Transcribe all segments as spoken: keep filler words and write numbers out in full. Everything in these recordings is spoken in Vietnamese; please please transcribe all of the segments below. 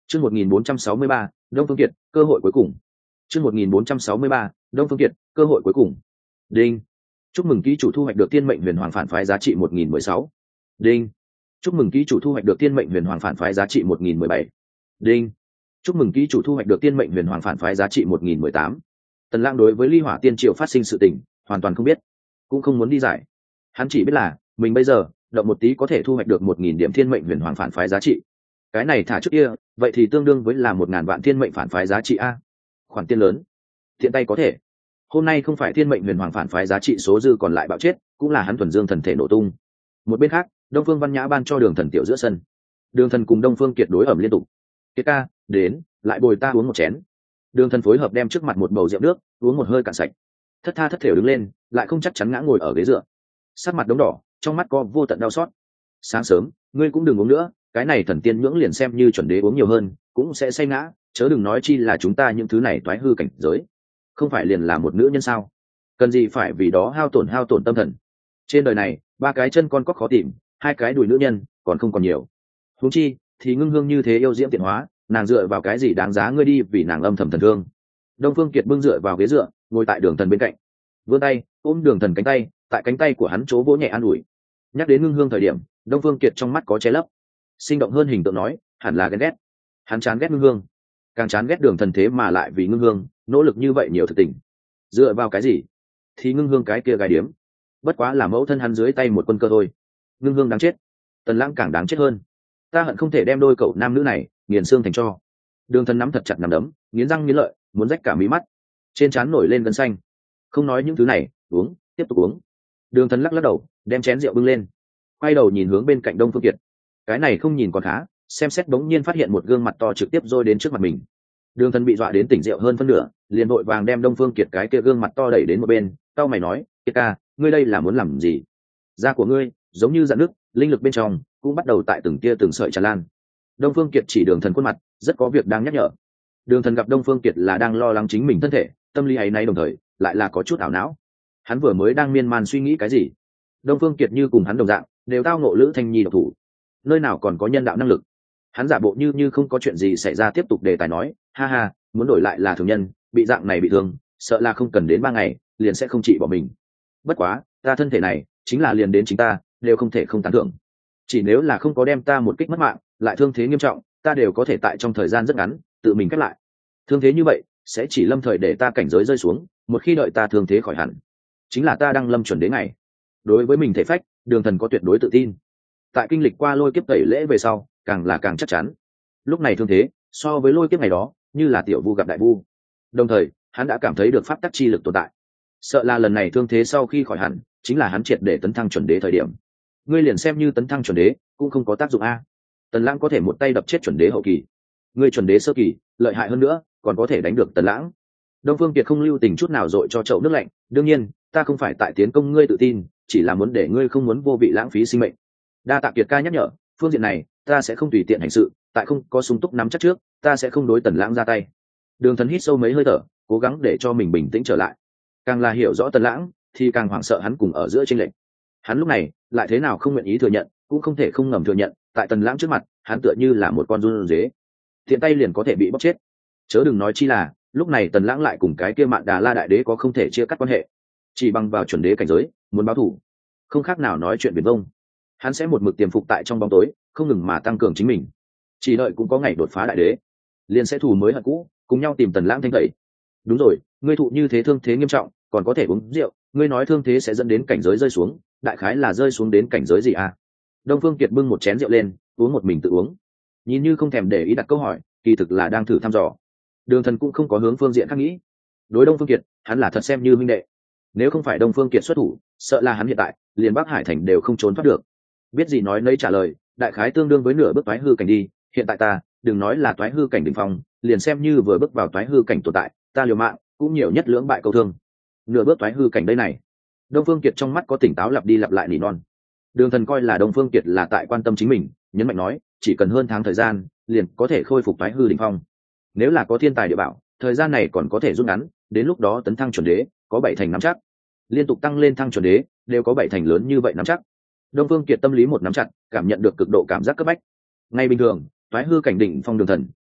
Chương một nghìn bốn trăm sáu mươi ba, Đông Phương Kiệt, cơ hội cuối cùng. Chương một nghìn bốn trăm sáu mươi ba, Đông Phương Kiệt, cơ hội cuối cùng. Đinh. Chúc mừng ký chủ thu hoạch được Tiên Mệnh Huyền Hoàng phản phái giá trị một nghìn mười sáu. Đinh. Chúc mừng ký chủ thu hoạch được Tiên Mệnh Huyền Hoàng phản phái giá trị một nghìn mười bảy. Đinh. Chúc mừng ký chủ thu hoạch được Tiên Mệnh Huyền Hoàng phản phái giá trị một nghìn mười tám. Tần Lãng đối với Ly Hỏa Tiên Triều phát sinh sự tình, hoàn toàn không biết, cũng không muốn đi giải. Hắn chỉ biết là, mình bây giờ, động một tí có thể thu hoạch được một nghìn điểm Thiên Mệnh Huyền Hoàng phản phái giá trị. Cái này thả trước kia, vậy thì tương đương với là một ngàn vạn Thiên Mệnh phản phái giá trị a. Khoản tiền lớn, thiện tay có thể. Hôm nay không phải Thiên Mệnh Huyền Hoàng phản phái giá trị số dư còn lại bạo chết, cũng là hắn thuần dương thần thể nổ tung. Một bên khác, Đông Phương Văn Nhã ban cho Đường Thần tiểu giữa sân. Đường Thần cùng Đông Phương Kiệt đối ẩm liên tục. Kiệt ca, đến, lại bồi ta uống một chén. Đường Thần phối hợp đem trước mặt một bầu rượu nước, uống một hơi cạn sạch. Thất tha thất thểu đứng lên, lại không chắc chắn ngã ngồi ở ghế dựa. Sắc mặt đống đỏ, trong mắt có vô tận đau xót. Sáng sớm, ngươi cũng đừng uống nữa, cái này thần tiên nhưỡng liền xem như chuẩn đế uống nhiều hơn, cũng sẽ say ngã, chớ đừng nói chi là chúng ta những thứ này toái hư cảnh giới. Không phải liền là một nữ nhân sao? Cần gì phải vì đó hao tổn hao tổn tâm thần. Trên đời này, ba cái chân con cóc khó tìm, hai cái đùi nữ nhân, còn không còn nhiều. Huống chi, thì Ngưng Hương như thế yêu diễm tiện hóa, nàng dựa vào cái gì đáng giá ngươi đi vì nàng âm thầm thần thương. Đông Phương Kiệt bưng dựa vào ghế dựa, ngồi tại Đường Thần bên cạnh, vươn tay ôm Đường Thần cánh tay, tại cánh tay của hắn chỗ vỗ nhẹ an ủi. Nhắc đến Ngưng Hương thời điểm, Đông Phương Kiệt trong mắt có che lấp, sinh động hơn hình tượng nói, hẳn là ghen ghét. Hắn chán ghét Ngưng Hương, càng chán ghét Đường Thần thế mà lại vì Ngưng Hương nỗ lực như vậy nhiều thực tình. Dựa vào cái gì? Thì Ngưng Hương cái kia gái điếm, bất quá là mẫu thân hắn dưới tay một quân cơ thôi. Ngưng Hương đáng chết, Tần Lãng càng đáng chết hơn. Ta hận không thể đem đôi cậu nam nữ này nghiền xương thành tro. Đường Thần nắm thật chặt nắm đấm, nghiến răng nghiến lợi, muốn rách cả mí mắt, trên trán nổi lên gân xanh. Không nói những thứ này, uống, tiếp tục uống. Đường Thần lắc lắc đầu, đem chén rượu bưng lên, quay đầu nhìn hướng bên cạnh Đông Phương Kiệt. Cái này không nhìn còn khá, xem xét bỗng nhiên phát hiện một gương mặt to trực tiếp rôi đến trước mặt mình. Đường Thần bị dọa đến tỉnh rượu hơn phân nửa, liền vội vàng đem Đông Phương Kiệt cái kia gương mặt to đẩy đến một bên. Tao mày nói, Kiệt ca, ngươi đây là muốn làm gì? Da của ngươi giống như dạn nước, linh lực bên trong cũng bắt đầu tại từng tia từng sợi tràn lan. Đông Phương Kiệt chỉ Đường Thần khuôn mặt, rất có việc đang nhắc nhở. Đường Thần gặp Đông Phương Kiệt là đang lo lắng chính mình thân thể, tâm lý ấy nay đồng thời lại là có chút ảo não. Hắn vừa mới đang miên man suy nghĩ cái gì? Đông Phương Kiệt như cùng hắn đồng dạng, đều tao ngộ Lữ Thanh Nhi độc thủ, nơi nào còn có nhân đạo năng lực. Hắn giả bộ như như không có chuyện gì xảy ra, tiếp tục đề tài nói, ha ha, muốn đổi lại là thường nhân, bị dạng này bị thương, sợ là không cần đến ba ngày liền sẽ không trị bỏ mình. Bất quá, ta thân thể này chính là liền đến chính ta đều không thể không tán thưởng. Chỉ nếu là không có đem ta một kích mất mạng, lại thương thế nghiêm trọng, ta đều có thể tại trong thời gian rất ngắn tự mình khép lại. Thương thế như vậy sẽ chỉ lâm thời để ta cảnh giới rơi xuống, một khi đợi ta thương thế khỏi hẳn, chính là ta đang lâm chuẩn đến ngày. Đối với mình thể phách, Đường Thần có tuyệt đối tự tin. Tại kinh lịch qua lôi kiếp tẩy lễ về sau, càng là càng chắc chắn. Lúc này thương thế so với lôi kiếp ngày đó như là tiểu vu gặp đại vu. Đồng thời, hắn đã cảm thấy được pháp tắc chi lực tồn tại. Sợ là lần này thương thế sau khi khỏi hẳn, chính là hắn triệt để tấn thăng chuẩn đế thời điểm. Ngươi liền xem như tấn thăng chuẩn đế, cũng không có tác dụng a. Tần Lãng có thể một tay đập chết chuẩn đế hậu kỳ, ngươi chuẩn đế sơ kỳ, lợi hại hơn nữa, còn có thể đánh được Tần Lãng. Đông Phương Kiệt không lưu tình chút nào dội cho chậu nước lạnh, đương nhiên, ta không phải tại tiến công ngươi tự tin, chỉ là muốn để ngươi không muốn vô vị lãng phí sinh mệnh. Đa tạ Kiệt ca nhắc nhở, phương diện này, ta sẽ không tùy tiện hành sự, tại không có sung túc nắm chắc trước, ta sẽ không đối Tần Lãng ra tay. Đường Thần hít sâu mấy hơi thở, cố gắng để cho mình bình tĩnh trở lại. Càng là hiểu rõ Tần Lãng, thì càng hoảng sợ hắn cùng ở giữa chênh lệch. Hắn lúc này, lại thế nào không nguyện ý thừa nhận, cũng không thể không ngầm thừa nhận, tại Tần Lãng trước mặt, hắn tựa như là một con run rế, thiện tay liền có thể bị bóc chết. Chớ đừng nói chi là, lúc này Tần Lãng lại cùng cái kia Mạn Đà La đại đế có không thể chia cắt quan hệ. Chỉ bằng vào chuẩn đế cảnh giới, muốn báo thù, không khác nào nói chuyện viển vông. Hắn sẽ một mực tiềm phục tại trong bóng tối, không ngừng mà tăng cường chính mình. Chỉ đợi cũng có ngày đột phá đại đế, liền sẽ thù mới hận cũ, cùng nhau tìm Tần Lãng thanh tẩy. Đúng rồi, ngươi thụ như thế thương thế nghiêm trọng, còn có thể uống rượu, ngươi nói thương thế sẽ dẫn đến cảnh giới rơi xuống, đại khái là rơi xuống đến cảnh giới gì à? Đông Phương Kiệt bưng một chén rượu lên, uống một mình tự uống, nhìn như không thèm để ý đặt câu hỏi, kỳ thực là đang thử thăm dò. Đường Thần cũng không có hướng phương diện khác nghĩ. Đối Đông Phương Kiệt, hắn là thật xem như minh đệ. Nếu không phải Đông Phương Kiệt xuất thủ, sợ là hắn hiện tại liền Bắc Hải thành đều không trốn thoát được. Biết gì nói nấy trả lời, đại khái tương đương với nửa bước toái hư cảnh đi. Hiện tại ta, đừng nói là toái hư cảnh đỉnh phong, liền xem như vừa bước vào toái hư cảnh tồn tại, ta liều mạng cũng nhiều nhất lưỡng bại câu thương. Nửa bước toái hư cảnh đây này. Đông Phương Kiệt trong mắt có tỉnh táo lặp đi lặp lại nỉ non. Đường Thần coi là Đông Phương Kiệt là tại quan tâm chính mình, nhấn mạnh nói, chỉ cần hơn tháng thời gian, liền có thể khôi phục toái hư đỉnh phong. Nếu là có thiên tài địa bảo, thời gian này còn có thể rút ngắn, đến lúc đó tấn thăng chuẩn đế, có bảy thành nắm chắc. Liên tục tăng lên thăng chuẩn đế, đều có bảy thành lớn như vậy nắm chắc. Đông Phương Kiệt tâm lý một nắm chặt, cảm nhận được cực độ cảm giác cấp bách. Ngay bình thường, toái hư cảnh đỉnh phong Đường Thần,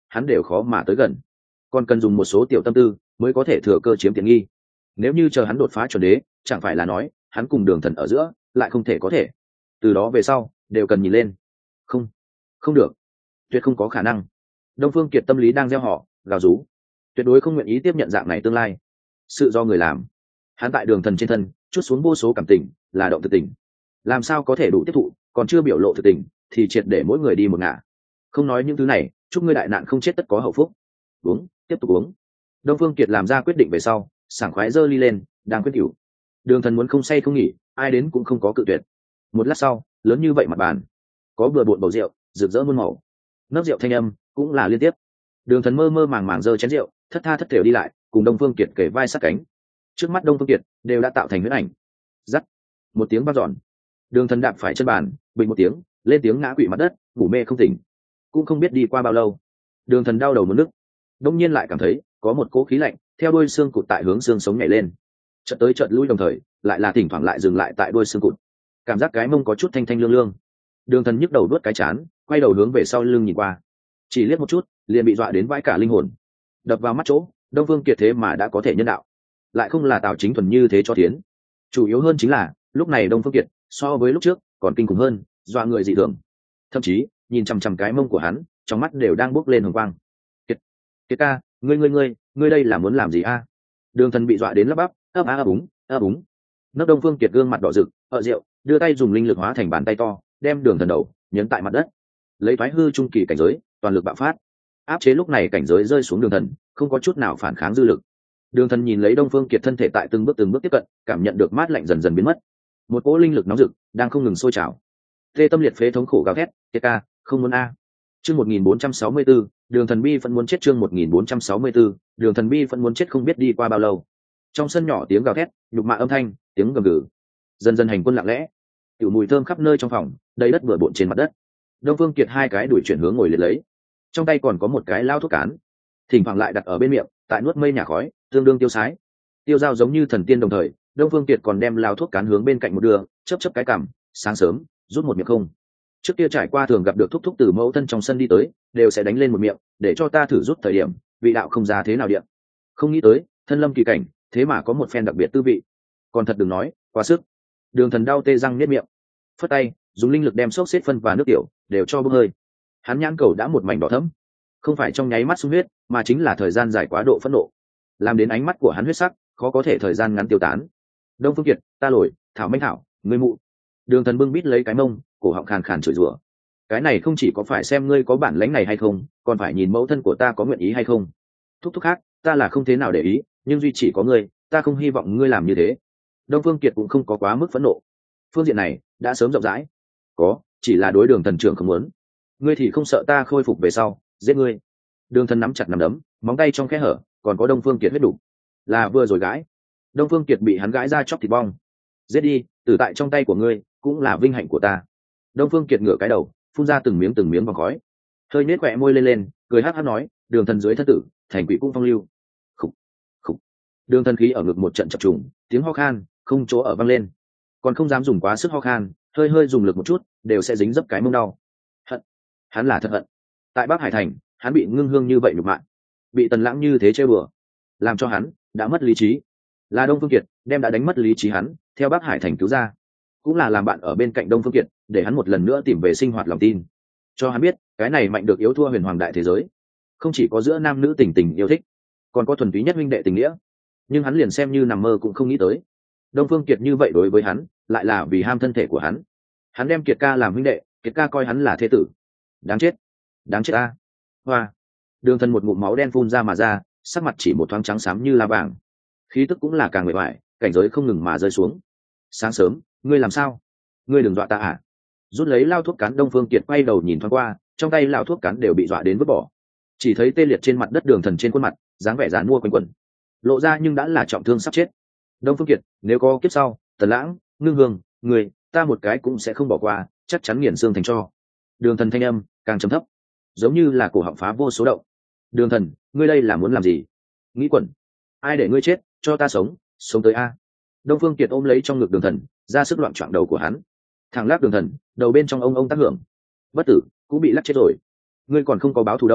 hắn đều khó mà tới gần, còn cần dùng một số tiểu tâm tư mới có thể thừa cơ chiếm tiện nghi. Nếu như chờ hắn đột phá chuẩn đế, chẳng phải là nói hắn cùng đường thần ở giữa lại không thể có thể, từ đó về sau đều cần nhìn lên. Không, không được, tuyệt không có khả năng. Đông Phương Kiệt tâm lý đang gieo họ gào rú, tuyệt đối không nguyện ý tiếp nhận dạng này tương lai. Sự do người làm, hắn tại đường thần trên thân chút xuống vô số cảm tình, là động thực tình, làm sao có thể đủ tiếp thụ, còn chưa biểu lộ thực tình thì triệt để mỗi người đi một ngả. Không nói những thứ này, chúc ngươi đại nạn không chết tất có hậu phúc. Uống, tiếp tục uống. Đông Phương Kiệt làm ra quyết định về sau, sảng khoái giơ ly lên, đang quyết cửu. Đường thần muốn không say không nghỉ, ai đến cũng không có cự tuyệt. Một lát sau, lớn như vậy mặt bàn, có bừa bộn bầu rượu, rực rỡ muôn màu. Nấc rượu thanh âm cũng là liên tiếp. Đường thần mơ mơ màng màng giơ chén rượu, thất tha thất thểu đi lại, cùng Đông Phương Kiệt kề vai sát cánh. Trước mắt Đông Phương Kiệt đều đã tạo thành huyễn ảnh. Rắc, một tiếng vang dọn. Đường thần đạp phải chân bàn, bình một tiếng, lên tiếng ngã quỵ mặt đất, ngủ mê không tỉnh. Cũng không biết đi qua bao lâu, đường thần đau đầu muốn nức, đông nhiên lại cảm thấy có một cỗ khí lạnh theo đuôi xương cụt tại hướng xương sống nhảy lên, chợt tới chợt lui đồng thời, lại là thỉnh thoảng lại dừng lại tại đuôi xương cụt. Cảm giác cái mông có chút thanh thanh lương lương. Đường thần nhức đầu đuốt cái chán, quay đầu hướng về sau lưng nhìn qua, chỉ liếc một chút liền bị dọa đến vãi cả linh hồn. Đập vào mắt chỗ, Đông Phương Kiệt thế mà đã có thể nhân đạo, lại không là Tào Chính Thuần như thế cho tiến. Chủ yếu hơn chính là lúc này Đông Phương Kiệt so với lúc trước còn kinh khủng hơn, dọa người dị thường. Thậm chí nhìn chằm chằm cái mông của hắn, trong mắt đều đang bốc lên hồng quang. Kiệt, Kiệt ca, ngươi ngươi ngươi, ngươi đây là muốn làm gì a? Đường thần bị dọa đến lắp bắp, ấp á ấp úng, ấp úng. Nấc Đông Phương Kiệt gương mặt đỏ rực, ợ rượu, đưa tay dùng linh lực hóa thành bàn tay to, đem đường thần đầu nhấn tại mặt đất, lấy thoái hư trung kỳ cảnh giới, toàn lực bạo phát, áp chế lúc này cảnh giới rơi xuống đường thần, không có chút nào phản kháng dư lực. Đường thần nhìn lấy Đông Phương Kiệt thân thể tại từng bước từng bước tiếp cận, cảm nhận được mát lạnh dần dần biến mất, một cỗ linh lực nóng rực đang không ngừng sôi trào. Tê tâm liệt phế thống khổ gào thét, Kiệt ca, không muốn a. Chương một nghìn bốn trăm sáu mươi tư, Đường Thần Bi vẫn muốn chết. Chương một nghìn bốn trăm sáu mươi tư, Đường Thần Bi vẫn muốn chết. Không biết đi qua bao lâu, trong sân nhỏ tiếng gào thét, nhục mạ âm thanh, tiếng gầm gừ, dần dần hành quân lặng lẽ, tiểu mùi thơm khắp nơi trong phòng, đầy đất bừa bộn trên mặt đất. Đông Phương Kiệt hai cái đuổi chuyển hướng ngồi liệt lấy, trong tay còn có một cái lao thuốc cán, thỉnh thoảng lại đặt ở bên miệng, tại nuốt mây nhà khói, tương đương tiêu sái, tiêu dao giống như thần tiên. Đồng thời, Đông Phương Kiệt còn đem lao thuốc cán hướng bên cạnh một đường, chớp chớp cái cằm, sáng sớm rút một miệng không. Trước kia trải qua thường gặp được thúc thúc từ mẫu thân trong sân đi tới, đều sẽ đánh lên một miệng để cho ta thử rút thời điểm vị đạo không ra thế nào điện. Không nghĩ tới thân lâm kỳ cảnh, thế mà có một phen đặc biệt tư vị, còn thật đừng nói quá sức. Đường thần đau tê răng niết miệng, phất tay dùng linh lực đem xốc xếp phân và nước tiểu đều cho bốc hơi. Hắn nhãn cầu đã một mảnh đỏ thẫm, không phải trong nháy mắt sung huyết, mà chính là thời gian dài quá độ phẫn nộ, làm đến ánh mắt của hắn huyết sắc khó có thể thời gian ngắn tiêu tán. Đông Phương Kiệt, ta lồi thảo minh thảo, ngươi mụ. Đường thần bưng bít lấy cái mông, cổ họng khàn khàn chửi rủa. Cái này không chỉ có phải xem ngươi có bản lãnh này hay không, còn phải nhìn mẫu thân của ta có nguyện ý hay không. Thúc thúc khác ta là không thế nào để ý, nhưng duy chỉ có ngươi, ta không hy vọng ngươi làm như thế. Đông Phương Kiệt cũng không có quá mức phẫn nộ, phương diện này đã sớm rộng rãi, có chỉ là đối Đường thần trưởng không muốn. Ngươi thì không sợ ta khôi phục về sau giết ngươi? Đường thần nắm chặt nắm đấm, móng tay trong khe hở còn có Đông Phương Kiệt huyết đủ, là vừa rồi gãi. Đông Phương Kiệt bị hắn gãi ra chóc thịt bong. Giết đi, tử tại trong tay của ngươi cũng là vinh hạnh của ta. Đông Phương Kiệt ngửa cái đầu, phun ra từng miếng từng miếng vòng khói, hơi nết khỏe môi lên lên, cười hắc hắc nói, Đường thần dưới thân tử, thành quỷ cũng phong lưu. Khục, khục. Đường thần khí ở ngực một trận chập trùng, tiếng ho khan không chỗ ở vang lên, còn không dám dùng quá sức ho khan, hơi hơi dùng lực một chút đều sẽ dính dấp cái mông đau. Hận, hắn là thật hận. Tại Bắc Hải thành, hắn bị Ngưng Hương như vậy nhục mạ, bị Tần Lãng như thế chơi bừa, làm cho hắn đã mất lý trí. Là Đông Phương Kiệt đem đã đánh mất lý trí hắn theo Bắc Hải thành cứu ra, cũng là làm bạn ở bên cạnh Đông Phương Kiệt để hắn một lần nữa tìm về sinh hoạt lòng tin, cho hắn biết cái này mạnh được yếu thua huyền hoàng đại thế giới, không chỉ có giữa nam nữ tình tình yêu thích, còn có thuần túy nhất huynh đệ tình nghĩa. Nhưng hắn liền xem như nằm mơ cũng không nghĩ tới, Đông Phương Kiệt như vậy đối với hắn, lại là vì ham thân thể của hắn. Hắn đem Kiệt ca làm huynh đệ, Kiệt ca coi hắn là thế tử. Đáng chết, đáng chết a! Hoa! Đường thần một ngụm máu đen phun ra mà ra, sắc mặt chỉ một thoáng trắng xám như la vàng, khí tức cũng là càng bề bại, cảnh giới không ngừng mà rơi xuống. Sáng sớm, ngươi làm sao? Ngươi đừng dọa ta à? Rút lấy lao thuốc cán, Đông Phương Kiệt quay đầu nhìn thoáng qua, trong tay lao thuốc cán đều bị dọa đến vứt bỏ, chỉ thấy tê liệt trên mặt đất Đường thần trên khuôn mặt dáng vẻ giàn mua quanh quẩn, lộ ra nhưng đã là trọng thương sắp chết. Đông Phương Kiệt, nếu có kiếp sau, Tần Lãng, Ngưng Hương, người ta một cái cũng sẽ không bỏ qua, chắc chắn nghiền xương thành tro. Đường thần thanh âm càng trầm thấp, giống như là cổ họng phá vô số động. Đường thần, ngươi đây là muốn làm gì? Nghĩ quẩn, ai để ngươi chết, cho ta sống, sống tới a. Đông Phương Kiệt ôm lấy trong ngực Đường thần, ra sức loạn choạng đầu của hắn. Thằng lắc Đường thần, đầu bên trong ông ông tác hưởng, bất tử cũng bị lắc chết rồi. Ngươi còn không có báo thù đâu,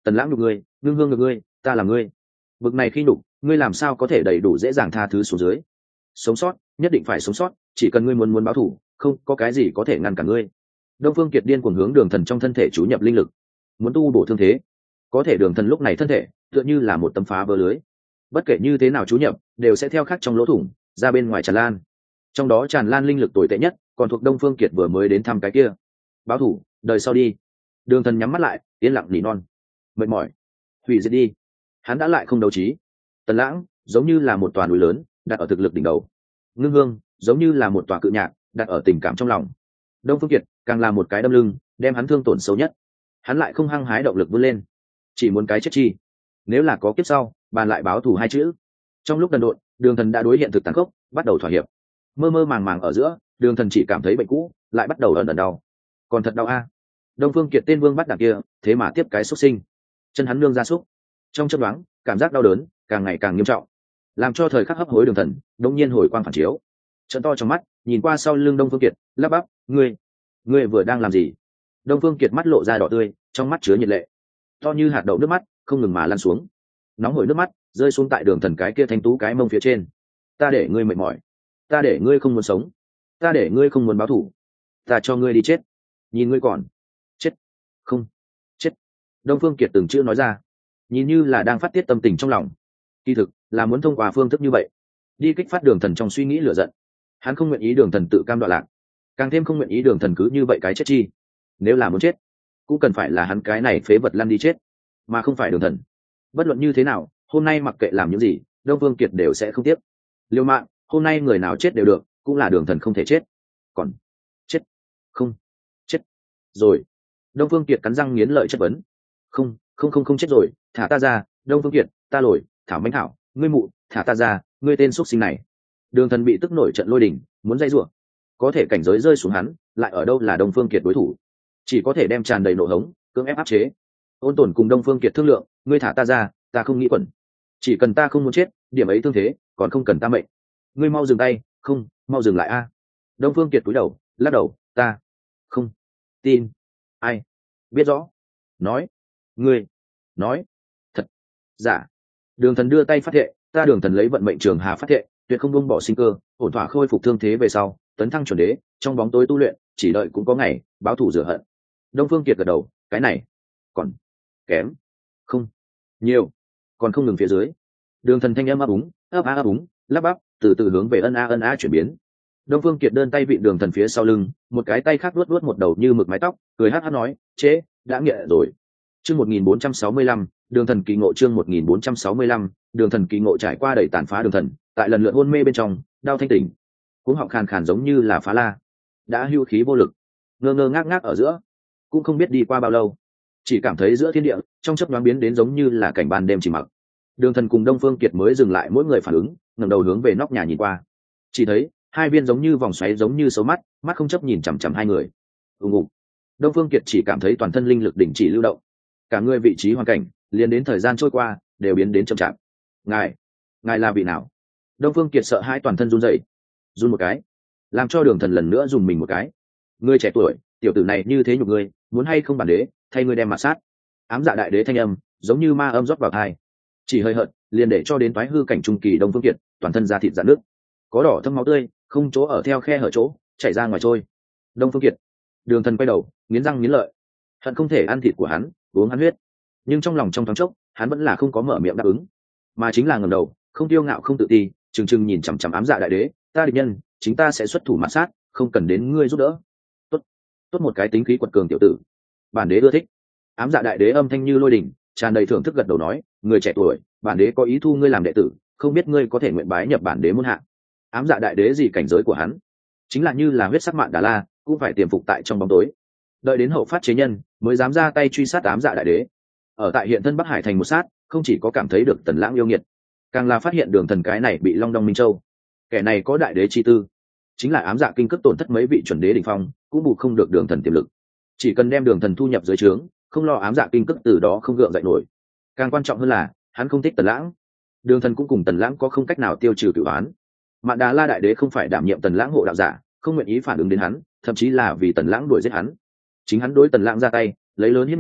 tần lãng nhục ngươi, ngưng hương nhục ngươi, ta là ngươi. Bực này khi nhục, ngươi làm sao có thể đầy đủ dễ dàng tha thứ xuống dưới? Sống sót, nhất định phải sống sót, chỉ cần ngươi muốn muốn báo thù, không có cái gì có thể ngăn cản ngươi. Đông Phương Kiệt điên cuồng hướng Đường Thần trong thân thể chú nhập linh lực, muốn tu bổ thương thế. Có thể Đường Thần lúc này thân thể tựa như là một tấm phá vỡ lưới, bất kể như thế nào chú nhập đều sẽ theo khắc trong lỗ thủng ra bên ngoài tràn lan. Trong đó tràn lan linh lực tồi tệ nhất còn thuộc Đông Phương Kiệt vừa mới đến thăm cái kia. Báo thủ, đời sau đi. Đường Thần nhắm mắt lại, yên lặng nỉ non. Mệt mỏi, hủy diệt đi. Hắn đã lại không đấu trí. Tần Lãng giống như là một tòa núi lớn đặt ở thực lực đỉnh đầu. Ngưng Hương giống như là một tòa cự nhạc đặt ở tình cảm trong lòng. Đông Phương Kiệt càng là một cái đâm lưng, đem hắn thương tổn xấu nhất. Hắn lại không hăng hái động lực vươn lên, chỉ muốn cái chết chi. Nếu là có kiếp sau, bàn lại báo thù hai chữ. Trong lúc đần độn, Đường Thần đã đối hiện thực tàn khốc, bắt đầu thỏa hiệp. Mơ mơ màng màng ở giữa, Đường Thần chỉ cảm thấy bệnh cũ lại bắt đầu ẩn ẩn đau. Còn thật đau a. Đông Phương Kiệt tên vương bắt đằng kia, thế mà tiếp cái xuất sinh. Chân hắn nương ra súc. Trong chớp nhoáng, cảm giác đau đớn càng ngày càng nghiêm trọng, làm cho thời khắc hấp hối Đường Thần đột nhiên hồi quang phản chiếu. Trợn to trong mắt, nhìn qua sau lưng Đông Phương Kiệt, lắp bắp, "Ngươi, ngươi vừa đang làm gì?" Đông Phương Kiệt mắt lộ ra đỏ tươi, trong mắt chứa nhiệt lệ, to như hạt đậu nước mắt không ngừng mà lăn xuống. Nóng hổi nước mắt rơi xuống tại Đường Thần cái kia thanh tú cái mông phía trên. "Ta để ngươi mệt mỏi, ta để ngươi không muốn sống, ta để ngươi không muốn báo thù, ta cho ngươi đi chết, nhìn ngươi còn chết không chết." Đông Phương Kiệt từng chữ nói ra, nhìn như là đang phát tiết tâm tình trong lòng, kỳ thực là muốn thông qua phương thức như vậy đi kích phát Đường Thần trong suy nghĩ lửa giận. Hắn không nguyện ý Đường Thần tự cam đoạn lạc, càng thêm không nguyện ý Đường Thần cứ như vậy cái chết chi. Nếu là muốn chết, cũng cần phải là hắn cái này phế vật lăn đi chết, mà không phải Đường Thần. Bất luận như thế nào, hôm nay mặc kệ làm những gì, Đông Phương Kiệt đều sẽ không tiếp. Liêu mạng, hôm nay người nào chết đều được, cũng là Đường Thần không thể chết. Còn chết không chết rồi. Đông Phương Kiệt cắn răng nghiến lợi chất vấn. Không, không không không chết rồi, thả ta ra. Đông Phương Kiệt, ta lồi, Thảo Mánh Thảo, ngươi mụ, thả ta ra, ngươi tên xuất sinh này. Đường Thần bị tức nổi trận lôi đình, muốn dây rủa, có thể cảnh giới rơi xuống hắn, lại ở đâu là Đông Phương Kiệt đối thủ, chỉ có thể đem tràn đầy nộ hống cưỡng ép áp chế. Ôn Tồn cùng Đông Phương Kiệt thương lượng, ngươi thả ta ra, ta không nghĩ quẩn, chỉ cần ta không muốn chết, điểm ấy thương thế còn không cần ta mệnh. Ngươi mau dừng tay, không, mau dừng lại a. Đông Phương Kiệt cúi đầu, lắc đầu, ta không tin. Ai biết rõ, nói, ngươi nói thật giả. Đường Thần đưa tay phát thệ, ta Đường Thần lấy vận mệnh trường hà phát thệ, tuyệt không buông bỏ sinh cơ, ổn thỏa khôi phục thương thế về sau, tấn thăng chuẩn đế, trong bóng tối tu luyện, chỉ đợi cũng có ngày báo thù rửa hận. Đông Phương Kiệt gật đầu, cái này còn kém không nhiều, còn không ngừng phía dưới. Đường Thần thanh âm ấp úng, ấp á ấp úng, lắp bắp, từ từ hướng về ân a ân a chuyển biến. Đông Phương Kiệt đơn tay vịn Đường Thần phía sau lưng, một cái tay khác luốt luốt một đầu như mực mái tóc, cười hát hát nói, chế, đã nghiện rồi. Chương một nghìn bốn trăm sáu mươi lăm, Đường Thần kỳ ngộ. Chương một nghìn bốn trăm sáu mươi lăm, Đường Thần kỳ ngộ. Trải qua đầy tàn phá Đường Thần, tại lần lượt hôn mê bên trong, đau thanh tỉnh, cuống họng khàn khàn giống như là phá la, đã hưu khí vô lực, ngơ ngơ ngác ngác ở giữa, cũng không biết đi qua bao lâu, chỉ cảm thấy giữa thiên địa trong chớp nhoáng biến đến giống như là cảnh ban đêm chỉ mặc. Đường Thần cùng Đông Phương Kiệt mới dừng lại, mỗi người phản ứng, ngẩng đầu hướng về nóc nhà nhìn qua, chỉ thấy hai viên giống như vòng xoáy giống như xấu mắt, mắt không chấp nhìn chằm chằm hai người. Ùng ùng. Đông Phương Kiệt chỉ cảm thấy toàn thân linh lực đình chỉ lưu động, cả người vị trí hoàn cảnh liền đến thời gian trôi qua đều biến đến chậm chạp. Ngài, ngài là vị nào? Đông Phương Kiệt sợ hãi toàn thân run rẩy, run một cái, làm cho Đường Thần lần nữa dùng mình một cái. Ngươi trẻ tuổi, tiểu tử này như thế nhục ngươi, muốn hay không bản đế thay ngươi đem mà sát. Ám Dạ Đại Đế thanh âm giống như ma âm rót vào tai, chỉ hơi hợt liền để cho đến toái hư cảnh trung kỳ Đông Phương Kiệt toàn thân da thịt rạn nước, có đỏ thâm máu tươi không chỗ ở theo khe hở chỗ chảy ra ngoài trôi. Đông Phương Kiệt. Đường Thần quay đầu, nghiến răng nghiến lợi, hận không thể ăn thịt của hắn, uống hắn huyết, nhưng trong lòng trong thoáng chốc hắn vẫn là không có mở miệng đáp ứng, mà chính là ngẩng đầu, không tiêu ngạo không tự ti, trừng trừng nhìn chằm chằm Ám Dạ Đại Đế, ta địch nhân, chính ta sẽ xuất thủ mạt sát, không cần đến ngươi giúp đỡ. Tốt, tốt một cái tính khí quật cường tiểu tử, bản đế ưa thích. Ám Dạ Đại Đế âm thanh như lôi đình, tràn đầy thưởng thức gật đầu nói, người trẻ tuổi, bản đế có ý thu ngươi làm đệ tử, không biết ngươi có thể nguyện bái nhập bản đế môn hạ. Ám Dạ Đại Đế gì cảnh giới của hắn, chính là như là huyết sắc mạn Đà La, cũng phải tiềm phục tại trong bóng tối, đợi đến hậu phát chế nhân mới dám ra tay truy sát Ám Dạ Đại Đế. Ở tại hiện thân Bắc Hải thành một sát, không chỉ có cảm thấy được Tần Lãng yêu nghiệt, càng là phát hiện Đường Thần cái này bị long đong minh châu, kẻ này có đại đế chi tư, chính là Ám Dạ kinh cước tổn thất mấy vị chuẩn đế đỉnh phong, cũng bù không được Đường Thần tiềm lực. Chỉ cần đem Đường Thần thu nhập dưới trướng, không lo Ám Dạ kinh cước từ đó không gượng dậy nổi. Càng quan trọng hơn là hắn không thích Tần Lãng, Đường Thần cũng cùng Tần Lãng có không cách nào tiêu trừ cửu oán. Mạn Đà La Đại Đế không phải đảm nhiệm Tần Lãng hộ đạo giả, không nguyện ý phản ứng đến hắn, thậm chí là vì Tần Lãng đuổi giết hắn. Chính hắn đối Tần Lãng ra tay, lấy lớn hiếp nhỏ,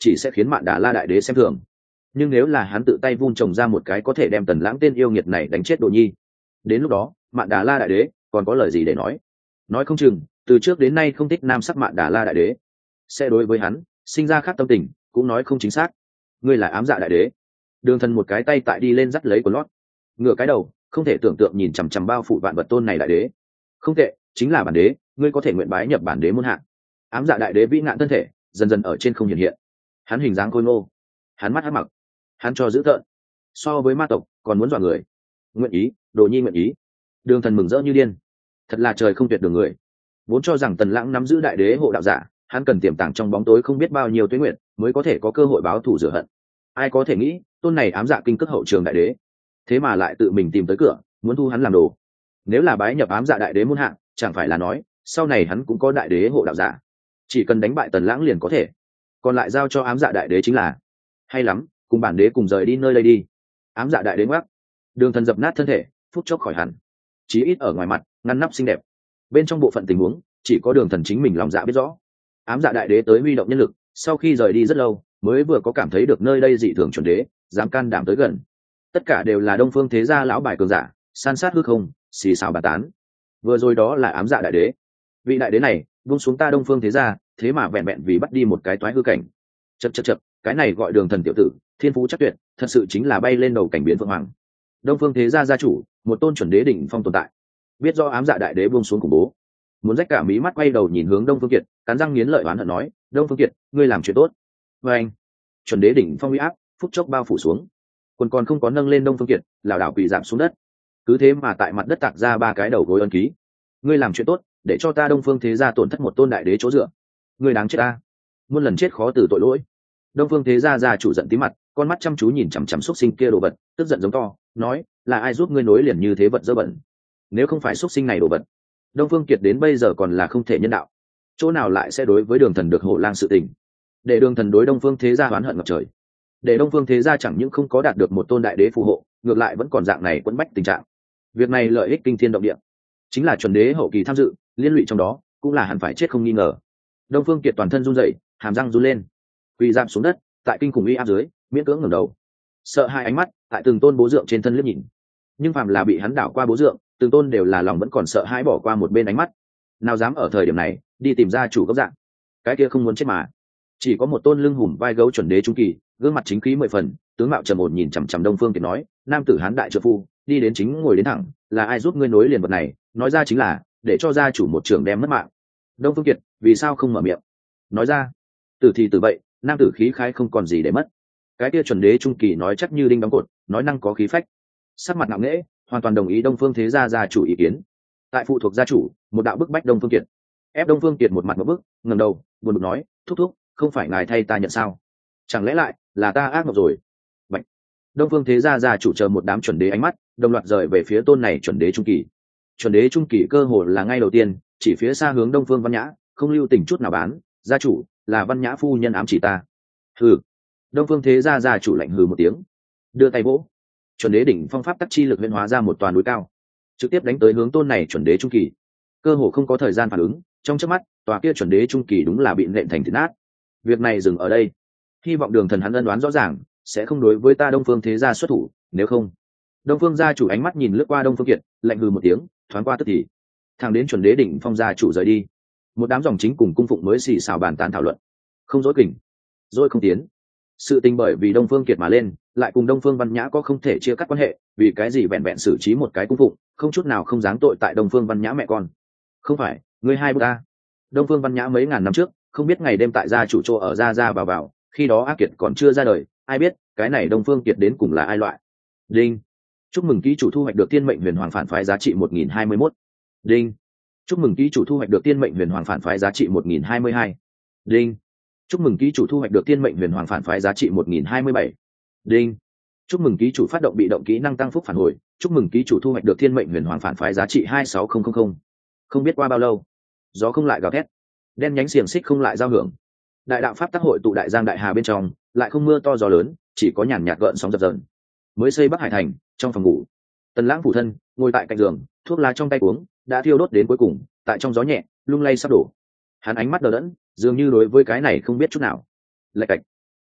chỉ sẽ khiến mạn đà la đại đế xem thường. Nhưng nếu là hắn tự tay vun trồng ra một cái có thể đem Tần Lãng tên yêu nghiệt này đánh chết Đồ Nhi, đến lúc đó mạn đà la đại đế còn có lời gì để nói? Nói không chừng từ trước đến nay không thích nam sắc mạn đà la đại đế sẽ đối với hắn sinh ra khác tâm tình, cũng nói không chính xác. Ngươi là ám dạ đại đế. Đường Thần một cái tay tại đi lên dắt lấy của lót, ngửa cái đầu không thể tưởng tượng nhìn chằm chằm bao phủ vạn vật tôn này đại đế. Không tệ, chính là bản đế, ngươi có thể nguyện bái nhập bản đế muôn hạng. Ám dạ đại đế vĩ ngạn thân thể dần dần ở trên không hiện hiện. Hắn hình dáng khôi ngô, hắn mắt hắc mặc, hắn cho dữ tợn, so với ma tộc còn muốn dọa người. Nguyện ý, Đồ Nhi nguyện ý. Đường Thần mừng rỡ như điên, thật là trời không tuyệt đường người. Vốn cho rằng Tần Lãng nắm giữ đại đế hộ đạo giả, hắn cần tiềm tàng trong bóng tối không biết bao nhiêu tuế nguyện mới có thể có cơ hội báo thù rửa hận. Ai có thể nghĩ tôn này ám dạ kinh cước hậu trường đại đế thế mà lại tự mình tìm tới cửa, muốn thu hắn làm đồ. Nếu là bái nhập ám dạ đại đế muôn hạng, chẳng phải là nói sau này hắn cũng có đại đế hộ đạo giả, chỉ cần đánh bại Tần Lãng liền có thể, còn lại giao cho ám dạ đại đế chính là. Hay lắm, cùng bản đế cùng rời đi nơi đây đi. Ám dạ đại đế ngoắc. Đường Thần dập nát thân thể, phút chốc khỏi hẳn, chí ít ở ngoài mặt ngăn nắp xinh đẹp, bên trong bộ phận tình huống chỉ có Đường Thần chính mình lòng dạ biết rõ. Ám dạ đại đế tới huy động nhân lực, sau khi rời đi rất lâu mới vừa có cảm thấy được nơi đây dị thường chuẩn đế dám can đảm tới gần. Tất cả đều là Đông Phương thế gia lão bài cường giả, san sát hư không, xì xào bà tán. Vừa rồi đó là ám dạ đại đế. Vị đại đế này buông xuống ta Đông Phương thế gia, thế mà vẹn vẹn vì bắt đi một cái toái hư cảnh. Chậc chậc chậc, cái này gọi Đường Thần tiểu tử, thiên phú chắc tuyệt, thật sự chính là bay lên đầu cảnh biến vượng hoàng. Đông Phương thế gia gia chủ, một tôn chuẩn đế đỉnh phong tồn tại. Biết do ám dạ đại đế buông xuống khủng bố, muốn rách cả mí mắt quay đầu nhìn hướng Đông Phương Kiệt, cắn răng nghiến lợi oán hận nói, Đông Phương Kiệt, ngươi làm chuyện tốt. Và anh, chuẩn đế đỉnh phong uy áp phút chốc bao phủ xuống, quần còn không có nâng lên Đông Phương Kiệt, lảo đảo quỳ giảm xuống đất. Cứ thế mà tại mặt đất tạc ra ba cái đầu gối ân ký. Ngươi làm chuyện tốt, để cho ta Đông Phương thế gia tổn thất một tôn đại đế chỗ dựa. Ngươi đáng chết ta, muôn lần chết khó từ tội lỗi. Đông Phương thế gia gia chủ giận tí mặt, con mắt chăm chú nhìn chằm chằm xúc sinh kia đồ vật, tức giận giống to, nói, là ai giúp ngươi nối liền như thế vật dơ bẩn? Nếu không phải xúc sinh này đồ vật, Đông Phương Kiệt đến bây giờ còn là không thể nhân đạo, chỗ nào lại sẽ đối với Đường Thần được hổ lang sự tình, để Đường Thần đối Đông Phương thế gia oán hận ngập trời, để Đông Phương thế gia chẳng những không có đạt được một tôn đại đế phù hộ, ngược lại vẫn còn dạng này quẫn bách tình trạng. Việc này lợi ích kinh thiên động địa, chính là chuẩn đế hậu kỳ tham dự, liên lụy trong đó, cũng là hẳn phải chết không nghi ngờ. Đông Phương Kiệt toàn thân run rẩy, hàm răng run lên, quỳ rạp xuống đất, tại kinh khủng uy áp dưới, miễn cưỡng ngẩng đầu, sợ hai ánh mắt tại từng tôn bố dượng trên thân liếc nhìn. Nhưng phàm là bị hắn đảo qua bố dượng, từng tôn đều là lòng vẫn còn sợ hãi bỏ qua một bên ánh mắt, nào dám ở thời điểm này đi tìm ra chủ gốc dạng. Cái kia không muốn chết mà. Chỉ có một tôn lưng hùm vai gấu chuẩn đế trung kỳ, gương mặt chính khí mười phần, tướng mạo trầm ổn nhìn chằm chằm Đông Phương Kiệt nói, nam tử hán đại trợ phu, đi đến chính ngồi đến thẳng, là ai giúp ngươi nối liền vật này, nói ra chính là để cho gia chủ một trưởng đem mất mạng. Đông Phương Kiệt vì sao không mở miệng nói ra? Tử thì tử vậy, nam tử khí khái không còn gì để mất. Cái kia chuẩn đế trung kỳ nói chắc như đinh đóng cột, nói năng có khí phách, sắc mặt ngạo nghễ, hoàn toàn đồng ý Đông Phương thế gia gia chủ ý kiến. Tại phụ thuộc gia chủ, một đạo bức bách Đông Phương Kiệt, ép Đông Phương Kiệt một mặt một bức, ngẩng đầu buồn bực nói, thúc thúc, không phải ngài thay ta nhận sao? Chẳng lẽ lại là ta ác mộng rồi? Vậy Đông Phương thế gia gia chủ chờ một đám chuẩn đế ánh mắt đồng loạt rời về phía tôn này chuẩn đế trung kỳ. Chuẩn đế trung kỳ cơ hồ là ngay đầu tiên chỉ phía xa hướng Đông Phương Văn Nhã, không lưu tình chút nào bán, gia chủ, là Văn Nhã phu nhân ám chỉ ta. Hừ. Đông Phương thế gia gia chủ lạnh hừ một tiếng, đưa tay vỗ, chuẩn đế đỉnh phong pháp tắc chi lực huyễn hóa ra một toàn núi cao, trực tiếp đánh tới hướng tôn này chuẩn đế trung kỳ. Cơ hồ không có thời gian phản ứng, trong chớp mắt tòa kia chuẩn đế trung kỳ đúng là bị nện thành thịt nát. Việc này dừng ở đây, hy vọng Đường Thần hắn ân đoán rõ ràng, sẽ không đối với ta Đông Phương thế gia xuất thủ, nếu không. Đông Phương gia chủ ánh mắt nhìn lướt qua Đông Phương Kiệt, lạnh hừ một tiếng, thoáng qua tức thì thẳng đến chuẩn đế đỉnh phong gia chủ rời đi. Một đám dòng chính cùng cung phụng mới xì xào bàn tán thảo luận, không dối kình, dối không tiến. Sự tình bởi vì Đông Phương Kiệt mà lên, lại cùng Đông Phương Văn Nhã có không thể chia cắt quan hệ, vì cái gì vẹn vẹn xử trí một cái cung phụng, không chút nào không dáng tội tại Đông Phương Văn Nhã mẹ con. Không phải, ngươi hai bút ta. Đông Phương Văn Nhã mấy ngàn năm trước, không biết ngày đêm tại gia chủ chỗ ở ra ra vào vào, khi đó ác kiệt còn chưa ra đời, ai biết cái này Đông Phương Kiệt đến cùng là ai loại. Đinh. Chúc mừng ký chủ thu hoạch được Tiên Mệnh Huyền Hoàng phản phái giá trị một nghìn hai mươi mốt. Đinh. Chúc mừng ký chủ thu hoạch được Tiên Mệnh Huyền Hoàng phản phái giá trị một nghìn hai mươi hai. Đinh. Chúc mừng ký chủ thu hoạch được Tiên Mệnh Huyền Hoàng phản phái giá trị một nghìn hai mươi bảy. Đinh. Chúc mừng ký chủ phát động bị động kỹ năng tăng phúc phản hồi, chúc mừng ký chủ thu hoạch được Thiên Mệnh Huyền Hoàng phản phái giá trị hai sáu không không không. Không biết qua bao lâu, gió không lại gào thét, đen nhánh xiềng xích không lại giao hưởng. Đại đạo pháp tác hội tụ đại giang đại hà bên trong, lại không mưa to gió lớn, chỉ có nhàn nhạt gợn sóng dập dờn. Mới xây Bắc Hải thành, trong phòng ngủ, Tần Lãng phủ thân ngồi tại cạnh giường, thuốc lá trong tay uống, đã thiêu đốt đến cuối cùng, tại trong gió nhẹ, lung lay sắp đổ. Hắn ánh mắt đờ đẫn, dường như đối với cái này không biết chút nào. Lạch cạch.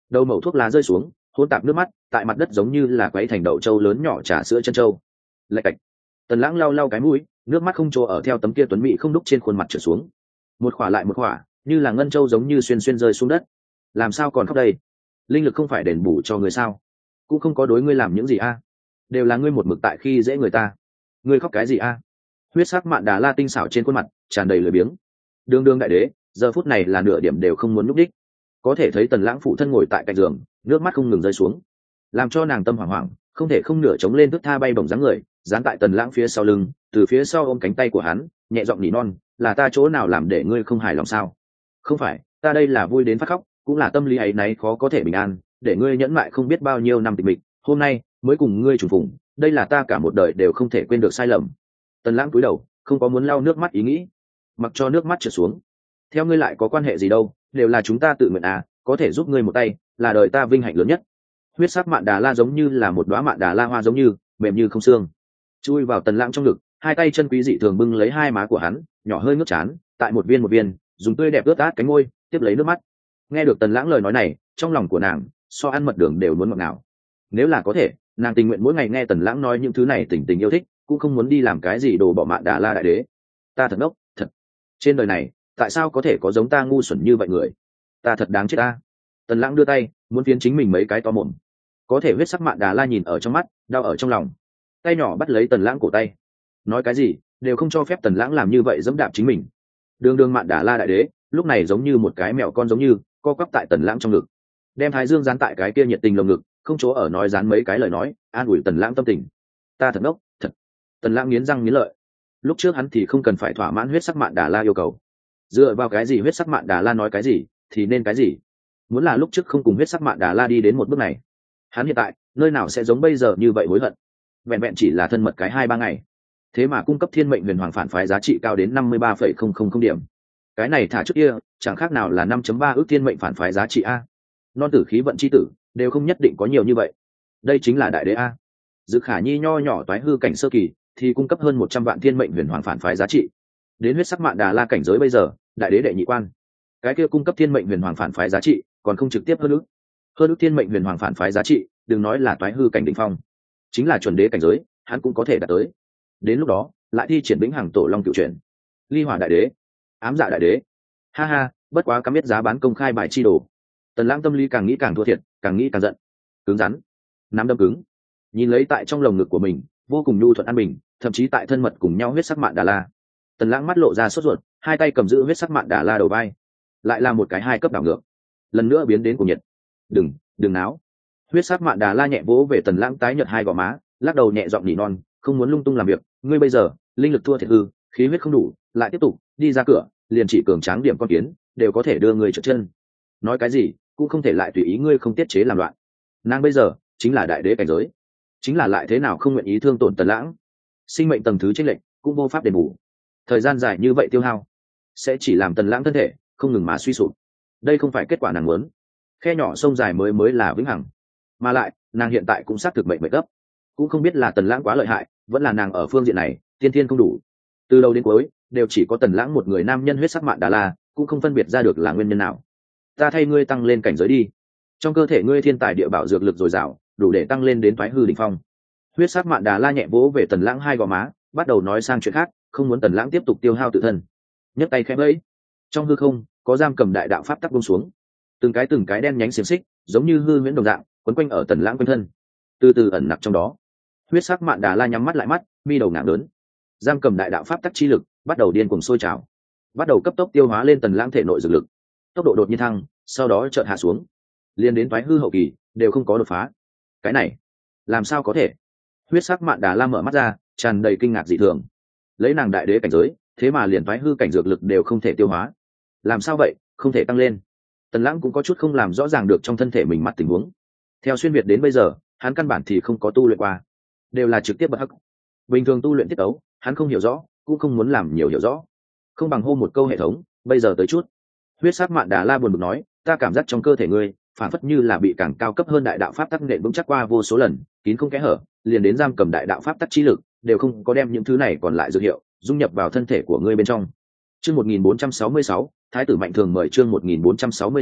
Đầu mẩu thuốc lá rơi xuống, hỗn tạp nước mắt tại mặt đất giống như là quấy thành đậu trâu lớn nhỏ trà sữa chân trâu. Lạch cạch. Tần Lãng lau lau cái mũi, nước mắt không chỗ ở theo tấm kia tuấn mỹ không đúc trên khuôn mặt trở xuống. Một khỏa lại một khỏa, như là ngân châu giống như xuyên xuyên rơi xuống đất. Làm sao còn khóc đây? Linh lực không phải đền bù cho người sao? Cũng không có đối ngươi làm những gì a? Đều là ngươi một mực tại khi dễ người ta. Ngươi khóc cái gì a? Huyết sắc mạn đà la tinh xảo trên khuôn mặt tràn đầy lười biếng. Đường đường đại đế, giờ phút này là nửa điểm đều không muốn núp đích. Có thể thấy Tần Lãng phụ thân ngồi tại cạnh giường, nước mắt không ngừng rơi xuống, làm cho nàng tâm hoảng hoảng, không thể không nửa chống lên thức tha bay bổng dáng người, dán tại Tần Lãng phía sau lưng, từ phía sau ôm cánh tay của hắn, nhẹ giọng nỉ non, là ta chỗ nào làm để ngươi không hài lòng sao? Không phải, ta đây là vui đến phát khóc, cũng là tâm lý ấy náy khó có thể bình an, để ngươi nhẫn mại không biết bao nhiêu năm tịch mịch, hôm nay mới cùng ngươi trùng phùng, đây là ta cả một đời đều không thể quên được sai lầm. Tần Lãng cúi đầu, không có muốn lau nước mắt ý nghĩ, mặc cho nước mắt trượt xuống. Theo ngươi lại có quan hệ gì đâu, đều là chúng ta tự nguyện à, có thể giúp ngươi một tay, là đời ta vinh hạnh lớn nhất. Huyết sắc mạn đà la giống như là một đóa mạn đà la hoa giống như mềm như không xương, chui vào Tần Lãng trong ngực, hai tay chân quý dị thường bưng lấy hai má của hắn, nhỏ hơi ngước chán, tại một viên một viên, dùng tươi đẹp ướt át cánh môi, tiếp lấy nước mắt. Nghe được Tần Lãng lời nói này, trong lòng của nàng so ăn mật đường đều muốn ngọt ngào. Nếu là có thể, nàng tình nguyện mỗi ngày nghe Tần Lãng nói những thứ này tình tình yêu thích, cũng không muốn đi làm cái gì đồ bỏ mạn đà la đại đế. Ta thật ngốc, thật. Trên đời này, tại sao có thể có giống ta ngu xuẩn như vậy người? Ta thật đáng chết ta. Tần Lãng đưa tay muốn phiến chính mình mấy cái to mồm, có thể huyết sắc mạn đà la nhìn ở trong mắt, đau ở trong lòng, tay nhỏ bắt lấy Tần Lãng cổ tay, nói cái gì đều không cho phép Tần Lãng làm như vậy, dẫm đạp chính mình. Đường đường mạn đà la đại đế lúc này giống như một cái mèo con giống như co quắp tại Tần Lãng trong ngực, đem thái dương dán tại cái kia nhiệt tình lồng ngực, không chỗ ở nói dán mấy cái lời nói an ủi Tần Lãng tâm tình. Ta thật ngốc, thật. Tần Lãng nghiến răng nghiến lợi, lúc trước hắn thì không cần phải thỏa mãn huyết sắc mạn đà la yêu cầu, dựa vào cái gì huyết sắc mạn đà la nói cái gì thì nên cái gì. Muốn là lúc trước không cùng huyết sắc mạn đà la đi đến một bước này, hắn hiện tại nơi nào sẽ giống bây giờ như vậy hối hận. Vẹn vẹn chỉ là thân mật cái hai ba ngày, thế mà cung cấp thiên mệnh huyền hoàng phản phái giá trị cao đến năm mươi ba phẩy không không không điểm. Cái này thả trước kia chẳng khác nào là năm chấm ba ước thiên mệnh phản phái giá trị a. Non tử khí vận chi tử đều không nhất định có nhiều như vậy. Đây chính là đại đế a. Dự Khả Nhi nho nhỏ toái hư cảnh sơ kỳ thì cung cấp hơn một trăm vạn thiên mệnh huyền hoàng phản phái giá trị. Đến huyết sắc mạn đà la cảnh giới bây giờ, đại đế đệ nhị quan, cái kia cung cấp thiên mệnh huyền hoàng phản phái giá trị còn không trực tiếp hơn ước. Hơn ước thiên mệnh huyền hoàng phản phái giá trị, đừng nói là toái hư cảnh đỉnh phong, chính là chuẩn đế cảnh giới, hắn cũng có thể đạt tới. Đến lúc đó, lại thi triển vĩnh hằng tổ long cựu chuyển, ly hỏa đại đế, ám dạ đại đế. Ha ha, bất quá cắm biết giá bán công khai bài chi đồ. Tần Lãng tâm lý càng nghĩ càng thua thiệt, càng nghĩ càng giận. Cứng rắn, nắm đâm cứng, nhìn lấy tại trong lồng ngực của mình, vô cùng nhu thuận an bình, thậm chí tại thân mật cùng nhau huyết sắc mạn đà la. Tần Lãng mắt lộ ra sốt ruột, hai tay cầm giữ huyết sắc mạn đà la đầu vai, lại là một cái hai cấp đảo ngược, lần nữa biến đến cuồng nhiệt. Đừng, đừng náo. Huyết sắc mạn đà la nhẹ vỗ về Tần Lãng tái nhợt hai gò má, lắc đầu nhẹ giọng nỉ non, không muốn lung tung làm việc, ngươi bây giờ linh lực thua thiệt hư, khí huyết không đủ, lại tiếp tục đi ra cửa, liền chỉ cường tráng điểm con kiến đều có thể đưa ngươi trượt chân. Nói cái gì cũng không thể lại tùy ý ngươi không tiết chế làm loạn. Nàng bây giờ chính là đại đế cảnh giới, chính là lại thế nào không nguyện ý thương tổn Tần Lãng. Sinh mệnh tầng thứ chênh lệch cũng vô pháp đền bù, thời gian dài như vậy tiêu hao sẽ chỉ làm Tần Lãng thân thể không ngừng mà suy sụp. Đây không phải kết quả nàng muốn. Khe nhỏ sông dài mới mới là vĩnh hằng, mà lại nàng hiện tại cũng xác thực mệnh mệnh gấp, cũng không biết là Tần Lãng quá lợi hại, vẫn là nàng ở phương diện này tiên thiên không đủ. Từ đầu đến cuối đều chỉ có Tần Lãng một người nam nhân huyết sắc mạn đà la, cũng không phân biệt ra được là nguyên nhân nào. Ta thay ngươi tăng lên cảnh giới đi, trong cơ thể ngươi thiên tài địa bảo dược lực dồi dào, đủ để tăng lên đến thoái hư đỉnh phong. Huyết sắc mạn đà la nhẹ vỗ về Tần Lãng hai gò má, bắt đầu nói sang chuyện khác, không muốn Tần Lãng tiếp tục tiêu hao tự thân. Nhấc tay khẽ vẫy, trong hư không có giam cầm đại đạo pháp tắc buông xuống, từng cái từng cái đen nhánh xiềng xích giống như hư huyễn đồng dạng quấn quanh ở Tần Lãng quanh thân, từ từ ẩn nặc trong đó. Huyết sắc mạn đà la nhắm mắt lại mắt, mi đầu nặng lớn, giam cầm đại đạo pháp tắc chi lực bắt đầu điên cuồng sôi trào, bắt đầu cấp tốc tiêu hóa lên Tần Lãng thể nội dược lực. Tốc độ đột nhiên thăng, sau đó chợt hạ xuống, liên đến thoái hư hậu kỳ đều không có đột phá. Cái này làm sao có thể? Huyết sắc mạn đà la mở mắt ra, tràn đầy kinh ngạc dị thường. Lấy nàng đại đế cảnh giới, thế mà liền thoái hư cảnh dược lực đều không thể tiêu hóa, làm sao vậy, không thể tăng lên? Tần Lãng cũng có chút không làm rõ ràng được trong thân thể mình mặt tình huống. Theo xuyên việt đến bây giờ, hắn căn bản thì không có tu luyện qua, đều là trực tiếp bật hắc. Bình thường tu luyện tiết tấu, hắn không hiểu rõ, cũng không muốn làm nhiều hiểu rõ. Không bằng hô một câu hệ thống, bây giờ tới chút. Huyết sắc mạn đà la buồn bực nói, ta cảm giác trong cơ thể ngươi phản phất như là bị càng cao cấp hơn đại đạo pháp tắc nện vững chắc qua vô số lần, kín không kẽ hở, liền đến giam cầm đại đạo pháp tắc chi lực đều không có đem những thứ này còn lại dược hiệu dung nhập vào thân thể của ngươi bên trong. Chương một nghìn bốn trăm sáu mươi sáu, Thái tử Mạnh Thường mời chương một nghìn bốn trăm sáu mươi sáu,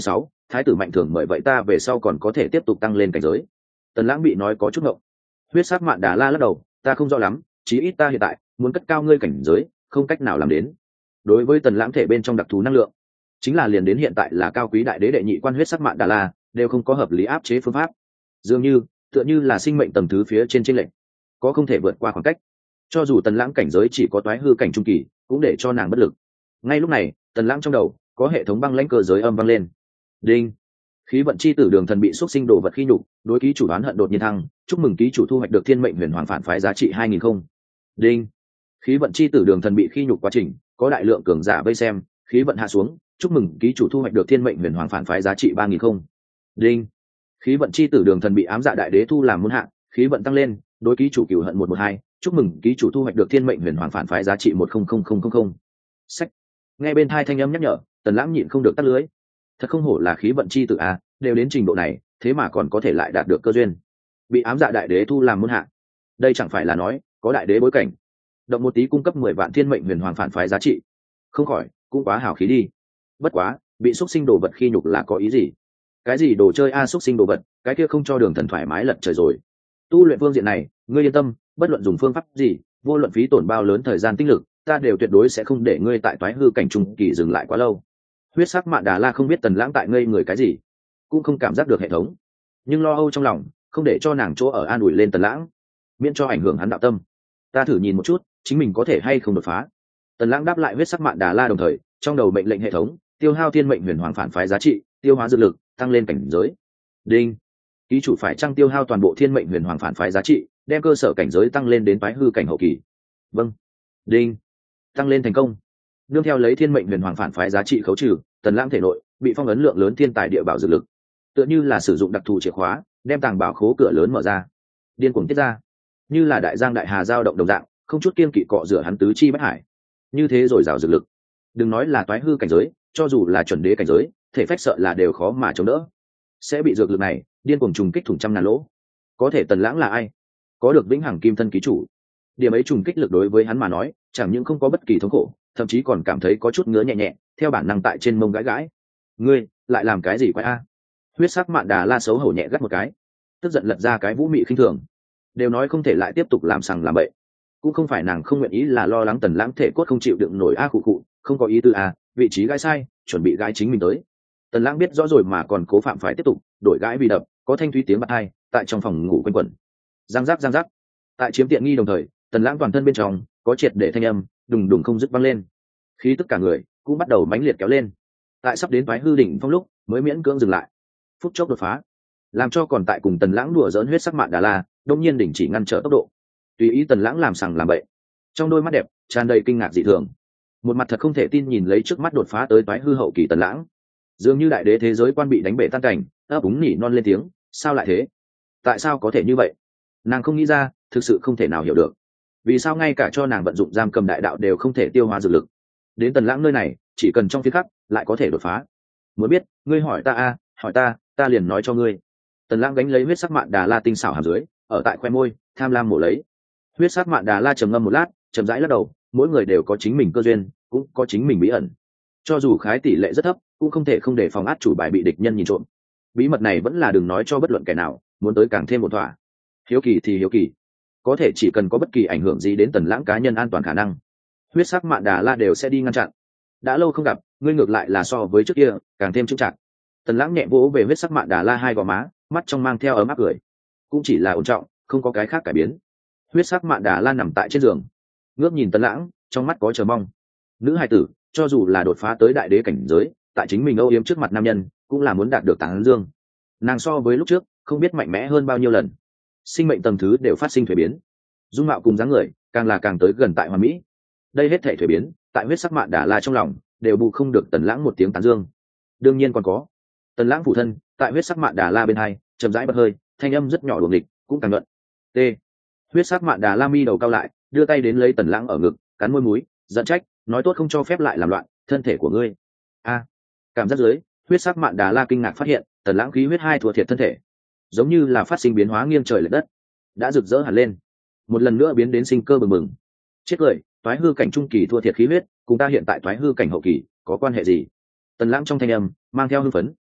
thái tử mạnh thường mời vậy ta về sau còn có thể tiếp tục tăng lên cảnh giới. Tần Lãng bị nói có chút ngộng. Huyết sắc mạn đà la lắc đầu, ta không rõ lắm, chí ít ta hiện tại muốn cất cao ngươi cảnh giới không cách nào làm đến. Đối với Tần Lãng thể bên trong đặc thù năng lượng, chính là liền đến hiện tại là cao quý đại đế đệ nhị quan huyết sắc mạn đà la đều không có hợp lý áp chế phương pháp, dường như tựa như là sinh mệnh tầng thứ phía trên trên lệnh có không thể vượt qua khoảng cách. Cho dù Tần Lãng cảnh giới chỉ có toái hư cảnh trung kỳ cũng để cho nàng bất lực. Ngay lúc này Tần Lãng trong đầu có hệ thống băng lãnh cơ giới âm vang lên. Đinh. Khí vận chi tử đường thần bị xuất sinh đồ vật khi nhục, đối ký chủ đoán hận đột nhiên thăng, chúc mừng ký chủ thu hoạch được thiên mệnh huyền hoàng phản phái giá trị hai nghìn không. Đinh. Khí vận chi tử đường thần bị khi nhục quá trình có đại lượng cường giả vây xem, khí vận hạ xuống, chúc mừng ký chủ thu hoạch được thiên mệnh huyền hoàng phản phái giá trị ba nghìn không. Đinh. Khí vận chi tử đường thần bị ám dạ đại đế thu làm môn hạ, khí vận tăng lên, đối ký chủ cửu hận một một hai, chúc mừng ký chủ thu hoạch được thiên mệnh huyền hoàng phản phái giá trị một không không không không không. Sách. Nghe bên thai thanh âm nhắc nhở, Tần Lãng nhịn không được tắt lưới. Thật không hổ là khí vận chi tử a, đều đến trình độ này thế mà còn có thể lại đạt được cơ duyên, bị ám dạ đại đế thu làm môn hạ. Đây chẳng phải là nói có đại đế bối cảnh, động một tí cung cấp mười vạn thiên mệnh huyền hoàng phản phái giá trị, không khỏi cũng quá hào khí đi. Bất quá bị xúc sinh đồ vật khi nhục là có ý gì? Cái gì đồ chơi a xúc sinh đồ vật, cái kia không cho đường thần thoải mái lật trời rồi. Tu luyện phương diện này ngươi yên tâm, bất luận dùng phương pháp gì, vô luận phí tổn bao lớn thời gian tinh lực, ta đều tuyệt đối sẽ không để ngươi tại toái hư cảnh trung kỳ dừng lại quá lâu. Huyết sắc mạn đà la không biết Tần Lãng tại ngây người cái gì, cũng không cảm giác được hệ thống, nhưng lo âu trong lòng không để cho nàng chỗ ở an ủi lên Tần Lãng, miễn cho ảnh hưởng hắn đạo tâm. Ta thử nhìn một chút chính mình có thể hay không đột phá. Tần Lãng đáp lại huyết sắc mạn đà la, đồng thời trong đầu mệnh lệnh hệ thống tiêu hao thiên mệnh huyền hoàng phản phái giá trị, tiêu hóa dược lực, tăng lên cảnh giới. Đinh. Ký chủ phải trăng tiêu hao toàn bộ thiên mệnh huyền hoàng phản phái giá trị, đem cơ sở cảnh giới tăng lên đến toái hư cảnh hậu kỳ. Vâng. Đinh. Tăng lên thành công. Nương theo lấy thiên mệnh huyền hoàng phản phái giá trị khấu trừ, Tần Lãng thể nội bị phong ấn lượng lớn thiên tài địa bảo dược lực, tựa như là sử dụng đặc thù chìa khóa đem tàng bảo khố cửa lớn mở ra, điên cuồng tiết ra, như là đại giang đại hà giao động đồng dạng, không chút kiên kỵ cọ rửa hắn tứ chi bách hải. Như thế rồi rào dược lực, đừng nói là toái hư cảnh giới, cho dù là chuẩn đế cảnh giới, thể phách sợ là đều khó mà chống đỡ, sẽ bị dược lực này điên cuồng trùng kích thủng trăm ngàn lỗ. Có thể Tần Lãng là ai? Có được vĩnh hằng kim thân ký chủ, điểm ấy trùng kích lực đối với hắn mà nói chẳng những không có bất kỳ thống khổ, thậm chí còn cảm thấy có chút ngứa nhẹ nhẹ, theo bản năng tại trên mông gãi gãi. Ngươi lại làm cái gì quái a? Huyết sắc mạn đà la xấu hổ nhẹ gắt một cái, tức giận lật ra cái vũ mị khinh thường. Đều nói không thể lại tiếp tục làm sằng làm bậy, cũng không phải nàng không nguyện ý, là lo lắng Tần Lãng thể cốt không chịu đựng nổi a à khụ khụ, không có ý tư a, vị trí gãi sai, chuẩn bị gãi chính mình tới. Tần Lãng biết rõ rồi mà còn cố phạm phải tiếp tục, đổi gãi vì đập, có thanh thúy tiếng bật hai tại trong phòng ngủ quanh quẩn. Giang giác giang giác. Tại chiếm tiện nghi đồng thời, Tần Lãng toàn thân bên trong có triệt để thanh âm đùng đùng không dứt vang lên, khí tức cả người cũng bắt đầu mãnh liệt kéo lên. Tại sắp đến toái hư đỉnh phong lúc mới miễn cưỡng dừng lại, phút chốc đột phá, làm cho còn tại cùng Tần Lãng đùa giỡn huyết sắc mạn đà la đông nhiên đình chỉ ngăn trở tốc độ, tùy ý Tần Lãng làm sằng làm bậy. Trong đôi mắt đẹp tràn đầy kinh ngạc dị thường, một mặt thật không thể tin nhìn lấy trước mắt đột phá tới toái hư hậu kỳ Tần Lãng, dường như đại đế thế giới quan bị đánh bể tan cảnh, ấp úng nỉ non lên tiếng, sao lại thế? Tại sao có thể như vậy? Nàng không nghĩ ra, thực sự không thể nào hiểu được, vì sao ngay cả cho nàng vận dụng giam cầm đại đạo đều không thể tiêu hóa dược lực, đến Tần Lãng nơi này chỉ cần trong phiên khắc lại có thể đột phá. Muốn biết, ngươi hỏi ta a, hỏi ta, ta liền nói cho ngươi. Tần Lãng gánh lấy huyết sắc mạn đà la tinh xảo hàm dưới, ở tại khoe môi tham lam mổ lấy. Huyết sắc mạn đà la trầm ngâm một lát, chậm rãi lắc đầu, mỗi người đều có chính mình cơ duyên, cũng có chính mình bí ẩn, cho dù khái tỷ lệ rất thấp cũng không thể không để phòng át chủ bài bị địch nhân nhìn trộm. Bí mật này vẫn là đừng nói cho bất luận kẻ nào, muốn tới càng thêm một thỏa. Hiếu kỳ thì hiếu kỳ, có thể chỉ cần có bất kỳ ảnh hưởng gì đến Tần Lãng cá nhân an toàn khả năng, huyết sắc mạn đà la đều sẽ đi ngăn chặn. Đã lâu không gặp, ngươi ngược lại là so với trước kia càng thêm chững chạc. Tần Lãng nhẹ vỗ về huyết sắc mạn đà la hai gò má, mắt trong mang theo ấm áp cười, cũng chỉ là ổn trọng, không có cái khác cải biến. Huyết sắc mạn đà la nằm tại trên giường, ngước nhìn Tần Lãng, trong mắt có chờ mong. Nữ hài tử cho dù là đột phá tới đại đế cảnh giới, tại chính mình âu yếm trước mặt nam nhân cũng là muốn đạt được tán dương. Nàng so với lúc trước không biết mạnh mẽ hơn bao nhiêu lần, sinh mệnh tầng thứ đều phát sinh thuế biến, dung mạo cùng dáng người càng là càng tới gần tại hoàn mỹ. Đây hết thể thuế biến tại huyết sắc mạn đà la trong lòng đều bù không được Tần Lãng một tiếng tán dương. Đương nhiên còn có Tần Lãng phụ thân tại huyết sắc mạn đà la bên hai chậm rãi bật hơi, thanh âm rất nhỏ đuồng địch cũng càng luận. T. Huyết sắc mạn đà la mi đầu cao lại, đưa tay đến lấy Tần Lãng ở ngực, cắn môi múi, giận trách, nói tốt không cho phép lại làm loạn thân thể của ngươi. A. Cảm giác dưới, huyết sắc mạn đà la kinh ngạc phát hiện Tần Lãng khí huyết hai thua thiệt thân thể, giống như là phát sinh biến hóa nghiêng trời lệch đất, đã rực rỡ hẳn lên, một lần nữa biến đến sinh cơ bừng bừng. Chết cười, toái hư cảnh trung kỳ thua thiệt khí huyết, cùng ta hiện tại toái hư cảnh hậu kỳ có quan hệ gì? Tần Lãng trong thanh âm mang theo hưng phấn,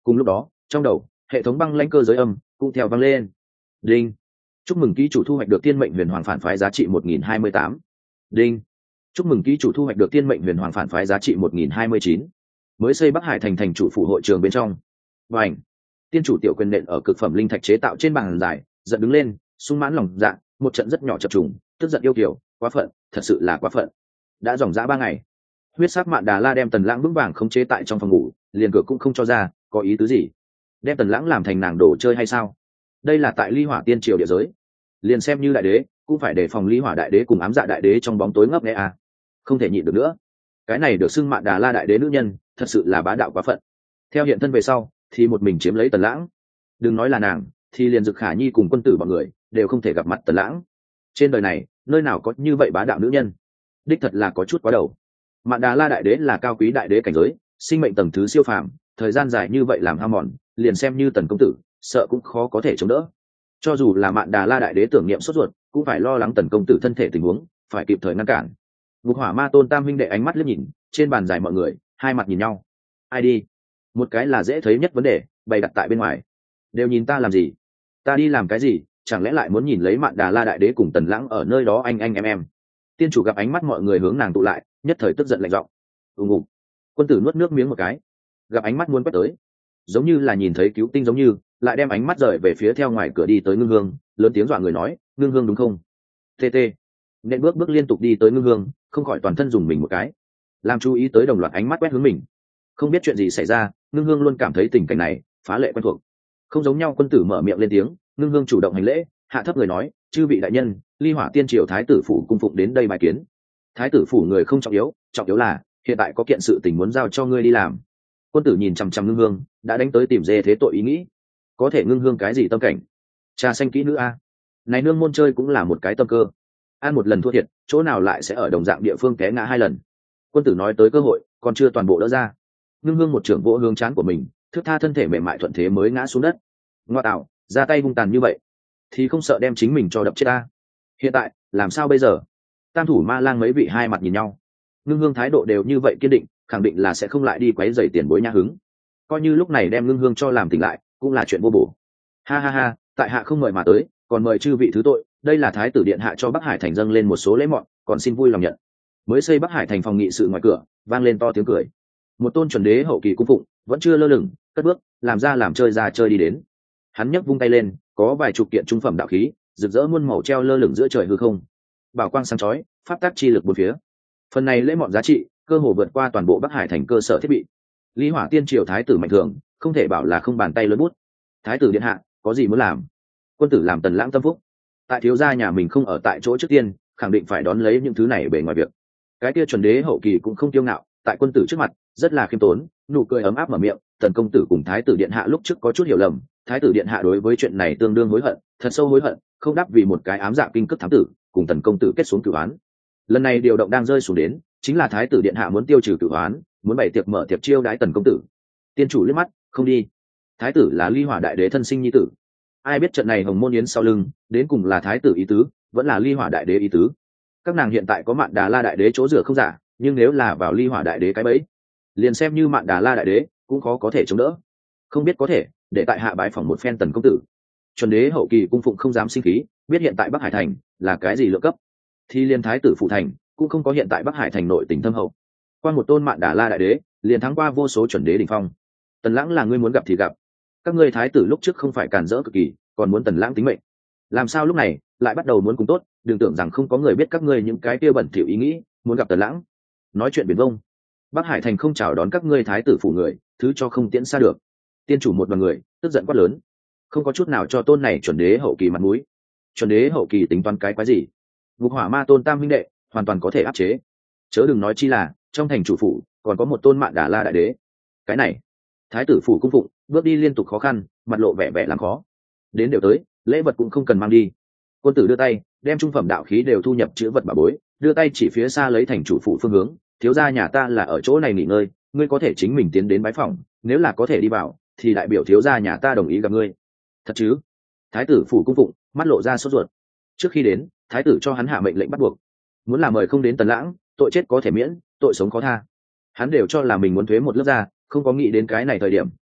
Cùng lúc đó trong đầu hệ thống băng lãnh cơ giới âm cũng theo vang lên. Đinh, chúc mừng ký chủ thu hoạch được tiên mệnh huyền hoàng phản phái giá trị một nghìn hai mươi tám. Đinh, chúc mừng ký chủ thu hoạch được tiên mệnh huyền hoàng phản phái giá trị một nghìn hai mươi chín. Mới xây Bắc Hải thành thành chủ phủ hội trường bên trong. Và ảnh tiên chủ tiểu quyền nện ở cực phẩm linh thạch chế tạo trên bàn dài, giận đứng lên, sung mãn lòng dạ, một trận rất nhỏ chập trùng, tức giận yêu kiều, quá phận, thật sự là quá phận. Đã dòng dã ba ngày, huyết sắc Mạn Đà La đem Tần Lãng vững vàng khống chế tại trong phòng ngủ, liền cửa cũng không cho ra, có ý tứ gì? Đem Tần Lãng làm thành nàng đồ chơi hay sao? Đây là tại Ly Hỏa Tiên triều địa giới, liền xem như đại đế cũng phải đề phòng Ly Hỏa đại đế cùng ám dạ đại đế trong bóng tối ngấp nghé à. Không thể nhịn được nữa, cái này được xưng Mạn Đà La đại đế nữ nhân, thật sự là bá đạo quá phận. Theo hiện thân về sau, thì một mình chiếm lấy Tần Lãng. Đừng nói là nàng, thì liền Dực Khả Nhi cùng quân tử bọn người đều không thể gặp mặt Tần Lãng. Trên đời này, nơi nào có như vậy bá đạo nữ nhân? Đích thật là có chút quá đầu. Mạn Đà La đại đế là cao quý đại đế cảnh giới, sinh mệnh tầng thứ siêu phàm, thời gian dài như vậy làm hao mòn, liền xem như Tần công tử, sợ cũng khó có thể chống đỡ. Cho dù là Mạn Đà La đại đế tưởng niệm sốt ruột, cũng phải lo lắng Tần công tử thân thể tình huống, phải kịp thời ngăn cản. Ngục Hỏa Ma Tôn tam huynh đệ ánh mắt liếc nhìn, trên bàn dài mọi người, hai mặt nhìn nhau. Ai đi? Một cái là dễ thấy nhất vấn đề, bày đặt tại bên ngoài. Đều nhìn ta làm gì? Ta đi làm cái gì? Chẳng lẽ lại muốn nhìn lấy Mạn Đà La đại đế cùng Tần Lãng ở nơi đó anh anh em em? Tiên chủ gặp ánh mắt mọi người hướng nàng tụ lại, nhất thời tức giận lạnh giọng. Ùng ùng. Quân tử nuốt nước miếng một cái, gặp ánh mắt muốn quét tới, giống như là nhìn thấy cứu tinh giống như, lại đem ánh mắt rời về phía theo ngoài cửa đi tới Ngưng Hương, lớn tiếng dọa người nói, Ngưng Hương đúng không? Tê tê. Nên bước bước liên tục đi tới Ngưng Hương, không khỏi toàn thân dùng mình một cái, làm chú ý tới đồng loạt ánh mắt quét hướng mình. Không biết chuyện gì xảy ra, Ngưng Hương luôn cảm thấy tình cảnh này phá lệ quen thuộc. Không giống nhau, quân tử mở miệng lên tiếng, Ngưng Hương chủ động hành lễ, hạ thấp người nói, chư vị đại nhân, Ly Hỏa Tiên triều thái tử phủ cung phụng đến đây bài kiến. Thái tử phủ người không trọng yếu, trọng yếu là hiện tại có kiện sự tình muốn giao cho ngươi đi làm. Quân tử nhìn chằm chằm Ngưng Hương, đã đánh tới tìm dê thế tội ý nghĩ. Có thể Ngưng Hương cái gì tâm cảnh? Trà xanh kỹ nữ a, này nương môn chơi cũng là một cái tâm cơ. Ăn một lần thua thiệt, chỗ nào lại sẽ ở đồng dạng địa phương té ngã hai lần. Quân tử nói tới cơ hội, còn chưa toàn bộ đỡ ra. Ngưng Hương một trưởng vỗ hướng trán của mình, thước tha thân thể mềm mại thuận thế mới ngã xuống đất. Ngoa tạo, ra tay hung tàn như vậy, thì không sợ đem chính mình cho đập chết ta? Hiện tại làm sao bây giờ? Tam thủ ma lang mấy vị hai mặt nhìn nhau. Ngưng Hương thái độ đều như vậy kiên định, khẳng định là sẽ không lại đi quấy rầy tiền bối nhã hứng. Coi như lúc này đem Ngưng Hương cho làm tỉnh lại, cũng là chuyện vô bổ. Ha ha ha, tại hạ không mời mà tới, còn mời chư vị thứ tội. Đây là thái tử điện hạ cho Bắc Hải thành dâng lên một số lễ mọn, còn xin vui lòng nhận. Mới xây Bắc Hải thành phòng nghị sự ngoài cửa, vang lên to tiếng cười. Một tôn chuẩn đế hậu kỳ cung phụng vẫn chưa lơ lửng, cất bước, làm ra làm chơi ra chơi đi đến. Hắn nhấc vung tay lên, có vài chục kiện trung phẩm đạo khí, rực rỡ muôn màu treo lơ lửng giữa trời hư không. Bảo quang sáng chói, pháp tác chi lực bốn phía. Phần này lễ mọn giá trị, cơ hồ vượt qua toàn bộ Bắc Hải thành cơ sở thiết bị. Ly Hỏa Tiên triều thái tử mạnh thường, không thể bảo là không bàn tay lớn bút. Thái tử điện hạ, có gì muốn làm? Quân tử làm Tần Lãng tâm phúc. Tại thiếu gia nhà mình không ở tại chỗ trước tiên, khẳng định phải đón lấy những thứ này bề ngoài việc. Cái kia chuẩn đế hậu kỳ cũng không kiêu ngạo, tại quân tử trước mặt rất là khiêm tốn, nụ cười ấm áp mở miệng. Tần công tử cùng thái tử điện hạ lúc trước có chút hiểu lầm, thái tử điện hạ đối với chuyện này tương đương hối hận, thật sâu hối hận, không đáp vì một cái ám dạ kinh cức thám tử cùng Tần công tử kết xuống cửu án. Lần này điều động đang rơi xuống đến, chính là thái tử điện hạ muốn tiêu trừ cửu án, muốn bày tiệc mở tiệc chiêu đãi Tần công tử. Tiên chủ liếc mắt, không đi. Thái tử là Ly Hỏa đại đế thân sinh nhi tử, ai biết trận này hồng môn yến sau lưng đến cùng là thái tử ý tứ vẫn là Ly Hỏa đại đế ý tứ. Các nàng hiện tại có Mạn Đà La đại đế chỗ dựa không giả, nhưng nếu là vào Ly Hỏa đại đế cái bẫy, liền xem như Mạn Đà La đại đế cũng khó có thể chống đỡ. Không biết có thể để tại hạ bái phỏng một phen Tần công tử. Chuẩn đế hậu kỳ cung phụng không dám sinh khí, biết hiện tại Bắc Hải thành là cái gì lượng cấp, thì liên thái tử phụ thành cũng không có hiện tại Bắc Hải thành nội tình thâm hậu. Qua một tôn Mạn Đà La đại đế liền thắng qua vô số chuẩn đế đỉnh phong. Tần Lãng là ngươi muốn gặp thì gặp, các ngươi thái tử lúc trước không phải cản rỡ cực kỳ, còn muốn Tần Lãng tính mệnh, làm sao lúc này lại bắt đầu muốn cùng tốt? Đừng tưởng rằng không có người biết các ngươi những cái kia bẩn thỉu ý nghĩ, muốn gặp Tần Lãng. Nói chuyện biển vông, Bắc Hải thành không chào đón các ngươi thái tử phủ người, thứ cho không tiễn xa được. Tiên chủ một đoàn người tức giận quát lớn, không có chút nào cho tôn này chuẩn đế hậu kỳ mặt mũi. Chuẩn đế hậu kỳ tính toán cái quái gì? Ngục Hỏa Ma Tôn tam huynh đệ hoàn toàn có thể áp chế, chớ đừng nói chi là trong thành chủ phủ còn có một tôn Mạn Đà La đại đế. Cái này thái tử phủ cung phụng bước đi liên tục khó khăn, mặt lộ vẻ vẻ làm khó. Đến đều tới, lễ vật cũng không cần mang đi. Quân tử đưa tay đem trung phẩm đạo khí đều thu nhập chữ vật bảo bối, đưa tay chỉ phía xa lấy thành chủ phủ phương hướng. Thiếu gia nhà ta là ở chỗ này nghỉ ngơi, ngươi có thể chính mình tiến đến bái phòng, nếu là có thể đi vào thì đại biểu thiếu gia nhà ta đồng ý gặp ngươi. Thật chứ? Thái tử phủ cung phụng mắt lộ ra sốt ruột. Trước khi đến, thái tử cho hắn hạ mệnh lệnh bắt buộc, muốn là mời không đến Tần Lãng, tội chết có thể miễn, tội sống khó tha. Hắn đều cho là mình muốn thuế một lớp ra, không có nghĩ đến cái này thời điểm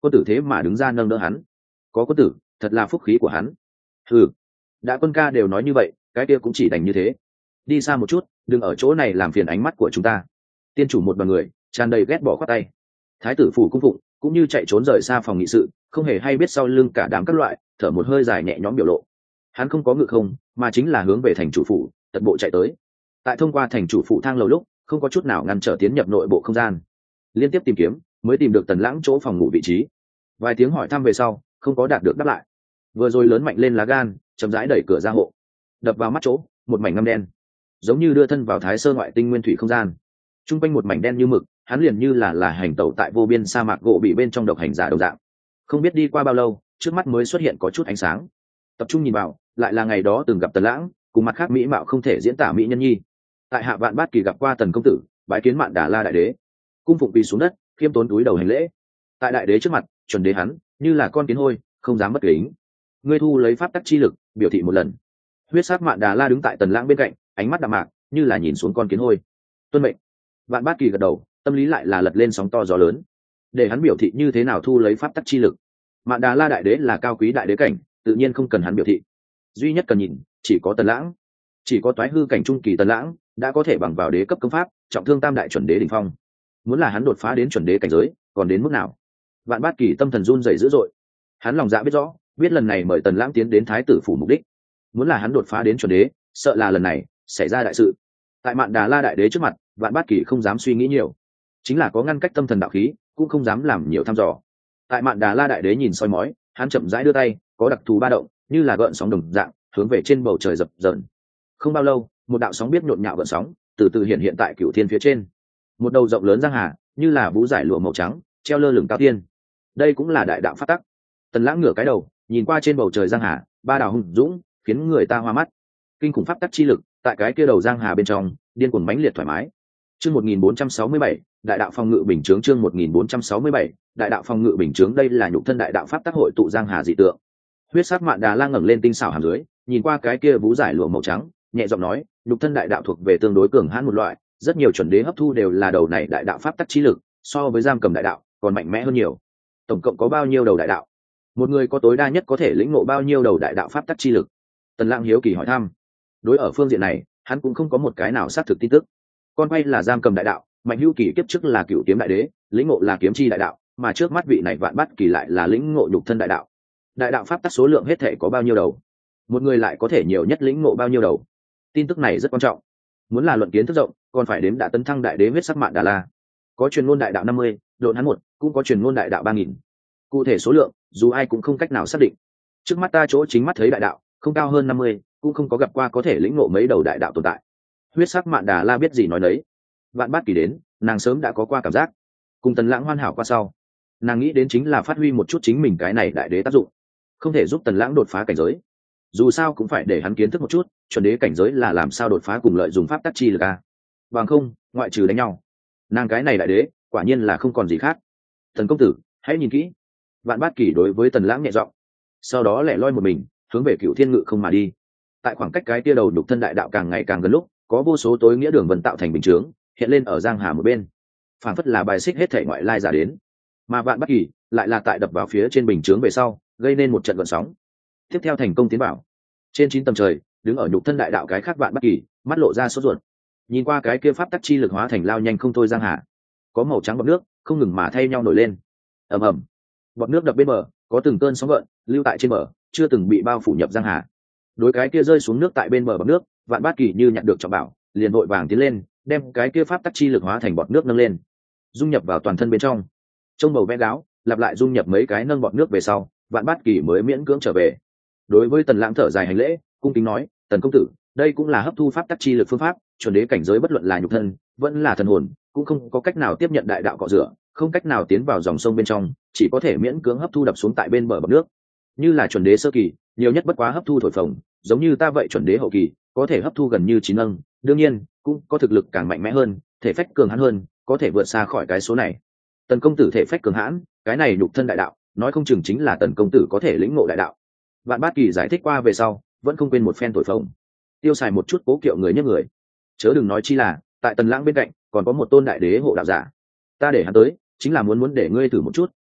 quân tử thế mà đứng ra nâng đỡ hắn. Có quân tử thật là phúc khí của hắn. Ừ, đã quân ca đều nói như vậy, cái kia cũng chỉ đành như thế. Đi xa một chút, đừng ở chỗ này làm phiền ánh mắt của chúng ta. Tiên chủ một đoàn người tràn đầy ghét bỏ khoát tay. Thái tử phủ cung phụng cũng như chạy trốn rời xa phòng nghị sự, không hề hay biết sau lưng cả đám các loại, thở một hơi dài nhẹ nhõm biểu lộ. Hắn không có ngự không, mà chính là hướng về thành chủ phủ tật bộ chạy tới. Tại thông qua thành chủ phủ thang lầu lúc, không có chút nào ngăn trở tiến nhập nội bộ không gian. Liên tiếp tìm kiếm mới tìm được Tần Lãng chỗ phòng ngủ vị trí. Vài tiếng hỏi thăm về sau, không có đạt được đáp lại. Vừa rồi lớn mạnh lên lá gan, chậm rãi đẩy cửa ra hộ, đập vào mắt chỗ một mảnh ngăm đen, giống như đưa thân vào Thái Sơ ngoại tinh nguyên thủy không gian. Trung quanh một mảnh đen như mực, hắn liền như là là hành tẩu tại vô biên sa mạc gỗ bị bên trong độc hành giả đồng dạng. Không biết đi qua bao lâu, trước mắt mới xuất hiện có chút ánh sáng. Tập trung nhìn vào, lại là ngày đó từng gặp Tần Lãng, cùng mặt khác mỹ mạo không thể diễn tả mỹ nhân nhi. Tại Hạ Vạn Bát Kỳ gặp qua Tần công tử, bái kiến Mạn Đà La đại đế. Cung phụng quỳ xuống đất, khiêm tốn túi đầu hành lễ. Tại đại đế trước mặt, chuẩn đế hắn như là con kiến hôi, không dám bất kính. Ngươi thu lấy pháp tắc chi lực, biểu thị một lần. Huyết sắc Mạn Đà La đứng tại Tần Lãng bên cạnh, ánh mắt đạm mạc, như là nhìn xuống con kiến hôi. Tuân mệnh. Vạn Bát Kỳ gật đầu, tâm lý lại là lật lên sóng to gió lớn. Để hắn biểu thị như thế nào thu lấy pháp tắc chi lực. Mạn Đà La đại đế là cao quý đại đế cảnh, tự nhiên không cần hắn biểu thị. Duy nhất cần nhìn, chỉ có Tần Lãng. Chỉ có toái hư cảnh trung kỳ Tần Lãng đã có thể bằng vào đế cấp công pháp, trọng thương tam đại chuẩn đế đỉnh phong. Muốn là hắn đột phá đến chuẩn đế cảnh giới, còn đến mức nào? Vạn Bát Kỳ tâm thần run rẩy dữ dội. Hắn lòng dạ biết rõ, biết lần này mời Tần Lãng tiến đến thái tử phủ mục đích. Muốn là hắn đột phá đến chuẩn đế, sợ là lần này xảy ra đại sự. Tại Mạn Đà La đại đế trước mặt, Vạn Bát Kỳ không dám suy nghĩ nhiều, chính là có ngăn cách tâm thần đạo khí, cũng không dám làm nhiều thăm dò. Tại Mạn Đà La đại đế nhìn soi mói, hắn chậm rãi đưa tay, có đặc thù ba động, như là gợn sóng đồng dạng, hướng về trên bầu trời dập dờn. Không bao lâu, một đạo sóng biết nhộn nhạo gợn sóng, từ từ hiện hiện tại Cửu Thiên phía trên. Một đầu rộng lớn giang hà, như là vũ giải lụa màu trắng, treo lơ lửng cao thiên. Đây cũng là đại đạo pháp tắc. Tần Lãng ngửa cái đầu, nhìn qua trên bầu trời giang hà, ba đảo hùng dũng, khiến người ta hoa mắt. Kinh khủng pháp tắc chi lực, tại cái kia đầu giang hà bên trong, điên cuồng mãnh liệt thoải mái. Chương một nghìn bốn trăm sáu mươi bảy, đại đạo phòng ngự bình chướng chương một nghìn bốn trăm sáu mươi bảy, đại đạo phòng ngự bình chướng đây là nhục thân đại đạo pháp tác hội tụ giang hà dị tượng. Huyết sắc Mạn Đà La ngẩng lên tinh xảo hàm dưới, nhìn qua cái kia vũ giải lụa màu trắng, nhẹ giọng nói, nhục thân đại đạo thuộc về tương đối cường hãn một loại, rất nhiều chuẩn đế hấp thu đều là đầu này đại đạo pháp tắc chi lực, so với giam cầm đại đạo còn mạnh mẽ hơn nhiều. Tổng cộng có bao nhiêu đầu đại đạo? Một người có tối đa nhất có thể lĩnh ngộ bao nhiêu đầu đại đạo pháp tắc chi lực? Tần Lãng hiếu kỳ hỏi thăm. Đối ở phương diện này, hắn cũng không có một cái nào xác thực tin tức. Con quay là giam cầm đại đạo, Mạnh Hữu Kỳ kiếp trước là Cửu Kiếm đại đế, lĩnh ngộ là kiếm chi đại đạo, mà trước mắt vị này Vạn Bát Kỳ lại là lĩnh ngộ nhục thân đại đạo. Đại đạo pháp tắc số lượng hết thể có bao nhiêu đầu? Một người lại có thể nhiều nhất lĩnh ngộ bao nhiêu đầu? Tin tức này rất quan trọng. Muốn là luận kiến thức rộng, còn phải đếm đã tấn thăng đại đế huyết sắc Mạn Đà La. Có truyền ngôn đại đạo năm mươi, độn hắn một, cũng có truyền ngôn đại đạo ba nghìn. Cụ thể số lượng, dù ai cũng không cách nào xác định. Trước mắt ta chỗ chính mắt thấy đại đạo, không cao hơn năm mươi, cũng không có gặp qua có thể lĩnh ngộ mấy đầu đại đạo tồn tại. Huyết sắc Mạn Đà La biết gì nói nấy. Vạn Bát Kỳ đến, nàng sớm đã có qua cảm giác. Cùng Tần Lãng hoàn hảo qua sau, nàng nghĩ đến chính là phát huy một chút chính mình cái này đại đế tác dụng, không thể giúp Tần Lãng đột phá cảnh giới, dù sao cũng phải để hắn kiến thức một chút chuẩn đế cảnh giới là làm sao đột phá cùng lợi dụng pháp tắc chi lực a. Bằng không, ngoại trừ đánh nhau, nàng cái này đại đế quả nhiên là không còn gì khác. Thần công tử, hãy nhìn kỹ. Vạn Bát Kỳ đối với Tần Lãng nhẹ giọng, sau đó lẻ loi một mình hướng về Cửu Thiên Ngự không mà đi. Tại khoảng cách cái tia đầu đục thân đại đạo càng ngày càng gần lúc, có vô số tối nghĩa đường vân tạo thành bình chướng hiện lên ở giang hà một bên, phản phất là bài xích hết thể ngoại lai giả đến. Mà Vạn Bát Kỳ lại là tại đập vào phía trên bình chướng về sau, gây nên một trận gợn sóng, tiếp theo thành công tiến vào. Trên chín tầng trời, đứng ở nhục thân đại đạo cái khác Vạn Bát Kỳ, mắt lộ ra sốt ruột, nhìn qua cái kia pháp tắc chi lực hóa thành lao nhanh không thôi giang hà, có màu trắng bọt nước không ngừng mà thay nhau nổi lên. Ầm ầm, bọt nước đập bên bờ, có từng cơn sóng gợn lưu tại trên bờ, chưa từng bị bao phủ nhập giang hà. Đối cái kia rơi xuống nước tại bên bờ bọt nước, Vạn Bát Kỳ như nhận được trọng bảo, liền vội vàng tiến lên, đem cái kia pháp tắc chi lực hóa thành bọt nước nâng lên, dung nhập vào toàn thân bên trong. Trong bầu vẽ gáo, lặp lại dung nhập mấy cái nâng bọt nước về sau, Vạn Bát Kỳ mới miễn cưỡng trở về. Đối với Tần Lãng thở dài hành lễ, cung kính nói, Tần công tử, đây cũng là hấp thu pháp tắc chi lực phương pháp, chuẩn đế cảnh giới bất luận là nhục thân vẫn là thần hồn, cũng không có cách nào tiếp nhận đại đạo cọ rửa, không cách nào tiến vào dòng sông bên trong, chỉ có thể miễn cưỡng hấp thu đập xuống tại bên bờ bọt nước. Như là chuẩn đế sơ kỳ, nhiều nhất bất quá hấp thu thổi phồng, giống như ta vậy chuẩn đế hậu kỳ, có thể hấp thu gần như chín nâng, đương nhiên cũng có thực lực càng mạnh mẽ hơn, thể phách cường hãn hơn, có thể vượt xa khỏi cái số này. Tần công tử thể phách cường hãn, cái này nhục thân đại đạo, nói không chừng chính là Tần công tử có thể lĩnh ngộ đại đạo. Vạn Bát Kỳ giải thích qua về sau, vẫn không quên một phen thổi phồng, tiêu xài một chút cố kiệu người nhấc người. Chớ đừng nói chi là, tại Tần Lãng bên cạnh còn có một tôn đại đế hộ đạo giả. Ta để hắn tới, chính là muốn muốn để ngươi thử một chút,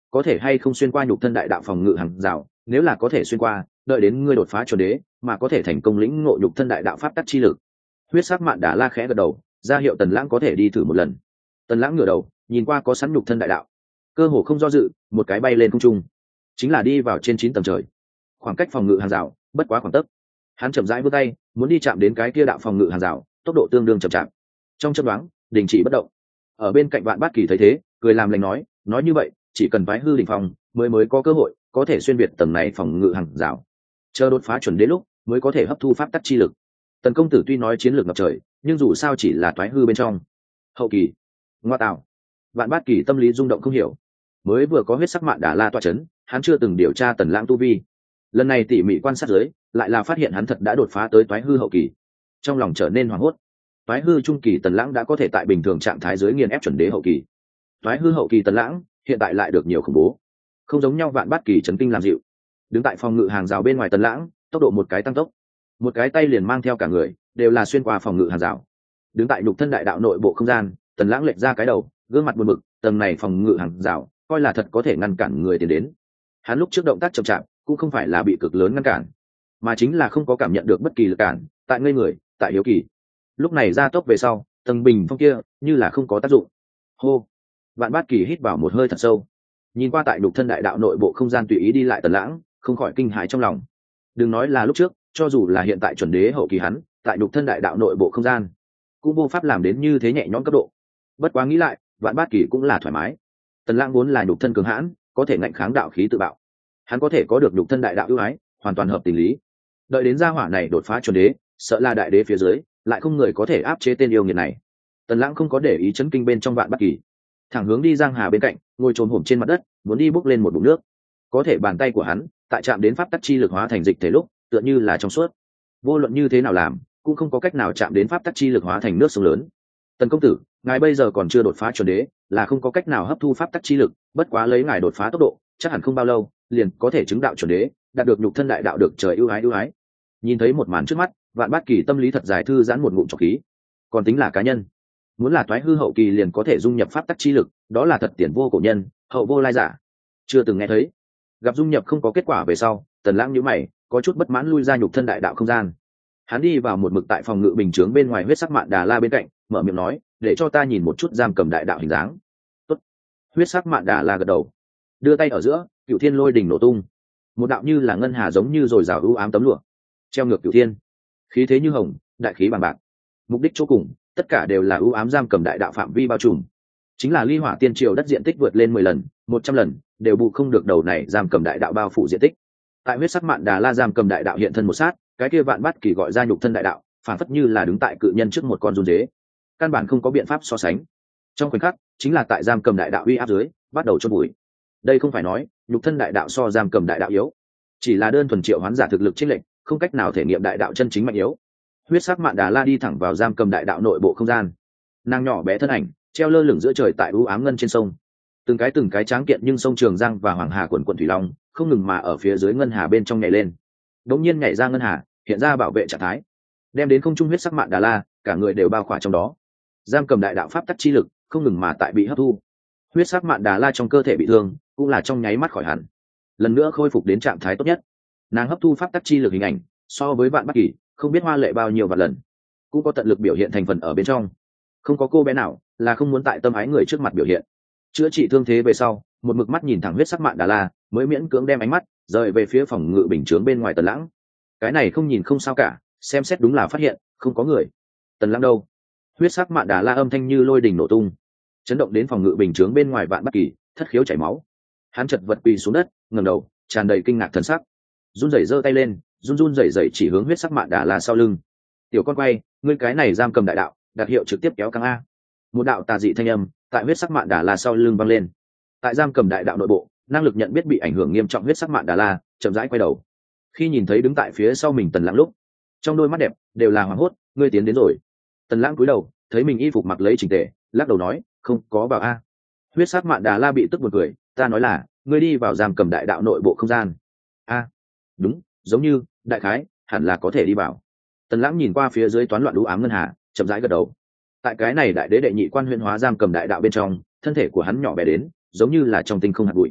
có thể hay không xuyên qua nhục thân đại đạo phòng ngự hàng rào, nếu là có thể xuyên qua, đợi đến ngươi đột phá chuẩn đế mà có thể thành công lĩnh ngộ nhục thân đại đạo pháp tắc chi lực. Huyết sắc mạn đà la khẽ gật đầu, ra hiệu Tần Lãng có thể đi thử một lần. Tần Lãng ngửa đầu nhìn qua có sẵn nhục thân đại đạo, cơ hồ không do dự, một cái bay lên không trung, chính là đi vào trên chín tầng trời. Khoảng cách phòng ngự hàng rào bất quá khoảng tấc, hắn chậm rãi vươn tay muốn đi chạm đến cái kia đạo phòng ngự hàng rào, tốc độ tương đương chậm chạp. Trong chớp nhoáng đình chỉ bất động. Ở bên cạnh Vạn Bát Kỳ thấy thế, cười làm lành nói, nói như vậy chỉ cần phái hư đỉnh phòng mới mới có cơ hội có thể xuyên việt tầng này phòng ngự hàng rào, chờ đột phá chuẩn đế lúc mới có thể hấp thu pháp tắc chi lực. Tần công tử tuy nói chiến lược ngập trời, nhưng dù sao chỉ là toái hư bên trong hậu kỳ. Ngoa tạo! Vạn Bát Kỳ tâm lý rung động không hiểu. Mới vừa có huyết sắc mạn đà la toa chấn, hắn chưa từng điều tra Tần Lãng tu vi, lần này tỉ mỉ quan sát dưới lại là phát hiện hắn thật đã đột phá tới toái hư hậu kỳ. Trong lòng trở nên hoảng hốt. Toái hư trung kỳ Tần Lãng đã có thể tại bình thường trạng thái dưới nghiền ép chuẩn đế hậu kỳ, toái hư hậu kỳ Tần Lãng hiện tại lại được nhiều khủng bố. Không giống nhau. Vạn Bát Kỳ chấn kinh làm dịu, đứng tại phòng ngự hàng rào bên ngoài Tần Lãng tốc độ một cái tăng tốc, một cái tay liền mang theo cả người đều là xuyên qua phòng ngự hàng rào. Đứng tại nhục thân đại đạo nội bộ không gian, Tần Lãng lệch ra cái đầu, gương mặt buồn bực, tầng này phòng ngự hàng rào coi là thật có thể ngăn cản người tiến đến. Hắn lúc trước động tác chậm chạp cũng không phải là bị cực lớn ngăn cản, mà chính là không có cảm nhận được bất kỳ lực cản, tại ngây người, tại hiếu kỳ. Lúc này ra tốc về sau, tầng bình phong kia như là không có tác dụng. Hô! Vạn Bát Kỳ hít vào một hơi thật sâu, nhìn qua tại nhục thân đại đạo nội bộ không gian tùy ý đi lại Tần Lãng, không khỏi kinh hãi trong lòng. Đừng nói là lúc trước, cho dù là hiện tại chuẩn đế hậu kỳ hắn, tại nhục thân đại đạo nội bộ không gian cũng vô pháp làm đến như thế nhẹ nhõm cấp độ. Bất quá nghĩ lại, Vạn Bát Kỳ cũng là thoải mái. Tần Lãng vốn là nhục thân cường hãn, có thể ngạnh kháng đạo khí tự bạo, hắn có thể có được nhục thân đại đạo ưu ái, hoàn toàn hợp tình lý. Đợi đến gia hỏa này đột phá chuẩn đế, sợ là đại đế phía dưới lại không người có thể áp chế tên yêu nghiệt này. Tần Lãng không có để ý chấn kinh bên trong Vạn Bát Kỳ, thẳng hướng đi Giang Hà bên cạnh, ngồi trồm hổm trên mặt đất, muốn đi bốc lên một bụng nước. Có thể bàn tay của hắn tại chạm đến pháp tắc chi lực hóa thành dịch thể lúc, tựa như là trong suốt. Vô luận như thế nào làm, cũng không có cách nào chạm đến pháp tắc chi lực hóa thành nước sông lớn. Tần công tử, ngài bây giờ còn chưa đột phá chuẩn đế, là không có cách nào hấp thu pháp tắc chi lực, bất quá lấy ngài đột phá tốc độ, chắc hẳn không bao lâu liền có thể chứng đạo chuẩn đế, đạt được nhục thân đại đạo được trời ưu ái ưu ái. Nhìn thấy một màn trước mắt, Vạn Bát Kỳ tâm lý thật dài thư giãn một ngụm trọc khí. Còn tính là cá nhân, muốn là toái hư hậu kỳ liền có thể dung nhập pháp tắc chi lực, đó là thật tiền vô cổ nhân, hậu vô lai giả. Chưa từng nghe thấy. Gặp dung nhập không có kết quả về sau, Tần Lãng nhíu mày, có chút bất mãn lui ra nhục thân đại đạo không gian. Hắn đi vào một mực tại phòng ngự bình chướng bên ngoài huyết sắc mạn đà la bên cạnh, mở miệng nói, để cho ta nhìn một chút giam cầm đại đạo hình dáng. Tốt. Huyết sắc mạn đà la gật đầu, đưa tay ở giữa, cựu thiên lôi đỉnh nổ tung, một đạo như là ngân hà giống như rồi rào ưu ám tấm lụa treo ngược cựu thiên, khí thế như hồng, đại khí bằng bạc. Mục đích chỗ cùng, tất cả đều là ưu ám giam cầm đại đạo phạm vi bao trùm, chính là ly hỏa tiên triều đất diện tích vượt lên mười lần, một trăm lần đều bù không được đầu này giam cầm đại đạo bao phủ diện tích. Tại huyết sắc mạn đà la giam cầm đại đạo hiện thân một sát, cái kia Vạn Bát Kỳ gọi ra nhục thân đại đạo, phản phất như là đứng tại cự nhân trước một con run dế, căn bản không có biện pháp so sánh. Trong khoảnh khắc, chính là tại giam cầm đại đạo uy áp dưới, bắt đầu chôn bụi. Đây không phải nói nhục thân đại đạo so giam cầm đại đạo yếu, chỉ là đơn thuần triệu hoán giả thực lực chênh lệch, không cách nào thể nghiệm đại đạo chân chính mạnh yếu. Huyết sắc mạn đà la đi thẳng vào giam cầm đại đạo nội bộ không gian, nàng nhỏ bé thân ảnh treo lơ lửng giữa trời tại u ám ngân trên sông, từng cái từng cái tráng kiện nhưng sông Trường Giang và Hoàng Hà quần quận thủy long không ngừng mà ở phía dưới ngân hà bên trong nhảy lên, đống nhiên nhảy ra ngân hà, hiện ra bảo vệ trạng thái, đem đến không trung huyết sắc mạn đà la cả người đều bao khỏa trong đó. Giam cầm đại đạo pháp tắc chi lực không ngừng mà tại bị hấp thu, huyết sắc mạn đà la trong cơ thể bị thương cũng là trong nháy mắt khỏi hẳn, lần nữa khôi phục đến trạng thái tốt nhất. Nàng hấp thu pháp tắc chi lực hình ảnh so với Vạn Bát Kỳ không biết hoa lệ bao nhiêu vạn lần, cũng có tận lực biểu hiện thành phần ở bên trong. Không có cô bé nào là không muốn tại tâm ái người trước mặt biểu hiện. Chữa trị thương thế về sau, một mực mắt nhìn thẳng huyết sắc mạn đà la mới miễn cưỡng đem ánh mắt rời về phía phòng ngự bình chướng bên ngoài Tần Lãng. Cái này không nhìn không sao cả, xem xét đúng là phát hiện không có người. Tần Lãng đâu? Huyết sắc mạn đà la âm thanh như lôi đình nổ tung, chấn động đến phòng ngự bình chướng bên ngoài Vạn Bát Kỳ thất khiếu chảy máu. Hắn chật vật quỳ xuống đất, ngẩng đầu tràn đầy kinh ngạc thần sắc, run rẩy giơ tay lên, run run rẩy rẩy chỉ hướng huyết sắc mạn đà la sau lưng. Tiểu con quay, ngươi cái này giam cầm đại đạo, đặc hiệu trực tiếp kéo căng a. Một đạo tà dị thanh âm tại huyết sắc mạn đà la sau lưng vang lên. Tại giam cầm đại đạo nội bộ, năng lực nhận biết bị ảnh hưởng nghiêm trọng huyết sắc mạn đà la chậm rãi quay đầu, khi nhìn thấy đứng tại phía sau mình Tần Lãng lúc, trong đôi mắt đẹp đều là hoảng hốt. Ngươi tiến đến rồi. Tần Lãng cúi đầu thấy mình y phục mặc lấy chỉnh tề, lắc đầu nói, không có vào a. Huyết sắc mạn đà la bị tức buồn cười, ta nói là ngươi đi vào giam cầm đại đạo nội bộ không gian. A, đúng, giống như đại khái hẳn là có thể đi vào. Tần Lãng nhìn qua phía dưới toán loạn u ám ngân hà, chậm rãi gật đầu. Tại cái này đại đế đệ nhị quan huyễn hóa giam cầm đại đạo bên trong, thân thể của hắn nhỏ bé đến giống như là trong tinh không hạt bụi,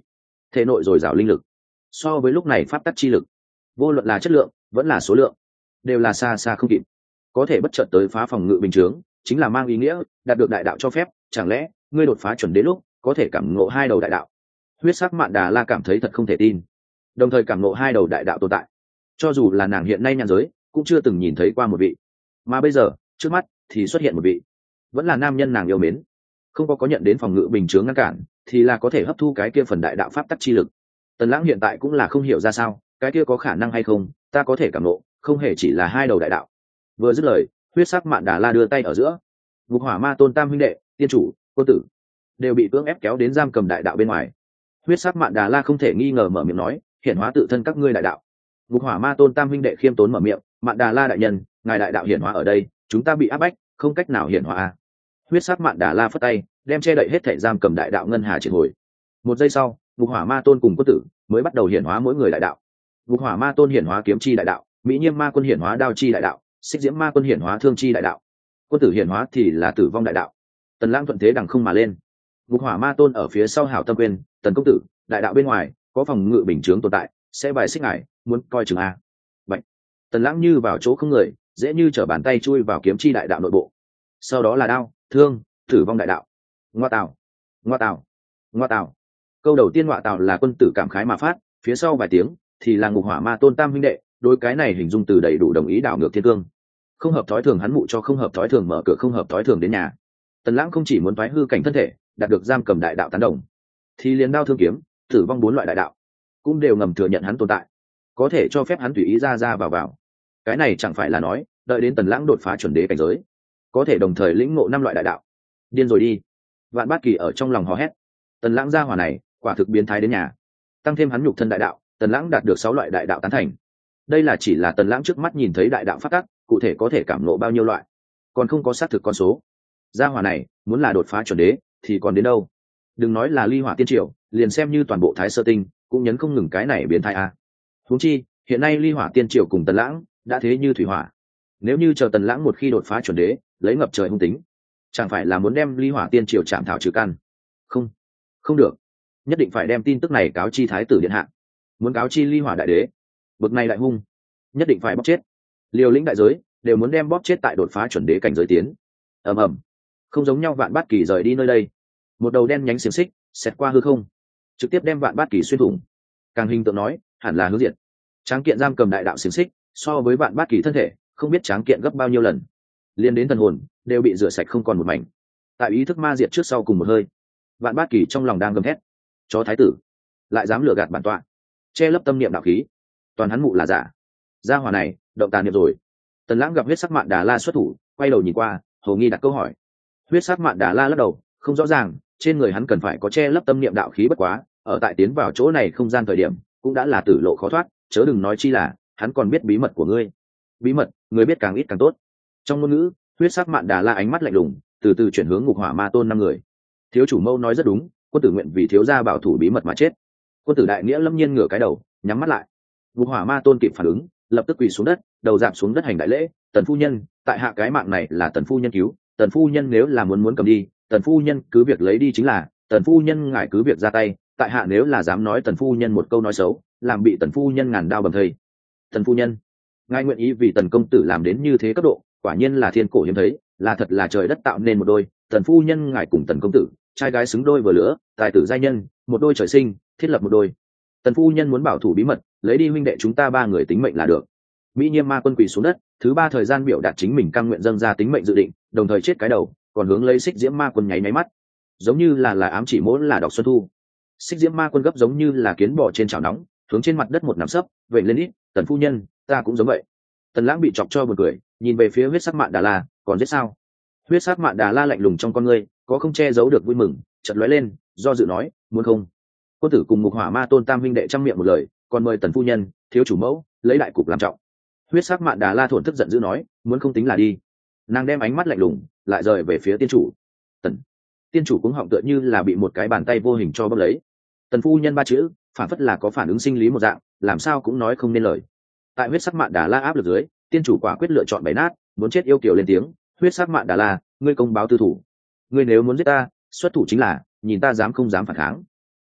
thể nội dồi dào linh lực so với lúc này pháp tắc chi lực, vô luận là chất lượng vẫn là số lượng, đều là xa xa không kịp. Có thể bất chợt tới phá phòng ngự bình chướng, chính là mang ý nghĩa đạt được đại đạo cho phép. Chẳng lẽ ngươi đột phá chuẩn đế lúc có thể cảm ngộ hai đầu đại đạo? Huyết sắc Mạn Đà La cảm thấy thật không thể tin, đồng thời cảm ngộ hai đầu đại đạo tồn tại, cho dù là nàng hiện nay nhàn giới cũng chưa từng nhìn thấy qua một vị, mà bây giờ trước mắt thì xuất hiện một vị, vẫn là nam nhân nàng yêu mến. Không có có nhận đến phòng ngự bình chướng ngăn cản, thì là có thể hấp thu cái kia phần đại đạo pháp tắc chi lực. Tần Lãng hiện tại cũng là không hiểu ra sao cái kia có khả năng hay không, ta có thể cảm ngộ không hề chỉ là hai đầu đại đạo. Vừa dứt lời, huyết sắc Mạn Đà La đưa tay ở giữa, Ngục Hỏa Ma Tôn tam huynh đệ, tiên chủ, quân tử đều bị cưỡng ép kéo đến giam cầm đại đạo bên ngoài. Huyết sắc Mạn Đà La không thể nghi ngờ mở miệng nói, hiển hóa tự thân các ngươi đại đạo. Ngục Hỏa Ma Tôn tam huynh đệ khiêm tốn mở miệng, Mạn Đà La đại nhân, ngài đại đạo hiển hóa ở đây, chúng ta bị áp bách, không cách nào hiển hóa. Huyết sắc Mạn Đà La phất tay, đem che đậy hết thảy giam cầm đại đạo ngân hà triệt hồi. Một giây sau, Ngục Hỏa Ma Tôn cùng quân tử mới bắt đầu hiển hóa mỗi người đại đạo. Ngục Hỏa Ma Tôn hiển hóa kiếm chi đại đạo, Mỹ Nhiêm Ma Quân hiển hóa đao chi đại đạo, Xích Diễm Ma Quân hiển hóa thương chi đại đạo, quân tử hiển hóa thì là tử vong đại đạo. Tần Lãng thuận thế đằng không mà lên. Ngục Hỏa Ma Tôn ở phía sau hảo tâm quên, Tần công tử, đại đạo bên ngoài có phòng ngự bình chướng tồn tại, sẽ bài xích ngài, muốn coi chừng a. Bạch. Tần Lãng như vào chỗ không người, dễ như trở bàn tay chui vào kiếm chi đại đạo nội bộ. Sau đó là đao, thương, tử vong đại đạo. Ngoa tào, ngoa tào, ngoa tào. Câu đầu tiên ngoa tào là quân tử cảm khái mà phát, phía sau vài tiếng thì là Ngục Hỏa Ma Tôn tam huynh đệ, đối cái này hình dung từ đầy đủ đồng ý đảo ngược thiên cương. Không hợp thói thường hắn mụ cho không hợp thói thường mở cửa không hợp thói thường đến nhà. Tần Lãng không chỉ muốn toái hư cảnh thân thể, đạt được giam cầm đại đạo tán đồng, thì liền đao thương kiếm, tử vong bốn loại đại đạo cũng đều ngầm thừa nhận hắn tồn tại, có thể cho phép hắn tùy ý ra ra vào vào. Cái này chẳng phải là nói đợi đến Tần Lãng đột phá chuẩn đế cảnh giới, có thể đồng thời lĩnh ngộ năm loại đại đạo. Điên rồi đi. Vạn Bát Kỳ ở trong lòng hò hét. Tần Lãng gia hỏa này quả thực biến thái đến nhà. Tăng thêm hắn nhục thân đại đạo, Tần Lãng đạt được sáu loại đại đạo tán thành. Đây là chỉ là Tần Lãng trước mắt nhìn thấy đại đạo phát tắc, cụ thể có thể cảm ngộ bao nhiêu loại, còn không có xác thực con số. Gia hỏa này muốn là đột phá chuẩn đế thì còn đến đâu. Đừng nói là Ly Hỏa Tiên Triều, liền xem như toàn bộ Thái Sơ Tinh cũng nhấn không ngừng cái này biến thái a. Huống chi hiện nay Ly Hỏa Tiên Triều cùng Tần Lãng đã thế như thủy hỏa, nếu như chờ Tần Lãng một khi đột phá chuẩn đế, lấy ngập trời hung tính, chẳng phải là muốn đem Ly Hỏa Tiên Triều chạm thảo trừ căn. Không, không được, nhất định phải đem tin tức này cáo chi Thái tử điện hạ. Muốn cáo chi Ly Hỏa đại đế, bậc này đại hung, nhất định phải bóp chết. Liều lĩnh đại giới đều muốn đem bóp chết tại đột phá chuẩn đế cảnh giới tiến. Ầm ầm. Không giống nhau, Vạn Bát Kỳ rời đi nơi đây, một đầu đen nhánh xiềng xích xẹt qua hư không, trực tiếp đem Vạn Bát Kỳ xuyên thủng. Càng hình tượng nói, hẳn là hướng diệt. Tráng kiện giam cầm đại đạo xiềng xích, so với Vạn Bát Kỳ thân thể, không biết tráng kiện gấp bao nhiêu lần. Liên đến thần hồn đều bị rửa sạch không còn một mảnh. Tại ý thức ma diệt trước sau cùng một hơi, Vạn Bát Kỳ trong lòng đang gầm thét, chó thái tử, lại dám lừa gạt bản tọa, che lấp tâm niệm đạo khí, toàn hắn mụ là giả. Gia hỏa này động tà niệm rồi. Tần Lãng gặp huyết sắc Mạn Đà La xuất thủ, quay đầu nhìn qua, hầu nghi đặt câu hỏi. Huyết sắc Mạn Đà La lắc đầu, không rõ ràng, trên người hắn cần phải có che lấp tâm niệm đạo khí, bất quá ở tại tiến vào chỗ này không gian thời điểm cũng đã là tử lộ khó thoát, chớ đừng nói chi là hắn còn biết bí mật của ngươi. Bí mật người biết càng ít càng tốt. Trong ngôn ngữ, huyết sắc Mạn Đà La ánh mắt lạnh lùng, từ từ chuyển hướng Ngục Hỏa Ma Tôn năm người. Thiếu chủ Mâu nói rất đúng, quân tử nguyện vì thiếu gia bảo thủ bí mật mà chết. Quân tử đại nghĩa lâm nhiên ngửa cái đầu, nhắm mắt lại. Ngục Hỏa Ma Tôn kịp phản ứng, lập tức quỳ xuống đất, đầu dạp xuống đất hành đại lễ. Tần phu nhân, tại hạ cái mạng này là Tần phu nhân cứu, Tần phu nhân nếu là muốn muốn cầm đi, Tần phu nhân cứ việc lấy đi chính là, Tần phu nhân ngài cứ việc ra tay, tại hạ nếu là dám nói Tần phu nhân một câu nói xấu, làm bị Tần phu nhân ngàn đao bầm thây. Tần phu nhân, ngài nguyện ý vì Tần công tử làm đến như thế cấp độ, quả nhiên là thiên cổ hiếm thấy, là thật là trời đất tạo nên một đôi. Tần phu nhân ngài cùng Tần công tử, trai gái xứng đôi vừa lứa, tài tử giai nhân, một đôi trời sinh, thiết lập một đôi. Tần phu nhân muốn bảo thủ bí mật, lấy đi huynh đệ chúng ta ba người tính mệnh là được. Mỹ Nhiêm Ma Quân quỳ xuống đất, thứ ba thời gian biểu đạt chính mình cam nguyện dâng ra tính mệnh dự định, đồng thời chết cái đầu, còn hướng lấy Xích Diễm Ma Quân nháy nháy mắt, giống như là là ám chỉ mỗi là đọc xuân thu. Xích Diễm Ma Quân gấp giống như là kiến bò trên chảo nóng, hướng trên mặt đất một nắm sấp, vậy lên ít, Tần phu nhân, ta cũng giống vậy. Tần Lãng bị chọc cho buồn cười, nhìn về phía huyết sắc Mạn Đà La, còn giết sao? Huyết sắc Mạn Đà La lạnh lùng trong con ngươi, có không che giấu được vui mừng, chợt lóe lên, do dự nói, muốn không? Quân tử cùng Ngục Hỏa Ma Tôn tam huynh đệ trăm miệng một lời, còn mời Tần phu nhân, thiếu chủ mẫu, lấy đại cục làm trọng. Huyết sắc Mạn Đà La thổn thức giận dữ nói, muốn không tính là đi. Nàng đem ánh mắt lạnh lùng lại rời về phía tiên chủ. Tần tiên chủ cũng họng tựa như là bị một cái bàn tay vô hình cho bóp lấy. Tần phu nhân ba chữ phản phất là có phản ứng sinh lý một dạng, làm sao cũng nói không nên lời. Tại huyết sắc Mạn Đà La áp lực dưới, tiên chủ quả quyết lựa chọn bày nát, muốn chết yêu kiều lên tiếng. Huyết sắc Mạn Đà La, ngươi công báo tư thủ, ngươi nếu muốn giết ta, xuất thủ chính là, nhìn ta dám không dám phản kháng.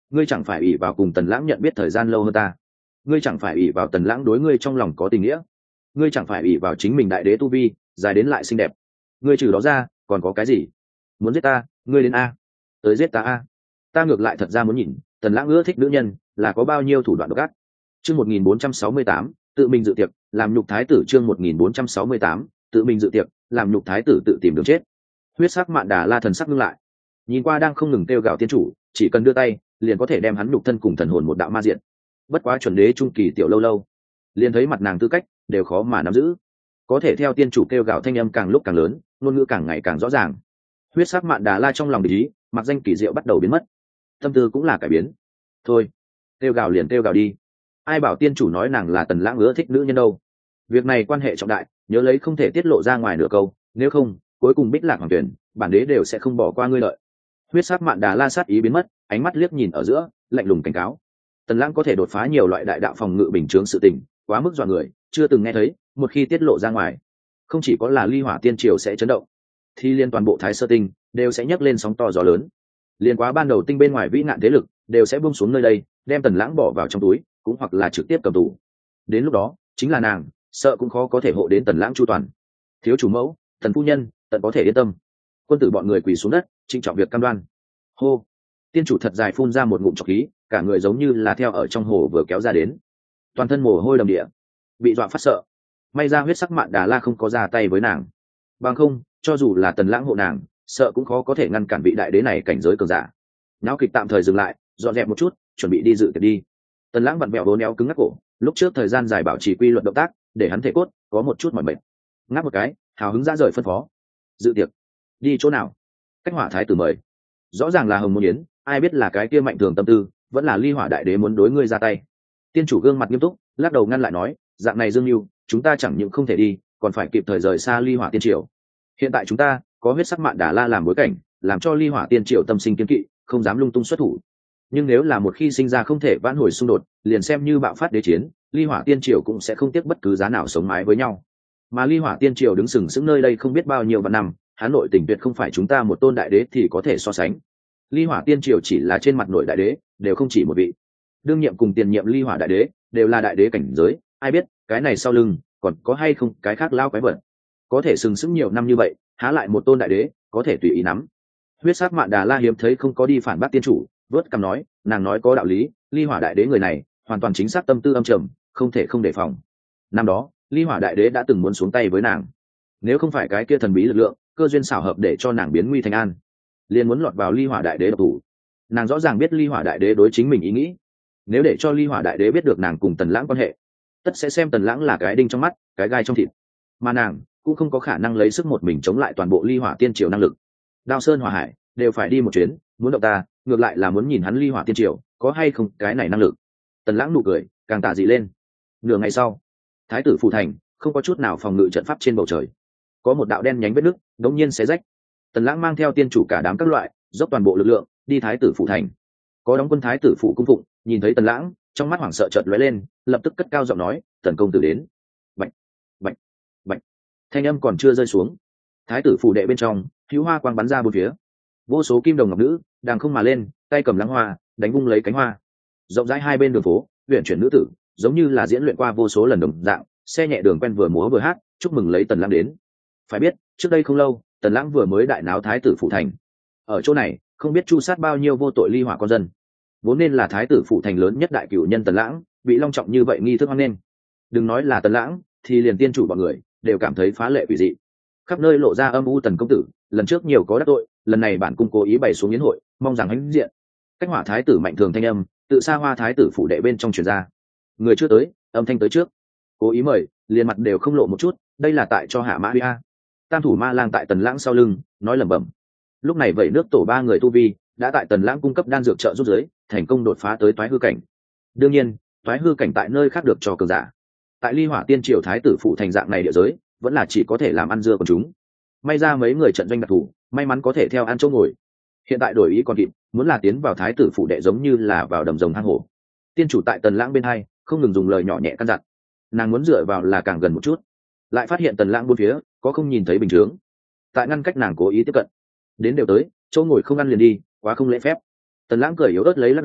ngươi chẳng phải ỷ vào cùng tần lãng nhận biết thời gian lâu hơn ta, ngươi chẳng phải ỷ vào tần lãng đối ngươi trong lòng có tình nghĩa, ngươi chẳng phải ỷ vào chính mình đại đế tu vi dài đến lại xinh đẹp, ngươi trừ đó ra còn có cái gì? Muốn giết ta, ngươi đến a, tới giết ta a. Ta ngược lại thật ra muốn nhìn tần lãng ưa thích nữ nhân là có bao nhiêu thủ đoạn độc ác. Chương một nghìn bốn trăm sáu mươi tám, tự mình dự tiệc, làm nhục thái tử. Chương một nghìn bốn trăm sáu mươi tám, tự mình dự tiệc, làm nhục thái tử tự tìm đường chết. Huyết sắc Mạn Đà La thần sắc ngưng lại, nhìn qua đang không ngừng kêu gào tiên chủ, chỉ cần đưa tay liền có thể đem hắn nhục thân cùng thần hồn một đạo ma diện. Bất quá chuẩn đế trung kỳ tiểu lâu lâu, liền thấy mặt nàng tư cách đều khó mà nắm giữ, có thể theo tiên chủ kêu gào thanh âm càng lúc càng lớn, ngôn ngữ càng ngày càng rõ ràng. Huyết sắc Mạn Đà La trong lòng để ý, mặc danh kỳ diệu bắt đầu biến mất, tâm tư cũng là cải biến. Thôi, kêu gào liền kêu gào đi, ai bảo tiên chủ nói nàng là tần lãng ưa thích nữ nhân đâu. Việc này quan hệ trọng đại, nhớ lấy không thể tiết lộ ra ngoài nửa câu, nếu không cuối cùng Bích Lạc Hoàng Tuyển bản đế đều sẽ không bỏ qua ngươi lợi. Huyết sắc Mạn Đà La sát ý biến mất, ánh mắt liếc nhìn ở giữa, lạnh lùng cảnh cáo. Tần lãng có thể đột phá nhiều loại đại đạo phòng ngự bình chướng sự tình, quá mức dọa người, chưa từng nghe thấy, một khi tiết lộ ra ngoài, không chỉ có là Ly Hỏa Tiên Triều sẽ chấn động, thì liên toàn bộ Thái Sơ Tinh đều sẽ nhấc lên sóng to gió lớn. Liên quá ban đầu tinh bên ngoài vĩ nạn thế lực đều sẽ buông xuống nơi đây, đem tần lãng bỏ vào trong túi, cũng hoặc là trực tiếp cầm tù. Đến lúc đó chính là nàng sợ cũng khó có thể hộ đến tần lãng chu toàn. Thiếu chủ mẫu, thần phu nhân tận có thể yên tâm. Quân tử bọn người quỳ xuống đất trịnh trọng việc cam đoan. Hô, tiên chủ thật dài phun ra một ngụm trọc khí, cả người giống như là theo ở trong hồ vừa kéo ra đến, toàn thân mồ hôi đầm địa, bị dọa phát sợ. May ra huyết sắc Mạn Đà La không có ra tay với nàng, bằng không cho dù là tần lãng hộ nàng, sợ cũng khó có thể ngăn cản vị đại đế này cảnh giới cường giả. Náo kịch tạm thời dừng lại, dọn dẹp một chút, chuẩn bị đi dự tiệc đi. Tần lãng vặn vẹo bốn éo cứng ngắc cổ, lúc trước thời gian dài bảo trì quy luật động tác để hắn thể cốt có một chút mỏi mệt. Ngáp một cái, hào hứng ra rời phân phó. Dự tiệc, đi chỗ nào? Cách Hỏa thái tử mời. Rõ ràng là Hồng Môn Yến, ai biết là cái kia Mạnh Thường tâm tư, vẫn là Ly Hỏa đại đế muốn đối ngươi ra tay. Tiên chủ gương mặt nghiêm túc, lắc đầu ngăn lại nói, dạng này Dương Nưu, chúng ta chẳng những không thể đi, còn phải kịp thời rời xa Ly Hỏa tiên triều. Hiện tại chúng ta có huyết sắc Mạn Đà La làm bối cảnh, làm cho Ly Hỏa tiên triều tâm sinh kiên kỵ, không dám lung tung xuất thủ. Nhưng nếu là một khi sinh ra không thể vãn hồi xung đột, liền xem như bạo phát đế chiến, Ly Hỏa tiên triều cũng sẽ không tiếc bất cứ giá nào sống mái với nhau. Mà Ly Hỏa tiên triều đứng sừng sững nơi đây không biết bao nhiêu vạn năm, Hán nội tình tuyệt không phải chúng ta một tôn đại đế thì có thể so sánh. Ly Hỏa tiên triều chỉ là trên mặt nội đại đế, đều không chỉ một vị. Đương nhiệm cùng tiền nhiệm Ly Hỏa đại đế đều là đại đế cảnh giới, ai biết cái này sau lưng còn có hay không cái khác lao quái vật. Có thể sừng sững nhiều năm như vậy, há lại một tôn đại đế có thể tùy ý nắm. Huyết sắc Mạn Đà La hiếm thấy không có đi phản bác tiên chủ, vớt cằm nói, nàng nói có đạo lý, Ly Hỏa đại đế người này hoàn toàn chính xác tâm tư âm trầm, không thể không đề phòng. Năm đó Ly Hỏa đại đế đã từng muốn xuống tay với nàng, nếu không phải cái kia thần bí lực lượng cơ duyên xảo hợp để cho nàng biến nguy thành an, liền muốn lọt vào Ly Hỏa đại đế độc thủ. Nàng rõ ràng biết Ly Hỏa đại đế đối chính mình ý nghĩ, nếu để cho Ly Hỏa đại đế biết được nàng cùng tần lãng quan hệ, tất sẽ xem tần lãng là cái đinh trong mắt, cái gai trong thịt, mà nàng cũng không có khả năng lấy sức một mình chống lại toàn bộ Ly Hỏa tiên triều năng lực. Đao Sơn Hỏa Hải đều phải đi một chuyến, muốn động ta, ngược lại là muốn nhìn hắn Ly Hỏa tiên triều có hay không cái này năng lực. Tần lãng nụ cười càng tà dị lên. Nửa ngày sau, thái tử phủ thành không có chút nào phòng ngự trận pháp trên bầu trời, có một đạo đen nhánh vết nứt đống nhiên xé rách. Tần lãng mang theo tiên chủ cả đám các loại, dốc toàn bộ lực lượng đi thái tử phủ thành. Có đóng quân thái tử phủ cung phụng nhìn thấy tần lãng, trong mắt hoảng sợ chợt lóe lên, lập tức cất cao giọng nói, tần công tử đến. Bạch bạch bạch, thanh âm còn chưa rơi xuống, thái tử phủ đệ bên trong hữu hoa quang bắn ra bốn phía, vô số kim đồng ngọc nữ đang không mà lên, tay cầm lãng hoa đánh vung lấy cánh hoa. Rộng rãi hai bên đường phố huyện chuyển nữ tử giống như là diễn luyện qua vô số lần đồng dạng, xe nhẹ đường quen vừa múa vừa hát chúc mừng lấy tần lãng đến. Phải biết trước đây không lâu tần lãng vừa mới đại náo thái tử phủ thành, ở chỗ này không biết chu sát bao nhiêu vô tội Ly Hỏa con dân. Vốn nên là thái tử phủ thành lớn nhất đại cửu nhân tần lãng bị long trọng như vậy nghi thức hoan nghênh, đừng nói là tần lãng, thì liền tiên chủ bọn người đều cảm thấy phá lệ quỷ dị. Khắp nơi lộ ra âm u, tần công tử lần trước nhiều có đắc tội, lần này bản cung cố ý bày xuống yến hội, mong rằng hãnh diện. Cách Hỏa thái tử Mạnh Thường thanh âm tự xa hoa thái tử phủ đệ bên trong truyền ra. Người chưa tới, âm thanh tới trước. Cố ý mời, liền mặt đều không lộ một chút, đây là tại cho hạ mã huy a. Tam thủ ma lang tại tần lãng sau lưng nói lẩm bẩm. Lúc này vậy nước tổ ba người tu vi đã tại tần lãng cung cấp đan dược trợ giúp giới thành công đột phá tới toái hư cảnh. Đương nhiên toái hư cảnh tại nơi khác được cho cường giả, tại Ly Hỏa tiên triều thái tử phụ thành dạng này địa giới vẫn là chỉ có thể làm ăn dưa của chúng. May ra mấy người trận doanh đặc thù may mắn có thể theo ăn chỗ ngồi, hiện tại đổi ý còn kịp, muốn là tiến vào thái tử phụ đệ giống như là vào đầm rồng hang hổ. Tiên chủ tại tần lãng bên hai không ngừng dùng lời nhỏ nhẹ căn dặn, nàng muốn dựa vào là càng gần một chút, lại phát hiện tần lãng bốn phía có không nhìn thấy bình chướng, tại ngăn cách nàng cố ý tiếp cận. Đến đều tới, chỗ ngồi không ăn liền đi, quá không lễ phép. Tần lãng cười yếu ớt lấy lắc đầu,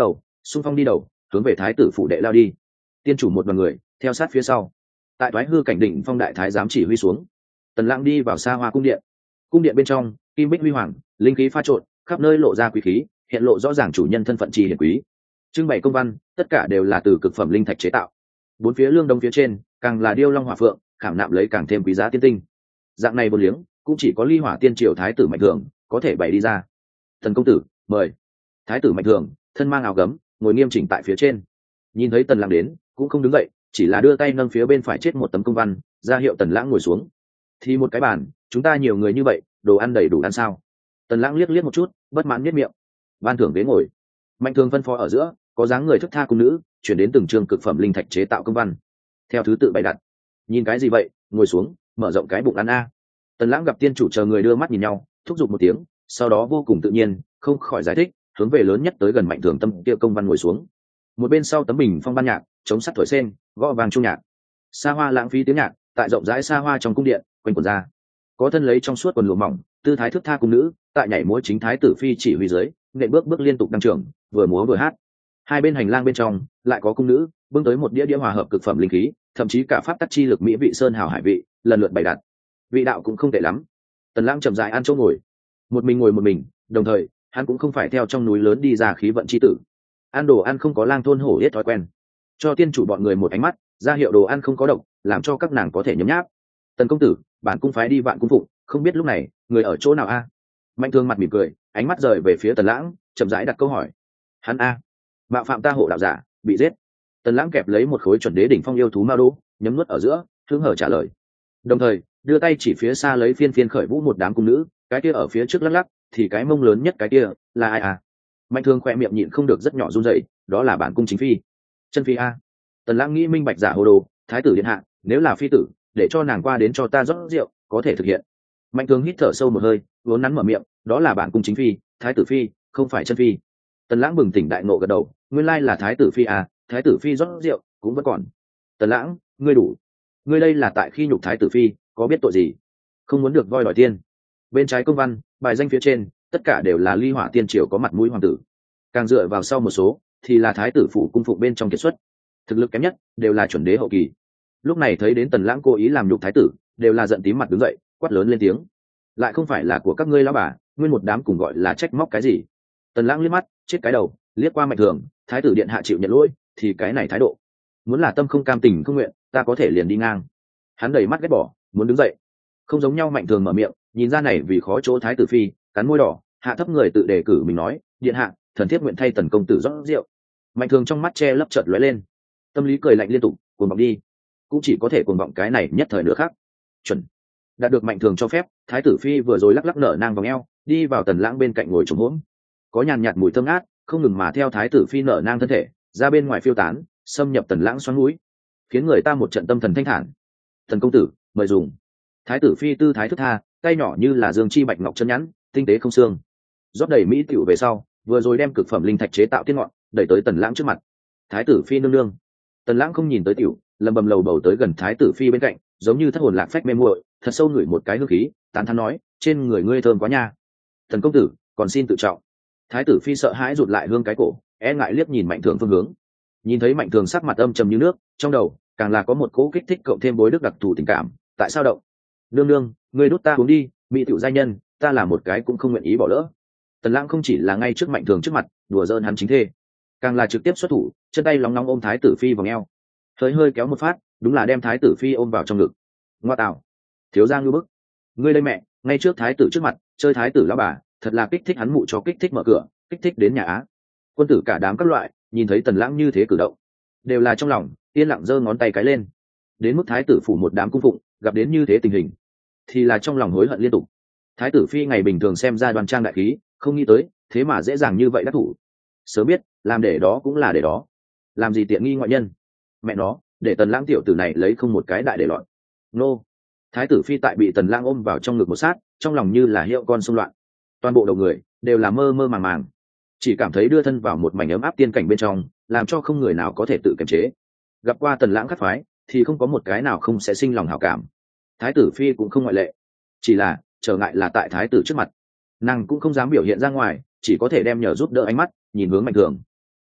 xung phong đi đầu hướng về thái tử phủ đệ lao đi. Tiên chủ một đoàn người theo sát phía sau. Tại thoái hư cảnh định phong đại thái giám chỉ huy xuống, Tần Lãng đi vào xa hoa cung điện. Cung điện bên trong kim bích huy hoàng, linh khí pha trộn, khắp nơi lộ ra quý khí, hiện lộ rõ ràng chủ nhân thân phận trì hiển quý. Trưng bày công văn tất cả đều là từ cực phẩm linh thạch chế tạo. Bốn phía lương đông phía trên càng là điêu long hỏa phượng, khảm nạm lấy càng thêm quý giá tiên tinh. Dạng này một liếng cũng chỉ có ly hỏa tiên triều thái tử Mạnh Thường có thể bày đi ra. Thần công tử mời. Thái tử Mạnh Thường thân mang áo gấm, ngồi nghiêm chỉnh tại phía trên. Nhìn thấy Tần Lãng đến cũng không đứng dậy, chỉ là đưa tay nâng phía bên phải chết một tấm công văn, ra hiệu Tần Lãng ngồi xuống. Thì một cái bàn, chúng ta nhiều người như vậy, đồ ăn đầy đủ ăn sao? Tần Lãng liếc liếc một chút, bất mãn nhếch miệng. Ban thưởng ghế ngồi. Mạnh Thường phân phó ở giữa, có dáng người thức tha cung nữ chuyển đến từng trường cực phẩm linh thạch chế tạo công văn, theo thứ tự bày đặt. Nhìn cái gì vậy? Ngồi xuống, mở rộng cái bụng ăn a. Tần Lãng gặp tiên chủ chờ người đưa mắt nhìn nhau, thúc giục một tiếng, sau đó vô cùng tự nhiên, không khỏi giải thích, hướng về lớn nhất tới gần Mạnh Thường tâm kia công văn ngồi xuống. Một bên sau tấm bình phong ban nhạc, chống sắt thổi sen, gõ vàng chuông nhạc. Xa hoa lãng phí tiếng nhạc, tại rộng rãi xa hoa trong cung điện quanh quẩn ra. Có thân lấy trong suốt quần lụa mỏng, tư thái thước tha cung nữ, tại nhảy múa chính thái tử phi chỉ huy dưới, nện bước bước liên tục đăng trưởng, vừa múa vừa hát. Hai bên hành lang bên trong lại có cung nữ bưng tới một đĩa đĩa hòa hợp cực phẩm linh khí, thậm chí cả pháp tắc chi lực mỹ vị sơn hào hải vị lần lượt bày đặt. Vị đạo cũng không tệ lắm. Tần Lãng chậm rãi ăn chỗ ngồi, một mình ngồi một mình, đồng thời hắn cũng không phải theo trong núi lớn đi ra khí vận chi tử, ăn đồ ăn không có lang thôn hổ yết thói quen, cho tiên chủ bọn người một ánh mắt ra hiệu đồ ăn không có độc, làm cho các nàng có thể nhấm nháp. Tần công tử, bản cung phái đi vạn cung phụng, không biết lúc này người ở chỗ nào a? Mạnh Thương mặt mỉm cười, ánh mắt rời về phía Tần Lãng, chậm rãi đặt câu hỏi. Hắn a, mạo phạm ta hộ đạo giả, bị giết. Tần Lãng kẹp lấy một khối chuẩn đế đỉnh phong yêu thú ma đô, nhấm nuốt ở giữa, hứng hở trả lời, đồng thời đưa tay chỉ phía xa lấy phiên phiên khởi vũ một đám cung nữ, cái kia ở phía trước lắc lắc, thì cái mông lớn nhất cái kia là ai à? Mạnh Thương khoe miệng nhịn không được rất nhỏ run rẩy, đó là bản cung chính phi, chân phi a. Tần Lãng nghĩ minh bạch giả hồ đồ, thái tử điện hạ, nếu là phi tử, để cho nàng qua đến cho ta rót rượu, có thể thực hiện. Mạnh Thương hít thở sâu một hơi, vốn nắn mở miệng, đó là bản cung chính phi, thái tử phi, không phải chân phi. Tần Lãng bừng tỉnh đại ngộ gật đầu, nguyên lai là thái tử phi à, thái tử phi rót rượu cũng vẫn còn. Tần Lãng, ngươi đủ, ngươi đây là tại khi nhục thái tử phi, có biết tội gì? Không muốn được voi đòi tiên. Bên trái công văn, bài danh phía trên, tất cả đều là ly hỏa tiên triều có mặt mũi hoàng tử, càng dựa vào sau một số thì là thái tử phủ cung phụng bên trong kiệt xuất, thực lực kém nhất đều là chuẩn đế hậu kỳ. Lúc này thấy đến Tần Lãng cố ý làm nhục thái tử, đều là giận tím mặt đứng dậy, quát lớn lên tiếng, lại không phải là của các ngươi lão bà, nguyên một đám cùng gọi là trách móc cái gì? Tần Lãng liếc mắt, chết cái đầu, liếc qua Mạnh Thường, thái tử điện hạ chịu nhận lỗi, thì cái này thái độ, muốn là tâm không cam tình không nguyện, ta có thể liền đi ngang. Hắn đầy mắt ghét bỏ, muốn đứng dậy, không giống nhau. Mạnh Thường mở miệng, nhìn ra này vì khó chỗ thái tử phi, cắn môi đỏ, hạ thấp người tự đề cử mình nói, điện hạ, thần thiếp nguyện thay Tần công tử rót rượu. Mạnh Thường trong mắt che lấp chợt lóe lên, tâm lý cười lạnh liên tục, cuồng vọng đi, cũng chỉ có thể cuồng vọng cái này nhất thời nữa khác. Chuẩn. Đạt được Mạnh Thường cho phép, thái tử phi vừa rồi lắc lắc nở nang vòng eo, đi vào Tần Lãng bên cạnh ngồi trồm hỗn, có nhàn nhạt mùi thơm ngát không ngừng mà theo thái tử phi nở nang thân thể ra bên ngoài phiêu tán, xâm nhập Tần Lãng xoắn mũi, khiến người ta một trận tâm thần thanh thản. Thần công tử, mời dùng. Thái tử phi tư thái thức tha, tay nhỏ như là dương chi bạch ngọc chân nhẵn, tinh tế không xương, rót đầy mỹ tiểu về sau, vừa rồi đem cực phẩm linh thạch chế tạo tiên ngọn đẩy tới Tần Lãng trước mặt. Thái tử phi nương nương. Tần Lãng không nhìn tới tiểu, lầm bầm lầu bầu tới gần thái tử phi bên cạnh, giống như thất hồn lạc phách mê muội, thật sâu ngửi một cái hương khí, tán thán nói, trên người ngươi thơm quá nha. Thần công tử, còn xin tự trọng. Thái tử phi sợ hãi rụt lại hương cái cổ, e ngại liếc nhìn Mạnh Thường phương hướng. Nhìn thấy Mạnh Thường sắc mặt âm trầm như nước, trong đầu càng là có một cỗ kích thích cộng thêm bối đức đặc thù tình cảm, tại sao động? Nương nương, ngươi đút ta uống đi, mỹ tiểu giai nhân, ta là một cái cũng không nguyện ý bỏ lỡ. Tần Lãng không chỉ là ngay trước Mạnh Thường trước mặt đùa giỡn hắn chính thê, càng là trực tiếp xuất thủ, chân tay lóng nóng ôm thái tử phi vào eo, hơi hơi kéo một phát, đúng là đem thái tử phi ôm vào trong ngực. Ngoa tạo, thiếu gia ngư bức, ngươi đây mẹ, ngay trước thái tử trước mặt chơi thái tử lão bà, thật là kích thích hắn mụ cho kích thích mở cửa, kích thích đến nhà á. Quân tử cả đám các loại nhìn thấy Tần Lãng như thế cử động, đều là trong lòng yên lặng giơ ngón tay cái lên. Đến mức thái tử phủ một đám cung phụng gặp đến như thế tình hình, thì là trong lòng hối hận liên tục. Thái tử phi ngày bình thường xem ra đoan trang đại khí, không nghĩ tới thế mà dễ dàng như vậy đắc thủ. Sớm biết làm để đó cũng là để đó, làm gì tiện nghi ngoại nhân. Mẹ nó, để Tần Lãng tiểu tử này lấy không một cái đại để loạn. Nô. Thái tử phi tại bị Tần Lãng ôm vào trong ngực một sát, trong lòng như là hiệu con xung loạn, toàn bộ đầu người đều là mơ mơ màng màng, chỉ cảm thấy đưa thân vào một mảnh ấm áp tiên cảnh bên trong, làm cho không người nào có thể tự kiềm chế. Gặp qua Tần Lãng khắc phái, thì không có một cái nào không sẽ sinh lòng hảo cảm. Thái tử phi cũng không ngoại lệ, chỉ là trở ngại là tại thái tử trước mặt, nàng cũng không dám biểu hiện ra ngoài, chỉ có thể đem nhờ giúp đỡ ánh mắt nhìn hướng Mạnh Thường.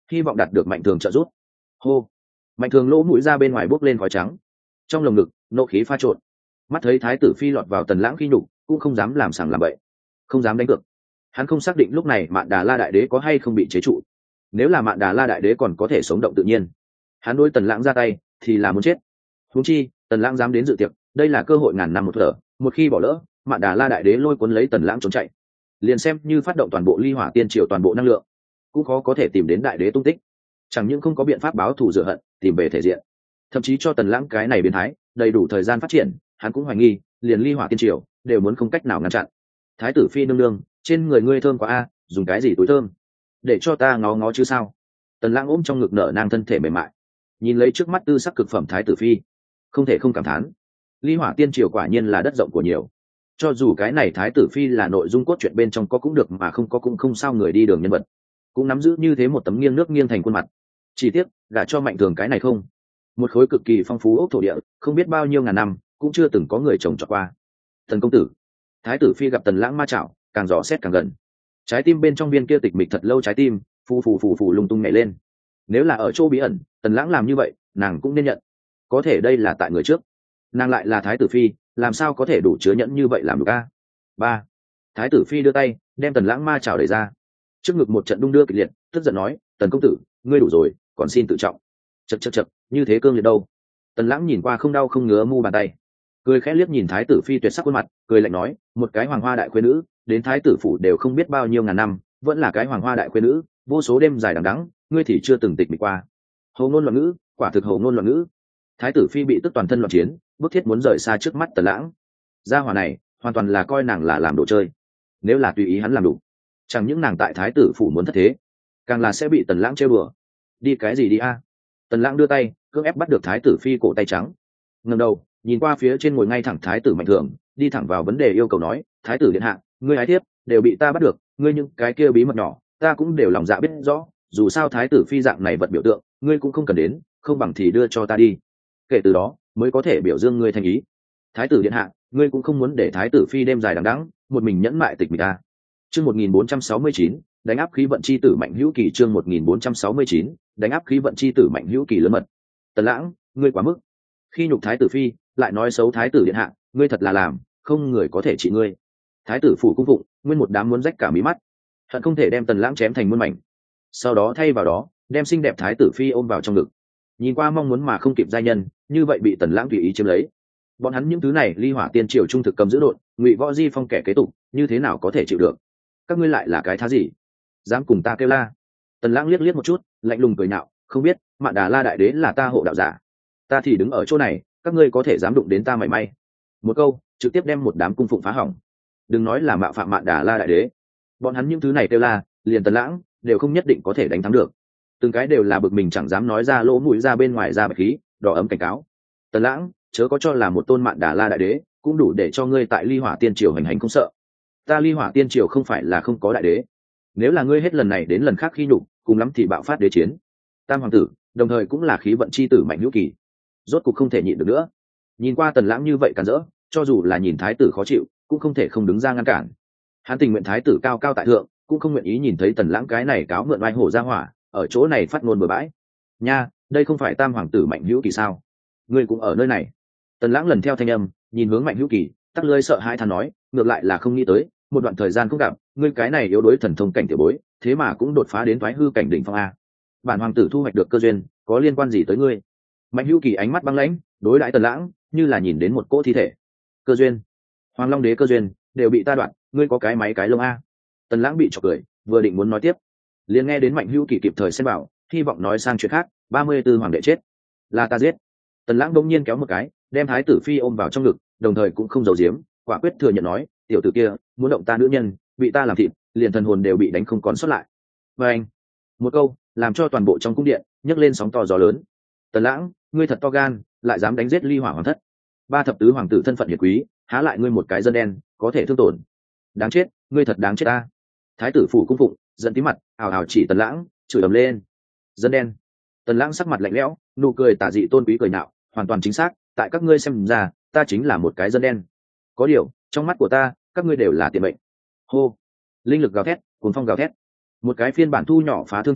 hy vọng đạt được mạnh thường trợ giúp. Hô. Mạnh thường lỗ mũi ra bên ngoài bốc lên khói trắng, trong lồng ngực nộ khí pha trộn. Mắt thấy thái tử phi lọt vào tần lãng khi nhục, cũng không dám làm sàng làm bậy, không dám đánh cược. Hắn không xác định lúc này Mạn Đà La đại đế có hay không bị chế trụ. Nếu là Mạn Đà La đại đế còn có thể sống động tự nhiên, hắn đối tần lãng ra tay thì là muốn chết. Huống chi tần lãng dám đến dự tiệc, đây là cơ hội ngàn năm một thở. Một khi bỏ lỡ, Mạn Đà La đại đế lôi cuốn lấy tần lãng trốn chạy, liền xem như phát động toàn bộ ly hỏa tiên triều toàn bộ năng lượng, cũng khó có thể tìm đến đại đế tung tích. Chẳng những không có biện pháp báo thù rửa hận, tìm về thể diện, thậm chí cho tần lãng cái này biến thái đầy đủ thời gian phát triển, hắn cũng hoài nghi liền ly hỏa tiên triều đều muốn không cách nào ngăn chặn. Thái tử phi nương nương, trên người ngươi thơm quá a, dùng cái gì túi thơm, để cho ta ngó ngó chứ sao? Tần lãng ôm trong ngực nở nang thân thể mềm mại, nhìn lấy trước mắt tư sắc cực phẩm thái tử phi, không thể không cảm thán, ly hỏa tiên triều quả nhiên là đất rộng của nhiều. Cho dù cái này thái tử phi là nội dung cốt truyện bên trong có cũng được mà không có cũng không sao, người đi đường nhân vật cũng nắm giữ như thế một tấm nghiêng nước nghiêng thành khuôn mặt. Chỉ tiếc gả cho Mạnh Thường cái này không, một khối cực kỳ phong phú ốc thổ địa, không biết bao nhiêu ngàn năm cũng chưa từng có người trồng trọt qua. Thần công tử. Thái tử phi gặp tần lãng ma chảo, càng dò xét càng gần. Trái tim bên trong viên kia tịch mịch thật lâu trái tim phù phù phù phù lung tung nhảy lên. Nếu là ở chỗ bí ẩn, tần lãng làm như vậy nàng cũng nên nhận, có thể đây là tại người trước, nàng lại là thái tử phi, làm sao có thể đủ chứa nhẫn như vậy làm được a? Ba. Thái tử phi đưa tay đem tần lãng ma chảo đẩy ra, trước ngực một trận đung đưa kịch liệt, tức giận nói, tần công tử, ngươi đủ rồi, còn xin tự trọng. Chật chật chật, như thế cương liệt đâu? Tần lãng nhìn qua không đau không ngứa mu bàn tay, cười khẽ liếc nhìn thái tử phi tuyệt sắc khuôn mặt, cười lạnh nói, một cái hoàng hoa đại khuê nữ đến thái tử phủ đều không biết bao nhiêu ngàn năm, vẫn là cái hoàng hoa đại khuê nữ, vô số đêm dài đằng đẵng, ngươi thì chưa từng tịch mịch qua. Hồ ngôn loạn ngữ, quả thực hồ ngôn loạn ngữ. Thái tử phi bị tức toàn thân loạn chiến, bức thiết muốn rời xa trước mắt tần lãng. Gia hỏa này hoàn toàn là coi nàng là làm đồ chơi, nếu là tùy ý hắn làm đủ, chẳng những nàng tại thái tử phủ muốn thất thế, càng là sẽ bị tần lãng trêu đùa. Đi cái gì đi a? Tần lãng đưa tay cưỡng ép bắt được thái tử phi cổ tay trắng, ngẩng đầu nhìn qua phía trên ngồi ngay thẳng thái tử Mạnh Thường, đi thẳng vào vấn đề yêu cầu nói, thái tử điện hạ, ngươi ái thiếp đều bị ta bắt được, ngươi những cái kia bí mật nhỏ ta cũng đều lòng dạ biết rõ, dù sao thái tử phi dạng này vật biểu tượng ngươi cũng không cần đến, không bằng thì đưa cho ta đi, kể từ đó mới có thể biểu dương ngươi thành ý. Thái tử điện hạ, ngươi cũng không muốn để thái tử phi đêm dài đằng đẵng một mình nhẫn mại tịch mịch ta. Chương một nghìn bốn trăm sáu mươi chín, đánh áp khí vận chi tử Mạnh Hữu Kỳ. Chương một nghìn bốn trăm sáu mươi chín, đánh áp khí vận chi tử Mạnh Hữu Kỳ lớn mật. Tần lãng, ngươi quá mức, khi nhục thái tử phi lại nói xấu thái tử điện hạ, ngươi thật là làm không người có thể trị ngươi. Thái tử phủ cung phụng nguyên một đám muốn rách cả mí mắt, hận không thể đem tần lãng chém thành muôn mảnh, sau đó thay vào đó đem xinh đẹp thái tử phi ôm vào trong ngực, nhìn qua mong muốn mà không kịp giai nhân như vậy bị tần lãng tùy ý chiếm lấy. Bọn hắn những thứ này ly hỏa tiên triều trung thực cầm giữ độn, ngụy võ di phong kẻ kế tục, như thế nào có thể chịu được? Các ngươi lại là cái thá gì, dám cùng ta kêu la? Tần lãng liếc liếc một chút, lạnh lùng cười nhạo, không biết Mạn Đà La đại đế là ta hộ đạo giả, ta thì đứng ở chỗ này, các ngươi có thể dám đụng đến ta mảy may? Một câu trực tiếp đem một đám cung phụng phá hỏng. Đừng nói là mạo phạm Mạn Đà La đại đế, bọn hắn những thứ này kêu la, liền tần lãng đều không nhất định có thể đánh thắng được. Từng cái đều là bực mình chẳng dám nói ra, lỗ mũi ra bên ngoài ra bạch khí, đỏ ấm cảnh cáo. Tần lãng, chớ có cho là một tôn Mạn Đà La đại đế cũng đủ để cho ngươi tại ly hỏa tiên triều hành hành không sợ. Ta ly hỏa tiên triều không phải là không có đại đế, nếu là ngươi hết lần này đến lần khác khi nhục, cùng lắm thì bạo phát đế chiến. Tam hoàng tử đồng thời cũng là khí vận chi tử Mạnh Hữu Kỳ, rốt cục không thể nhịn được nữa, nhìn qua tần lãng như vậy cản rỡ, cho dù là nhìn thái tử khó chịu cũng không thể không đứng ra ngăn cản. Hắn tình nguyện thái tử cao cao tại thượng, cũng không nguyện ý nhìn thấy tần lãng cái này cáo mượn oai hổ ra hỏa ở chỗ này phát ngôn bừa bãi. Nha, đây không phải tam hoàng tử Mạnh Hữu Kỳ sao? Ngươi cũng ở nơi này. Tần lãng lần theo thanh âm nhìn hướng Mạnh Hữu Kỳ, tắc lưỡi sợ hãi than nói, ngược lại là không nghĩ tới, một đoạn thời gian không gặp, ngươi cái này yếu đuối thần thông cảnh tiểu bối, thế mà cũng đột phá đến thoái hư cảnh đỉnh phong a. Bản hoàng tử thu hoạch được cơ duyên, có liên quan gì tới ngươi? Mạnh Hữu Kỳ ánh mắt băng lãnh, đối đãi tần lãng như là nhìn đến một cỗ thi thể. Cơ duyên? Hoàng Long đế cơ duyên đều bị ta đoạn, ngươi có cái máy cái lông a? Tần lãng bị chọc cười, vừa định muốn nói tiếp, liền nghe đến Mạnh Hữu Kỳ kịp thời xen bảo, hy vọng nói sang chuyện khác. Ba mươi tư hoàng đệ chết, là ta giết. Tần lãng bỗng nhiên kéo một cái, đem thái tử phi ôm vào trong ngực, đồng thời cũng không giấu giếm, quả quyết thừa nhận nói, tiểu tử kia muốn động ta nữ nhân, bị ta làm thịt, liền thần hồn đều bị đánh không còn sót lại. Và anh, một câu làm cho toàn bộ trong cung điện nhấc lên sóng to gió lớn. Tần lãng, ngươi thật to gan, lại dám đánh giết ly hỏa hoàng thất, ba thập tứ hoàng tử thân phận hiển quý, há lại ngươi một cái dân đen có thể thương tổn? Đáng chết, ngươi thật đáng chết ta. Thái tử phủ cung phụng giận tí mặt, ào ào chỉ tần lãng, chửi ầm lên. Dân đen? Tần lãng sắc mặt lạnh lẽo, nụ cười tà dị tôn quý cười nạo, hoàn toàn chính xác, tại các ngươi xem ra ta chính là một cái dân đen, có điều trong mắt của ta các ngươi đều là tiền mệnh. Hô. Linh lực gào thét, cuồng phong gào thét, một cái phiên bản thu nhỏ phá thương trường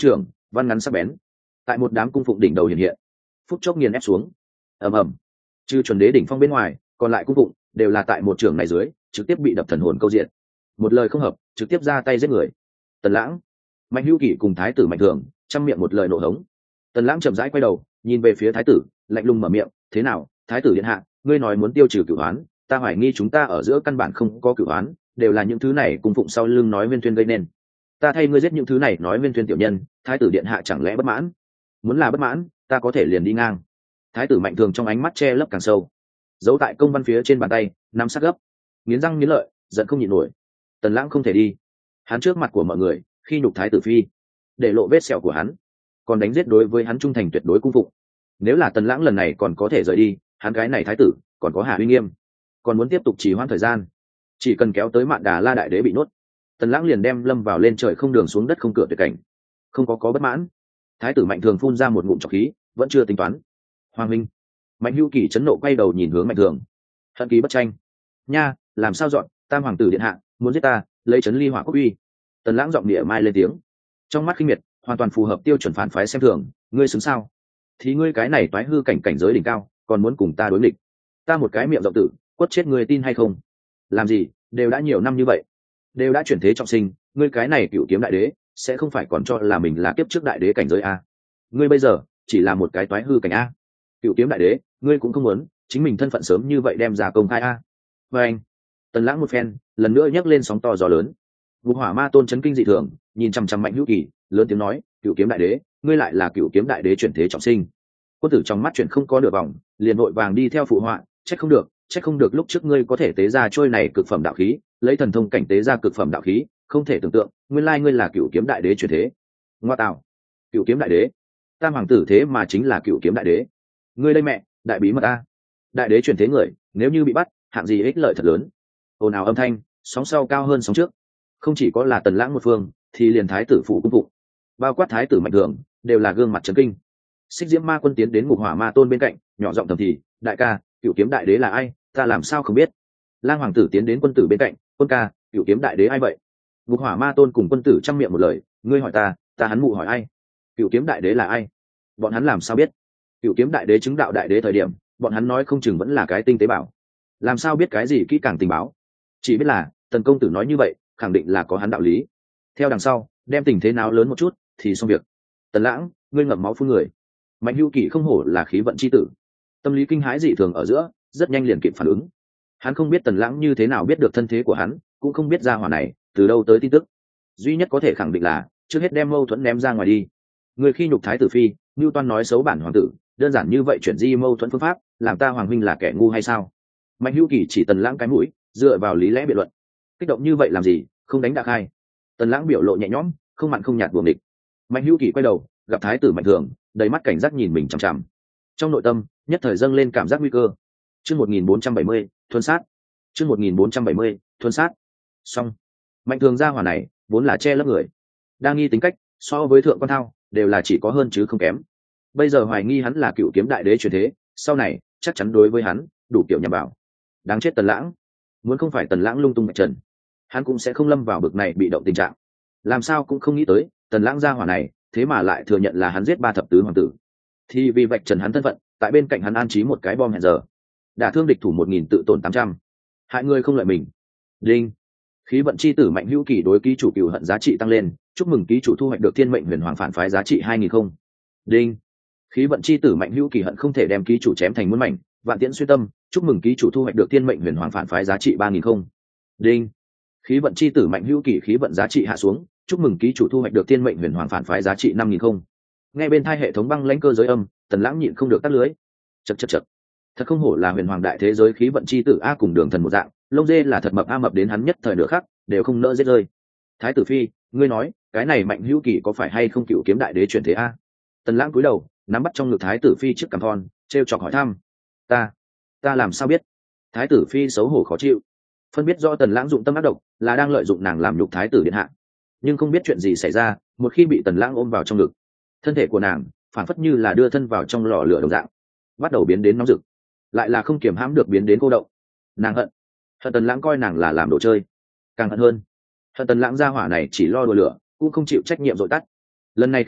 văn ngắn sắc bén tại một đám cung phụng đỉnh đầu hiện hiện, phút chốc nghiền ép xuống. ầm ầm, trừ chuẩn đế đỉnh phong bên ngoài, còn lại cung phụng đều là tại một trường này dưới trực tiếp bị đập thần hồn câu diện. Một lời không hợp trực tiếp ra tay giết người. Tần Lãng, Mạnh Hữu Kỷ cùng thái tử Mạnh Thường trăm miệng một lời nổ hống. Tần Lãng chậm rãi quay đầu nhìn về phía thái tử, lạnh lùng mở miệng, thế nào thái tử điện hạ, ngươi nói muốn tiêu trừ cửu oán, ta hoài nghi chúng ta ở giữa căn bản không có cửu oán, đều là những thứ này cung phụng sau lưng nói Nguyên Thuyên gây nên. Ta thay ngươi giết những thứ này nói Nguyên Thuyên tiểu nhân, thái tử điện hạ chẳng lẽ bất mãn? Muốn là bất mãn, ta có thể liền đi ngang. Thái tử Mạnh Thường trong ánh mắt che lấp càng sâu, giấu tại công văn phía trên bàn tay nắm sát gấp, nghiến răng nghiến lợi, giận không nhịn nổi. Tần Lãng không thể đi, hắn trước mặt của mọi người khi nhục thái tử phi, để lộ vết sẹo của hắn, còn đánh giết đối với hắn trung thành tuyệt đối cung phụng. Nếu là Tần Lãng lần này còn có thể rời đi, hắn cái này thái tử còn có hạ uy nghiêm, còn muốn tiếp tục trì hoãn thời gian, chỉ cần kéo tới Mạn Đà La đại đế bị nuốt, Tần Lãng liền đem lâm vào lên trời không đường xuống đất không cửa tuyệt cảnh. Không có có bất mãn. Thái tử Mạnh Thường phun ra một ngụm trọc khí, vẫn chưa tính toán. Hoàng minh. Mạnh Hữu Kỷ chấn nộ quay đầu nhìn hướng Mạnh Thường, hận ký bất tranh. Nha, làm sao dọn? Tam hoàng tử điện hạ muốn giết ta, lấy chấn ly hỏa quốc uy. Tần Lãng giọng địa mai lên tiếng, trong mắt khinh miệt, hoàn toàn phù hợp tiêu chuẩn phản phái xem thường. Ngươi xứng sao? Thì ngươi cái này toái hư cảnh cảnh giới đỉnh cao, còn muốn cùng ta đối nghịch? Ta một cái miệng rộng tử, quất chết ngươi tin hay không? Làm gì? Đều đã nhiều năm như vậy, đều đã chuyển thế trọng sinh, ngươi cái này cựu kiếm đại đế sẽ không phải còn cho là mình là kiếp trước đại đế cảnh giới a? Ngươi bây giờ chỉ là một cái toái hư cảnh a. Cựu kiếm đại đế, ngươi cũng không muốn chính mình thân phận sớm như vậy đem ra công khai a. Và anh, Tần Lãng một phen lần nữa nhấc lên sóng to gió lớn. Ngục Hỏa Ma Tôn chấn kinh dị thường, nhìn chằm chằm Mạnh Hữu Kỷ, lớn tiếng nói, cựu kiếm đại đế, ngươi lại là cựu kiếm đại đế chuyển thế trọng sinh. Quân tử trong mắt chuyển không có nửa vòng, liền vội vàng đi theo phụ họa, trách không được, trách không được lúc trước ngươi có thể tế ra trôi này cực phẩm đạo khí, lấy thần thông cảnh tế ra cực phẩm đạo khí, không thể tưởng tượng, nguyên lai ngươi là cựu kiếm đại đế chuyển thế. Ngoa tạo, cựu kiếm đại đế, tam hoàng tử thế mà chính là cựu kiếm đại đế. Ngươi đây mẹ, đại bí mật a. Đại đế chuyển thế người, nếu như bị bắt, hạng gì ích lợi thật lớn. Ồn ào âm thanh, sóng sau cao hơn sóng trước. Không chỉ có là Tần Lãng một phương, thì liền thái tử phụ cung phụng, bao quát thái tử Mạnh Thường, đều là gương mặt chấn kinh. Xích Diễm Ma Quân tiến đến Ngục Hỏa Ma Tôn bên cạnh, nhỏ giọng thầm thì, đại ca, cựu kiếm đại đế là ai, ta làm sao không biết. Lang hoàng tử tiến đến quân tử bên cạnh, quân ca, cựu kiếm đại đế ai vậy? Ngục Hỏa Ma Tôn cùng quân tử trăm miệng một lời, ngươi hỏi ta, ta hắn mụ hỏi ai? Cựu kiếm đại đế là ai? Bọn hắn làm sao biết? Cựu kiếm đại đế chứng đạo đại đế thời điểm, bọn hắn nói không chừng vẫn là cái tinh tế bảo, làm sao biết cái gì kỹ càng tình báo? Chỉ biết là Tần công tử nói như vậy, khẳng định là có hắn đạo lý. Theo đằng sau, đem tình thế nào lớn một chút thì xong việc. Tần Lãng, ngươi ngậm máu phun người. Mạnh Hữu Kỷ không hổ là khí vận chi tử, tâm lý kinh hãi dị thường ở giữa, rất nhanh liền kịp phản ứng. Hắn không biết Tần Lãng như thế nào biết được thân thế của hắn, cũng không biết ra hỏa này từ đâu tới tin tức. Duy nhất có thể khẳng định là trước hết đem mâu thuẫn ném ra ngoài đi. Người khi nhục thái tử phi, Nưu Toan nói xấu bản hoàng tử, đơn giản như vậy chuyển di mâu thuẫn phương pháp, làm ta hoàng huynh là kẻ ngu hay sao? Mạnh Hữu Kỷ chỉ Tần Lãng cái mũi, dựa vào lý lẽ biện luận. Kích động như vậy làm gì, không đánh đã khai. Tần Lãng biểu lộ nhẹ nhõm, không mặn không nhạt buồng địch. Mạnh Hữu Kỷ quay đầu, gặp thái tử Mạnh Thường, đầy mắt cảnh giác nhìn mình chằm chằm. Trong nội tâm nhất thời dâng lên cảm giác nguy cơ. Chương một nghìn bốn trăm bảy mươi, thuần sát. Chương một nghìn bốn trăm bảy mươi, thuần sát. Xong. Mạnh Thường gia hỏa này vốn là che lấp người, đa nghi tính cách, so với Thượng Quan Thao đều là chỉ có hơn chứ không kém. Bây giờ hoài nghi hắn là cựu kiếm đại đế chuyển thế, sau này chắc chắn đối với hắn đủ kiểu nhằm vào. Đáng chết Tần Lãng, muốn không phải Tần Lãng lung tung bạch trần, hắn cũng sẽ không lâm vào bực này bị động tình trạng. Làm sao cũng không nghĩ tới Tần Lãng gia hỏa này thế mà lại thừa nhận là hắn giết ba thập tứ hoàng tử, thì vì vạch trần hắn thân phận, tại bên cạnh hắn an trí một cái bom hẹn giờ, đả thương địch thủ một nghìn tự tổn tám trăm, hại người không lợi mình. Đinh, khí vận chi tử Mạnh Hữu Kỷ đối ký chủ cửu hận giá trị tăng lên, chúc mừng ký chủ thu hoạch được thiên mệnh huyền hoàng phản phái giá trị hai nghìn không. Đinh, khí vận chi tử Mạnh Hữu Kỷ hận không thể đem ký chủ chém thành muôn mảnh, vạn tiễn xuyên tâm, chúc mừng ký chủ thu hoạch được thiên mệnh huyền hoàng phản phái giá trị ba nghìn không. Đinh, khí vận chi tử Mạnh Hữu Kỷ khí vận giá trị hạ xuống, chúc mừng ký chủ thu hoạch được thiên mệnh huyền hoàng phản phái giá trị năm nghìn không. Ngay bên thai hệ thống băng lãnh cơ giới âm, Tần Lãng nhịn không được tắt lưới. Chậc chậc chậc, thật không hổ là huyền hoàng đại thế giới khí vận chi tử a, cùng Đường Thần một dạng, lông dê là thật mập a, mập đến hắn nhất thời nửa khắc đều không nỡ giết rơi. Thái tử phi, ngươi nói cái này Mạnh Hữu Kỷ có phải hay không cựu kiếm đại đế chuyển thế a? Tần Lãng cúi đầu nắm bắt trong ngực thái tử phi trước cằm thon, trêu chọc hỏi thăm. Ta, ta làm sao biết? Thái tử phi xấu hổ khó chịu, phân biết rõ Tần Lãng dụng tâm ác độc, là đang lợi dụng nàng làm nhục thái tử điện hạ, nhưng không biết chuyện gì xảy ra, một khi bị Tần Lãng ôm vào trong ngực, thân thể của nàng phản phất như là đưa thân vào trong lò lửa đồng dạng, bắt đầu biến đến nóng rực, lại là không kiềm hãm được biến đến cô đậu. Nàng hận, hận Tần Lãng coi nàng là làm đồ chơi, càng hận hơn hận Tần Lãng gia hỏa này chỉ lo đùa lửa, cũng không chịu trách nhiệm dội tắt. Lần này khi nhục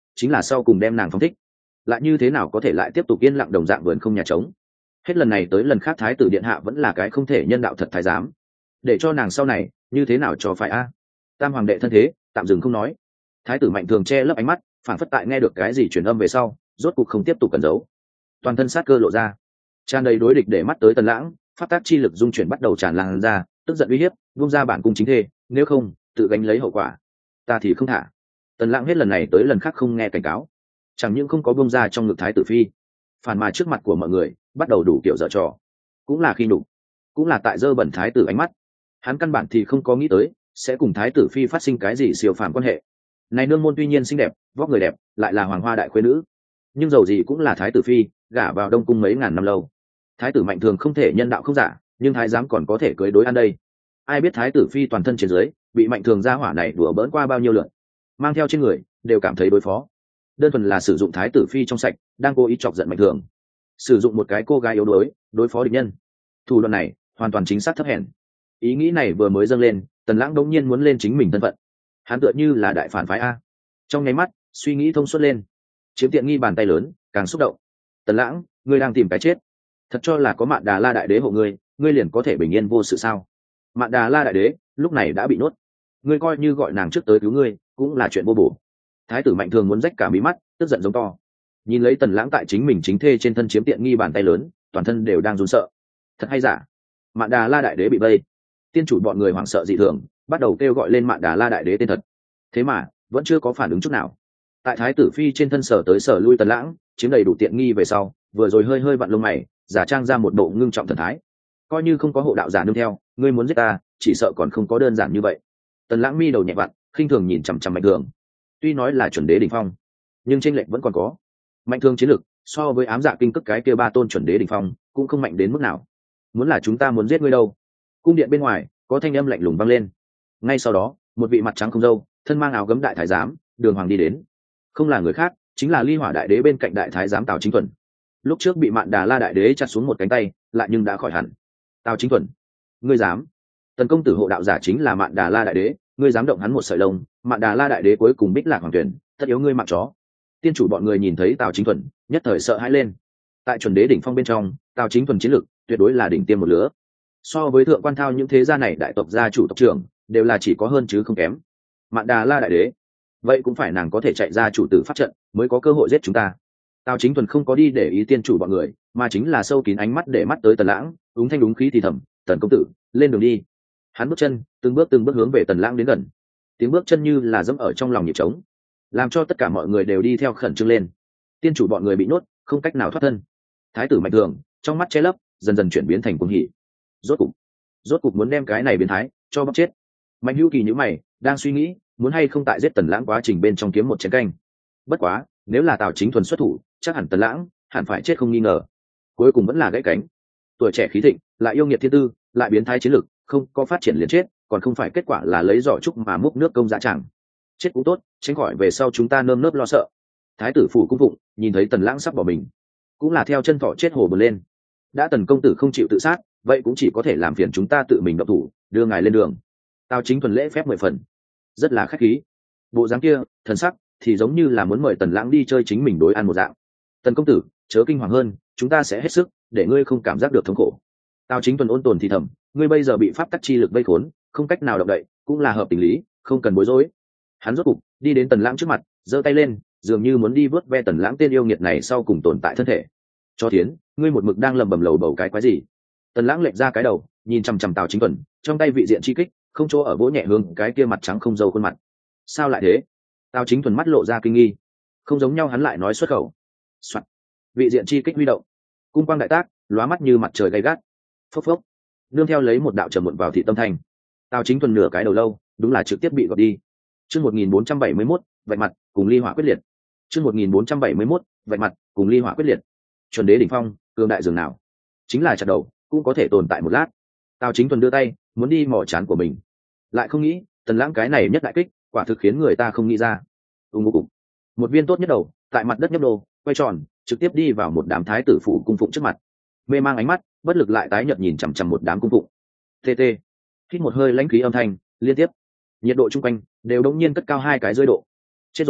chính là sau cùng đem nàng phóng thích, lại như thế nào có thể lại tiếp tục yên lặng đồng dạng vườn không nhà trống. Hết lần này tới lần khác thái tử điện hạ vẫn là cái không thể nhân đạo thật thái giám, để cho nàng sau này như thế nào cho phải a. Tam hoàng đệ thân thế tạm dừng không nói. Thái tử Mạnh Thường che lấp ánh mắt, phản phất tại nghe được cái gì truyền âm về sau, rốt cuộc không tiếp tục cẩn giấu, toàn thân sát cơ lộ ra, tràn đầy đối địch để mắt tới Tần Lãng, phát tác chi lực dung chuyển bắt đầu tràn lan ra, tức giận uy hiếp, buông ra bản cung chính thê, nếu không tự gánh lấy hậu quả, ta thì không thả. Tần Lãng hết lần này tới lần khác không nghe cảnh cáo, chẳng những không có buông ra trong ngực thái tử phi, phản mà trước mặt của mọi người bắt đầu đủ kiểu dở trò, cũng là khi nhục, cũng là tại dơ bẩn thái tử ánh mắt. Hắn căn bản thì không có nghĩ tới sẽ cùng thái tử phi phát sinh cái gì siêu phàm quan hệ. Này nương môn tuy nhiên xinh đẹp, vóc người đẹp, lại là hoàng hoa đại khuê nữ, nhưng dầu gì cũng là thái tử phi, gả vào đông cung mấy ngàn năm lâu. Thái tử Mạnh Thường không thể nhân đạo không giả, nhưng thái giám còn có thể cưới đối ăn đây. Ai biết thái tử phi toàn thân trên dưới bị Mạnh Thường gia hỏa này đùa bỡn qua bao nhiêu lượt, mang theo trên người đều cảm thấy đối phó. Đơn thuần là sử dụng thái tử phi trong sạch, đang cố ý chọc giận Mạnh Thường, sử dụng một cái cô gái yếu đuối đối phó địch nhân. Thủ đoạn này hoàn toàn chính xác thấp hèn. Ý nghĩ này vừa mới dâng lên, Tần Lãng đống nhiên muốn lên chính mình thân phận. Hắn tựa như là đại phản phái a. Trong nháy mắt, suy nghĩ thông suốt lên, chiếm tiện nghi bàn tay lớn, càng xúc động. Tần Lãng, ngươi đang tìm cái chết, thật cho là có Mạn Đà La đại đế hộ ngươi, ngươi liền có thể bình yên vô sự sao? Mạn Đà La đại đế lúc này đã bị nuốt, ngươi coi như gọi nàng trước tới cứu ngươi cũng là chuyện vô bổ. Thái tử Mạnh Thường muốn rách cả mí mắt, tức giận giống to, nhìn lấy Tần Lãng tại chính mình chính thê trên thân chiếm tiện nghi bàn tay lớn, toàn thân đều đang run sợ. Thật hay giả? Mạn Đà La đại đế bị vây, tiên chủ bọn người hoảng sợ dị thường, bắt đầu kêu gọi lên Mạn Đà La đại đế tên thật. Thế mà vẫn chưa có phản ứng chút nào. Tại thái tử phi trên thân sở tới sở lui Tần Lãng, chiếm đầy đủ tiện nghi về sau, vừa rồi hơi hơi vặn lông mày, giả trang ra một bộ ngưng trọng thần thái, coi như không có hộ đạo giả nương theo, ngươi muốn giết ta, chỉ sợ còn không có đơn giản như vậy. Tần Lãng mi đầu nhẹ vặn, khinh thường nhìn chằm chằm Mạnh Thường. Tuy nói là chuẩn đế đỉnh phong, nhưng tranh lệch vẫn còn có. Mạnh Thường chiến lực so với ám dạ kinh cức cái kia ba tôn chuẩn đế đỉnh phong cũng không mạnh đến mức nào. Muốn là chúng ta muốn giết ngươi đâu? Cung điện bên ngoài có thanh âm lạnh lùng vang lên. Ngay sau đó, một vị mặt trắng không râu, thân mang áo gấm đại thái giám Đường Hoàng đi đến. Không là người khác, chính là Ly Hỏa đại đế bên cạnh đại thái giám Tào Chính Thuần. Lúc trước bị Mạn Đà La đại đế chặt xuống một cánh tay, lại nhưng đã khỏi hẳn. Tào Chính Thuần, ngươi dám? Tần công tử hộ đạo giả chính là Mạn Đà La đại đế, ngươi dám động hắn một sợi lông, Mạn Đà La đại đế cuối cùng bích lạc hoàng tuyển, tất yếu ngươi mạng chó. Tiên chủ bọn người nhìn thấy Tào Chính Thuần, nhất thời sợ hãi lên. Tại chuẩn đế đỉnh phong bên trong, Tào Chính Thuần chiến lực tuyệt đối là đỉnh tiêm một lứa. So với thượng quan thao những thế gia này đại tộc gia chủ tộc trưởng, đều là chỉ có hơn chứ không kém. Mạn Đà La đại đế, vậy cũng phải nàng có thể chạy ra chủ tử pháp trận mới có cơ hội giết chúng ta. Tào Chính Thuần không có đi để ý tiên chủ bọn người, mà chính là sâu kín ánh mắt để mắt tới Tần Lãng, đúng thanh đúng khí thì thầm, Tần công tử, lên đường đi. Hắn bước chân từng bước từng bước hướng về Tần Lãng đến gần, tiếng bước chân như là dẫm ở trong lòng nhịp trống, làm cho tất cả mọi người đều đi theo khẩn trương lên. Tiên chủ bọn người bị nuốt, không cách nào thoát thân. Thái tử Mạnh Thường trong mắt che lấp, dần dần chuyển biến thành cuồng hỉ. Rốt cục, rốt cục muốn đem cái này biến thái cho bóc chết. Mạnh Hữu Kỳ nhíu mày, đang suy nghĩ muốn hay không tại giết Tần Lãng quá trình bên trong kiếm một chén canh. Bất quá, nếu là Tào Chính Thuần xuất thủ, chắc hẳn Tần Lãng hẳn phải chết không nghi ngờ. Cuối cùng vẫn là gãy cánh. Tuổi trẻ khí thịnh, lại yêu nghiệt thiên tư, lại biến thái chiến lực, không có phát triển liền chết, còn không phải kết quả là lấy giỏ trúc mà múc nước công dã tràng. Chết cũng tốt, tránh khỏi về sau chúng ta nơm nớp lo sợ. Thái tử phủ cung phụng nhìn thấy Tần Lãng sắp bỏ mình, cũng là theo chân thỏ chết hồ bừng lên. Đã Tần công tử không chịu tự sát, vậy cũng chỉ có thể làm phiền chúng ta tự mình động thủ, đưa ngài lên đường. Tào Chính Thuần lễ phép mười phần, rất là khách khí. Bộ dáng kia, thần sắc thì giống như là muốn mời Tần Lãng đi chơi chính mình đối ăn một dạng. Tần công tử, chớ kinh hoàng hơn, chúng ta sẽ hết sức để ngươi không cảm giác được thống khổ. Tào Chính Thuần ôn tồn thì thầm, ngươi bây giờ bị pháp tắc chi lực vây khốn, không cách nào động đậy, cũng là hợp tình lý, không cần bối rối. Hắn rốt cục đi đến Tần Lãng trước mặt, giơ tay lên, dường như muốn đi vớt ve Tần Lãng tên yêu nghiệt này sau cùng tồn tại thân thể. Cho Thiến, ngươi một mực đang lầm bầm lầu bầu cái quái gì? Tần Lãng lệch ra cái đầu, nhìn chằm chằm Tào Chính Thuần, trong tay vị diện chi kích không chỗ ở vỗ nhẹ hướng cái kia mặt trắng không dâu khuôn mặt. Sao lại thế? Tào Chính Thuần mắt lộ ra kinh nghi, không giống nhau hắn lại nói xuất khẩu. Soạn. Vị diện chi kích huy động, cung quang đại tác, lóa mắt như mặt trời gay gắt. Phốc phốc, nương theo lấy một đạo trầm muộn vào thị tâm thành. Tào Chính Thuần nửa cái đầu lâu, đúng là trực tiếp bị gọt đi. Chương một nghìn bốn trăm bảy mươi mốt, vạch mặt cùng ly hỏa quyết liệt. Chương một nghìn bốn trăm bảy mươi mốt, vạch mặt cùng ly hỏa quyết liệt. Chuẩn đế đỉnh phong, cường đại dường nào, chính là chặt đầu cũng có thể tồn tại một lát. Tào Chính Thuần đưa tay muốn đi mỏ chán của mình, lại không nghĩ Tần Lãng cái này nhất đại kích, quả thực khiến người ta không nghĩ ra. Ung ung ung, một viên tốt nhất đầu tại mặt đất nhấp đô quay tròn, trực tiếp đi vào một đám thái tử phủ cung phụng trước mặt. Mê mang ánh mắt, bất lực lại tái nhợt nhìn chằm chằm một đám cung phụng. Tê tê, hít một hơi lãnh khí âm thanh liên tiếp, nhiệt độ chung quanh đều đống nhiên cất cao hai cái dưới độ. Chết rồi,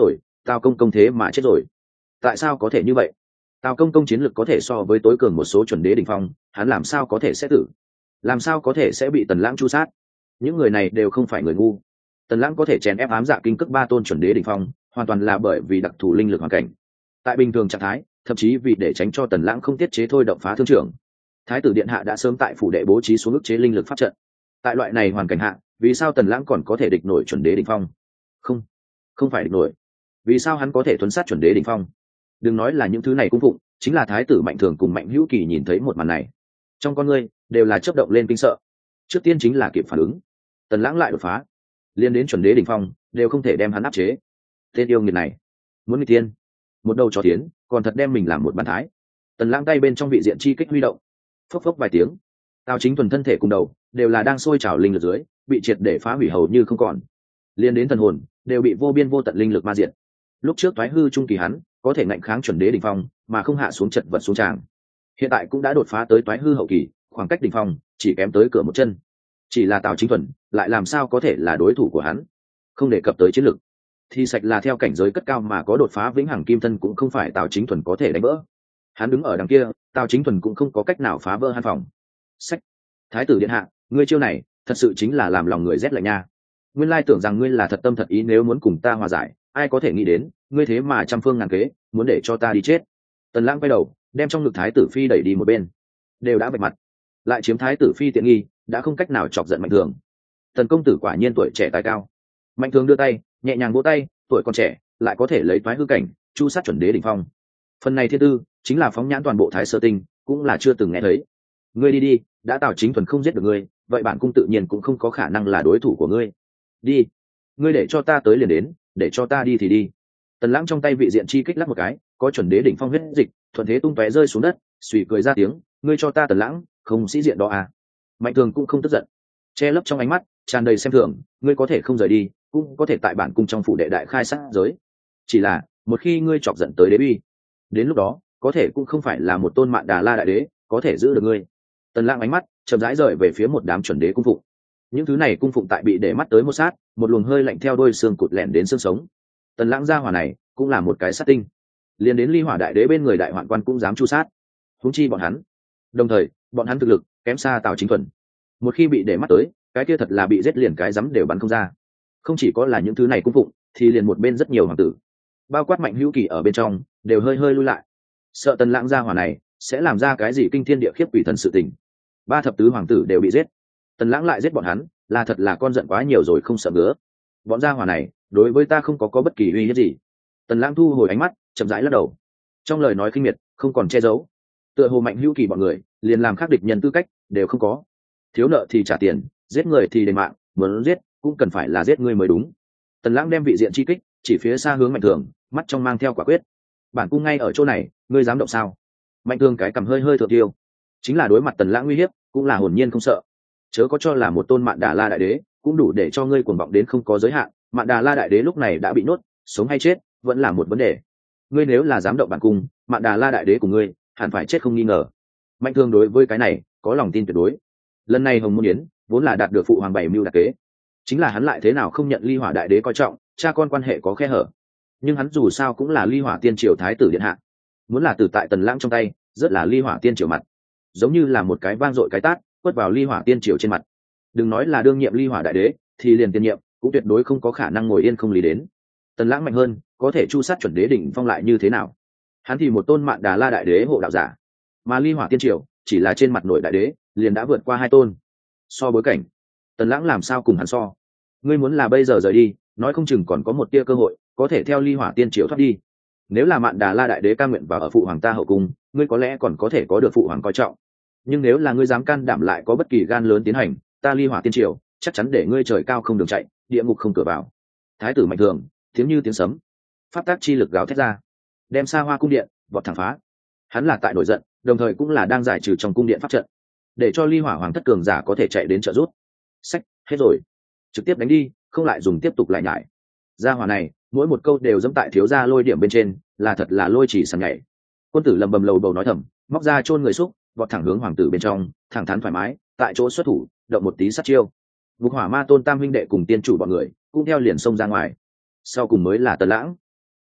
Tào công công thế mà chết rồi. Tại sao có thể như vậy? Tào công công chiến lực có thể so với tối cường một số chuẩn đế đỉnh phong, hắn làm sao có thể sẽ tử? Làm sao có thể sẽ bị Tần Lãng chu sát? Những người này đều không phải người ngu. Tần Lãng có thể chèn ép ám dạ kinh cước ba tôn chuẩn đế đỉnh phong, hoàn toàn là bởi vì đặc thù linh lực hoàn cảnh. Tại bình thường trạng thái, thậm chí vì để tránh cho Tần Lãng không tiết chế thôi động phá thương trưởng, Thái tử điện hạ đã sớm tại phủ đệ bố trí xuống ức chế linh lực pháp trận. Tại loại này hoàn cảnh hạ, vì sao Tần Lãng còn có thể địch nổi chuẩn đế đỉnh phong? Không, không phải địch nổi. Vì sao hắn có thể thuấn sát chuẩn đế đỉnh phong? Đừng nói là những thứ này cung phụng, chính là Thái tử Mạnh Thường cùng Mạnh Hữu Kỳ nhìn thấy một màn này, trong con ngươi đều là chớp động lên kinh sợ. Trước tiên chính là kịp phản ứng, Tần Lãng lại đột phá, liên đến chuẩn đế đỉnh phong đều không thể đem hắn áp chế. Tên yêu nghiệt này muốn nghịch tiên, một đầu chó tiến còn thật đem mình làm một bàn thái. Tần Lãng tay bên trong vị diện chi kích huy động, phốc phốc vài tiếng, Tào Chính Thuần thân thể cùng đầu đều là đang sôi trào linh lực dưới bị triệt để phá hủy hầu như không còn, liên đến thần hồn đều bị vô biên vô tận linh lực ma diệt. Lúc trước thoái hư trung kỳ hắn có thể ngạnh kháng chuẩn đế đỉnh phong mà không hạ xuống chật vật xuống tràng, hiện tại cũng đã đột phá tới toái hư hậu kỳ, khoảng cách đỉnh phong chỉ kém tới cửa một chân. Chỉ là Tào Chính Thuần lại làm sao có thể là đối thủ của hắn? Không đề cập tới chiến lực, thì sạch là theo cảnh giới cất cao mà có đột phá vĩnh hằng kim thân cũng không phải Tào Chính Thuần có thể đánh vỡ. Hắn đứng ở đằng kia, Tào Chính Thuần cũng không có cách nào phá vỡ hắn phòng. Sách, Thái tử điện hạ, ngươi chiêu này thật sự chính là làm lòng người rét lạnh nha. Nguyên lai tưởng rằng ngươi là thật tâm thật ý nếu muốn cùng ta hòa giải, ai có thể nghĩ đến ngươi thế mà trăm phương ngàn kế muốn để cho ta đi chết. Tần Lãng quay đầu đem trong ngực Thái tử phi đẩy đi một bên, đều đã vạch mặt lại chiếm Thái tử phi tiện nghi, đã không cách nào chọc giận Mạnh Thường. Tần công tử quả nhiên tuổi trẻ tài cao. Mạnh Thường đưa tay nhẹ nhàng vỗ tay, tuổi còn trẻ lại có thể lấy toái hư cảnh chu sát chuẩn đế đỉnh phong, phần này thiên tư chính là phóng nhãn toàn bộ Thái Sơ Tinh cũng là chưa từng nghe thấy. Ngươi đi đi, đã Tào Chính Thuần không giết được ngươi, vậy bản cung tự nhiên cũng không có khả năng là đối thủ của ngươi. Đi, ngươi để cho ta tới liền đến, để cho ta đi thì đi. Tần Lãng trong tay vị diện chi kích lắc một cái, có chuẩn đế đỉnh phong huyết dịch thuận thế tung tóe rơi xuống đất, suy cười ra tiếng, ngươi cho ta Tần Lãng không sĩ diện đó à? Mạnh Thường cũng không tức giận, che lấp trong ánh mắt tràn đầy xem thường, ngươi có thể không rời đi, cũng có thể tại bản cung trong phủ đệ đại khai sát giới, chỉ là một khi ngươi chọc giận tới đế uy, đến lúc đó có thể cũng không phải là một tôn Mạn Đà La đại đế có thể giữ được ngươi. Tần Lãng ánh mắt chậm rãi rời về phía một đám chuẩn đế cung phụng. Những thứ này cung phụng tại bị để mắt tới một sát, một luồng hơi lạnh theo đôi xương cụt lẻn đến xương sống. Tần Lãng gia hỏa này cũng là một cái sát tinh, liền đến Ly Hỏa đại đế bên người đại hoạn quan cũng dám chu sát, huống chi bọn hắn. Đồng thời bọn hắn thực lực kém xa Tào Chính Thuần, một khi bị để mắt tới, cái kia thật là bị giết liền cái dám đều bắn không ra. Không chỉ có là những thứ này cung phụng, thì liền một bên rất nhiều hoàng tử, bao quát Mạnh Hữu Kỳ ở bên trong, đều hơi hơi lui lại, sợ Tần Lãng gia hỏa này sẽ làm ra cái gì kinh thiên địa khiếp quỷ thần sự tình. Ba thập tứ hoàng tử đều bị giết, Tần Lãng lại giết bọn hắn, là thật là con giận quá nhiều rồi không sợ ngứa. Bọn gia hỏa này đối với ta không có có bất kỳ uy hiếp gì. Tần Lãng thu hồi ánh mắt chậm rãi lắc đầu, trong lời nói khinh miệt không còn che giấu, tựa hồ Mạnh Hữu Kỳ bọn người liền làm khác địch nhân tư cách đều không có. Thiếu nợ thì trả tiền, giết người thì đền mạng, muốn giết cũng cần phải là giết người mới đúng. Tần Lãng đem vị diện chi kích chỉ phía xa hướng Mạnh Thường, mắt trong mang theo quả quyết. Bản cung ngay ở chỗ này, ngươi dám động sao? Mạnh Thường cái cầm hơi hơi thượng tiêu, chính là đối mặt Tần Lãng uy hiếp cũng là hồn nhiên không sợ. Chớ có cho là một tôn Mạn Đà La đại đế cũng đủ để cho ngươi cuồng vọng đến không có giới hạn. Mạn Đà La đại đế lúc này đã bị nhốt, sống hay chết vẫn là một vấn đề. Ngươi nếu là dám động bản cung, Mạn Đà La đại đế của ngươi hẳn phải chết không nghi ngờ. Mạnh Thường đối với cái này có lòng tin tuyệt đối. Lần này Hồng Môn Yến vốn là đạt được phụ hoàng bảy mưu đặc kế, chính là hắn lại thế nào không nhận Ly Hỏa đại đế coi trọng, cha con quan hệ có khe hở. Nhưng hắn dù sao cũng là Ly Hỏa tiên triều thái tử điện hạ, muốn là từ tại Tần Lãng trong tay rất là Ly Hỏa tiên triều mặt, giống như là một cái vang dội cái tát quất vào Ly Hỏa tiên triều trên mặt. Đừng nói là đương nhiệm Ly Hỏa đại đế, thì liền tiên nhiệm cũng tuyệt đối không có khả năng ngồi yên không lý đến. Tần Lãng mạnh hơn, có thể chu sát chuẩn đế đỉnh phong lại như thế nào? Hắn thì một tôn Mạn Đà La đại đế hộ đạo giả, mà Ly Hỏa tiên triều chỉ là trên mặt nội đại đế liền đã vượt qua hai tôn. So bối cảnh, Tần Lãng làm sao cùng hắn so? Ngươi muốn là bây giờ rời đi, nói không chừng còn có một tia cơ hội có thể theo Ly Hỏa tiên triều thoát đi. Nếu là Mạn Đà La đại đế ca nguyện vào ở phụ hoàng ta hậu cung, ngươi có lẽ còn có thể có được phụ hoàng coi trọng. Nhưng nếu là ngươi dám can đảm lại có bất kỳ gan lớn tiến hành, ta Ly Hỏa tiên triều chắc chắn để ngươi trời cao không đường chạy, địa ngục không cửa vào. Thái tử Mạnh Thường tiếng như tiếng sấm, pháp tác chi lực gào thét ra, đem Xa Hoa cung điện vọt thẳng phá. Hắn là tại nổi giận, đồng thời cũng là đang giải trừ trong cung điện pháp trận, để cho Ly Hỏa hoàng thất cường giả có thể chạy đến trợ giúp. Sách hết rồi, trực tiếp đánh đi, không lại dùng tiếp tục lại nhải. Gia hỏa này mỗi một câu đều dẫm tại thiếu gia lôi điểm bên trên, là thật là lôi chỉ sàn nhảy. Quân tử lầm bầm lầu bầu nói thầm, móc ra chôn người xúc, vọt thẳng hướng hoàng tử bên trong, thẳng thắn thoải mái, tại chỗ xuất thủ, động một tí sát chiêu. Ngục Hỏa Ma tôn tam huynh đệ cùng tiên chủ bọn người cũng theo liền xông ra ngoài. Sau cùng mới là Tần Lãng,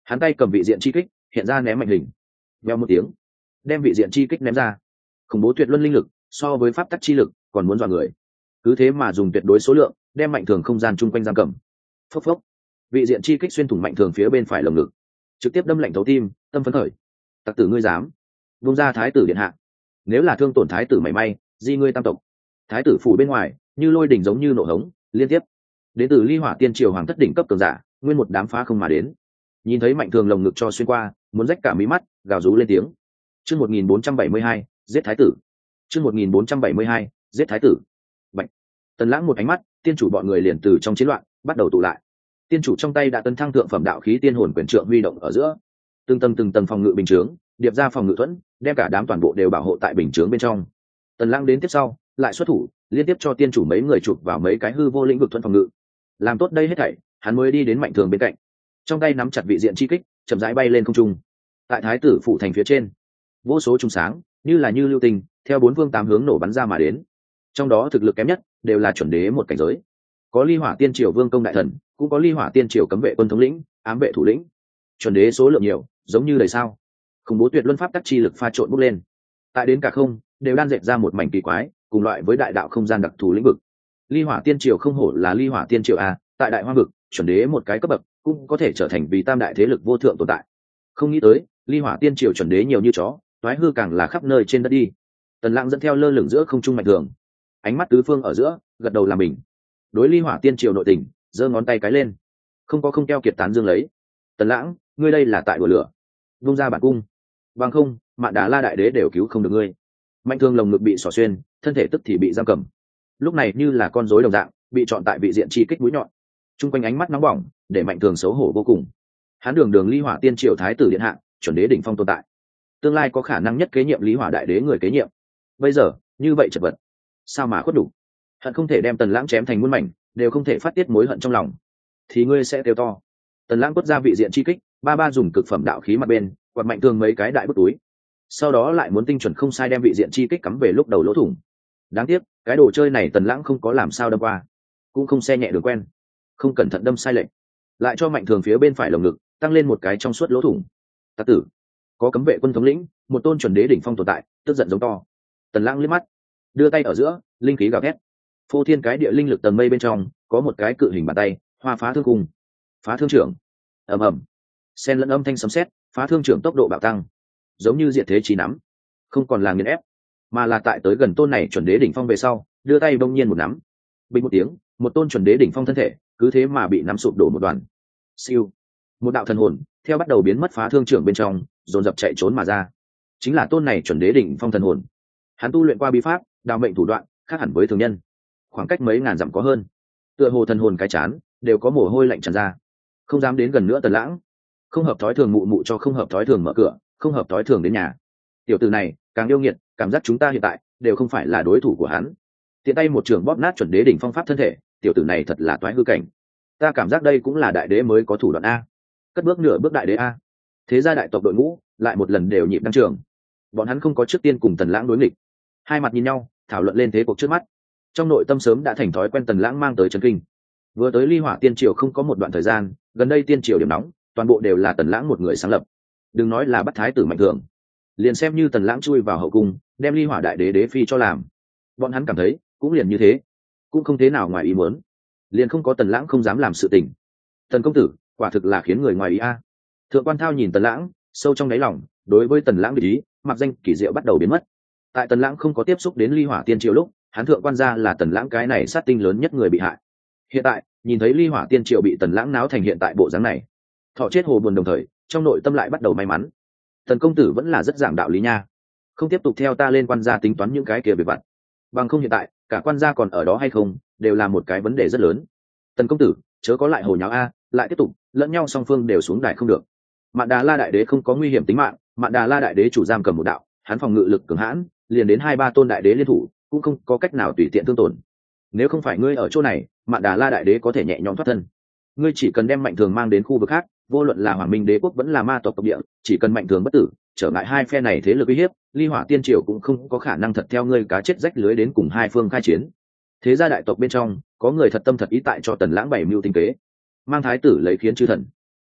hắn tay cầm vị diện chi kích hiện ra ném mạnh hình, veo một tiếng đem vị diện chi kích ném ra. Khủng bố tuyệt luân linh lực so với pháp tắc chi lực còn muốn dọa người, cứ thế mà dùng tuyệt đối số lượng đem mạnh thường không gian chung quanh giam cầm. Phốc phốc, vị diện chi kích xuyên thủng mạnh thường phía bên phải lồng ngực, trực tiếp đâm lạnh thấu tim, tâm phấn khởi. Tặc tử ngươi dám vung ra thái tử điện hạ, nếu là thương tổn thái tử mảy may, di ngươi tam tộc. Thái tử phủ bên ngoài như lôi đỉnh giống như nổ hống liên tiếp, đến từ ly hỏa tiên triều hoàng thất đỉnh cấp cường giả nguyên một đám phá không mà đến. Nhìn thấy mạnh thường lồng ngực cho xuyên qua, muốn rách cả mí mắt, gào rú lên tiếng. Chương một nghìn bốn trăm bảy mươi hai, giết thái tử. Chương một nghìn bốn trăm bảy mươi hai, giết thái tử. Bạch. Tần Lãng một ánh mắt, tiên chủ bọn người liền từ trong chiến loạn bắt đầu tụ lại. Tiên chủ trong tay đã tấn thăng thượng phẩm đạo khí tiên hồn quyền trượng huy động ở giữa, từng tầng từng tầng phòng ngự bình chướng, điệp ra phòng ngự thuẫn, đem cả đám toàn bộ đều bảo hộ tại bình chướng bên trong. Tần Lãng đến tiếp sau, lại xuất thủ, liên tiếp cho tiên chủ mấy người chụp vào mấy cái hư vô lĩnh vực thuẫn phòng ngự. Làm tốt đây hết thảy, hắn mới đi đến mạnh thường bên cạnh, trong tay nắm chặt vị diện chi kích, chậm rãi bay lên không trung. Tại thái tử phủ thành phía trên, vô số trùng sáng như là như lưu tinh theo bốn phương tám hướng nổ bắn ra mà đến, trong đó thực lực kém nhất đều là chuẩn đế một cảnh giới, có ly hỏa tiên triều vương công đại thần, cũng có ly hỏa tiên triều cấm vệ quân thống lĩnh, ám vệ thủ lĩnh. Chuẩn đế số lượng nhiều, giống như đầy sao. Khủng bố tuyệt luân pháp tắc chi lực pha trộn bốc lên, tại đến cả không đều đan dệt ra một mảnh kỳ quái cùng loại với đại đạo không gian đặc thù lĩnh vực. Ly hỏa tiên triều không hổ là ly hỏa tiên triều a, tại đại hoang vực chuẩn đế một cái cấp bậc cũng có thể trở thành vì tam đại thế lực vô thượng tồn tại. Không nghĩ tới ly hỏa tiên triều chuẩn đế nhiều như chó, toái hư càng là khắp nơi trên đất đi. Tần Lãng dẫn theo lơ lửng giữa không trung mạnh thường, ánh mắt tứ phương ở giữa, gật đầu làm mình. Đối ly hỏa tiên triều nội tình, giơ ngón tay cái lên, không có không keo kiệt tán dương lấy. Tần Lãng, ngươi đây là tại đùa lửa, vung ra bản cung, bằng không Mạn Đà La đại đế đều cứu không được ngươi. Mạnh thương lồng ngực bị xỏ xuyên, thân thể tức thì bị giam cầm, lúc này như là con rối đồng dạng bị chọn tại vị diện chi kích mũi nhọn. Trung quanh ánh mắt nóng bỏng để mạnh thường xấu hổ vô cùng. Hắn đường đường ly hỏa tiên triều thái tử điện hạ, chuẩn đế đỉnh phong tồn tại, tương lai có khả năng nhất kế nhiệm lý hỏa đại đế người kế nhiệm, bây giờ như vậy chật vật, sao mà khuất đủ. Hận không thể đem Tần Lãng chém thành muôn mảnh, đều không thể phát tiết mối hận trong lòng, thì ngươi sẽ kêu to. Tần Lãng quất ra vị diện chi kích, ba ba dùng cực phẩm đạo khí mặt bên quạt mạnh thường mấy cái đại bức túi, sau đó lại muốn tinh chuẩn không sai đem vị diện chi kích cắm về lúc đầu lỗ thủng. Đáng tiếc cái đồ chơi này Tần Lãng không có làm sao đâm qua, cũng không xe nhẹ đường quen, không cẩn thận đâm sai lệch, lại cho mạnh thường phía bên phải lồng ngực tăng lên một cái trong suốt lỗ thủng. Tặc tử, có cấm vệ quân thống lĩnh, một tôn chuẩn đế đỉnh phong tồn tại, tức giận giống to. Tần Lãng liếc mắt, đưa tay ở giữa, linh khí gào thét, phô thiên cái địa linh lực tầng mây bên trong có một cái cự hình bàn tay hoa phá thương cung, phá thương trưởng, ầm ầm, xen lẫn âm thanh sấm sét, phá thương trưởng tốc độ bạo tăng, giống như diệt thế chí nắm, không còn là nghiền ép, mà là tại tới gần tôn này chuẩn đế đỉnh phong về sau, đưa tay bỗng nhiên một nắm, bình một tiếng, một tôn chuẩn đế đỉnh phong thân thể cứ thế mà bị nắm sụp đổ một đoàn. Siêu, một đạo thần hồn theo bắt đầu biến mất phá thương trưởng bên trong, dồn dập chạy trốn mà ra, chính là tôn này chuẩn đế đỉnh phong thần hồn. Hắn tu luyện qua bí pháp, đào mệnh thủ đoạn khác hẳn với thường nhân, khoảng cách mấy ngàn dặm có hơn, tựa hồ thần hồn cái chán đều có mồ hôi lạnh tràn ra, không dám đến gần nữa. Tần Lãng không hợp thói thường, mụ mụ cho không hợp thói thường mở cửa, không hợp thói thường đến nhà. Tiểu tử này càng yêu nghiệt, cảm giác chúng ta hiện tại đều không phải là đối thủ của hắn. Tiện tay một trường bóp nát chuẩn đế đỉnh phong pháp thân thể, tiểu tử này thật là toái hư cảnh. Ta cảm giác đây cũng là đại đế mới có thủ đoạn a, cất bước nửa bước đại đế a. Thế gia đại tộc đội ngũ lại một lần đều nhịp đăng trường, bọn hắn không có trước tiên cùng Tần Lãng đối nghịch, hai mặt nhìn nhau thảo luận lên thế cuộc trước mắt. Trong nội tâm sớm đã thành thói quen Tần Lãng mang tới chấn kinh. Vừa tới ly hỏa tiên triều không có một đoạn thời gian, gần đây tiên triều điểm nóng toàn bộ đều là Tần Lãng một người sáng lập. Đừng nói là bắt thái tử mạnh thường, liền xem như Tần Lãng chui vào hậu cung đem ly hỏa đại đế đế phi cho làm, bọn hắn cảm thấy cũng liền như thế, cũng không thế nào ngoài ý muốn, liền không có Tần Lãng không dám làm sự tình. Tần công tử quả thực là khiến người ngoài ý a. Thượng quan Thao nhìn Tần Lãng, sâu trong đáy lòng đối với Tần Lãng để ý mặc danh kỳ diệu bắt đầu biến mất. Tại Tần Lãng không có tiếp xúc đến ly hỏa tiên triều lúc, hắn thượng quan gia là Tần Lãng cái này sát tinh lớn nhất người bị hại. Hiện tại nhìn thấy ly hỏa tiên triều bị Tần Lãng náo thành hiện tại bộ dáng này, thọ chết hồ buồn, đồng thời trong nội tâm lại bắt đầu may mắn. Tần công tử vẫn là rất giảng đạo lý nha, không tiếp tục theo ta lên quan gia tính toán những cái kia về vặt, bằng không hiện tại cả quan gia còn ở đó hay không đều là một cái vấn đề rất lớn. Tần công tử chớ có lại hồ nháo a, lại tiếp tục lẫn nhau song phương đều xuống đài không được. Mạn Đà La đại đế không có nguy hiểm tính mạng, Mạn Đà La đại đế chủ giam cầm một đạo, hắn phòng ngự lực cường hãn, liền đến hai ba tôn đại đế liên thủ cũng không có cách nào tùy tiện thương tổn. Nếu không phải ngươi ở chỗ này, Mạn Đà La đại đế có thể nhẹ nhõm thoát thân. Ngươi chỉ cần đem mạnh thường mang đến khu vực khác, vô luận là Hoàng Minh đế quốc vẫn là ma tộc tộc địa, chỉ cần mạnh thường bất tử, trở ngại hai phe này thế lực uy hiếp, ly hỏa tiên triều cũng không có khả năng thật theo ngươi cá chết rách lưới đến cùng hai phương khai chiến. Thế gia đại tộc bên trong có người thật tâm thật ý tại cho Tần Lãng bày mưu tinh kế, mang thái tử lấy khiến chư thần.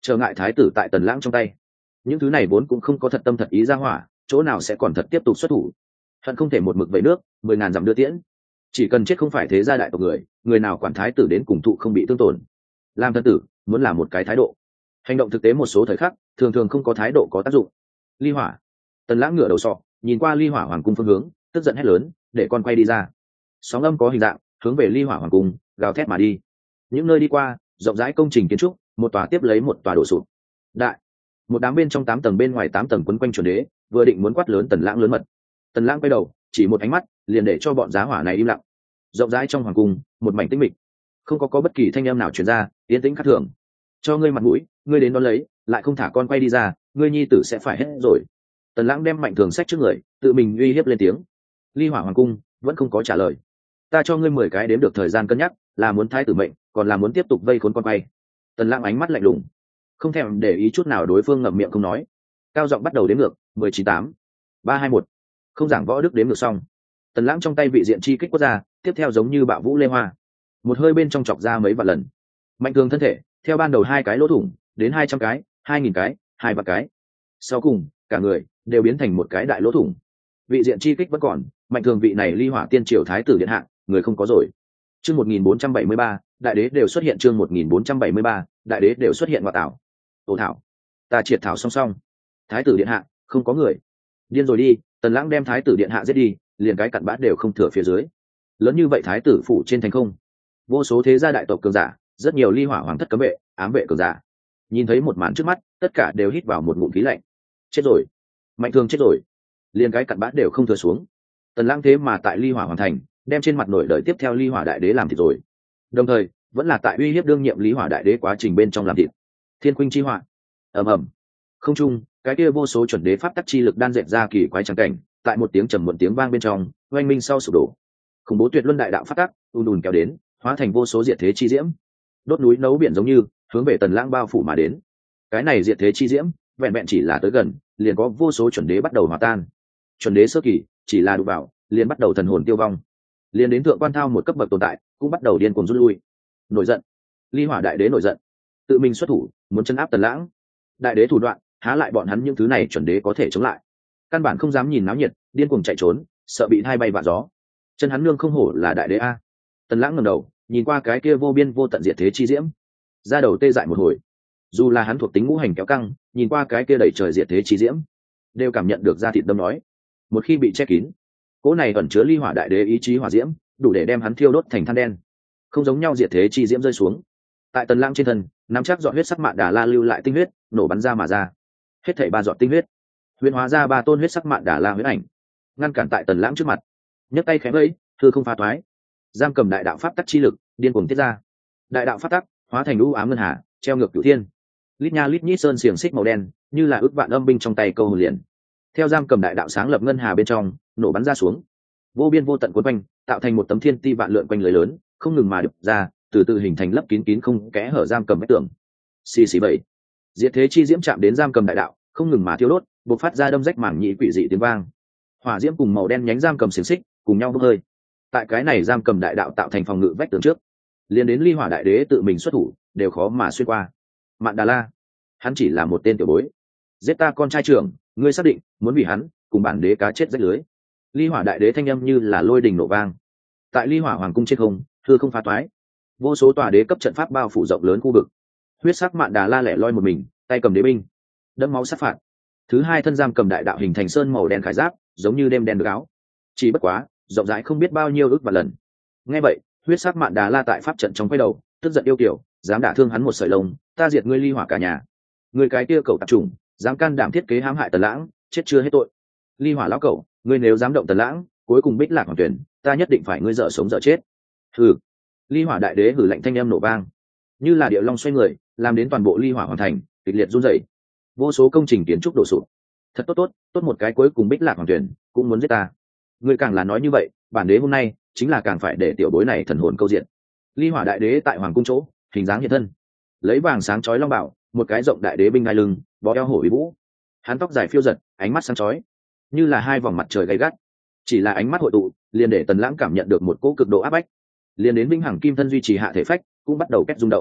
trở ngại thái tử tại Tần Lãng trong tay. Những thứ này vốn cũng không có thật tâm thật ý ra hỏa, chỗ nào sẽ còn thật tiếp tục xuất thủ. Hận không thể một mực vẩy nước mười ngàn dặm đưa tiễn. Chỉ cần chết không phải thế gia đại tộc người, người nào quản thái tử đến cùng thụ không bị thương tổn. Làm thân tử muốn làm một cái thái độ, hành động thực tế một số thời khắc thường thường không có thái độ có tác dụng. Ly Hỏa. Tần Lãng ngửa đầu sọ nhìn qua Ly Hỏa hoàng cung phương hướng, tức giận hét lớn, để con quay đi ra. Sóng âm có hình dạng hướng về Ly Hỏa hoàng cung gào thét mà đi. Những nơi đi qua rộng rãi công trình kiến trúc, một tòa tiếp lấy một tòa đổ sụp. Đại, một đám bên trong tám tầng bên ngoài tám tầng quấn quanh chuẩn đế, vừa định muốn quát lớn Tần Lãng lớn mật. Tần Lãng quay đầu, chỉ một ánh mắt liền để cho bọn giá hỏa này im lặng. Rộng rãi trong hoàng cung, một mảnh tĩnh mịch, không có có bất kỳ thanh âm nào truyền ra, yên tĩnh khác thường. Cho ngươi mặt mũi, ngươi đến đón lấy, lại không thả con quay đi ra, ngươi nhi tử sẽ phải hết rồi. Tần Lãng đem Mạnh Thường sách trước người, tự mình uy hiếp lên tiếng. Ly Hỏa hoàng cung vẫn không có trả lời. Ta cho ngươi mười cái đếm được thời gian cân nhắc, là muốn thái tử mệnh, còn là muốn tiếp tục vây khốn con quay. Tần Lãng ánh mắt lạnh lùng, không thèm để ý chút nào đối phương ngậm miệng không nói. Cao giọng bắt đầu đếm ngược, mười chín tám, ba hai một. Không giảng võ đức đếm ngược xong, Tần Lãng trong tay vị diện chi kích quất ra, tiếp theo giống như bạo vũ lê hoa, một hơi bên trong chọc ra mấy vạn lần. Mạnh Thường thân thể theo ban đầu hai cái lỗ thủng đến hai trăm cái, hai nghìn cái, hai vạn cái, sau cùng cả người đều biến thành một cái đại lỗ thủng. Vị diện chi kích vẫn còn, Mạnh Thường vị này Ly Hỏa tiên triều thái tử điện hạ, người không có rồi. Chương một nghìn bốn trăm bảy mươi ba, đại đế đều xuất hiện. Chương một nghìn bốn trăm bảy mươi ba, đại đế đều xuất hiện. Ngoại tảo, ồ thảo, ta triệt thảo song song. Thái tử điện hạ không có người, điên rồi đi. Tần Lãng đem thái tử điện hạ giết đi, liền cái cặn bã đều không thừa phía dưới. Lớn như vậy thái tử phủ trên thành không, vô số thế gia đại tộc cường giả, rất nhiều Ly Hỏa hoàng thất cấm vệ, ám vệ cường giả, nhìn thấy một màn trước mắt, tất cả đều hít vào một ngụm khí lạnh. Chết rồi, Mạnh Thường chết rồi, liền cái cặn bã đều không thừa xuống. Tần Lãng thế mà tại Ly Hỏa hoàn thành, đem trên mặt nổi đời tiếp theo Ly Hỏa đại đế làm thịt rồi, đồng thời vẫn là tại uy hiếp đương nhiệm Ly Hỏa đại đế quá trình bên trong làm thịt. Thiên khuynh chi họa, ầm ầm, không trung cái kia vô số chuẩn đế pháp tắc chi lực đan dệt ra kỳ quái trắng cảnh, tại một tiếng trầm muộn tiếng vang bên trong oanh minh sau sụp đổ. Khủng bố tuyệt luân đại đạo pháp tắc ùn ùn kéo đến, hóa thành vô số diệt thế chi diễm, đốt núi nấu biển giống như hướng về Tần Lãng bao phủ mà đến. Cái này diệt thế chi diễm vẹn vẹn chỉ là tới gần, liền có vô số chuẩn đế bắt đầu hòa tan. Chuẩn đế sơ kỳ chỉ là đụng vào liền bắt đầu thần hồn tiêu vong, liền đến thượng quan thao một cấp bậc tồn tại cũng bắt đầu điên cuồng rút lui. Nổi giận, Ly Hỏa đại đế nổi giận, tự mình xuất thủ muốn chân áp Tần Lãng. Đại đế thủ đoạn há lại bọn hắn những thứ này chuẩn đế có thể chống lại, căn bản không dám nhìn náo nhiệt, điên cuồng chạy trốn, sợ bị thay bay vạ gió. Chân hắn nương không hổ là đại đế a. Tần Lãng ngẩng đầu nhìn qua cái kia vô biên vô tận diệt thế chi diễm, ra đầu tê dại một hồi. Dù là hắn thuộc tính ngũ hành kéo căng, nhìn qua cái kia đầy trời diệt thế chi diễm, đều cảm nhận được da thịt đâm nói. Một khi bị che kín, cỗ này ẩn chứa Ly Hỏa đại đế ý chí hỏa diễm, đủ để đem hắn thiêu đốt thành than đen. Không giống nhau diệt thế chi diễm rơi xuống, tại Tần Lãng trên thân, nắm chắc dọn huyết sắc mạn đà la lưu lại tinh huyết, nổ bắn ra mà ra. Hết thảy ba giọt tinh huyết, huyền hóa ra ba tôn huyết sắc mạn đà la huyết ảnh, ngăn cản tại Tần Lãng trước mặt. Nhấc tay khẽ vẫy, hư không phá toái, giam cầm đại đạo pháp tắc chi lực điên cuồng tiết ra. Đại đạo pháp tắc hóa thành u ám ngân hà, treo ngược cửu thiên. Lít nha lít nhít sơn xiềng xích màu đen, như là ước vạn âm binh trong tay câu hồn liền, theo giam cầm đại đạo sáng lập ngân hà bên trong nổ bắn ra xuống, vô biên vô tận cuốn quanh, tạo thành một tấm thiên ti vạn lượn quanh lưới lớn, không ngừng mà đập ra, từ từ hình thành lấp kín kín không kẽ hở giam cầm vách tường. Xì xì bảy, diệt thế chi diễm chạm đến giam cầm đại đạo, không ngừng mà thiêu đốt, bộc phát ra đâm rách mảng nhĩ quỷ dị tiếng vang. Hỏa diễm cùng màu đen nhánh giam cầm xiềng xích cùng nhau bốc hơi. Tại cái này giam cầm đại đạo tạo thành phòng ngự vách tường trước, liền đến Ly Hỏa đại đế tự mình xuất thủ đều khó mà xuyên qua. Mạn Đà La, hắn chỉ là một tên tiểu bối, giết ta con trai trưởng, ngươi xác định muốn vì hắn cùng bản đế cá chết rách lưới. Ly Hỏa đại đế thanh âm như là lôi đình nổ vang. Tại Ly Hỏa hoàng cung trên không, hư không phá toái, vô số tòa đế cấp trận pháp bao phủ rộng lớn khu vực. Huyết sắc Mạn Đà La lẻ loi một mình, tay cầm đế binh, đẫm máu sát phạt. Thứ hai thân giam cầm đại đạo hình thành sơn màu đen khải giáp, giống như đêm đen được áo. Chỉ bất quá, rộng rãi không biết bao nhiêu ước và lần. Nghe vậy, huyết sắc Mạn Đà La tại pháp trận trong quay đầu, tức giận yêu kiều, dám đả thương hắn một sợi lông, ta diệt ngươi Ly Hỏa cả nhà. Người cái kia cậu tạp chủng, dám can đảm thiết kế hãm hại Tần Lãng, chết chưa hết tội. Ly Hỏa lão cậu, ngươi nếu dám động Tần Lãng, cuối cùng Bích Lạc hoàng tuyển, ta nhất định phải ngươi dở sống dở chết. Hừ. Ly Hỏa đại đế hử lạnh thanh âm nổ vang, như là điệu long xoay người, làm đến toàn bộ Ly Hỏa hoàn thành kịch liệt run rẩy. Vô số công trình kiến trúc đổ sụp. Thật tốt tốt, tốt một cái cuối cùng Bích Lạc hoàng tuyển cũng muốn giết ta. Ngươi càng là nói như vậy, bản đế hôm nay chính là càng phải để tiểu bối này thần hồn câu diện. Ly Hỏa đại đế tại hoàng cung chỗ, hình dáng hiện thân, lấy vàng sáng chói long bảo, một cái rộng đại đế binh ngai lưng, bó eo hổ uy vũ. Hắn tóc dài phiêu giật, ánh mắt sáng chói, như là hai vòng mặt trời gay gắt. Chỉ là ánh mắt hội tụ, liền để Tần Lãng cảm nhận được một cỗ cực độ áp bách, liền đến vĩnh hằng kim thân duy trì hạ thể phách cũng bắt đầu kết rung động.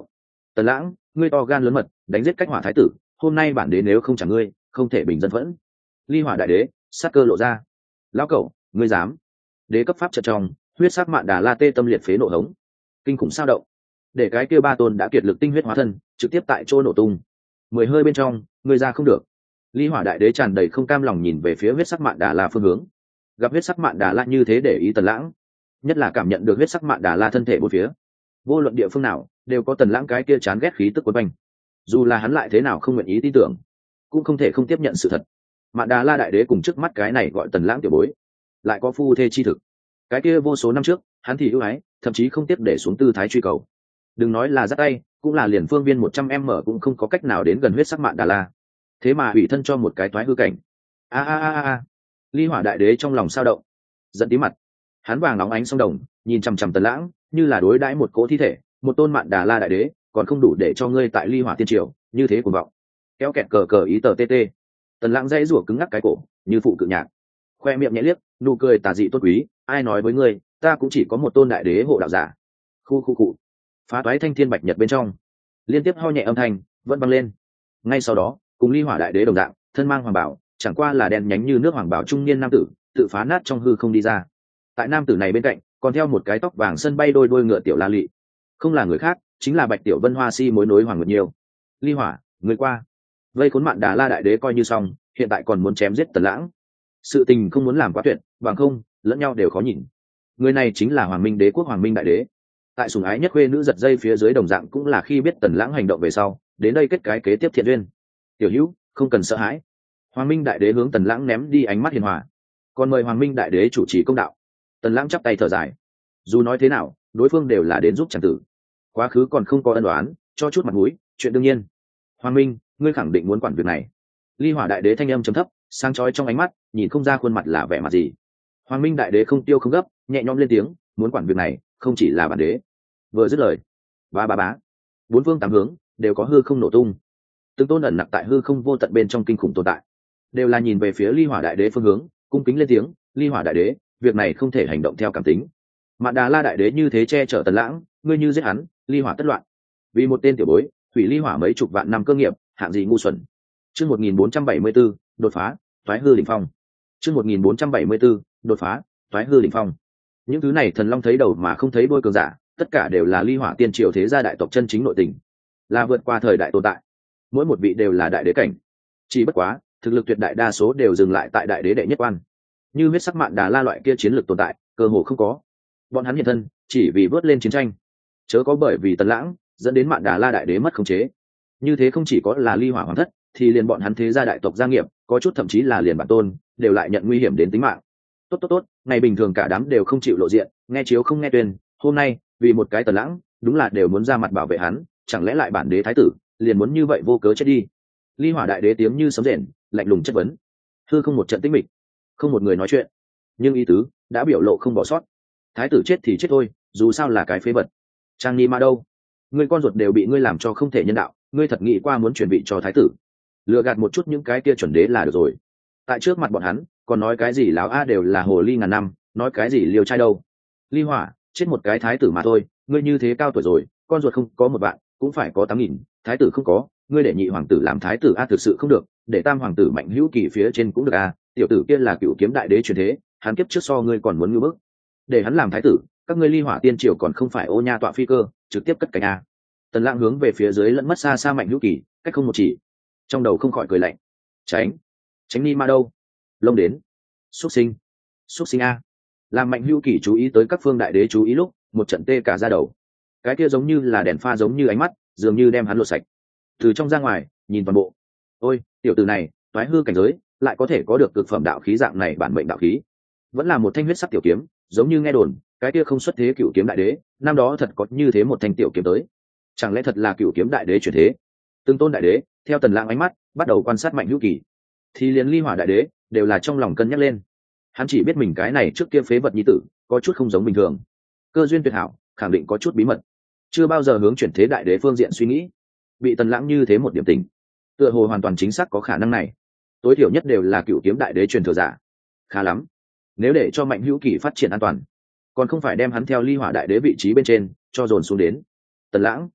Tần Lãng, ngươi to gan lớn mật, đánh giết cách hỏa thái tử, hôm nay bản đế nếu không trả ngươi, không thể bình dân phẫn. Ly Hỏa đại đế sát cơ lộ ra. Lão cẩu, ngươi dám? Đế cấp pháp trận trong, huyết sắc mạn đà la tê tâm liệt phế nổ hống, kinh khủng sao động, để cái kia ba tôn đã kiệt lực tinh huyết hóa thân trực tiếp tại chỗ nổ tung. Mười hơi bên trong, ngươi ra không được. Ly Hỏa đại đế tràn đầy không cam lòng nhìn về phía huyết sắc mạn đà la phương hướng. Gặp huyết sắc mạn đà la như thế để ý Tần Lãng, nhất là cảm nhận được huyết sắc mạn đà la thân thể bốn phía, vô luận địa phương nào đều có Tần Lãng cái kia chán ghét khí tức quấn quanh. Dù là hắn lại thế nào không nguyện ý tin tưởng, cũng không thể không tiếp nhận sự thật. Mạn đà la đại đế cùng trước mắt cái này gọi Tần Lãng tiểu bối, lại có phu thê chi thực. Cái kia vô số năm trước, hắn thì ưu ái, thậm chí không tiếp để xuống tư thái truy cầu. Đừng nói là giắt tay, cũng là liền phương viên một trăm em mở cũng không có cách nào đến gần huyết sắc mạn đà la. Thế mà hủy thân cho một cái thoái hư cảnh. A a a a. Ly Hỏa đại đế trong lòng sao động, giận tí mặt. Hắn vàng nóng ánh song đồng, nhìn chằm chằm Tần Lãng, như là đối đãi một cỗ thi thể, một tôn mạn đà la đại đế, còn không đủ để cho ngươi tại Ly Hỏa tiên triều, như thế cuồng vọng. Kéo kẹt cờ cờ ý tờ tê tê. Tần Lãng dãy rủa cứng ngắc cái cổ, như phụ cự nhạc. Khoe miệng nhẹ liếc, nụ cười tà dị tốt quý, ai nói với ngươi, ta cũng chỉ có một tôn đại đế hộ đạo giả. Khu khu cụ. Phá toái thanh thiên bạch nhật bên trong, liên tiếp ho nhẹ âm thanh vẫn vang lên. Ngay sau đó, cùng Ly Hỏa đại đế đồng dạng, thân mang hoàng bảo, chẳng qua là đen nhánh như nước hoàng bảo trung niên nam tử, tự phá nát trong hư không đi ra. Tại nam tử này bên cạnh, còn theo một cái tóc vàng sân bay đôi đôi ngựa tiểu la lị, không là người khác, chính là Bạch Tiểu Vân Hoa Si mối nối Hoàng Nguyệt Nhiêu. Ly Hỏa, người qua. Vây khốn mạn đà la đại đế coi như xong, hiện tại còn muốn chém giết Tần Lãng. Sự tình không muốn làm quá tuyệt, bằng không, lẫn nhau đều khó nhìn. Người này chính là Hoàng Minh Đế quốc Hoàng Minh đại đế. Tại sủng ái nhất khuê nữ giật dây phía dưới đồng dạng cũng là khi biết Tần Lãng hành động về sau, đến đây kết cái kế tiếp thiện duyên. Tiểu Hữu, không cần sợ hãi. Hoàng Minh đại đế hướng Tần Lãng ném đi ánh mắt hiền hòa, còn mời Hoàng Minh đại đế chủ trì công đạo. Tần Lãng chắp tay thở dài, dù nói thế nào, đối phương đều là đến giúp chàng tử, quá khứ còn không có ân đoán, cho chút mặt mũi, chuyện đương nhiên. Hoàng Minh, ngươi khẳng định muốn quản việc này. Ly Hỏa đại đế thanh âm trầm thấp, sáng chói trong ánh mắt, nhìn không ra khuôn mặt là vẻ mặt gì. Hoàng Minh đại đế không tiêu không gấp, nhẹ nhõm lên tiếng, muốn quản việc này, không chỉ là bản đế. Vừa dứt lời, ba ba bá, bốn phương tám hướng đều có hư không nổ tung. Từng tôn ẩn nặc tại hư không vô tận bên trong kinh khủng tồn tại, đều là nhìn về phía Ly Hỏa đại đế phương hướng, cung kính lên tiếng, Ly Hỏa đại đế, việc này không thể hành động theo cảm tính. Mạn đà la đại đế như thế che chở Tần Lãng, ngươi như giết hắn, Ly Hỏa tất loạn. Vì một tên tiểu bối, hủy Ly Hỏa mấy chục vạn năm cơ nghiệp, hạng gì ngu xuẩn. Chương một nghìn bốn trăm bảy mươi bốn, đột phá, toái hư đỉnh phong. Chương một nghìn bốn trăm bảy mươi bốn, đột phá, toái hư đỉnh phong. Những thứ này thần long thấy đầu mà không thấy đuôi cường giả, tất cả đều là Ly Hỏa tiên triều thế gia đại tộc chân chính nội tình, là vượt qua thời đại tồn tại. Mỗi một vị đều là đại đế cảnh. Chỉ bất quá, thực lực tuyệt đại đa số đều dừng lại tại đại đế đệ nhất quan. Như huyết sắc mạn đà la loại kia chiến lược tồn tại, cơ hồ không có. Bọn hắn hiện thân, chỉ vì vớt lên chiến tranh. Chớ có bởi vì Tần Lãng dẫn đến mạn đà la đại đế mất khống chế. Như thế không chỉ có là Ly Hỏa hoàng thất, thì liền bọn hắn thế gia đại tộc gia nghiệp, có chút thậm chí là liền bản tôn, đều lại nhận nguy hiểm đến tính mạng. Tốt tốt tốt, ngày bình thường cả đám đều không chịu lộ diện, nghe chiếu không nghe tuyên, hôm nay, vì một cái Tần Lãng, đúng là đều muốn ra mặt bảo vệ hắn, chẳng lẽ lại bản đế thái tử, liền muốn như vậy vô cớ chết đi. Ly Hỏa đại đế tiếng như sấm rền, lạnh lùng chất vấn. Hư không một trận tĩnh mịch, không một người nói chuyện, nhưng ý tứ đã biểu lộ không bỏ sót. Thái tử chết thì chết thôi, dù sao là cái phế vật. Trang Ni Ma đâu? Ngươi con ruột đều bị ngươi làm cho không thể nhân đạo, ngươi thật nghĩ qua muốn chuẩn bị cho thái tử, lừa gạt một chút những cái kia chuẩn đế là được rồi. Tại trước mặt bọn hắn, còn nói cái gì láo a đều là hồ ly ngàn năm, nói cái gì liều trai đâu. Ly Hỏa, chết một cái thái tử mà thôi, ngươi như thế cao tuổi rồi, con ruột không có một vạn, cũng phải có tám nghìn, thái tử không có, ngươi để nhị hoàng tử làm thái tử a thực sự không được, để tam hoàng tử Mạnh Hữu Kỳ phía trên cũng được a, tiểu tử kia là cựu kiếm đại đế truyền thế, hắn kiếp trước so ngươi còn muốn ngưỡng bức, để hắn làm thái tử, các ngươi Ly Hỏa tiên triều còn không phải ô nha tọa phi cơ, trực tiếp cất cánh a. Tần Lãng hướng về phía dưới lẫn mất xa xa Mạnh Hữu Kỳ, cách không một chỉ, trong đầu không khỏi cười lạnh. Tránh, tránh Ni Ma đâu? Lông đến, xuất sinh, xuất sinh a. Làm Mạnh Hữu Kỳ chú ý tới các phương đại đế chú ý lúc, một trận tê cả da đầu. Cái kia giống như là đèn pha giống như ánh mắt, dường như đem hắn lột sạch. Từ trong ra ngoài, nhìn toàn bộ. Ôi, tiểu tử này, toái hư cảnh giới, lại có thể có được cực phẩm đạo khí dạng này bản mệnh đạo khí. Vẫn là một thanh huyết sắc tiểu kiếm, giống như nghe đồn, cái kia không xuất thế cựu kiếm đại đế, năm đó thật có như thế một thanh tiểu kiếm tới. Chẳng lẽ thật là cựu kiếm đại đế chuyển thế? Từng tôn đại đế, theo Tần Lãng ánh mắt, bắt đầu quan sát Mạnh Hữu Kỳ. Thì liền Ly Hỏa đại đế, đều là trong lòng cân nhắc lên. Hắn chỉ biết mình cái này trước kia phế vật nhi tử, có chút không giống bình thường. Cơ duyên tuyệt hảo, khẳng định có chút bí mật. Chưa bao giờ hướng chuyển thế đại đế phương diện suy nghĩ. Bị Tần Lãng như thế một điểm tình, tựa hồ hoàn toàn chính xác có khả năng này. Tối thiểu nhất đều là cựu kiếm đại đế truyền thừa giả. Khá lắm. Nếu để cho Mạnh Hữu Kỳ phát triển an toàn, còn không phải đem hắn theo Ly Hỏa đại đế vị trí bên trên cho dồn xuống đến. Tần Lãng,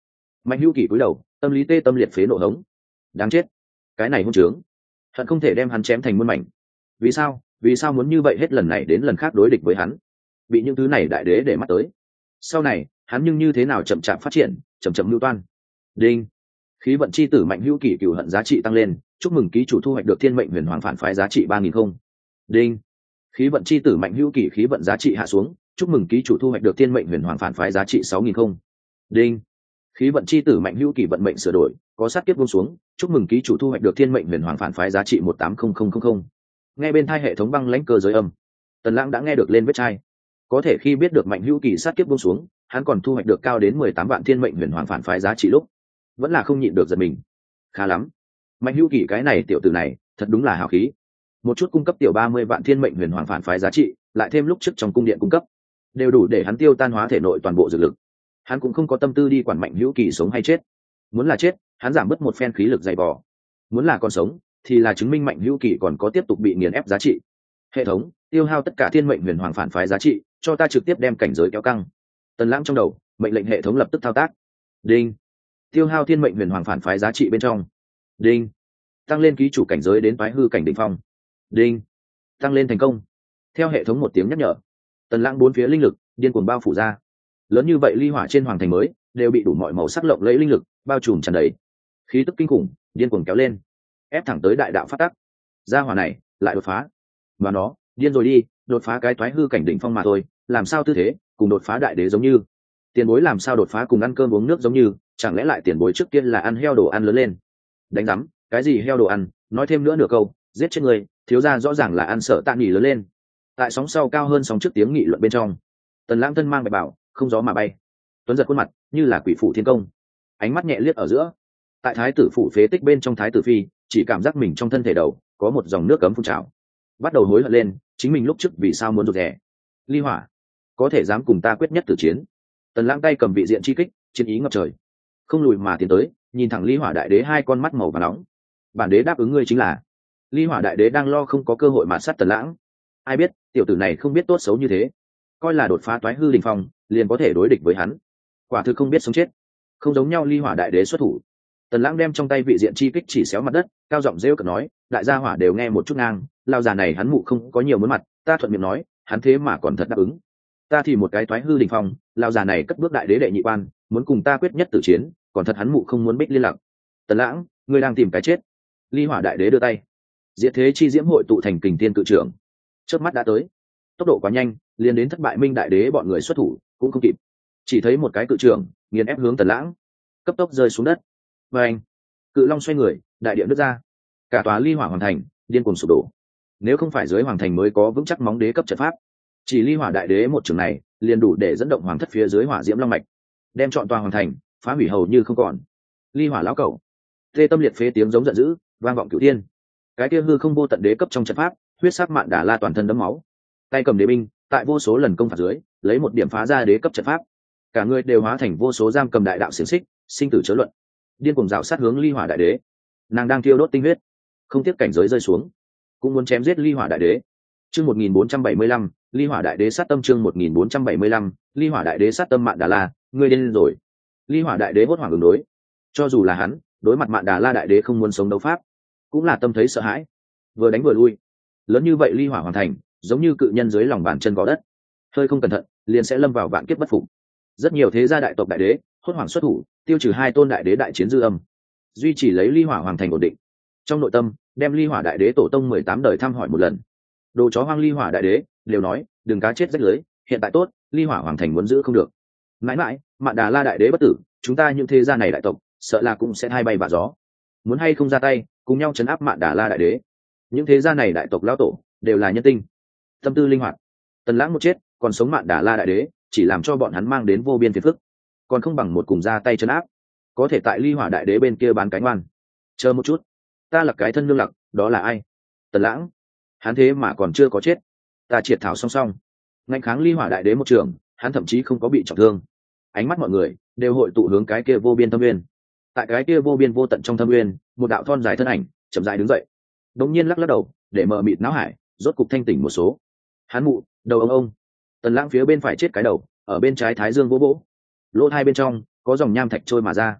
Mạnh Hữu Kỳ cúi đầu, tâm lý tê tâm liệt phế nộ hống. Đáng chết, cái này hôn trướng, hận không thể đem hắn chém thành muôn mảnh. Vì sao vì sao muốn như vậy hết lần này đến lần khác đối địch với hắn, bị những thứ này đại đế để mắt tới. Sau này hắn nhưng như thế nào chậm chạp phát triển, chậm chậm lưu toan. Đinh, khí vận chi tử Mạnh Hữu Kỳ cửu hận giá trị tăng lên, chúc mừng ký chủ thu hoạch được thiên mệnh huyền hoàng phản phái giá trị ba nghìn không. Đinh, khí vận chi tử Mạnh Hữu Kỳ khí vận giá trị hạ xuống, chúc mừng ký chủ thu hoạch được thiên mệnh huyền hoàng phản phái giá trị sáu nghìn không. Đinh, khí vận chi tử Mạnh Hữu Kỳ vận mệnh sửa đổi, có sát kiếp buông xuống, chúc mừng ký chủ thu hoạch được thiên mệnh huyền hoàng phản phái giá trị một tám không không không không. Nghe bên tai hệ thống băng lãnh cơ giới âm, Tần Lãng đã nghe được lên vết chai. Có thể khi biết được Mạnh Hữu Kỳ sát kiếp buông xuống, hắn còn thu hoạch được cao đến mười tám vạn thiên mệnh huyền hoàng phản phái giá trị lúc, vẫn là không nhịn được giật mình. Khá lắm, Mạnh Hữu Kỳ cái này tiểu tử này, thật đúng là hào khí. Một chút cung cấp tiểu ba mươi vạn thiên mệnh huyền hoàng phản phái giá trị, lại thêm lúc trước trong cung điện cung cấp, đều đủ để hắn tiêu tan hóa thể nội toàn bộ dược lực. Hắn cũng không có tâm tư đi quản Mạnh Hữu Kỳ sống hay chết. Muốn là chết, hắn giảm bớt một phen khí lực dày vò. Muốn là còn sống, thì là chứng minh Mạnh Hữu Kỳ còn có tiếp tục bị nghiền ép giá trị. Hệ thống, tiêu hao tất cả thiên mệnh huyền hoàng phản phái giá trị, cho ta trực tiếp đem cảnh giới kéo căng. Tần Lãng trong đầu, mệnh lệnh hệ thống lập tức thao tác. Đinh, tiêu hao thiên mệnh huyền hoàng phản phái giá trị bên trong. Đinh, tăng lên ký chủ cảnh giới đến phái hư cảnh đỉnh phong. Đinh, tăng lên thành công. Theo hệ thống một tiếng nhắc nhở, Tần Lãng bốn phía linh lực điên cuồng bao phủ ra. Lớn như vậy ly hỏa trên hoàng thành mới đều bị đủ mọi màu sắc lộng lẫy linh lực bao trùm tràn đầy, khí tức kinh khủng điên cuồng kéo lên, ép thẳng tới đại đạo phát tắc. Gia hỏa này lại đột phá, và nó điên rồi đi, đột phá cái toái hư cảnh đỉnh phong mà thôi, làm sao tư thế cùng đột phá đại đế giống như. Tiền bối làm sao đột phá cùng ăn cơm uống nước giống như, chẳng lẽ lại tiền bối trước kia là ăn heo đồ ăn lớn lên? Đánh rắm, cái gì heo đồ ăn, nói thêm nữa nửa câu giết chết người, thiếu gia rõ ràng là ăn sợ tạ nghỉ lớn lên. Tại sóng sau cao hơn sóng trước tiếng nghị luận bên trong, Tần Lãng thân mang bạch bảo, không gió mà bay, tuấn giật khuôn mặt như là quỷ phủ thiên công, ánh mắt nhẹ liếc ở giữa. Tại thái tử phủ phế tích bên trong, thái tử phi chỉ cảm giác mình trong thân thể đầu có một dòng nước cấm phun trào, bắt đầu hối hận lên chính mình lúc trước vì sao muốn rụt rè. Ly hỏa, có thể dám cùng ta quyết nhất tử chiến? Tần Lãng tay cầm vị diện chi kích, chiến ý ngập trời, không lùi mà tiến tới, nhìn thẳng Ly hỏa đại đế hai con mắt màu vàng nóng. Bản đế đáp ứng ngươi chính là. Ly hỏa đại đế đang lo không có cơ hội mà sát Tần Lãng. Ai biết tiểu tử này không biết tốt xấu như thế, coi là đột phá toái hư đỉnh phong liền có thể đối địch với hắn, quả thực không biết sống chết. Không giống nhau, Ly hỏa đại đế xuất thủ. Tần Lãng đem trong tay vị diện chi kích chỉ xéo mặt đất, cao giọng rêu cợt nói, đại gia hỏa đều nghe một chút ngang, lao già này hắn mụ không có nhiều muốn mặt, ta thuận miệng nói, hắn thế mà còn thật đáp ứng. Ta thì một cái toái hư đỉnh phong, lao già này cất bước đại đế đệ nhị quan, muốn cùng ta quyết nhất tử chiến, còn thật hắn mụ không muốn bích liên lạc. Tần Lãng, ngươi đang tìm cái chết. Ly hỏa đại đế đưa tay, diệt thế chi diễm hội tụ thành kình tiên cự trưởng, chớp mắt đã tới. Tốc độ quá nhanh, liền đến thất bại minh đại đế bọn người xuất thủ cũng không kịp, chỉ thấy một cái cự trưởng nghiền ép hướng Tần Lãng, cấp tốc rơi xuống đất. Và anh, cự long xoay người, đại điện nứt ra, cả tòa ly hỏa hoàng thành điên cuồng sụp đổ. Nếu không phải dưới hoàng thành mới có vững chắc móng đế cấp trận pháp, chỉ ly hỏa đại đế một trường này liền đủ để dẫn động hoàng thất phía dưới hỏa diễm long mạch, đem trọn tòa hoàng thành phá hủy hầu như không còn. Ly hỏa lão cẩu, tê tâm liệt phế tiếng giống giận dữ vang vọng cửu thiên. Cái kia hư không vô tận đế cấp trong trận pháp, huyết sắc mạn đà la toàn thân đẫm máu, tay cầm đế binh, tại vô số lần công phạt dưới lấy một điểm phá ra đế cấp trận pháp, cả người đều hóa thành vô số giam cầm đại đạo xiềng xích, sinh tử chớ luận, điên cuồng rào sát hướng ly hỏa đại đế. Nàng đang thiêu đốt tinh huyết, không tiếc cảnh giới rơi xuống, cũng muốn chém giết ly hỏa đại đế. Chương một nghìn bốn trăm bảy mươi lăm, ly hỏa đại đế sát tâm. Chương một nghìn bốn trăm bảy mươi lăm, ly hỏa đại đế sát tâm. Mạn đà la, ngươi điên rồi. Ly hỏa đại đế hốt hoảng ứng đối, cho dù là hắn đối mặt Mạn đà la đại đế không muốn sống đấu pháp, cũng là tâm thấy sợ hãi, vừa đánh vừa lui. Lớn như vậy ly hỏa hoàn thành, giống như cự nhân dưới lòng bàn chân gò đất, hơi không cẩn thận liền sẽ lâm vào vạn kiếp bất phục. Rất nhiều thế gia đại tộc đại đế hốt hoảng xuất thủ, tiêu trừ hai tôn đại đế đại chiến dư âm, duy trì lấy ly hỏa hoàng thành ổn định. Trong nội tâm đem ly hỏa đại đế tổ tông mười tám đời thăm hỏi một lần. Đồ chó hoang ly hỏa đại đế đều nói đừng cá chết rách lưới, hiện tại tốt, ly hỏa hoàng thành muốn giữ không được. Mãi mãi Mạn đà la đại đế bất tử, chúng ta những thế gia này đại tộc sợ là cũng sẽ thay bay vạ gió. Muốn hay không ra tay cùng nhau chấn áp Mạn đà la đại đế. Những thế gia này đại tộc lão tổ đều là nhân tinh, tâm tư linh hoạt. Tần Lãng một chết, còn sống Mạn đà la đại đế chỉ làm cho bọn hắn mang đến vô biên phiền phức, còn không bằng một cùng ra tay chấn áp, có thể tại ly hỏa đại đế bên kia bán cánh ngoan. Chờ một chút, ta là cái thân lương lặc, đó là ai? Tần Lãng, hắn thế mà còn chưa có chết. Ta triệt thảo song song ngạnh kháng ly hỏa đại đế một trường, hắn thậm chí không có bị trọng thương. Ánh mắt mọi người đều hội tụ hướng cái kia vô biên thâm nguyên. Tại cái kia vô biên vô tận trong thâm nguyên, một đạo thon dài thân ảnh chậm rãi đứng dậy, đột nhiên lắc lắc đầu để mờ mịt não hải rốt cục thanh tỉnh một số. Hắn mụ đầu ông ông. Tần Lãng phía bên phải chết cái đầu, ở bên trái thái dương vỗ vỗ, lỗ hai bên trong có dòng nham thạch trôi mà ra.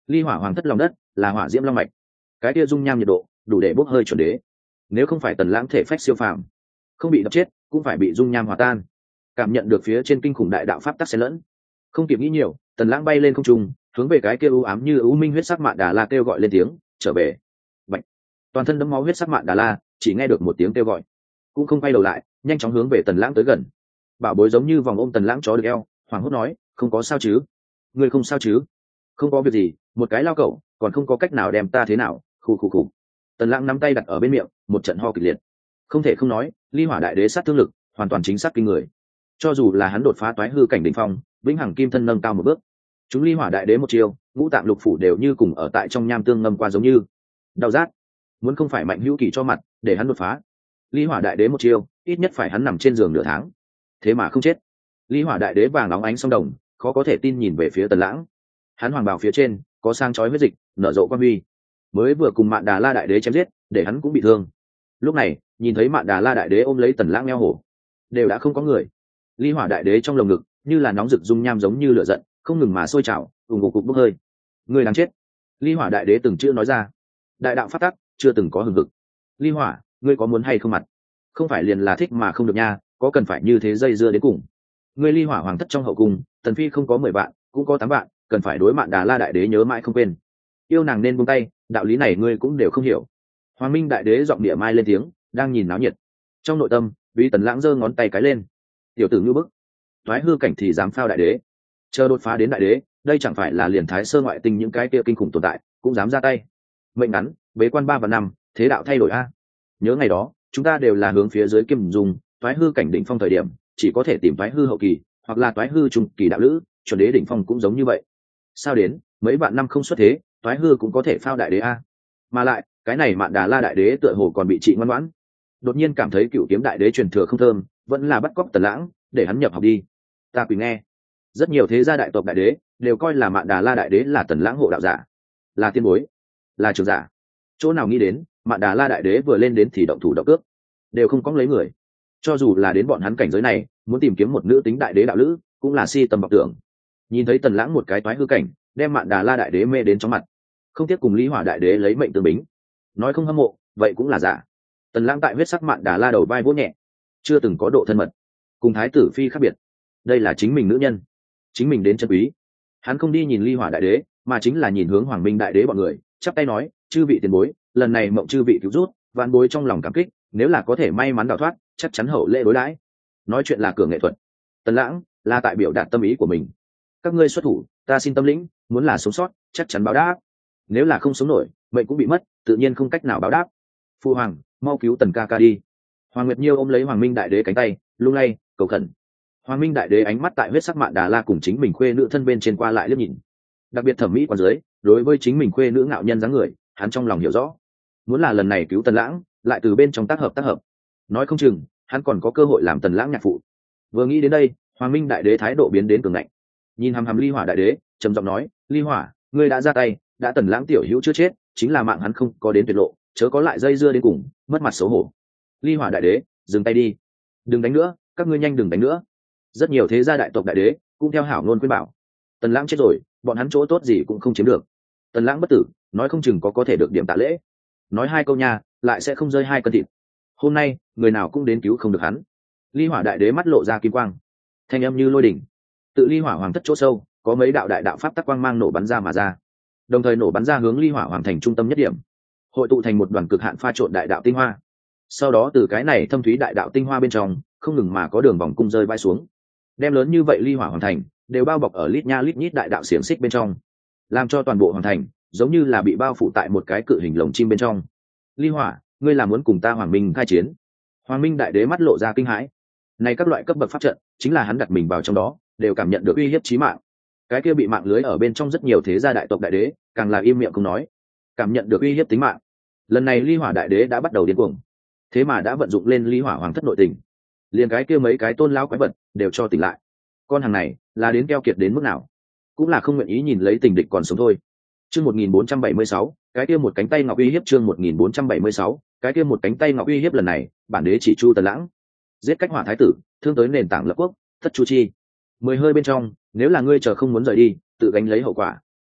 ly hỏa hoàng thất lòng đất là hỏa diễm long mạch, cái kia dung nham nhiệt độ đủ để bốc hơi chuẩn đế. Nếu không phải tần lãng thể phách siêu phàm, không bị đập chết cũng phải bị dung nham hòa tan. Cảm nhận được phía trên kinh khủng đại đạo pháp tắc xen lẫn, không kịp nghĩ nhiều, tần lãng bay lên không trung, hướng về cái kia u ám như u minh huyết sắc mạn đà la kêu gọi lên tiếng trở về. Bạch. Toàn thân đẫm máu huyết sắc mạn đà la chỉ nghe được một tiếng kêu gọi, cũng không quay đầu lại, nhanh chóng hướng về tần lãng tới gần. Bảo bối giống như vòng ôm tần lãng chó được eo, hoảng hốt nói, không có sao chứ? Ngươi không sao chứ? Không có việc gì, một cái lao cẩu còn không có cách nào đem ta thế nào. Khù khù khù. Tần lãng nắm tay đặt ở bên miệng, một trận ho kịch liệt. Không thể không nói, ly hỏa đại đế sát thương lực hoàn toàn chính xác kinh người. Cho dù là hắn đột phá toái hư cảnh đỉnh phong, vĩnh hằng kim thân nâng cao một bước, chúng ly hỏa đại đế một chiêu, ngũ tạng lục phủ đều như cùng ở tại trong nham tương ngâm qua giống như đau rát. Muốn không phải mạnh hữu kỳ cho mặt để hắn đột phá, ly hỏa đại đế một chiêu ít nhất phải hắn nằm trên giường nửa tháng. Thế mà không chết. Ly hỏa đại đế vàng óng ánh song đồng, khó có thể tin nhìn về phía tần lãng. Hắn hoàng bào phía trên có sang chói huyết dịch nở rộ quan huy, mới vừa cùng mạn đà la đại đế chém giết để hắn cũng bị thương. Lúc này nhìn thấy mạn đà la đại đế ôm lấy tần lãng neo hổ, đều đã không có người. Ly hỏa đại đế trong lồng ngực như là nóng rực dung nham giống như lửa giận không ngừng mà sôi trào, ủng ngục cục bốc hơi. Người đáng chết. Ly hỏa đại đế từng chữ nói ra. Đại đạo phát tắc chưa từng có hừng hực. Ly hỏa, ngươi có muốn hay không mặt? Không phải liền là thích mà không được nha, có cần phải như thế dây dưa đến cùng? Ngươi ly hỏa hoàng thất trong hậu cung, tần phi không có mười vạn cũng có tám vạn, cần phải đối mạn đà la đại đế nhớ mãi không quên. Yêu nàng nên buông tay, đạo lý này ngươi cũng đều không hiểu. Hoàng minh đại đế giọng địa mai lên tiếng, đang nhìn náo nhiệt. Trong nội tâm vì tần lãng giơ ngón tay cái lên. Tiểu tử ngư bức, thoái hư cảnh thì dám phao đại đế, chờ đột phá đến đại đế, đây chẳng phải là liền thái sơ ngoại tinh những cái kia kinh khủng tồn tại cũng dám ra tay. Mệnh ngắn bế quan ba và năm, thế đạo thay đổi a. Nhớ ngày đó chúng ta đều là hướng phía dưới kim dùng thoái hư cảnh đỉnh phong thời điểm, chỉ có thể tìm thoái hư hậu kỳ hoặc là thoái hư trung kỳ đạo lữ, chuẩn đế đỉnh phong cũng giống như vậy. Sao đến mấy vạn năm không xuất thế, thoái hư cũng có thể phao đại đế a? Mà lại cái này mạn đà la đại đế tựa hồ còn bị trị ngoan ngoãn, đột nhiên cảm thấy cựu kiếm đại đế truyền thừa không thơm, vẫn là bắt cóc tần lãng để hắn nhập học đi. Ta quỳ nghe. Rất nhiều thế gia đại tộc đại đế đều coi là mạn đà la đại đế là tần lãng hộ đạo giả, là tiên bối, là trưởng giả. Chỗ nào nghĩ đến mạn đà la đại đế vừa lên đến thì động thủ động cướp, đều không có lấy người. Cho dù là đến bọn hắn cảnh giới này, muốn tìm kiếm một nữ tính đại đế đạo lữ cũng là si tầm vọng tưởng. Nhìn thấy tần lãng một cái toái hư cảnh đem mạn đà la đại đế mê đến chóng mặt, không tiếc cùng lý hỏa đại đế lấy mệnh tương bính, nói không hâm mộ vậy cũng là giả. Tần lãng tại huyết sắc mạn đà la đầu vai vỗ nhẹ, chưa từng có độ thân mật, cùng thái tử phi khác biệt. Đây là chính mình nữ nhân, chính mình đến chân quý. Hắn không đi nhìn ly hỏa đại đế, mà chính là nhìn hướng hoàng minh đại đế bọn người, chắp tay nói, chư vị tiền bối, lần này mộng chư vị cứu rút, vạn bối trong lòng cảm kích, nếu là có thể may mắn đào thoát, chắc chắn hậu lễ đối đãi. Nói chuyện là cường nghệ thuật, tần lãng là tại biểu đạt tâm ý của mình. Các ngươi xuất thủ, ta xin tâm lĩnh, muốn là sống sót chắc chắn báo đáp, nếu là không sống nổi mệnh cũng bị mất, tự nhiên không cách nào báo đáp. Phu hoàng, mau cứu tần ca ca đi. Hoàng Nguyệt Nhiêu ôm lấy hoàng minh đại đế cánh tay lung lay cầu khẩn. Hoàng minh đại đế ánh mắt tại huyết sắc mạn đà la cùng chính mình khuê nữ thân bên trên qua lại liếc nhìn, đặc biệt thẩm mỹ quan dưới, đối với chính mình khuê nữ ngạo nhân dáng người hắn trong lòng hiểu rõ. Muốn là lần này cứu tần lãng, lại từ bên trong tác hợp tác hợp, nói không chừng hắn còn có cơ hội làm tần lãng nhạc phụ. Vừa nghĩ đến đây, hoàng minh đại đế thái độ biến đến cường ngạnh, nhìn hàm hàm ly hỏa đại đế trầm giọng nói, ly hỏa, ngươi đã ra tay, đã tần lãng tiểu hữu chưa chết, chính là mạng hắn không có đến tuyệt lộ, chớ có lại dây dưa đến cùng, mất mặt xấu hổ. Ly hỏa đại đế dừng tay đi, đừng đánh nữa, các ngươi nhanh đừng đánh nữa. Rất nhiều thế gia đại tộc đại đế cũng theo hảo ngôn khuyên bảo, tần lãng chết rồi, bọn hắn chỗ tốt gì cũng không chiếm được. Tần lãng bất tử, nói không chừng có có thể được điểm tạ lễ, nói hai câu nha lại sẽ không rơi hai cân thịt. Hôm nay người nào cũng đến cứu không được hắn. Ly hỏa đại đế mắt lộ ra kim quang, thanh âm như lôi đỉnh, tự ly hỏa hoàng thất chỗ sâu có mấy đạo đại đạo pháp tắc quang mang nổ bắn ra mà ra, đồng thời nổ bắn ra hướng ly hỏa hoàng thành trung tâm nhất điểm, hội tụ thành một đoàn cực hạn pha trộn đại đạo tinh hoa. Sau đó từ cái này thâm thúy đại đạo tinh hoa bên trong không ngừng mà có đường vòng cung rơi bay xuống, đem lớn như vậy ly hỏa hoàng thành đều bao bọc ở lít nha lít nhít đại đạo xiềng xích bên trong, làm cho toàn bộ hoàng thành giống như là bị bao phủ tại một cái cự hình lồng chim bên trong. Ly hỏa, ngươi là muốn cùng ta hoàng minh khai chiến? Hoàng minh đại đế mắt lộ ra kinh hãi. Này các loại cấp bậc pháp trận chính là hắn đặt mình vào trong đó đều cảm nhận được uy hiếp chí mạng. Cái kia bị mạng lưới ở bên trong rất nhiều thế gia đại tộc đại đế càng là im miệng không nói, cảm nhận được uy hiếp tính mạng. Lần này ly hỏa đại đế đã bắt đầu điên cuồng, thế mà đã vận dụng lên ly hỏa hoàng thất nội tình, liền cái kia mấy cái tôn lão quái vật đều cho tỉnh lại. Con hàng này là đến keo kiệt đến mức nào, cũng là không nguyện ý nhìn lấy tình địch còn sống thôi. Chương một nghìn bốn trăm bảy mươi sáu, cái kia một cánh tay ngọc uy hiếp. Chương một nghìn bốn trăm bảy mươi sáu, cái kia một cánh tay ngọc uy hiếp. Lần này bản đế chỉ chu tần lãng, giết cách hỏa thái tử, thương tới nền tảng lập quốc, thất chu chi. Mười hơi bên trong, nếu là ngươi chờ không muốn rời đi, tự gánh lấy hậu quả.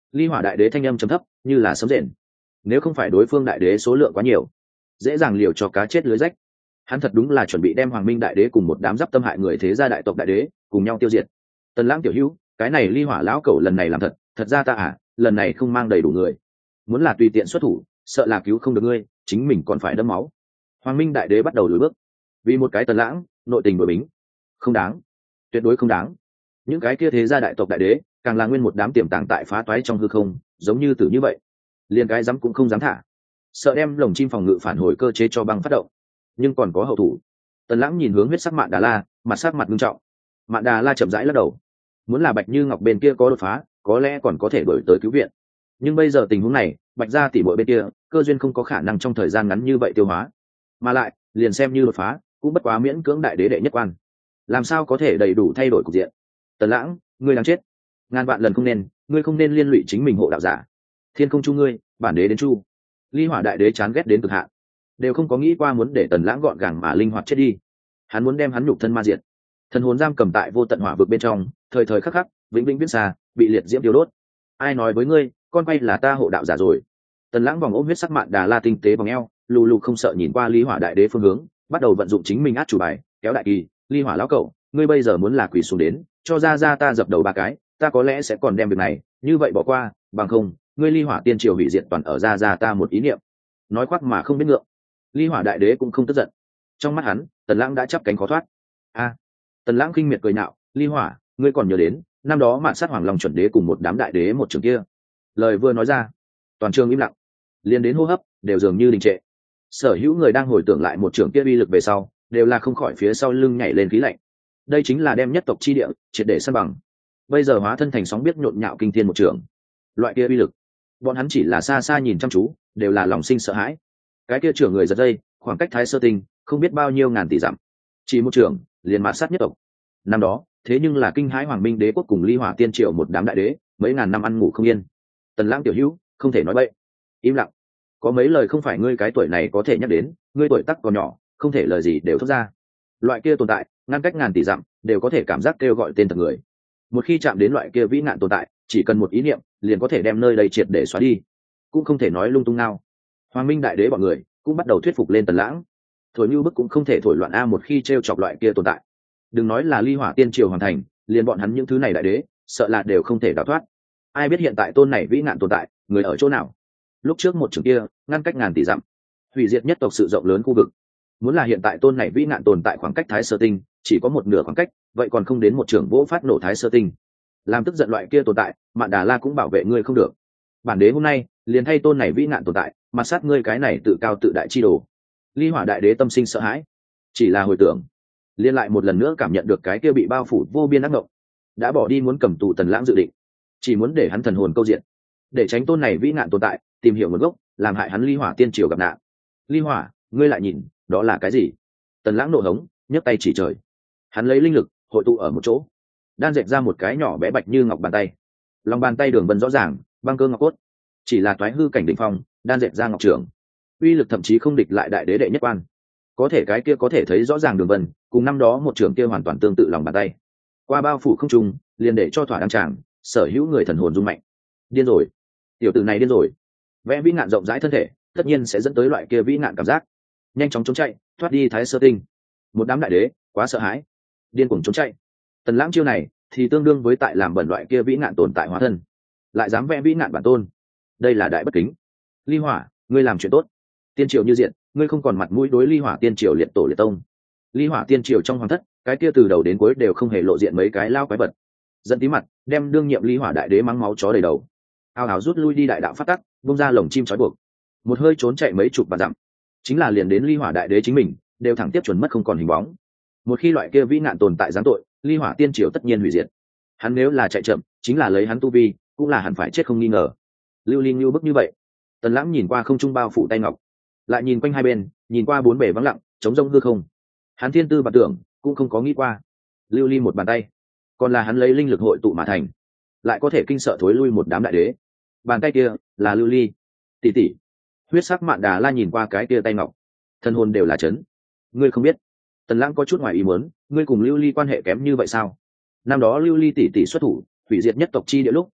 Ly Hỏa đại đế thanh âm trầm thấp như là sấm rền. Nếu không phải đối phương đại đế số lượng quá nhiều, dễ dàng liều cho cá chết lưới rách. Hắn thật đúng là chuẩn bị đem Hoàng Minh đại đế cùng một đám giáp tâm hại người thế gia đại tộc đại đế cùng nhau tiêu diệt. Tần Lãng tiểu hữu, cái này Ly Hỏa lão cẩu lần này làm thật, thật ra ta à, lần này không mang đầy đủ người. Muốn là tùy tiện xuất thủ, sợ là cứu không được ngươi, chính mình còn phải đẫm máu. Hoàng Minh đại đế bắt đầu lùi bước. Vì một cái Tần Lãng, nội tình đổi bính, không đáng, tuyệt đối không đáng. Những cái kia thế gia đại tộc đại đế, càng là nguyên một đám tiềm tàng tại phá toái trong hư không, giống như tử như vậy, liền cái dám cũng không dám thả, sợ đem lồng chim phòng ngự phản hồi cơ chế cho băng phát động. Nhưng còn có hậu thủ. Tần Lãng nhìn hướng huyết sắc Mạn Đà La, mặt sắc mặt nghiêm trọng. Mạn Đà La chậm rãi lắc đầu. Muốn là Bạch Như Ngọc bên kia có đột phá, có lẽ còn có thể đổi tới cứu viện. Nhưng bây giờ tình huống này, Bạch gia tỷ muội bên kia, cơ duyên không có khả năng trong thời gian ngắn như vậy tiêu hóa. Mà lại, liền xem như đột phá, cũng bất quá miễn cưỡng đại đế đệ nhất quan. Làm sao có thể đầy đủ thay đổi cục diện? Tần Lãng, ngươi đang chết. Ngàn vạn lần không nên, ngươi không nên liên lụy chính mình hộ đạo giả. Thiên không chu ngươi, bản đế đến chu. Ly Hỏa đại đế chán ghét đến cực hạn, đều không có nghĩ qua muốn để Tần Lãng gọn gàng mà linh hoạt chết đi. Hắn muốn đem hắn nhục thân ma diệt, thần hồn giam cầm tại vô tận hỏa vực bên trong, thời thời khắc khắc, vĩnh vĩnh viễn xa, bị liệt diễm tiêu đốt. Ai nói với ngươi, con bay là ta hộ đạo giả rồi? Tần Lãng vòng ôm huyết sắc Mạn Đà La tinh tế vòng eo, lù lù không sợ nhìn qua Ly Hỏa đại đế phương hướng, bắt đầu vận dụng chính mình át chủ bài, kéo đại kỳ. Ly Hỏa lão cẩu, ngươi bây giờ muốn là quỳ xuống đến, cho ra ra ta dập đầu ba cái, ta có lẽ sẽ còn đem việc này, như vậy bỏ qua, bằng không, ngươi Ly Hỏa tiên triều hủy diệt toàn ở ra ra ta một ý niệm. Nói khoác mà không biết ngượng. Ly Hỏa đại đế cũng không tức giận. Trong mắt hắn, Tần Lãng đã chắp cánh khó thoát. A, Tần Lãng khinh miệt cười nhạo, Ly Hỏa, ngươi còn nhớ đến năm đó Mạn sát Hoàng Long chuẩn đế cùng một đám đại đế một trường kia? Lời vừa nói ra, toàn trường im lặng, liên đến hô hấp đều dường như đình trệ. Sở hữu người đang hồi tưởng lại một trường kia uy lực về sau, đều là không khỏi phía sau lưng nhảy lên khí lạnh. Đây chính là đem nhất tộc chi địa triệt để san bằng. Bây giờ hóa thân thành sóng biết nhộn nhạo kinh thiên một trường, loại kia uy lực, bọn hắn chỉ là xa xa nhìn chăm chú, đều là lòng sinh sợ hãi. Cái kia trưởng người giật dây, khoảng cách Thái Sơ Tinh không biết bao nhiêu ngàn tỷ dặm, chỉ một trường liền mạt sát nhất tộc. Năm đó thế nhưng là kinh hãi Hoàng Minh đế quốc cùng Ly Hỏa tiên triều một đám đại đế, mấy ngàn năm ăn ngủ không yên. Tần Lãng tiểu hữu, không thể nói bậy. Im lặng. Có mấy lời không phải ngươi cái tuổi này có thể nhắc đến, ngươi tuổi tác còn nhỏ, không thể lời gì đều thốt ra. Loại kia tồn tại, ngăn cách ngàn tỷ dặm, đều có thể cảm giác kêu gọi tên thật người. Một khi chạm đến loại kia vĩ nạn tồn tại, chỉ cần một ý niệm, liền có thể đem nơi đây triệt để xóa đi. Cũng không thể nói lung tung nào. Hoàng Minh đại đế bọn người cũng bắt đầu thuyết phục lên Tần Lãng. Thổi như bức cũng không thể thổi loạn a một khi trêu chọc loại kia tồn tại. Đừng nói là Ly Hỏa tiên triều hoàn thành, liền bọn hắn những thứ này đại đế, sợ là đều không thể đào thoát. Ai biết hiện tại tôn này vĩ nạn tồn tại, người ở chỗ nào? Lúc trước một trường kia, ngăn cách ngàn tỷ dặm, hủy diệt nhất tộc sự rộng lớn khu vực. Muốn là hiện tại tôn này vĩ nạn tồn tại khoảng cách Thái Sơ Tinh, chỉ có một nửa khoảng cách, vậy còn không đến một trường vỗ phát nổ Thái Sơ Tinh. Làm tức giận loại kia tồn tại, Mạn Đà La cũng bảo vệ ngươi không được. Bản đế hôm nay, liền thay tôn này vĩ nạn tồn tại, mà sát ngươi cái này tự cao tự đại chi đồ. Ly Hỏa đại đế tâm sinh sợ hãi, chỉ là hồi tưởng, liên lại một lần nữa cảm nhận được cái kia bị bao phủ vô biên ác ngộng, đã bỏ đi muốn cầm tù Tần Lãng dự định, chỉ muốn để hắn thần hồn câu diện, để tránh tôn này vĩ nạn tồn tại tìm hiểu nguồn gốc, làm hại hắn Ly Hỏa tiên triều gặp nạn. Ly Hỏa, ngươi lại nhìn, đó là cái gì? Tần Lãng nộ hống, nhấc tay chỉ trời. Hắn lấy linh lực hội tụ ở một chỗ, đan dệt ra một cái nhỏ bé bạch như ngọc bàn tay. Lòng bàn tay đường vân rõ ràng, băng cơ ngọc cốt, chỉ là toái hư cảnh đỉnh phong, đan dệt ra ngọc trưởng, uy lực thậm chí không địch lại đại đế đệ nhất quan. Có thể cái kia có thể thấy rõ ràng đường vân, cùng năm đó một trưởng kia hoàn toàn tương tự lòng bàn tay. Qua bao phủ không trung, liền để cho thỏa đăng tràng, sở hữu người thần hồn rung mạnh. Điên rồi, tiểu tử này điên rồi. Vẽ vĩ ngạn rộng rãi thân thể, tất nhiên sẽ dẫn tới loại kia vĩ ngạn cảm giác. Nhanh chóng trốn chạy, thoát đi Thái Sơ Tinh. Một đám đại đế quá sợ hãi, điên cuồng trốn chạy. Tần Lãng chiêu này thì tương đương với tại làm bẩn loại kia vĩ ngạn tồn tại hóa thân, lại dám vẽ vĩ ngạn bản tôn, đây là đại bất kính. Ly Hỏa, ngươi làm chuyện tốt, tiên triều như diện, ngươi không còn mặt mũi đối Ly Hỏa tiên triều liệt tổ liệt tông. Ly Hỏa tiên triều trong hoàng thất, cái kia từ đầu đến cuối đều không hề lộ diện mấy cái lao quái vật, dẫn tí mặt đem đương nhiệm Ly Hỏa đại đế mắng máu chó đầy đầu, ao ào rút lui đi đại đạo phát tắc, bung ra lồng chim trói buộc, một hơi trốn chạy mấy chục vạn dặm, chính là liền đến Ly Hỏa đại đế chính mình đều thẳng tiếp chuẩn mất không còn hình bóng. Một khi loại kia vĩ nạn tồn tại giáng tội, Ly Hỏa tiên triều tất nhiên hủy diệt. Hắn nếu là chạy chậm, chính là lấy hắn tu vi, cũng là hẳn phải chết không nghi ngờ. Lưu Ly như bức như vậy. Tần Lãng nhìn qua không trung bao phủ tay ngọc, lại nhìn quanh hai bên, nhìn qua bốn bể vắng lặng, trống rông hư không. Hắn thiên tư bạc tưởng cũng không có nghĩ qua, Lưu Ly một bàn tay, còn là hắn lấy linh lực hội tụ mà thành, lại có thể kinh sợ thối lui một đám đại đế. Bàn tay kia là Lưu Ly tỷ tỷ. Huyết sắc Mạn Đà La nhìn qua cái kia tay ngọc, thân hồn đều là chấn. Ngươi không biết? Tần Lãng có chút ngoài ý muốn, ngươi cùng Lưu Ly quan hệ kém như vậy sao? Năm đó Lưu Ly tỷ tỷ xuất thủ, hủy diệt nhất tộc chi địa lúc,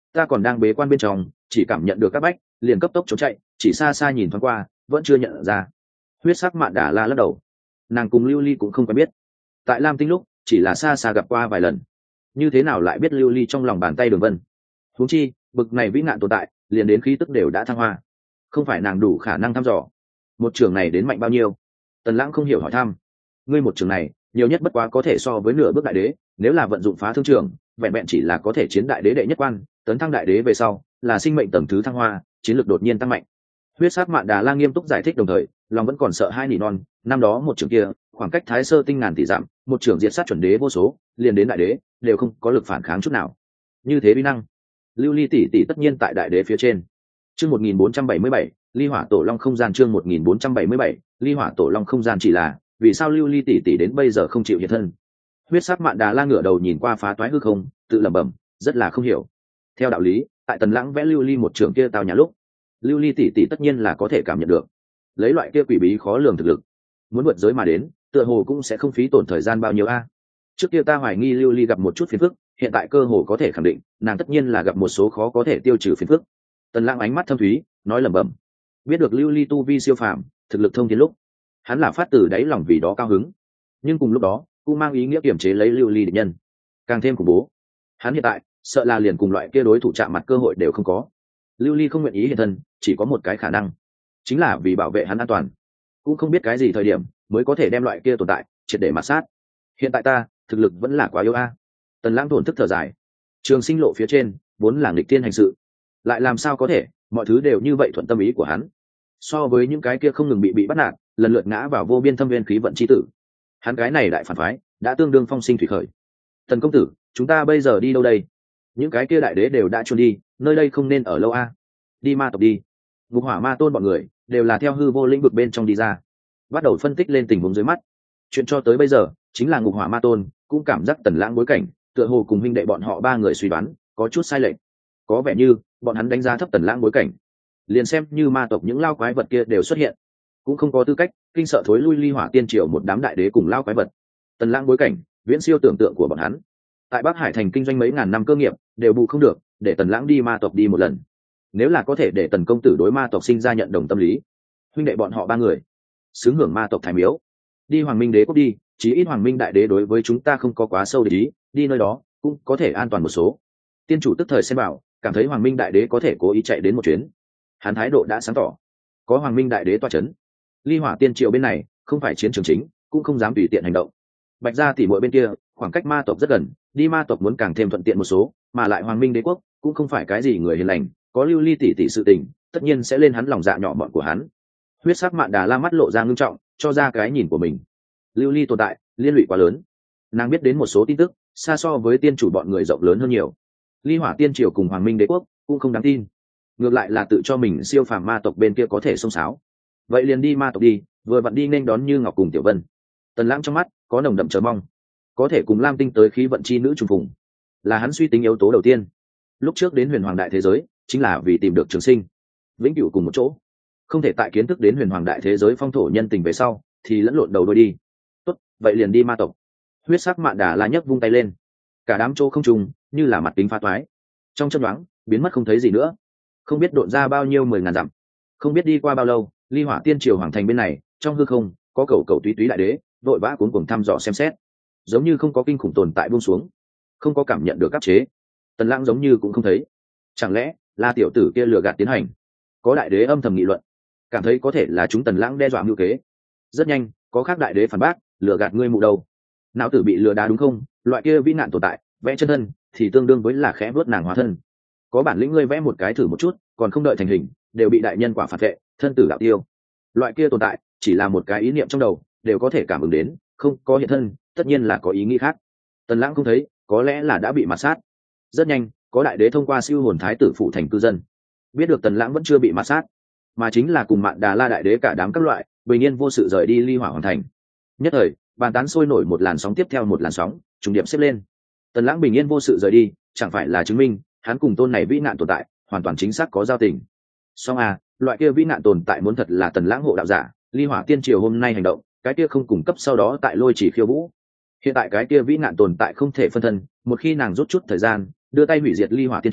ta còn đang bế quan bên trong, chỉ cảm nhận được các bách, liền cấp tốc trốn chạy, chỉ xa xa nhìn thoáng qua, vẫn chưa nhận ra. Huyết sắc Mạn Đà La lắc đầu, nàng cùng Lưu Ly cũng không quen biết, tại Lam Tinh lúc chỉ là xa xa gặp qua vài lần, như thế nào lại biết Lưu Ly trong lòng bàn tay Đường Vân? Huống chi bực này vĩ nạn tồn tại, liền đến khí tức đều đã thăng hoa, không phải nàng đủ khả năng thăm dò. Một trường này đến mạnh bao nhiêu? Tần Lãng không hiểu hỏi thăm. Ngươi một trường này nhiều nhất bất quá có thể so với nửa bước đại đế, nếu là vận dụng phá thương trường, vẹn vẹn chỉ là có thể chiến đại đế đệ nhất quan, tấn thăng đại đế về sau là sinh mệnh tầng thứ thăng hoa, chiến lược đột nhiên tăng mạnh. Huyết sắc Mạn Đà La nghiêm túc giải thích, đồng thời lòng vẫn còn sợ hai nỉ non. Năm đó một trường kia khoảng cách Thái Sơ tinh ngàn tỷ dặm, một trường diệt sát chuẩn đế vô số, liền đến đại đế đều không có lực phản kháng chút nào. Như thế uy năng, Lưu Ly tỷ tỷ tất nhiên tại đại đế phía trên. Chương một nghìn bốn trăm bảy mươi bảy, Ly Hỏa Tổ Long không gian. Chương một nghìn bốn trăm bảy mươi bảy, Ly Hỏa Tổ Long không gian. Chỉ là vì sao Lưu Ly tỷ tỷ đến bây giờ không chịu hiện thân? Huyết sắc Mạn Đà La ngửa đầu nhìn qua phá toái hư không, tự lẩm bẩm, rất là không hiểu. Theo đạo lý, tại Tần Lãng vẽ Lưu Ly một trường kia tao nhà lúc, Lưu Ly tỷ tỷ tất nhiên là có thể cảm nhận được, lấy loại kia quỷ bí khó lường thực lực, muốn vượt giới mà đến, tựa hồ cũng sẽ không phí tổn thời gian bao nhiêu a. Trước kia ta hoài nghi Lưu Ly gặp một chút phiền phức, hiện tại cơ hồ có thể khẳng định, nàng tất nhiên là gặp một số khó có thể tiêu trừ phiền phức. Tần Lãng ánh mắt thâm thúy, nói lẩm bẩm. Biết được Lưu Ly tu vi siêu phàm, thực lực thông thiên lúc, hắn là phát từ đáy lòng vì đó cao hứng, nhưng cùng lúc đó cũng mang ý nghĩa kiểm chế lấy Lưu Ly địch nhân, càng thêm khủng bố. Hắn hiện tại sợ là liền cùng loại kia đối thủ chạm mặt cơ hội đều không có. Lưu Ly không nguyện ý hiện thân, chỉ có một cái khả năng, chính là vì bảo vệ hắn an toàn, cũng không biết cái gì thời điểm mới có thể đem loại kia tồn tại triệt để mạt sát. Hiện tại ta thực lực vẫn là quá yếu a. Tần Lãng thổn thức thở dài. Trường sinh lộ phía trên vốn là nghịch thiên hành sự, lại làm sao có thể mọi thứ đều như vậy thuận tâm ý của hắn? So với những cái kia không ngừng bị bị bắt nạt, lần lượt ngã vào vô biên thâm viên khí vận chi tử, hắn cái này đại phản phái đã tương đương phong sinh thủy khởi. Tần công tử, chúng ta bây giờ đi đâu đây? Những cái kia đại đế đều đã trốn đi, nơi đây không nên ở lâu a. Đi ma tộc đi. Ngục Hỏa Ma Tôn bọn người đều là theo hư vô lĩnh vực bên trong đi ra, bắt đầu phân tích lên tình huống dưới mắt. Chuyện cho tới bây giờ chính là Ngục Hỏa Ma Tôn cũng cảm giác Tần Lãng bối cảnh tựa hồ cùng huynh đệ bọn họ ba người suy đoán có chút sai lệch, có vẻ như bọn hắn đánh giá thấp Tần Lãng bối cảnh, liền xem như ma tộc những lao quái vật kia đều xuất hiện, cũng không có tư cách kinh sợ thối lui Ly Hỏa Tiên Triều một đám đại đế cùng lao quái vật. Tần Lãng bối cảnh viễn siêu tưởng tượng của bọn hắn, tại Bắc Hải thành kinh doanh mấy ngàn năm cơ nghiệp đều bù không được, để Tần Lãng đi ma tộc đi một lần. Nếu là có thể để Tần công tử đối ma tộc sinh ra nhận đồng tâm lý, huynh đệ bọn họ ba người xứng hưởng ma tộc thái miếu. Đi Hoàng Minh Đế quốc đi, chí ít Hoàng Minh đại đế đối với chúng ta không có quá sâu để ý, đi nơi đó cũng có thể an toàn một số. Tiên chủ tức thời xem bảo, cảm thấy Hoàng Minh đại đế có thể cố ý chạy đến một chuyến, hắn thái độ đã sáng tỏ, có Hoàng Minh đại đế toa chấn, Ly Hỏa Tiên Triều bên này không phải chiến trường chính, cũng không dám tùy tiện hành động. Bạch gia tỷ muội bên kia khoảng cách ma tộc rất gần, đi ma tộc muốn càng thêm thuận tiện một số, mà lại Hoàng Minh đế quốc cũng không phải cái gì người hiền lành, có Lưu Ly tỷ tỷ sự tình, tất nhiên sẽ lên hắn lòng dạ nhỏ mọn của hắn. Huyết sắc Mạn Đà La mắt lộ ra ngưng trọng, cho ra cái nhìn của mình. Lưu Ly tồn tại liên lụy quá lớn, nàng biết đến một số tin tức xa so với tiên chủ bọn người rộng lớn hơn nhiều. Ly Hỏa Tiên Triều cùng Hoàng Minh đế quốc cũng không đáng tin, ngược lại là tự cho mình siêu phàm ma tộc bên kia có thể xông xáo. Vậy liền đi ma tộc đi, vừa vặn đi nên đón Như Ngọc cùng Tiểu Vân. Tần Lãng trong mắt có nồng đậm chờ mong, có thể cùng Lam Tinh tới khí vận chi nữ trùng phùng, là hắn suy tính yếu tố đầu tiên. Lúc trước đến Huyền Hoàng đại thế giới chính là vì tìm được trường sinh vĩnh cửu cùng một chỗ, không thể tại kiến thức đến Huyền Hoàng đại thế giới phong thổ nhân tình về sau thì lẫn lộn đầu đôi đi. Tốt, vậy liền đi ma tộc. Huyết sắc Mạn Đà La nhấc vung tay lên, cả đám chỗ không trùng như là mặt kính phá toái, trong chân đoán biến mất không thấy gì nữa. Không biết độn ra bao nhiêu mười ngàn dặm, không biết đi qua bao lâu, Ly Hỏa Tiên Triều hoàng thành bên này trong hư không có cầu cầu túy túy đại đế vội vã cuốn cuồng thăm dò xem xét, giống như không có kinh khủng tồn tại buông xuống, không có cảm nhận được áp chế. Tần Lãng giống như cũng không thấy, chẳng lẽ là tiểu tử kia lừa gạt tiến hành? Có đại đế âm thầm nghị luận, cảm thấy có thể là chúng Tần Lãng đe dọa mưu kế. Rất nhanh có khác đại đế phản bác, lừa gạt ngươi mụ đầu, não tử bị lừa đá đúng không? Loại kia vĩ nạn tồn tại vẽ chân thân thì tương đương với là khẽ vớt nàng hóa thân, có bản lĩnh ngươi vẽ một cái thử một chút, còn không đợi thành hình đều bị đại nhân quả phản vệ, thân tử đạo tiêu. Loại kia tồn tại chỉ là một cái ý niệm trong đầu đều có thể cảm ứng đến, không có hiện thân tất nhiên là có ý nghĩ khác. Tần Lãng không thấy, có lẽ là đã bị mạt sát. Rất nhanh có đại đế thông qua siêu hồn thái tử phụ thành cư dân biết được Tần Lãng vẫn chưa bị mạt sát, mà chính là cùng Mạn Đà La đại đế cả đám các loại bình yên vô sự rời đi Ly Hỏa hoàng thành. Nhất thời bàn tán sôi nổi, một làn sóng tiếp theo một làn sóng trùng điệp xếp lên. Tần Lãng bình yên vô sự rời đi chẳng phải là chứng minh hắn cùng tôn này vĩ nạn tồn tại hoàn toàn chính xác có giao tình. Song à, loại kia vĩ nạn tồn tại muốn thật là Tần Lãng hộ đạo giả, Ly Hỏa Tiên Triều hôm nay hành động, cái kia không cung cấp sau đó tại Lôi Chỉ khiêu vũ. Hiện tại cái kia vĩ nạn tồn tại không thể phân thân, một khi nàng rút chút thời gian đưa tay hủy diệt Ly Hỏa Tiên Triều,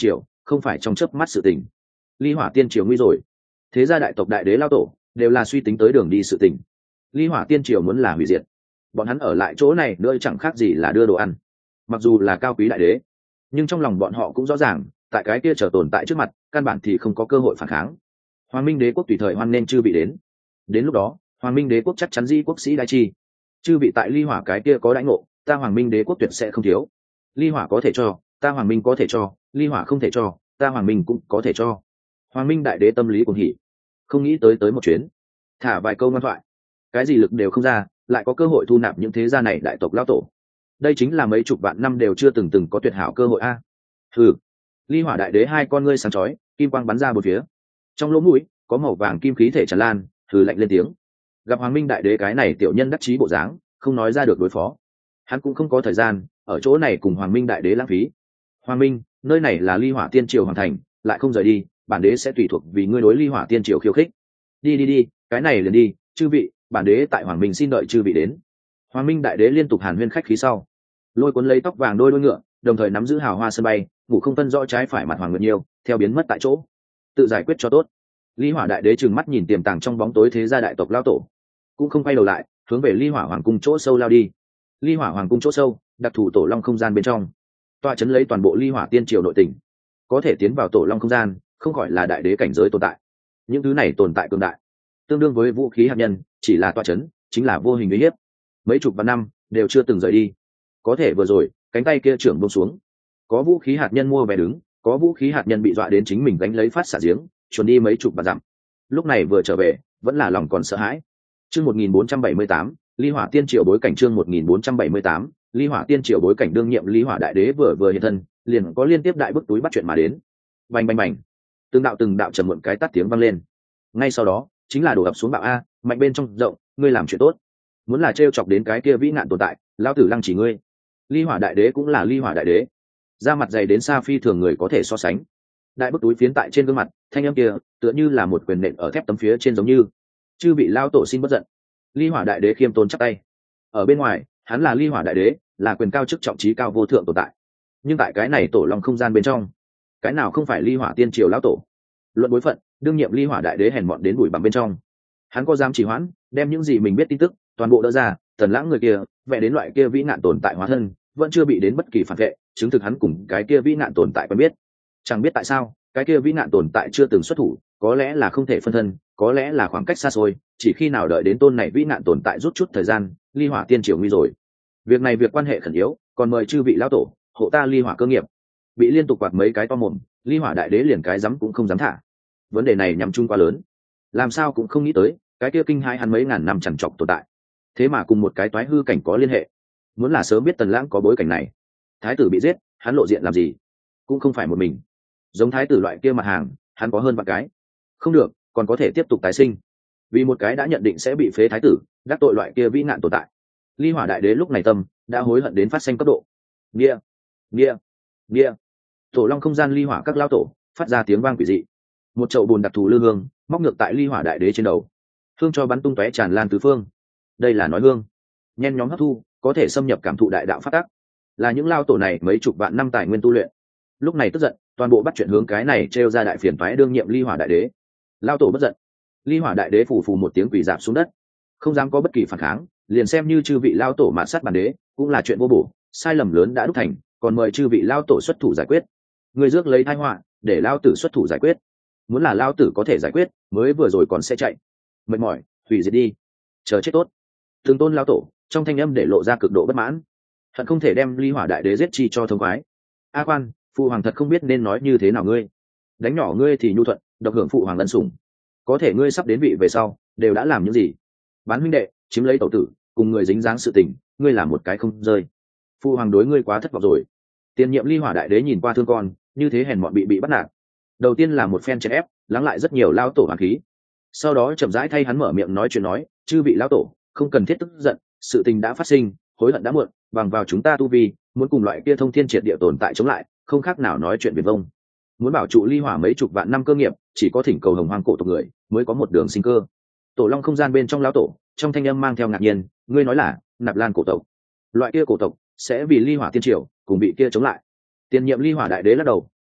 không phải trong chớp mắt sự tình. Ly Hỏa Tiên Triều nguy rồi. Thế gia đại tộc đại đế lao tổ đều là suy tính tới đường đi sự tình. Ly Hỏa Tiên Triều muốn là hủy diệt, bọn hắn ở lại chỗ này nơi chẳng khác gì là đưa đồ ăn. Mặc dù là cao quý đại đế, nhưng trong lòng bọn họ cũng rõ ràng, tại cái kia trở tồn tại trước mặt, căn bản thì không có cơ hội phản kháng. Hoàng Minh Đế quốc tùy thời hoan nên chư vị đến. Đến lúc đó, Hoàng Minh Đế quốc chắc chắn di quốc sĩ đại chi. Chư vị tại Ly Hỏa cái kia có đãi ngộ, ta Hoàng Minh Đế quốc tuyệt sẽ không thiếu. Ly Hỏa có thể cho, ta Hoàng Minh có thể cho, Ly Hỏa không thể cho, ta Hoàng Minh cũng có thể cho. Hoàng Minh đại đế tâm lý cuồng hỉ, không nghĩ tới tới một chuyến, thả vài câu ngoan thoại, cái gì lực đều không ra, lại có cơ hội thu nạp những thế gia này đại tộc lão tổ. Đây chính là mấy chục vạn năm đều chưa từng từng có tuyệt hảo cơ hội a. Hừ. Ly Hỏa đại đế hai con ngươi sáng chói, kim quang bắn ra bốn phía. Trong lỗ mũi có màu vàng kim khí thể tràn lan, hừ lạnh lên tiếng. Gặp Hoàng Minh đại đế cái này tiểu nhân đắc chí bộ dáng, không nói ra được đối phó. Hắn cũng không có thời gian ở chỗ này cùng Hoàng Minh đại đế lãng phí. Hoàng Minh, nơi này là Ly Hỏa Tiên Triều hoàn thành, lại không rời đi, bản đế sẽ tùy thuộc vì ngươi đối Ly Hỏa Tiên Triều khiêu khích. Đi đi đi, cái này liền đi, chư vị, bản đế tại Hoàng Minh xin đợi chư vị đến. Hoàng Minh đại đế liên tục hàn huyên khách khí sau, lôi cuốn lấy tóc vàng đôi đôi ngựa, đồng thời nắm giữ hào hoa sân bay, ngủ không phân rõ trái phải mặt Hoàng Nguyệt Nhiêu, theo biến mất tại chỗ. Tự giải quyết cho tốt. Ly Hỏa đại đế trừng mắt nhìn tiềm tàng trong bóng tối thế gia đại tộc lao tổ, cũng không quay đầu lại, hướng về Ly Hỏa hoàng cung chỗ sâu lao đi. Ly Hỏa hoàng cung chỗ sâu, đặc thù tổ long không gian bên trong, tọa chấn lấy toàn bộ Ly Hỏa Tiên Triều nội tỉnh, có thể tiến vào tổ long không gian, không gọi là đại đế cảnh giới tồn tại. Những thứ này tồn tại cường đại, tương đương với vũ khí hạt nhân, chỉ là tọa chấn, chính là vô hình uy hiếp. Mấy chục vạn năm đều chưa từng rời đi. Có thể vừa rồi, cánh tay kia trưởng buông xuống, có vũ khí hạt nhân mua vé đứng, có vũ khí hạt nhân bị dọa đến chính mình gánh lấy phát xả giếng, chuồn đi mấy chục vạn dặm. Lúc này vừa trở về, vẫn là lòng còn sợ hãi. Chương một nghìn bốn trăm bảy mươi tám, Ly Hỏa Tiên Triều bối cảnh chương một nghìn bốn trăm bảy mươi tám, Ly Hỏa Tiên Triều bối cảnh đương nhiệm Ly Hỏa đại đế vừa vừa hiện thân, liền có liên tiếp đại bức túi bắt chuyện mà đến. Bành bành bành. Từng đạo từng đạo trầm muộn cái tắt tiếng vang lên. Ngay sau đó, chính là đổ ập xuống bạo a, mạnh bên trong rộng, ngươi làm chuyện tốt. Muốn là trêu chọc đến cái kia vĩ nạn tồn tại, lão tử lăng chỉ ngươi. Ly Hỏa đại đế cũng là Ly Hỏa đại đế, da mặt dày đến xa phi thường người có thể so sánh. Đại bức túi phiến tại trên gương mặt, thanh âm kia tựa như là một quyền nện ở thép tấm phía trên giống như. Chư bị lao tổ xin bất giận. Ly Hỏa đại đế khiêm tốn chắp tay. Ở bên ngoài, hắn là Ly Hỏa đại đế, là quyền cao chức trọng trí cao vô thượng tồn tại. Nhưng tại cái này tổ long không gian bên trong, cái nào không phải Ly Hỏa Tiên Triều lão tổ? Luận bối phận, đương nhiệm Ly Hỏa đại đế hèn mọn đến bụi bặm bên trong. Hắn có dám trì hoãn, đem những gì mình biết tin tức toàn bộ đỡ ra, Tần Lãng người kia, vẽ đến loại kia vĩ nạn tồn tại hóa thân, vẫn chưa bị đến bất kỳ phản vệ, chứng thực hắn cùng cái kia vĩ nạn tồn tại quen biết. Chẳng biết tại sao, cái kia vĩ nạn tồn tại chưa từng xuất thủ, có lẽ là không thể phân thân, có lẽ là khoảng cách xa xôi, chỉ khi nào đợi đến tôn này vĩ nạn tồn tại rút chút thời gian, Ly Hỏa Tiên Triều nguy rồi. Việc này việc quan hệ khẩn yếu, còn mời chư vị lão tổ hộ ta Ly Hỏa cơ nghiệp. Bị liên tục quạt mấy cái to mồm, Ly Hỏa đại đế liền cái dám cũng không dám thả. Vấn đề này nhằm chung quá lớn, làm sao cũng không nghĩ tới, cái kia kinh hai hắn mấy ngàn năm chằn trọc tồn tại, thế mà cùng một cái toái hư cảnh có liên hệ. Muốn là sớm biết Tần Lãng có bối cảnh này, thái tử bị giết, hắn lộ diện làm gì? Cũng không phải một mình, giống thái tử loại kia mặt hàng, hắn có hơn vạn cái. Không được, còn có thể tiếp tục tái sinh. Vì một cái đã nhận định sẽ bị phế thái tử, đắc tội loại kia vĩ nạn tồn tại. Ly Hỏa đại đế lúc này tâm đã hối hận đến phát sinh cấp độ. Nia, nia, nia. Tổ long không gian Ly Hỏa các lao tổ phát ra tiếng vang quỷ dị. Một chậu bùn đặc thù lư hương móc ngược tại Ly Hỏa đại đế trên đầu, hương cho bắn tung tóe tràn lan tứ phương. Đây là nói hương, nhen nhóm hấp thu, có thể xâm nhập cảm thụ đại đạo phát tác, là những lao tổ này mấy chục vạn năm tài nguyên tu luyện. Lúc này tức giận, toàn bộ bắt chuyện hướng cái này trêu ra đại phiền toái đương nhiệm Ly Hỏa đại đế. Lao tổ bất giận, Ly Hỏa đại đế phủ phù một tiếng quỳ dạp xuống đất, không dám có bất kỳ phản kháng, liền xem như chư vị lao tổ mạt sát bản đế cũng là chuyện vô bổ, sai lầm lớn đã đúc thành, còn mời chư vị lao tổ xuất thủ giải quyết. Người rước lấy tai họa, để lao tử xuất thủ giải quyết. Muốn là lao tử có thể giải quyết, mới vừa rồi còn sẽ chạy. Mệt mỏi, hủy diệt đi, chờ chết tốt. Từng tôn lao tổ trong thanh âm để lộ ra cực độ bất mãn, hận không thể đem Ly Hỏa đại đế giết chi cho thông khoái. A quan, phụ hoàng thật không biết nên nói như thế nào ngươi. Đánh nhỏ ngươi thì nhu thuận, độc hưởng phụ hoàng ân sủng. Có thể ngươi sắp đến vị về sau, đều đã làm những gì? Bán huynh đệ, chiếm lấy tẩu tử, cùng người dính dáng sự tình, ngươi làm một cái không rơi. Phụ hoàng đối ngươi quá thất vọng rồi. Tiền nhiệm Ly Hỏa đại đế nhìn qua thương con, như thế hèn mọn bị bị bắt nạt. Đầu tiên là một phen chèn ép, lắng lại rất nhiều lao tổ hoàng khí. Sau đó chậm rãi thay hắn mở miệng nói chuyện nói, chư vị lao tổ, không cần thiết tức giận, sự tình đã phát sinh, hối hận đã muộn, bằng vào chúng ta tu vi, muốn cùng loại kia thông thiên triệt địa tồn tại chống lại, không khác nào nói chuyện viển vông. Muốn bảo trụ Ly Hỏa mấy chục vạn năm cơ nghiệp, chỉ có thỉnh cầu hồng hoang cổ tộc người mới có một đường sinh cơ. Tổ long không gian bên trong lão tổ, trong thanh âm mang theo ngạc nhiên, ngươi nói là Nạp Lan cổ tộc? Loại kia cổ tộc sẽ vì Ly Hỏa Tiên Triều cùng bị kia chống lại? Tiền nhiệm Ly Hỏa đại đế lắc đầu,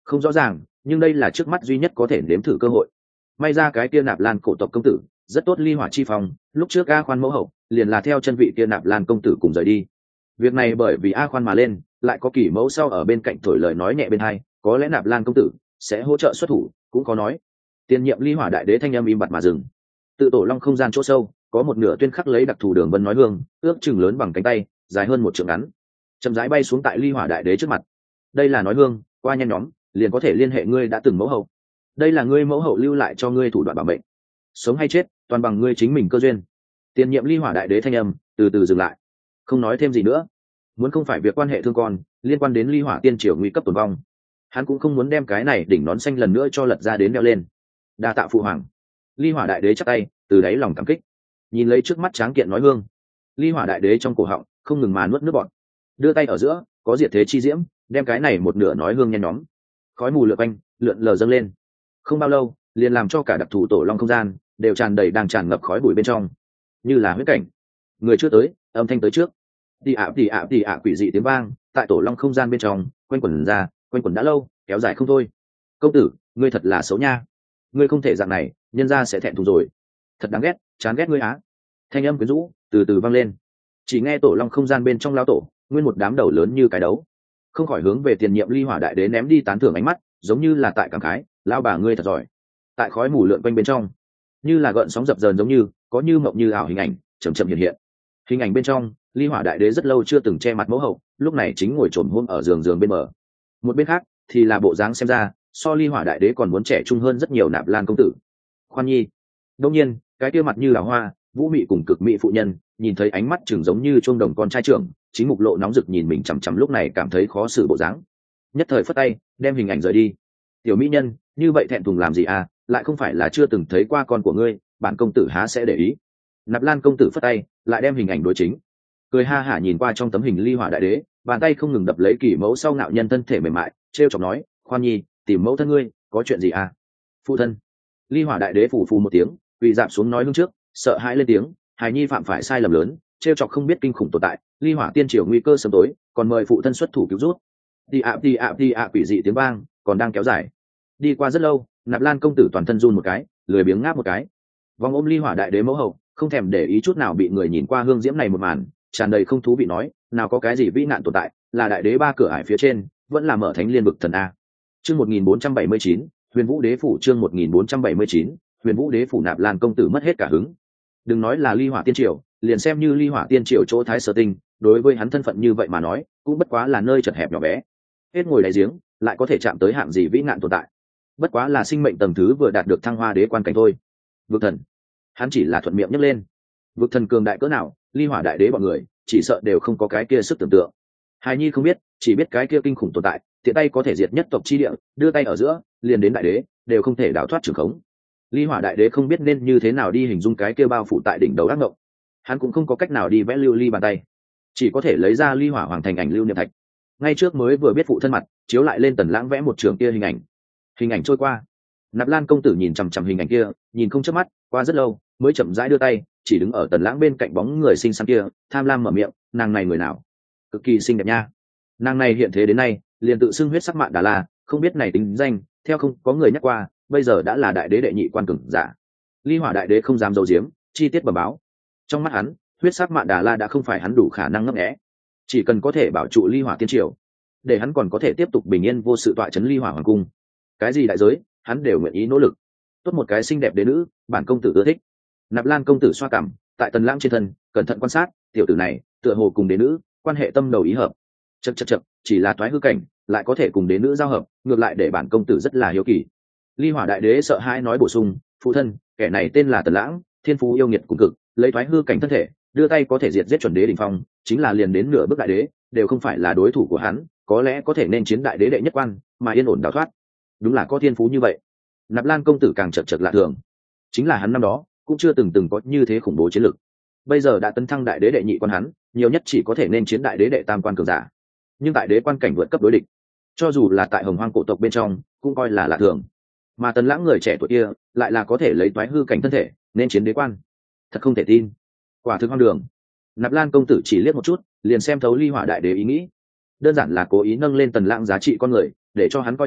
Không rõ ràng, nhưng đây là trước mắt duy nhất có thể nếm thử cơ hội. May ra cái kia Nạp Lan cổ tộc công tử rất tốt ly hỏa chi phong, lúc trước A Khoan mẫu hậu liền là theo chân vị kia Nạp Lan công tử cùng rời đi. Việc này bởi vì A Khoan mà lên, lại có Kỷ mẫu sau ở bên cạnh thổi lời nói nhẹ bên hai, có lẽ Nạp Lan công tử sẽ hỗ trợ xuất thủ, cũng có nói. Tiền nhiệm ly hỏa đại đế thanh âm im bặt mà dừng. Tự tổ long không gian chỗ sâu, có một nửa tuyên khắc lấy đặc thù đường vân nói hương, ước chừng lớn bằng cánh tay, dài hơn một trượng ngắn, chậm rãi bay xuống tại ly hỏa đại đế trước mặt. Đây là nói hương, qua nhen nhóm liền có thể liên hệ ngươi đã từng mẫu hậu. Đây là ngươi mẫu hậu lưu lại cho ngươi thủ đoạn bảo mệnh, sống hay chết toàn bằng ngươi chính mình cơ duyên. Tiền nhiệm ly hỏa đại đế thanh âm từ từ dừng lại, không nói thêm gì nữa. Muốn không phải việc quan hệ thương con liên quan đến ly hỏa tiên triều nguy cấp tồn vong, hắn cũng không muốn đem cái này đỉnh nón xanh lần nữa cho lật ra đến đeo lên. Đa tạ phụ hoàng. Ly hỏa đại đế chắp tay từ đáy lòng cảm kích, nhìn lấy trước mắt tráng kiện nói hương. Ly hỏa đại đế trong cổ họng không ngừng mà nuốt nước bọt, đưa tay ở giữa có diệt thế chi diễm, đem cái này một nửa nói hương nhen nhóm, khói mù lượn quanh lượn lờ dâng lên. Không bao lâu liền làm cho cả đặc thù tổ long không gian đều tràn đầy đang tràn ngập khói bụi bên trong, như là huyết cảnh. Người chưa tới, âm thanh tới trước. Tì ạ tì ạ tì ạ quỷ dị tiếng vang tại tổ long không gian bên trong quanh quẩn ra, quanh quẩn đã lâu, kéo dài không thôi. Công tử, ngươi thật là xấu nha, ngươi không thể dạng này, nhân gia sẽ thẹn thùng rồi. Thật đáng ghét, chán ghét ngươi á. Thanh âm quyến rũ từ từ vang lên. Chỉ nghe tổ long không gian bên trong lao tổ nguyên một đám đầu lớn như cái đấu, không khỏi hướng về tiền nhiệm ly hỏa đại đế ném đi tán thưởng ánh mắt, giống như là tại cảm khái, lao bà ngươi thật giỏi. Tại khói mù lượn quanh bên trong, như là gợn sóng dập dờn, giống như có như mộng như ảo hình ảnh chậm chậm hiện hiện. Hình ảnh bên trong, ly hỏa đại đế rất lâu chưa từng che mặt mẫu hậu, lúc này chính ngồi trồm hôm ở giường giường bên bờ. Một bên khác thì là bộ dáng xem ra so ly hỏa đại đế còn muốn trẻ trung hơn rất nhiều Nạp Lan công tử Khoan Nhi. Đông nhiên cái kia mặt như là hoa vũ mị cùng cực mỹ phụ nhân nhìn thấy ánh mắt chừng giống như chuông đồng con trai trưởng, chính mục lộ nóng rực nhìn mình chằm chằm, lúc này cảm thấy khó xử bộ dáng, nhất thời phất tay đem hình ảnh rời đi. Tiểu mỹ nhân như vậy thẹn thùng làm gì à, lại không phải là chưa từng thấy qua con của ngươi, bản công tử há sẽ để ý. Nạp Lan công tử phất tay lại đem hình ảnh đối chính, cười ha hả nhìn qua trong tấm hình ly hỏa đại đế, bàn tay không ngừng đập lấy Kỷ mẫu sau ngạo nhân thân thể mềm mại, trêu chọc nói, Khoan Nhi, tìm mẫu thân ngươi có chuyện gì à? Phụ thân. Ly hỏa đại đế phủ phù một tiếng, quỳ dạp xuống nói hương trước, sợ hãi lên tiếng, hài nhi phạm phải sai lầm lớn, trêu chọc không biết kinh khủng tồn tại, ly hỏa tiên triều nguy cơ sớm tối, còn mời phụ thân xuất thủ cứu rút. Đi ạ đi ạ đi ạ quỷ dị tiếng vang còn đang kéo dài. Đi qua rất lâu, Nạp Lan công tử toàn thân run một cái, lười biếng ngáp một cái, vòng ôm ly hỏa đại đế mẫu hậu, không thèm để ý chút nào bị người nhìn qua hương diễm này một màn, tràn đầy không thú vị nói, nào có cái gì vĩ nạn tồn tại, là đại đế ba cửa ải phía trên, vẫn là mở thánh liên vực thần a. Chương một nghìn bốn trăm bảy mươi chín, Huyền Vũ Đế phủ. Chương một nghìn bốn trăm bảy mươi chín, Huyền Vũ Đế phủ. Nạp Lan công tử mất hết cả hứng. Đừng nói là ly hỏa tiên triều, liền xem như ly hỏa tiên triều chỗ Thái Sở Tinh, đối với hắn thân phận như vậy mà nói, cũng bất quá là nơi chật hẹp nhỏ bé. Hết ngồi đáy giếng, lại có thể chạm tới hạng gì vĩ nạn tồn tại? Bất quá là sinh mệnh tầng thứ vừa đạt được thăng hoa đế quan cảnh thôi. Vực thần, hắn chỉ là thuận miệng nhấc lên. Vực thần cường đại cỡ nào, ly hỏa đại đế bọn người chỉ sợ đều không có cái kia sức tưởng tượng. Hài nhi không biết, chỉ biết cái kia kinh khủng tồn tại, tiện tay có thể diệt nhất tộc chi địa, đưa tay ở giữa liền đến đại đế, đều không thể đào thoát trường khống. Ly hỏa đại đế không biết nên như thế nào đi hình dung cái kia bao phủ tại đỉnh đầu ác ngộng, hắn cũng không có cách nào đi vẽ lưu ly bàn tay, chỉ có thể lấy ra ly hỏa hoàng thành ảnh lưu niệm thạch. Ngay trước mới vừa biết phụ thân mặt, chiếu lại lên Tần Lãng vẽ một trường kia hình ảnh. Hình ảnh trôi qua, Nạp Lan công tử nhìn chằm chằm hình ảnh kia, nhìn không chớp mắt, qua rất lâu mới chậm rãi đưa tay chỉ đứng ở Tần Lãng bên cạnh bóng người xinh xắn kia, tham lam mở miệng, nàng này người nào? Cực kỳ xinh đẹp nha. Nàng này hiện thế đến nay liền tự xưng huyết sắc Mạn Đà La, không biết này tính danh, theo không có người nhắc qua, bây giờ đã là đại đế đệ nhị quan cường giả. Ly hỏa đại đế không dám giấu giếm, chi tiết bẩm báo. Trong mắt hắn, huyết sắc Mạn Đà La đã không phải hắn đủ khả năng ngấp nghé, chỉ cần có thể bảo trụ ly hỏa tiên triều, để hắn còn có thể tiếp tục bình yên vô sự tọa trấn ly hỏa hoàng cung, cái gì đại giới hắn đều nguyện ý nỗ lực. Tốt một cái xinh đẹp đế nữ, bản công tử ưa thích. Nạp Lan công tử xoa cằm, tại Tần Lãng trên thân cẩn thận quan sát, tiểu tử này tựa hồ cùng đế nữ quan hệ tâm đầu ý hợp. Chậc chậc chậc, chỉ là toái hư cảnh lại có thể cùng đế nữ giao hợp, ngược lại để bản công tử rất là hiếu kỳ. Ly hỏa đại đế sợ hãi nói bổ sung, phụ thân, kẻ này tên là Tần Lãng, thiên phú yêu nghiệt cùng cực, lấy toái hư cảnh thân thể, đưa tay có thể diệt giết chuẩn đế đỉnh phong, chính là liền đến nửa bước đại đế đều không phải là đối thủ của hắn, có lẽ có thể nên chiến đại đế đệ nhất quan mà yên ổn đào thoát. Đúng là có thiên phú như vậy. Nạp Lan công tử càng chật chật lạ thường, chính là hắn năm đó cũng chưa từng từng có như thế khủng bố chiến lực, bây giờ đã tấn thăng đại đế đệ nhị quan, hắn nhiều nhất chỉ có thể nên chiến đại đế đệ tam quan cường giả, nhưng tại đế quan cảnh vượt cấp đối địch, cho dù là tại hồng hoang cổ tộc bên trong cũng coi là lạ thường. Mà Tần Lãng người trẻ tuổi kia lại là có thể lấy toái hư cảnh thân thể nên chiến đế quan, thật không thể tin, quả thực hoang đường. Nạp Lan công tử chỉ liếc một chút liền xem thấu ly hỏa đại đế ý nghĩ, đơn giản là cố ý nâng lên Tần Lãng giá trị con người để cho hắn coi trọng,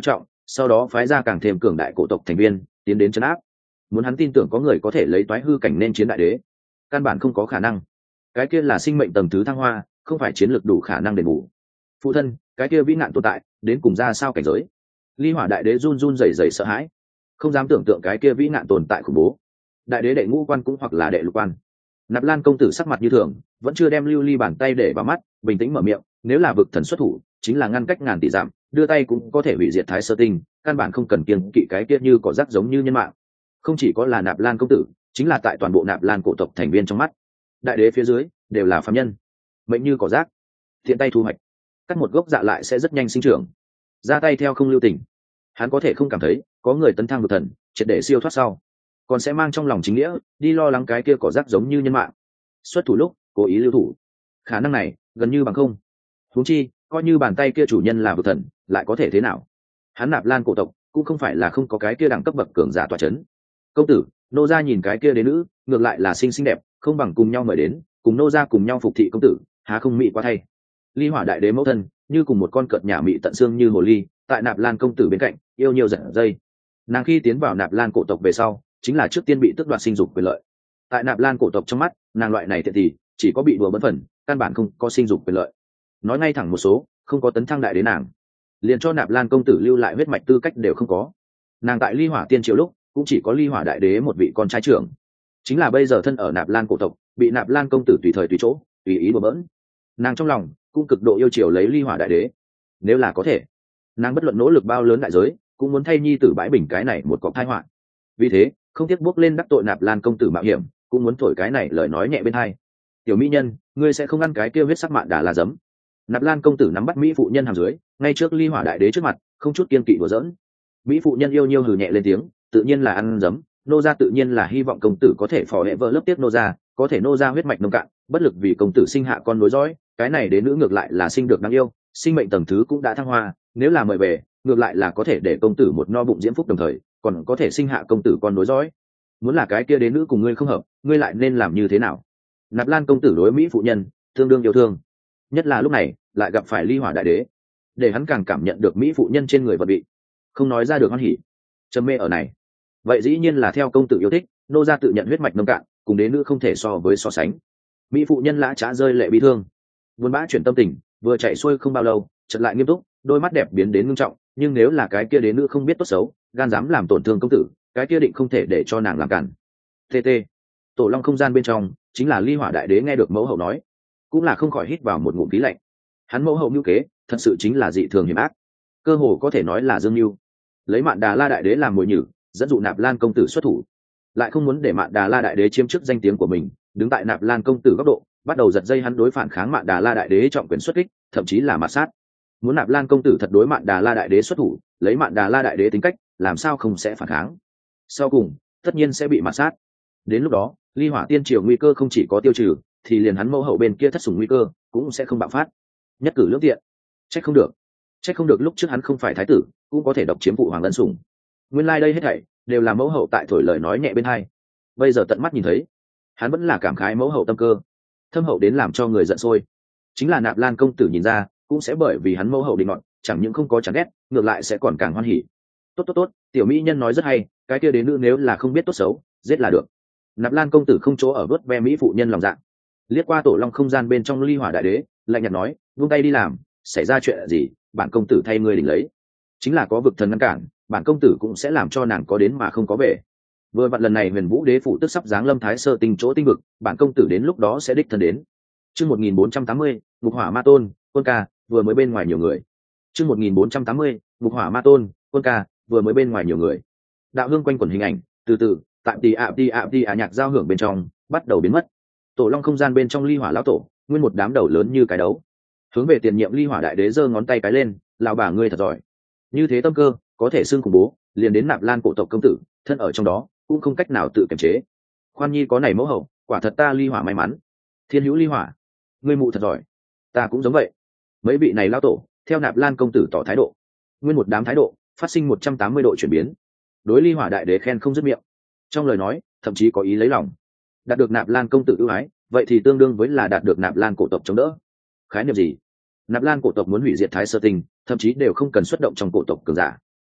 sau đó phái ra càng thêm cường đại cổ tộc thành viên tiến đến trấn áp. Muốn hắn tin tưởng có người có thể lấy toái hư cảnh nên chiến đại đế, căn bản không có khả năng. Cái kia là sinh mệnh tầng thứ thăng hoa, không phải chiến lược đủ khả năng đền bù. Phụ thân, cái kia vĩ nạn tồn tại đến cùng ra sao cảnh giới? Ly Hỏa đại đế run run rẩy rẩy sợ hãi, không dám tưởng tượng cái kia vĩ nạn tồn tại khủng bố. Đại đế đệ ngũ quan cũng hoặc là đệ lục quan. Nạp Lan công tử sắc mặt như thường, vẫn chưa đem lưu ly bàn tay để vào mắt, bình tĩnh mở miệng, nếu là vực thần xuất thủ, chính là ngăn cách ngàn tỷ dặm, đưa tay cũng có thể hủy diệt Thái Sơ Tinh, căn bản không cần kiêng kỵ cái kia như cỏ rác giống như nhân mạng. Không chỉ có là Nạp Lan công tử, chính là tại toàn bộ Nạp Lan cổ tộc thành viên trong mắt, đại đế phía dưới đều là phàm nhân, mệnh như cỏ rác, thiện tay thu hoạch, cắt một gốc dạ lại sẽ rất nhanh sinh trưởng, ra tay theo không lưu tình. Hắn có thể không cảm thấy có người tấn thăng vực thần, triệt để siêu thoát sau, còn sẽ mang trong lòng chính nghĩa đi lo lắng cái kia cỏ rác giống như nhân mạng, xuất thủ lúc cố ý lưu thủ, khả năng này gần như bằng không. Huống chi coi như bàn tay kia chủ nhân là vực thần, lại có thể thế nào? Hắn Nạp Lan cổ tộc cũng không phải là không có cái kia đẳng cấp bậc cường giả tọa chấn. Công tử, nô gia nhìn cái kia đế nữ ngược lại là xinh xinh đẹp, không bằng cùng nhau mời đến, cùng nô gia cùng nhau phục thị công tử, há không mỹ quá thay. Ly Hỏa đại đế mẫu thân như cùng một con cợt nhả mị tận xương như hồ ly, tại Nạp Lan công tử bên cạnh yêu nhiều giật dây. Nàng khi tiến vào Nạp Lan cổ tộc về sau, chính là trước tiên bị tước đoạt sinh dục quyền lợi. Tại Nạp Lan cổ tộc trong mắt, nàng loại này thiện thì chỉ có bị đùa bỡn phần, căn bản không có sinh dục quyền lợi. Nói ngay thẳng một số, không có tấn thăng đại đế nàng, liền cho Nạp Lan công tử lưu lại huyết mạch tư cách đều không có. Nàng tại Ly Hỏa tiên triều lúc cũng chỉ có Ly Hỏa đại đế một vị con trai trưởng, chính là bây giờ thân ở Nạp Lan cổ tộc, bị Nạp Lan công tử tùy thời tùy chỗ tùy ý đùa bỡn. Nàng trong lòng cũng cực độ yêu chiều lấy Ly Hỏa đại đế, nếu là có thể, nàng bất luận nỗ lực bao lớn đại giới cũng muốn thay nhi tử bãi bình cái này một cọc tai họa. Vì thế không tiếc bước lên đắc tội Nạp Lan công tử mạo hiểm, cũng muốn thổi cái này lời nói nhẹ bên hai. Tiểu mỹ nhân, ngươi sẽ không ăn cái kia huyết sắc mạn đà là giấm. Nạp Lan công tử nắm bắt mỹ phụ nhân hàm dưới, ngay trước Ly Hỏa đại đế trước mặt, không chút kiên kỵ đùa giỡn. Mỹ phụ nhân yêu nhiêu hừ nhẹ lên tiếng, tự nhiên là ăn giấm, nô gia tự nhiên là hy vọng công tử có thể phò hệ vợ lớp tiếp nô gia, có thể nô gia huyết mạch nông cạn, bất lực vì công tử sinh hạ con nối dõi, cái này đế nữ ngược lại là sinh được đáng yêu, sinh mệnh tầng thứ cũng đã thăng hoa, nếu là mời về, ngược lại là có thể để công tử một no bụng diễm phúc đồng thời, còn có thể sinh hạ công tử con nối dõi. Muốn là cái kia đế nữ cùng ngươi không hợp, ngươi lại nên làm như thế nào? Nạp Lan công tử đối mỹ phụ nhân tương đương yêu thương, nhất là lúc này lại gặp phải Ly Hỏa đại đế, để hắn càng cảm nhận được mỹ phụ nhân trên người vật bị, không nói ra được hoan hỉ, trầm mê ở này. Vậy dĩ nhiên là theo công tử yêu thích, nô gia tự nhận huyết mạch nông cạn, cùng đế nữ không thể so với so sánh. Mỹ phụ nhân lã chã rơi lệ bi thương, buồn bã chuyển tâm tình, vừa chạy xuôi không bao lâu, chợt lại nghiêm túc, đôi mắt đẹp biến đến ngưng trọng. Nhưng nếu là cái kia đế nữ không biết tốt xấu, gan dám làm tổn thương công tử, cái kia định không thể để cho nàng làm cản. tt Tổ Long không gian bên trong chính là Ly Hỏa đại đế nghe được mẫu hậu nói, cũng là không khỏi hít vào một ngụm khí lạnh. Hắn mẫu hậu mưu kế thật sự chính là dị thường hiểm ác, cơ hồ có thể nói là dương mưu, lấy Mạn Đà La đại đế làm mồi nhử, dẫn dụ Nạp Lan công tử xuất thủ, lại không muốn để Mạn Đà La đại đế chiếm chức danh tiếng của mình, đứng tại Nạp Lan công tử góc độ, bắt đầu giật dây hắn đối phản kháng Mạn Đà La đại đế trọng quyền xuất kích, thậm chí là mạt sát. Muốn Nạp Lan công tử thật đối Mạn Đà La đại đế xuất thủ, lấy Mạn Đà La đại đế tính cách, làm sao không sẽ phản kháng, sau cùng tất nhiên sẽ bị mạt sát. Đến lúc đó Ly Hỏa tiên triều nguy cơ không chỉ có tiêu trừ, thì liền hắn mẫu hậu bên kia thất sủng nguy cơ cũng sẽ không bạo phát. Nhất cử lưỡng tiện, trách không được trách không được lúc trước hắn không phải thái tử cũng có thể độc chiếm phụ hoàng lân sủng. Nguyên lai đây hết thảy đều là mẫu hậu tại thổi lời nói nhẹ bên hai, bây giờ tận mắt nhìn thấy, hắn vẫn là cảm khái mẫu hậu tâm cơ thâm hậu đến làm cho người giận sôi. Chính là Nạp Lan công tử nhìn ra, cũng sẽ bởi vì hắn mẫu hậu định ngọn, chẳng những không có chán ghét, ngược lại sẽ còn càng hoan hỉ. Tốt tốt tốt, tiểu mỹ nhân nói rất hay, cái kia đến nữ nếu là không biết tốt xấu, giết là được. Nạp Lan công tử không chỗ ở vớt ve mỹ phụ nhân lòng dạ, liếc qua Tổ Long không gian bên trong Ly Hỏa đại đế, lạnh nhạt nói, buông tay đi làm, xảy ra chuyện gì, bản công tử thay ngươi đỉnh lấy. Chính là có vực thần ngăn cản, bản công tử cũng sẽ làm cho nàng có đến mà không có về. Vừa vặn lần này Huyền Vũ đế phụ tức sắp giáng lâm Thái Sơ Tinh chỗ tinh vực, bản công tử đến lúc đó sẽ đích thân đến. Chương một nghìn bốn trăm tám mươi, Ngục Hỏa Ma Tôn, quân ca, vừa mới bên ngoài nhiều người. Chương một nghìn bốn trăm tám mươi, Ngục Hỏa Ma Tôn, quân ca, vừa mới bên ngoài nhiều người. Đạo hương quanh quẩn hình ảnh, từ từ, tại tì ạ tì ạ tì ạ nhạc giao hưởng bên trong, bắt đầu biến mất. Tổ Long không gian bên trong Ly Hỏa lão tổ, nguyên một đám đầu lớn như cái đấu, hướng về tiền nhiệm Ly Hỏa đại đế giơ ngón tay cái lên, lão bà ngươi thật giỏi. Như thế tâm cơ, có thể xưng khủng bố, liền đến Nạp Lan cổ tộc công tử, thân ở trong đó, cũng không cách nào tự kiềm chế. Khoan nhi có này mẫu hậu, quả thật ta Ly Hỏa may mắn. Thiên hữu Ly Hỏa, ngươi mụ thật giỏi, ta cũng giống vậy. Mấy vị này lão tổ, theo Nạp Lan công tử tỏ thái độ, nguyên một đám thái độ phát sinh một trăm tám mươi độ chuyển biến, đối Ly Hỏa đại đế khen không dứt miệng, trong lời nói thậm chí có ý lấy lòng. Đạt được Nạp Lan công tử ưu ái, vậy thì tương đương với là đạt được Nạp Lan cổ tộc chống đỡ. Khái niệm gì? Nạp Lan cổ tộc muốn hủy diệt Thái Sơ Tinh, thậm chí đều không cần xuất động trong cổ tộc cường giả.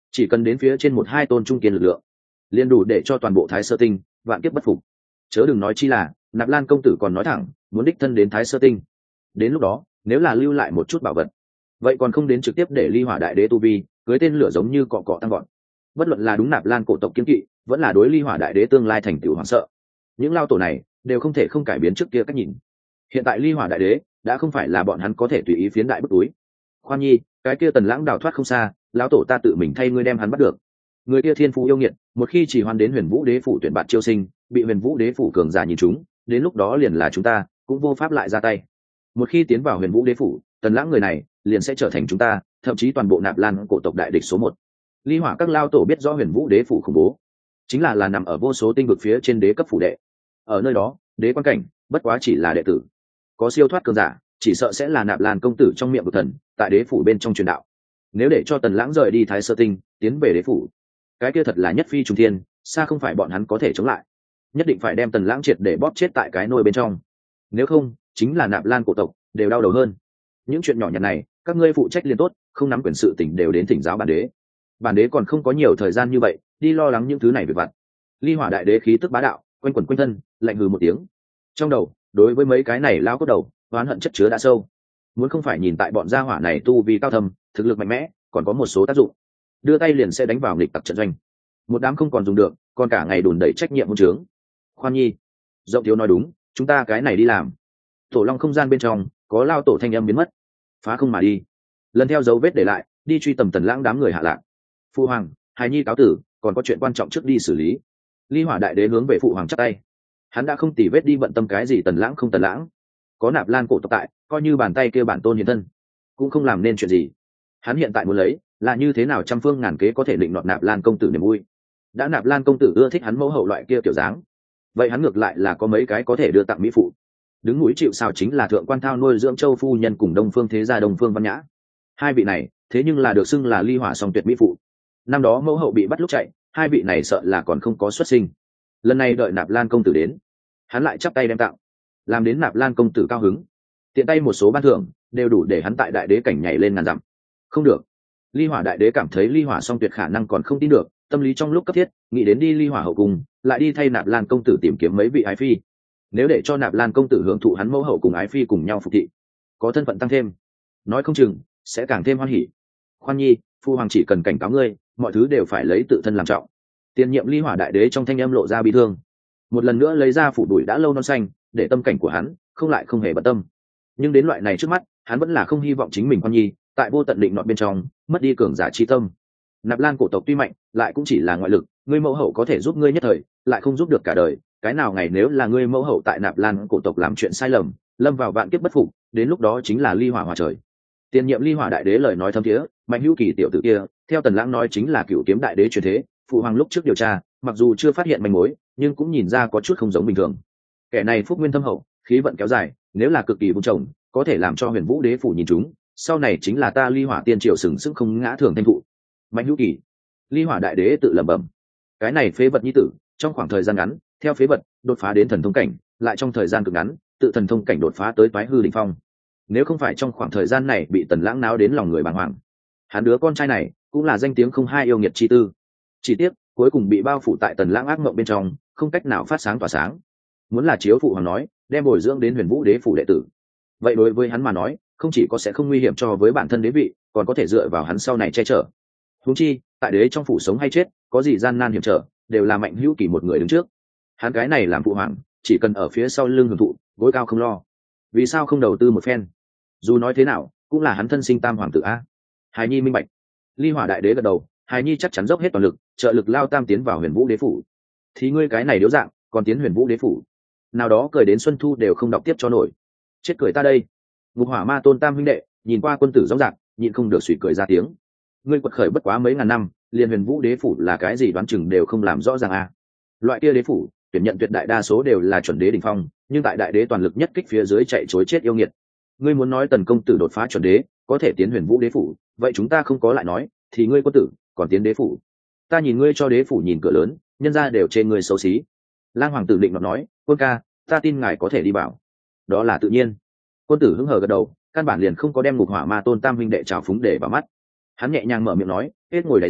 chỉ cần đến phía trên một hai tôn trung kiên lực lượng liền đủ để cho toàn bộ Thái Sơ Tinh vạn kiếp bất phục. Chớ đừng nói chi là Nạp Lan công tử còn nói thẳng muốn đích thân đến Thái Sơ Tinh. Đến lúc đó nếu là lưu lại một chút bảo vật, vậy còn không đến trực tiếp để Ly Hỏa Đại Đế tu vi cưới tên lửa giống như cọ cọ tăng gọn. Bất luận là đúng Nạp Lan cổ tộc kiên kỵ, vẫn là đối Ly Hỏa Đại Đế tương lai thành tựu hoảng sợ, những lao tổ này đều không thể không cải biến trước kia cách nhìn. Hiện tại Ly Hỏa Đại Đế đã không phải là bọn hắn có thể tùy ý phiến đại bức túi. Khoan nhi, cái kia Tần Lãng đào thoát không xa, lão tổ ta tự mình thay ngươi đem hắn bắt được. Người kia thiên phú yêu nghiệt, một khi chỉ hoan đến Huyền Vũ Đế phủ tuyển bạn chiêu sinh, bị Huyền Vũ Đế phủ cường giả nhìn trúng, đến lúc đó liền là chúng ta cũng vô pháp lại ra tay. Một khi tiến vào Huyền Vũ Đế phủ, Tần Lãng người này liền sẽ trở thành chúng ta, thậm chí toàn bộ Nạp Lan cổ tộc đại địch số một. Ly Hỏa các lao tổ biết rõ Huyền Vũ Đế phủ khủng bố, chính là là nằm ở vô số tinh vực phía trên đế cấp phủ đệ. Ở nơi đó, đế quan cảnh bất quá chỉ là đệ tử, có siêu thoát cường giả, chỉ sợ sẽ là Nạp Lan công tử trong miệng của thần, tại đế phủ bên trong truyền đạo. Nếu để cho Tần Lãng rời đi Thái Sơ Tinh, tiến về đế phủ, cái kia thật là nhất phi trùng thiên, xa không phải bọn hắn có thể chống lại. Nhất định phải đem Tần Lãng triệt để bóp chết tại cái nôi bên trong. Nếu không, chính là Nạp Lan cổ tộc đều đau đầu hơn. Những chuyện nhỏ nhặt này, các ngươi phụ trách liền tốt, không nắm quyền sự tình đều đến thỉnh giáo bản đế. Bản đế còn không có nhiều thời gian như vậy, đi lo lắng những thứ này về vặt. Ly Hỏa Đại Đế khí tức bá đạo, quanh quẩn quanh thân, lạnh hừ một tiếng. Trong đầu, đối với mấy cái này lao cốt đầu, oán hận chất chứa đã sâu. Muốn không phải nhìn tại bọn gia hỏa này tu vi cao thâm, thực lực mạnh mẽ, còn có một số tác dụng, đưa tay liền sẽ đánh vào nghịch tặc trận doanh. Một đám không còn dùng được, còn cả ngày đùn đẩy trách nhiệm hôn trướng. Khoan nhi, Rộng Thiếu nói đúng, chúng ta cái này đi làm. Tổ Long không gian bên trong có lao tổ thanh âm biến mất, phá không mà đi, lần theo dấu vết để lại, đi truy tầm Tần Lãng đám người hạ lạc. Phu hoàng, hài nhi cáo tử, còn có chuyện quan trọng trước đi xử lý. Ly Hỏa Đại Đế hướng về phụ hoàng chắp tay. Hắn đã không tỉ vết đi bận tâm cái gì Tần Lãng không Tần Lãng, có Nạp Lan cổ tộc tại, coi như bàn tay kia bản tôn hiện thân cũng không làm nên chuyện gì. Hắn hiện tại muốn lấy là như thế nào trăm phương ngàn kế có thể định nọt Nạp Lan công tử niềm vui. Đã Nạp Lan công tử ưa thích hắn mẫu hậu loại kia kiểu dáng, vậy hắn ngược lại là có mấy cái có thể đưa tặng mỹ phụ. Đứng núi chịu sào chính là Thượng Quan Thao nuôi dưỡng Châu phu nhân cùng Đông Phương thế gia Đông Phương Văn Nhã. Hai vị này thế nhưng là được xưng là ly hỏa song tuyệt mỹ phụ. Năm đó mẫu hậu bị bắt lúc chạy, hai vị này sợ là còn không có xuất sinh. Lần này đợi Nạp Lan công tử đến, hắn lại chắp tay đem tặng, làm đến Nạp Lan công tử cao hứng. Tiện tay một số ban thưởng đều đủ để hắn tại đại đế cảnh nhảy lên ngàn dặm. Không được, Ly Hỏa Đại Đế cảm thấy ly hỏa song tuyệt khả năng còn không tin được, tâm lý trong lúc cấp thiết nghĩ đến đi ly hỏa hậu cung, lại đi thay Nạp Lan công tử tìm kiếm mấy vị ái phi. Nếu để cho Nạp Lan công tử hưởng thụ hắn mẫu hậu cùng ái phi cùng nhau phục thị, có thân phận tăng thêm, nói không chừng sẽ càng thêm hoan hỉ. Khoan nhi, phu hoàng chỉ cần cảnh cáo ngươi, mọi thứ đều phải lấy tự thân làm trọng. Tiền nhiệm ly hỏa đại đế trong thanh âm lộ ra bi thương, một lần nữa lấy ra phủ đuổi đã lâu non xanh, để tâm cảnh của hắn không lại không hề bận tâm. Nhưng đến loại này trước mắt, hắn vẫn là không hy vọng chính mình Khoan nhi tại vô tận định nọ bên trong mất đi cường giả trí tâm. Nạp Lan cổ tộc tuy mạnh, lại cũng chỉ là ngoại lực, ngươi mẫu hậu có thể giúp ngươi nhất thời, lại không giúp được cả đời. Cái nào ngày nếu là ngươi mẫu hậu tại Nạp Lan cổ tộc làm chuyện sai lầm, lâm vào vạn kiếp bất phục, đến lúc đó chính là ly hỏa hòa trời. Tiền nhiệm ly hỏa đại đế lời nói thâm thiế, Mạnh Hữu Kỳ tiểu tử kia, theo Tần Lãng nói chính là cựu kiếm đại đế truyền thế. Phụ hoàng lúc trước điều tra, mặc dù chưa phát hiện manh mối, nhưng cũng nhìn ra có chút không giống bình thường. Kẻ này phúc nguyên thâm hậu, khí vận kéo dài, nếu là cực kỳ vun trồng, có thể làm cho Huyền Vũ đế phủ nhìn chúng, sau này chính là ta ly hỏa tiên triều sừng sững không ngã thường thanh thụ. Mạnh Hữu Kỳ, ly hỏa đại đế tự lẩm bẩm, cái này phế vật nhi tử, trong khoảng thời gian ngắn, theo phế vật đột phá đến thần thông cảnh, lại trong thời gian cực ngắn, tự thần thông cảnh đột phá tới toái hư đỉnh phong. Nếu không phải trong khoảng thời gian này bị Tần Lãng náo đến lòng người bàng hoàng, hắn đứa con trai này cũng là danh tiếng không hai yêu nghiệt chi tư. Chỉ tiếc cuối cùng bị bao phủ tại Tần Lãng ác mộng bên trong, không cách nào phát sáng tỏa sáng. Muốn là chiếu phụ hoàng nói, đem bồi dưỡng đến Huyền Vũ đế phủ đệ tử, vậy đối với hắn mà nói, không chỉ có sẽ không nguy hiểm cho với bản thân đế vị, còn có thể dựa vào hắn sau này che chở. Huống chi, tại đế trong phủ sống hay chết, có gì gian nan hiểm trở, đều là Mạnh Hữu Kỳ một người đứng trước. Hắn cái này làm phụ hoàng, chỉ cần ở phía sau lưng hưởng thụ, gối cao không lo. Vì sao không đầu tư một phen? Dù nói thế nào, cũng là hắn thân sinh tam hoàng tử a. Hài nhi minh bạch. Ly hỏa đại đế gật đầu, Hài nhi chắc chắn dốc hết toàn lực, trợ lực lao tam tiến vào Huyền Vũ đế phủ. Thì ngươi cái này điếu dạng, còn tiến Huyền Vũ đế phủ, nào đó cười đến xuân thu đều không đọc tiếp cho nổi. Chết cười ta đây. Ngục hỏa ma tôn tam huynh đệ nhìn qua quân tử rõ ràng, nhịn không được suy cười ra tiếng. Ngươi quật khởi bất quá mấy ngàn năm, liền Huyền Vũ đế phủ là cái gì đoán chừng đều không làm rõ ràng a. Loại kia đế phủ, tuyển nhận tuyệt đại đa số đều là chuẩn đế đỉnh phong, nhưng tại đại đế toàn lực nhất kích phía dưới chạy chối chết yêu nghiệt. Ngươi muốn nói Tần công tử đột phá chuẩn đế, có thể tiến Huyền Vũ đế phủ, vậy chúng ta không có lại nói, thì ngươi quân tử còn tiến đế phủ. Ta nhìn ngươi cho đế phủ nhìn cửa lớn, nhân ra đều trên ngươi xấu xí. Lang hoàng tử định nó nói, quân ca, ta tin ngài có thể đi bảo. Đó là tự nhiên. Quân tử hứng hờ gật đầu, căn bản liền không có đem Ngục hỏa ma tôn tam huynh đệ trào phúng để vào mắt. Hắn nhẹ nhàng mở miệng nói, hết ngồi đáy giếng,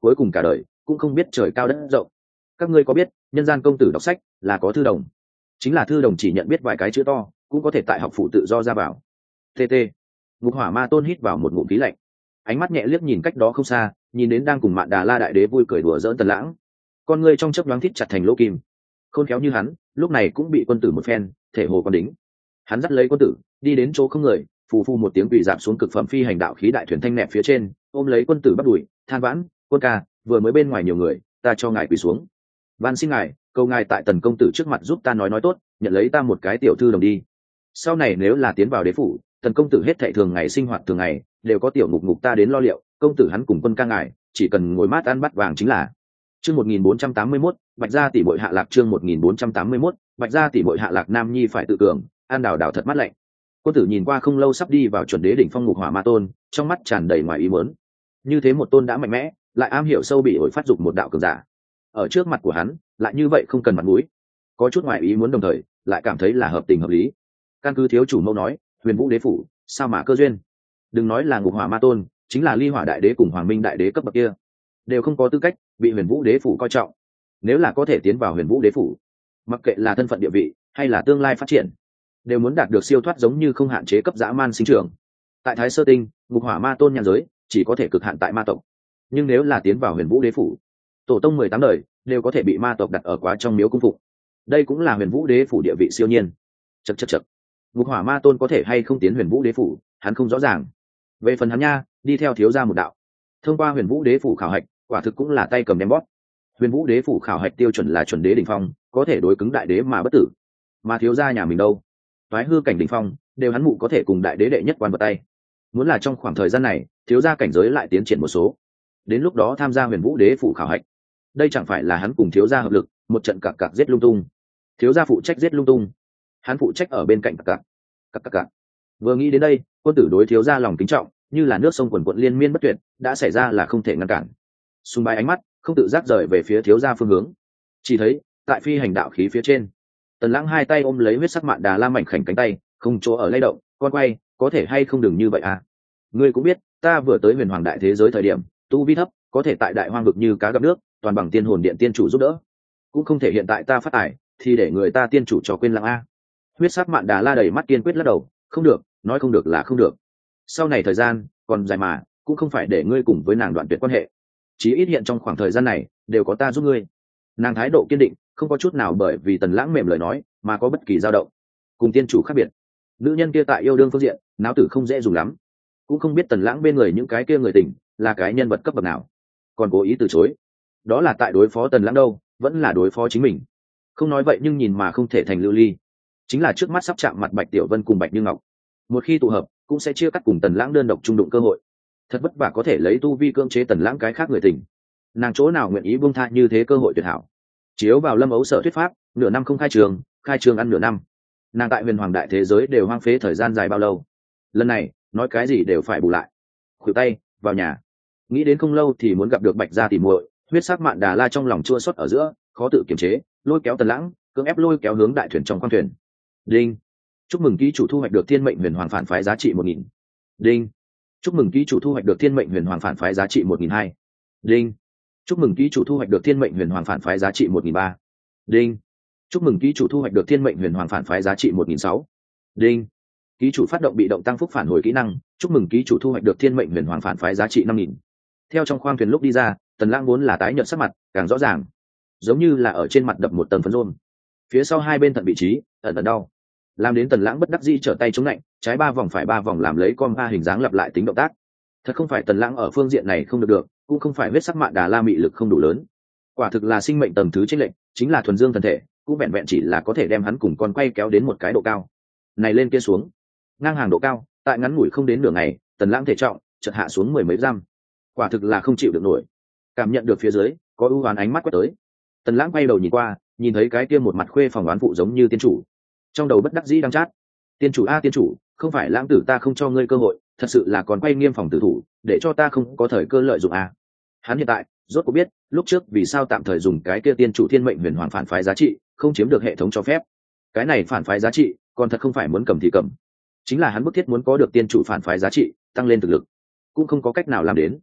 cuối cùng cả đời cũng không biết trời cao đất rộng. Các ngươi có biết nhân gian công tử đọc sách là có thư đồng, chính là thư đồng chỉ nhận biết vài cái chữ to, cũng có thể tại học phủ tự do ra vào. Tt. Ngục Hỏa Ma Tôn hít vào một ngụm khí lạnh, ánh mắt nhẹ liếc nhìn cách đó không xa, nhìn đến đang cùng Mạn Đà La đại đế vui cười đùa giỡn Tần Lãng, con ngươi trong chớp nhoáng thít chặt thành lỗ kim. Khôn khéo như hắn, lúc này cũng bị quân tử một phen thể hồ còn đính. Hắn dắt lấy quân tử đi đến chỗ không người, phù phù một tiếng quỳ dạp xuống cực phẩm phi hành đạo khí đại thuyền thanh nẹp phía trên, ôm lấy quân tử bắt đuổi, than vãn, quân ca, vừa mới bên ngoài nhiều người, ta cho ngài quỳ xuống, van xin ngài, cầu ngài tại Tần công tử trước mặt giúp ta nói nói tốt, nhận lấy ta một cái tiểu thư đồng đi. Sau này nếu là tiến vào đế phủ, Tần công tử hết thảy thường ngày sinh hoạt thường ngày đều có tiểu ngục ngục ta đến lo liệu, công tử hắn cùng quân ca ngài chỉ cần ngồi mát ăn bát vàng chính là. Chương một nghìn bốn trăm tám mươi mốt, Bạch gia tỷ muội hạ lạc. Chương một nghìn bốn trăm tám mươi mốt, Bạch gia tỷ muội hạ lạc. Nam nhi phải tự cường, an đào đào thật mát lạnh. Quân tử nhìn qua không lâu sắp đi vào chuẩn đế đỉnh phong Ngục Hỏa Ma Tôn, trong mắt tràn đầy ngoài ý muốn. Như thế một tôn đã mạnh mẽ, lại am hiểu sâu bị hội phát dục một đạo cường giả, ở trước mặt của hắn lại như vậy không cần mặt mũi, có chút ngoài ý muốn đồng thời lại cảm thấy là hợp tình hợp lý. Căn cứ thiếu chủ mâu nói, Huyền Vũ đế phủ sao mà cơ duyên, đừng nói là Ngục Hỏa Ma Tôn, chính là Ly Hỏa đại đế cùng Hoàng Minh đại đế cấp bậc kia đều không có tư cách bị Huyền Vũ đế phủ coi trọng. Nếu là có thể tiến vào Huyền Vũ đế phủ, mặc kệ là thân phận địa vị hay là tương lai phát triển, đều muốn đạt được siêu thoát giống như không hạn chế cấp dã man sinh trưởng. Tại Thái Sơ Tinh, Ngục Hỏa Ma Tôn nhàn giới chỉ có thể cực hạn tại ma tộc, nhưng nếu là tiến vào Huyền Vũ đế phủ, tổ tông mười tám đời đều có thể bị ma tộc đặt ở quá trong miếu cung phụng. Đây cũng là Huyền Vũ đế phủ địa vị siêu nhiên. Chậc chậc chậc, Ngục Hỏa Ma Tôn có thể hay không tiến Huyền Vũ đế phủ, hắn không rõ ràng. Về phần hắn nha, đi theo thiếu gia một đạo, thông qua Huyền Vũ đế phủ khảo hạch, quả thực cũng là tay cầm đem bóp. Huyền Vũ đế phủ khảo hạch tiêu chuẩn là chuẩn đế đỉnh phong, có thể đối cứng đại đế mà bất tử. Mà thiếu gia nhà mình đâu, toái hư cảnh đỉnh phong, đều hắn mụ có thể cùng đại đế đệ nhất quan vào tay. Muốn là trong khoảng thời gian này, thiếu gia cảnh giới lại tiến triển một số, đến lúc đó tham gia Huyền Vũ đế phủ khảo hạch, đây chẳng phải là hắn cùng thiếu gia hợp lực, một trận cặc cặc giết lung tung. Thiếu gia phụ trách giết lung tung, hắn phụ trách ở bên cạnh cặc cặc cặc cặc cặc. Vừa nghĩ đến đây, quân tử đối thiếu gia lòng kính trọng như là nước sông quần quận liên miên bất tuyệt, đã xảy ra là không thể ngăn cản. Xung bái ánh mắt không tự giác rời về phía thiếu gia phương hướng, chỉ thấy tại phi hành đạo khí phía trên, Tần Lãng hai tay ôm lấy huyết sắc Mạn Đà La mảnh khảnh cánh tay, không chỗ ở lay động, con quay, có thể hay không đừng như vậy à? Ngươi cũng biết, ta vừa tới Huyền Hoàng đại thế giới thời điểm, tu vi thấp, có thể tại đại hoang vực như cá gặp nước, toàn bằng tiên hồn điện tiên chủ giúp đỡ, cũng không thể hiện tại ta phát tài thì để người ta tiên chủ cho quên lãng a. Huyết sắc Mạn Đà La đầy mắt kiên quyết lắc đầu, không được, nói không được là không được. Sau này thời gian còn dài mà, cũng không phải để ngươi cùng với nàng đoạn tuyệt quan hệ, chí ít hiện trong khoảng thời gian này đều có ta giúp ngươi. Nàng thái độ kiên định, không có chút nào bởi vì Tần Lãng mềm lời nói mà có bất kỳ dao động. Cùng tiên chủ khác biệt, nữ nhân kia tại yêu đương phương diện náo tử không dễ dùng lắm, cũng không biết Tần Lãng bên người những cái kia người tình là cái nhân vật cấp bậc nào, còn cố ý từ chối. Đó là tại đối phó Tần Lãng đâu, vẫn là đối phó chính mình. Không nói vậy nhưng nhìn mà không thể thành lưu ly, chính là trước mắt sắp chạm mặt Bạch Tiểu Vân cùng Bạch Như Ngọc, một khi tụ hợp cũng sẽ chia cắt cùng Tần Lãng đơn độc trung đụng cơ hội. Thật vất vả có thể lấy tu vi cưỡng chế Tần Lãng cái khác người tình, nàng chỗ nào nguyện ý buông tha như thế cơ hội tuyệt hảo. Chiếu vào Lâm Ấu Sở thuyết pháp, nửa năm không khai trường, khai trường ăn nửa năm. Nàng tại Huyền Hoàng đại thế giới đều hoang phế thời gian dài bao lâu, lần này nói cái gì đều phải bù lại. Khuỷu tay vào nhà, nghĩ đến không lâu thì muốn gặp được Bạch gia tỷ muội, huyết sắc Mạn Đà La trong lòng chua xót ở giữa, khó tự kiềm chế, lôi kéo Tần Lãng, cưỡng ép lôi kéo hướng đại thuyền trong khoang thuyền. Đinh, chúc mừng ký chủ thu hoạch được Thiên Mệnh Huyền Hoàng phản phái giá trị một nghìn. Đinh, chúc mừng ký chủ thu hoạch được Thiên Mệnh Huyền Hoàng phản phái giá trị một nghìn hai. Đinh, chúc mừng ký chủ thu hoạch được Thiên Mệnh Huyền Hoàng phản phái giá trị một nghìn ba. Đinh, chúc mừng ký chủ thu hoạch được Thiên Mệnh Huyền Hoàng phản phái giá trị một nghìn sáu. Đinh, ký chủ phát động bị động tăng phúc phản hồi kỹ năng, chúc mừng ký chủ thu hoạch được Thiên Mệnh Huyền Hoàng phản phái giá trị năm nghìn. Theo trong khoang thuyền lúc đi ra, Tần Lãng vốn là tái nhợt sắc mặt càng rõ ràng, giống như là ở trên mặt đập một tầng phấn rôm. Phía sau hai bên thận vị trí ẩn ẩn đau, làm đến Tần Lãng bất đắc dĩ trở tay chống lạnh, trái ba vòng phải ba vòng làm lấy con ba hình dáng lặp lại tính động tác. Thật không phải Tần Lãng ở phương diện này không được được, cũng không phải huyết sắc Mạn Đà La mị lực không đủ lớn, quả thực là sinh mệnh tầng thứ chênh lệch, chính là thuần dương thân thể cũng vẹn vẹn chỉ là có thể đem hắn cùng con quay kéo đến một cái độ cao này lên kia xuống, ngang hàng độ cao, tại ngắn ngủi không đến nửa ngày, Tần Lãng thể trọng chợt hạ xuống mười mấy giam, quả thực là không chịu được nổi. Cảm nhận được phía dưới có ưu oán ánh mắt quét tới, Tần Lãng quay đầu nhìn qua, nhìn thấy cái kia một mặt khuê phòng đoán phụ giống như tiên chủ, trong đầu bất đắc dĩ đang chát, tiên chủ a tiên chủ, không phải Lãng tử ta không cho ngươi cơ hội, thật sự là còn quay nghiêm phòng tử thủ, để cho ta không có thời cơ lợi dụng a. Hắn hiện tại rốt cuộc biết lúc trước vì sao tạm thời dùng cái kia tiên chủ Thiên Mệnh Huyền Hoàng phản phái giá trị không chiếm được hệ thống cho phép. Cái này phản phái giá trị còn thật không phải muốn cầm thì cầm, chính là hắn bức thiết muốn có được tiên chủ phản phái giá trị tăng lên thực lực, cũng không có cách nào làm đến.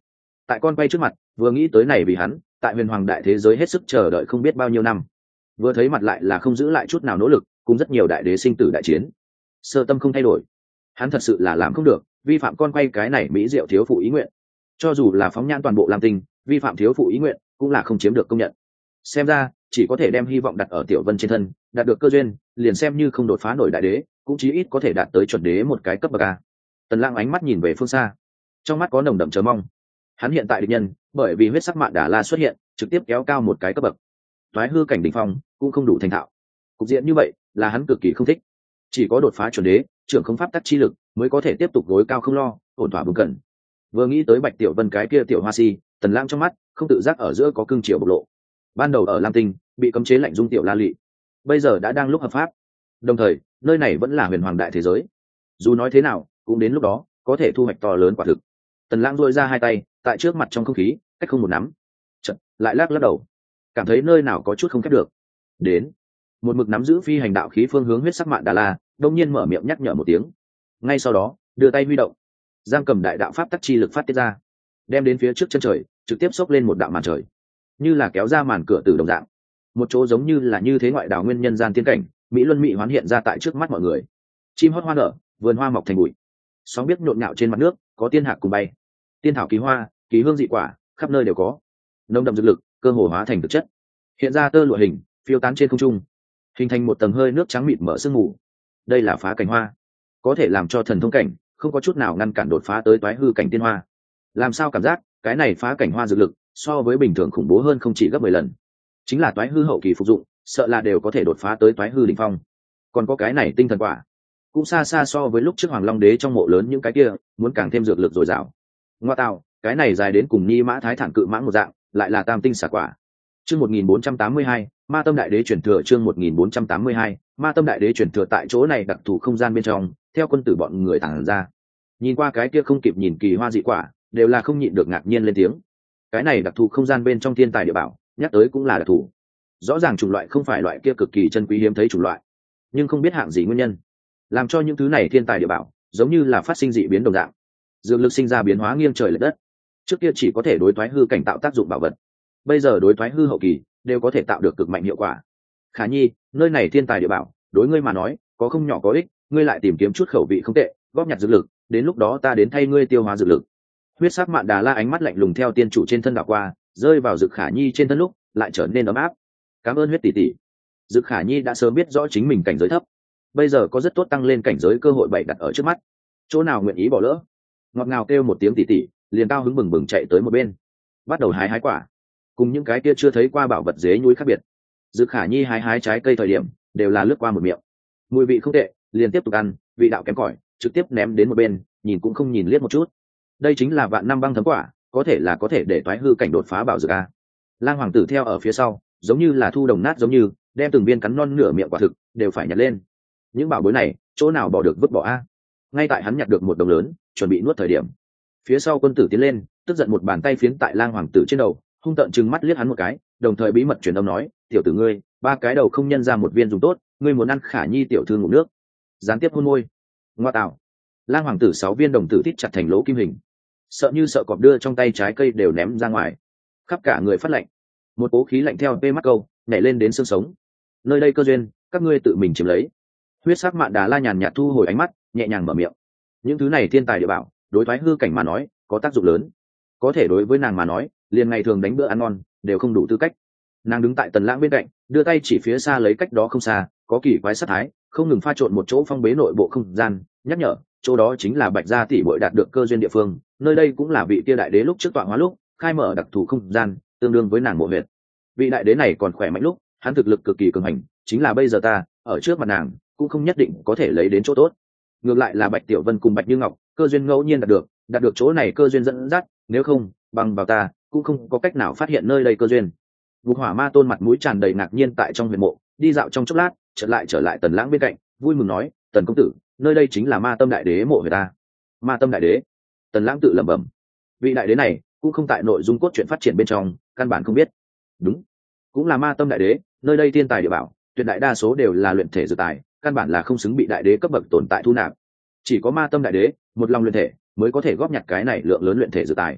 tại con quay trước mặt vừa nghĩ tới này vì hắn tại huyền hoàng đại thế giới hết sức chờ đợi không biết bao nhiêu năm, vừa thấy mặt lại là không giữ lại chút nào nỗ lực cùng rất nhiều đại đế sinh tử đại chiến, sơ tâm không thay đổi. Hắn thật sự là làm không được vi phạm con quay cái này mỹ diệu thiếu phụ ý nguyện, cho dù là phóng nhan toàn bộ lam tinh vi phạm thiếu phụ ý nguyện cũng là không chiếm được công nhận. Xem ra chỉ có thể đem hy vọng đặt ở tiểu vân trên thân, đạt được cơ duyên liền xem như không đột phá nổi đại đế cũng chí ít có thể đạt tới chuẩn đế một cái cấp bậc a. Tần Lang ánh mắt nhìn về phương xa, trong mắt có nồng đậm chờ mong. Hắn hiện tại địch nhân bởi vì huyết sắc mạn đà la xuất hiện trực tiếp kéo cao một cái cấp bậc, toái hư cảnh đỉnh phong cũng không đủ thành thạo. Cục diện như vậy là hắn cực kỳ không thích, chỉ có đột phá chuẩn đế trưởng không pháp tắc chi lực mới có thể tiếp tục gối cao không lo ổn thỏa bừng cẩn. Vừa nghĩ tới Bạch Tiểu Vân cái kia tiểu hoa si, Tần Lang trong mắt không tự giác ở giữa có cương triều bộc lộ. Ban đầu ở Lam Tinh bị cấm chế lạnh dung tiểu la lị, bây giờ đã đang lúc hợp pháp, đồng thời nơi này vẫn là huyền hoàng đại thế giới, dù nói thế nào cũng đến lúc đó có thể thu hoạch to lớn quả thực. Tần Lang duỗi ra hai tay tại trước mặt trong không khí cách không một nắm, chợt lại lắc lắc đầu, cảm thấy nơi nào có chút không khép được. Đến một mực nắm giữ phi hành đạo khí phương hướng huyết sắc mạn đà la đông nhiên mở miệng nhắc nhở một tiếng, ngay sau đó đưa tay huy động giang cầm đại đạo pháp tắc chi lực phát tiết ra, đem đến phía trước chân trời trực tiếp xốc lên một đạo màn trời, như là kéo ra màn cửa từ đồng dạng. Một chỗ giống như là như thế ngoại đảo nguyên nhân gian tiên cảnh mỹ luân mỹ hoán hiện ra tại trước mắt mọi người. Chim hót hoa nở, vườn hoa mọc thành bụi, sóng biết nhộn nhạo trên mặt nước, có tiên hạc cùng bay, tiên thảo kỳ hoa kỳ hương dị quả khắp nơi đều có, nồng đậm dược lực cơ hồ hóa thành thực chất, hiện ra tơ lụa hình phiêu tán trên không trung, hình thành một tầng hơi nước trắng mịt mở sương mù. Đây là phá cảnh hoa, có thể làm cho thần thông cảnh không có chút nào ngăn cản đột phá tới toái hư cảnh tiên hoa. Làm sao cảm giác cái này phá cảnh hoa dược lực so với bình thường khủng bố hơn không chỉ gấp mười lần, chính là toái hư hậu kỳ phục dụng sợ là đều có thể đột phá tới toái hư đỉnh phong. Còn có cái này tinh thần quả cũng xa xa so với lúc trước hoàng long đế trong mộ lớn những cái kia muốn càng thêm dược lực dồi dào. Ngoa tạo, cái này dài đến cùng ni mã thái thản cự mãng một dạng, lại là tam tinh xả quả. Chương một nghìn bốn trăm tám mươi hai, Ma Tâm Đại Đế truyền thừa. Chương một nghìn bốn trăm tám mươi hai, Ma Tâm Đại Đế truyền thừa. Tại chỗ này đặc thù không gian bên trong, theo quân tử bọn người tản ra, nhìn qua cái kia không kịp nhìn kỳ hoa dị quả, đều là không nhịn được ngạc nhiên lên tiếng. Cái này đặc thù không gian bên trong thiên tài địa bảo, nhắc tới cũng là đặc thù. Rõ ràng chủng loại không phải loại kia cực kỳ chân quý hiếm thấy chủng loại, nhưng không biết hạng gì nguyên nhân, làm cho những thứ này thiên tài địa bảo giống như là phát sinh dị biến đồng dạng, dược lực sinh ra biến hóa nghiêng trời lệch đất. Trước kia chỉ có thể đối thoái hư cảnh tạo tác dụng bảo vật, bây giờ đối thoái hư hậu kỳ đều có thể tạo được cực mạnh hiệu quả. Khả Nhi, nơi này thiên tài địa bảo đối ngươi mà nói có không nhỏ có ích, ngươi lại tìm kiếm chút khẩu vị không tệ, góp nhặt dược lực, đến lúc đó ta đến thay ngươi tiêu hóa dược lực. Huyết sắc mạn đà la ánh mắt lạnh lùng theo tiên chủ trên thân đảo qua, rơi vào Dực Khả Nhi trên thân lúc lại trở nên ấm áp. Cảm ơn huyết tỷ tỷ. Dực Khả Nhi đã sớm biết rõ chính mình cảnh giới thấp, bây giờ có rất tốt tăng lên cảnh giới cơ hội bày đặt ở trước mắt, chỗ nào nguyện ý bỏ lỡ. Ngọt ngào kêu một tiếng tỷ tỷ, liền cao hứng bừng bừng chạy tới một bên, bắt đầu hái hái quả. Cùng những cái kia chưa thấy qua bảo vật dế nhúi khác biệt, Dực Khả Nhi hái hái trái cây thời điểm đều là lướt qua một miệng, mùi vị không tệ, liền tiếp tục ăn, vị đạo kém cỏi trực tiếp ném đến một bên, nhìn cũng không nhìn liếc một chút. Đây chính là vạn năm băng thấm quả, có thể là có thể để toái hư cảnh đột phá bảo dược a. Lang hoàng tử theo ở phía sau, giống như là thu đồng nát giống như, đem từng viên cắn non nửa miệng quả thực đều phải nhặt lên. Những bảo bối này chỗ nào bỏ được vứt bỏ a. Ngay tại hắn nhặt được một đồng lớn chuẩn bị nuốt thời điểm, phía sau quân tử tiến lên, tức giận một bàn tay phiến tại lang hoàng tử trên đầu, hung tợn trừng mắt liếc hắn một cái, đồng thời bí mật truyền âm nói, tiểu tử ngươi, ba cái đầu không nhân ra một viên dùng tốt, ngươi muốn ăn Khả Nhi tiểu thư ngủ nước, gián tiếp hôn môi. Ngoa tạo. Lang hoàng tử sáu viên đồng tử thít chặt thành lỗ kim hình, sợ như sợ cọp đưa trong tay trái cây đều ném ra ngoài, khắp cả người phát lạnh, một cố khí lạnh theo vê mắt câu nhảy lên đến xương sống. Nơi đây cơ duyên, các ngươi tự mình chiếm lấy. Huyết sắc mạn đà la nhàn nhạt thu hồi ánh mắt, nhẹ nhàng mở miệng. Những thứ này thiên tài địa bảo đối thoái hư cảnh mà nói có tác dụng lớn, có thể đối với nàng mà nói liền ngày thường đánh bữa ăn ngon đều không đủ tư cách. Nàng đứng tại Tần Lãng bên cạnh, đưa tay chỉ phía xa lấy cách đó không xa có kỳ quái sát thái không ngừng pha trộn một chỗ phong bế nội bộ không gian, nhắc nhở chỗ đó chính là Bạch gia tỷ muội đạt được cơ duyên địa phương. Nơi đây cũng là vị tia đại đế lúc trước tọa hóa lúc khai mở đặc thù không gian, tương đương với nàng mộ huyệt. Vị đại đế này còn khỏe mạnh lúc hắn thực lực cực kỳ cường hành, chính là bây giờ ta ở trước mặt nàng cũng không nhất định có thể lấy đến chỗ tốt. Ngược lại là Bạch Tiểu Vân cùng Bạch Như Ngọc cơ duyên ngẫu nhiên đạt được, đạt được chỗ này cơ duyên dẫn dắt, nếu không bằng vào ta cũng không có cách nào phát hiện nơi đây cơ duyên. Ngục Hỏa Ma Tôn mặt mũi tràn đầy ngạc nhiên tại trong huyền mộ đi dạo trong chốc lát, trở lại trở lại Tần Lãng bên cạnh, vui mừng nói, Tần công tử, nơi đây chính là Ma Tâm Đại Đế mộ người ta. Ma Tâm Đại Đế? Tần Lãng tự lẩm bẩm, vị đại đế này cũng không tại nội dung cốt truyện phát triển bên trong, căn bản không biết. Đúng, cũng là Ma Tâm Đại Đế, nơi đây thiên tài địa bảo tuyệt đại đa số đều là luyện thể dược tài, căn bản là không xứng bị đại đế cấp bậc tồn tại thu nạp. Chỉ có Ma Tâm Đại Đế một lòng luyện thể mới có thể góp nhặt cái này lượng lớn luyện thể dược tài.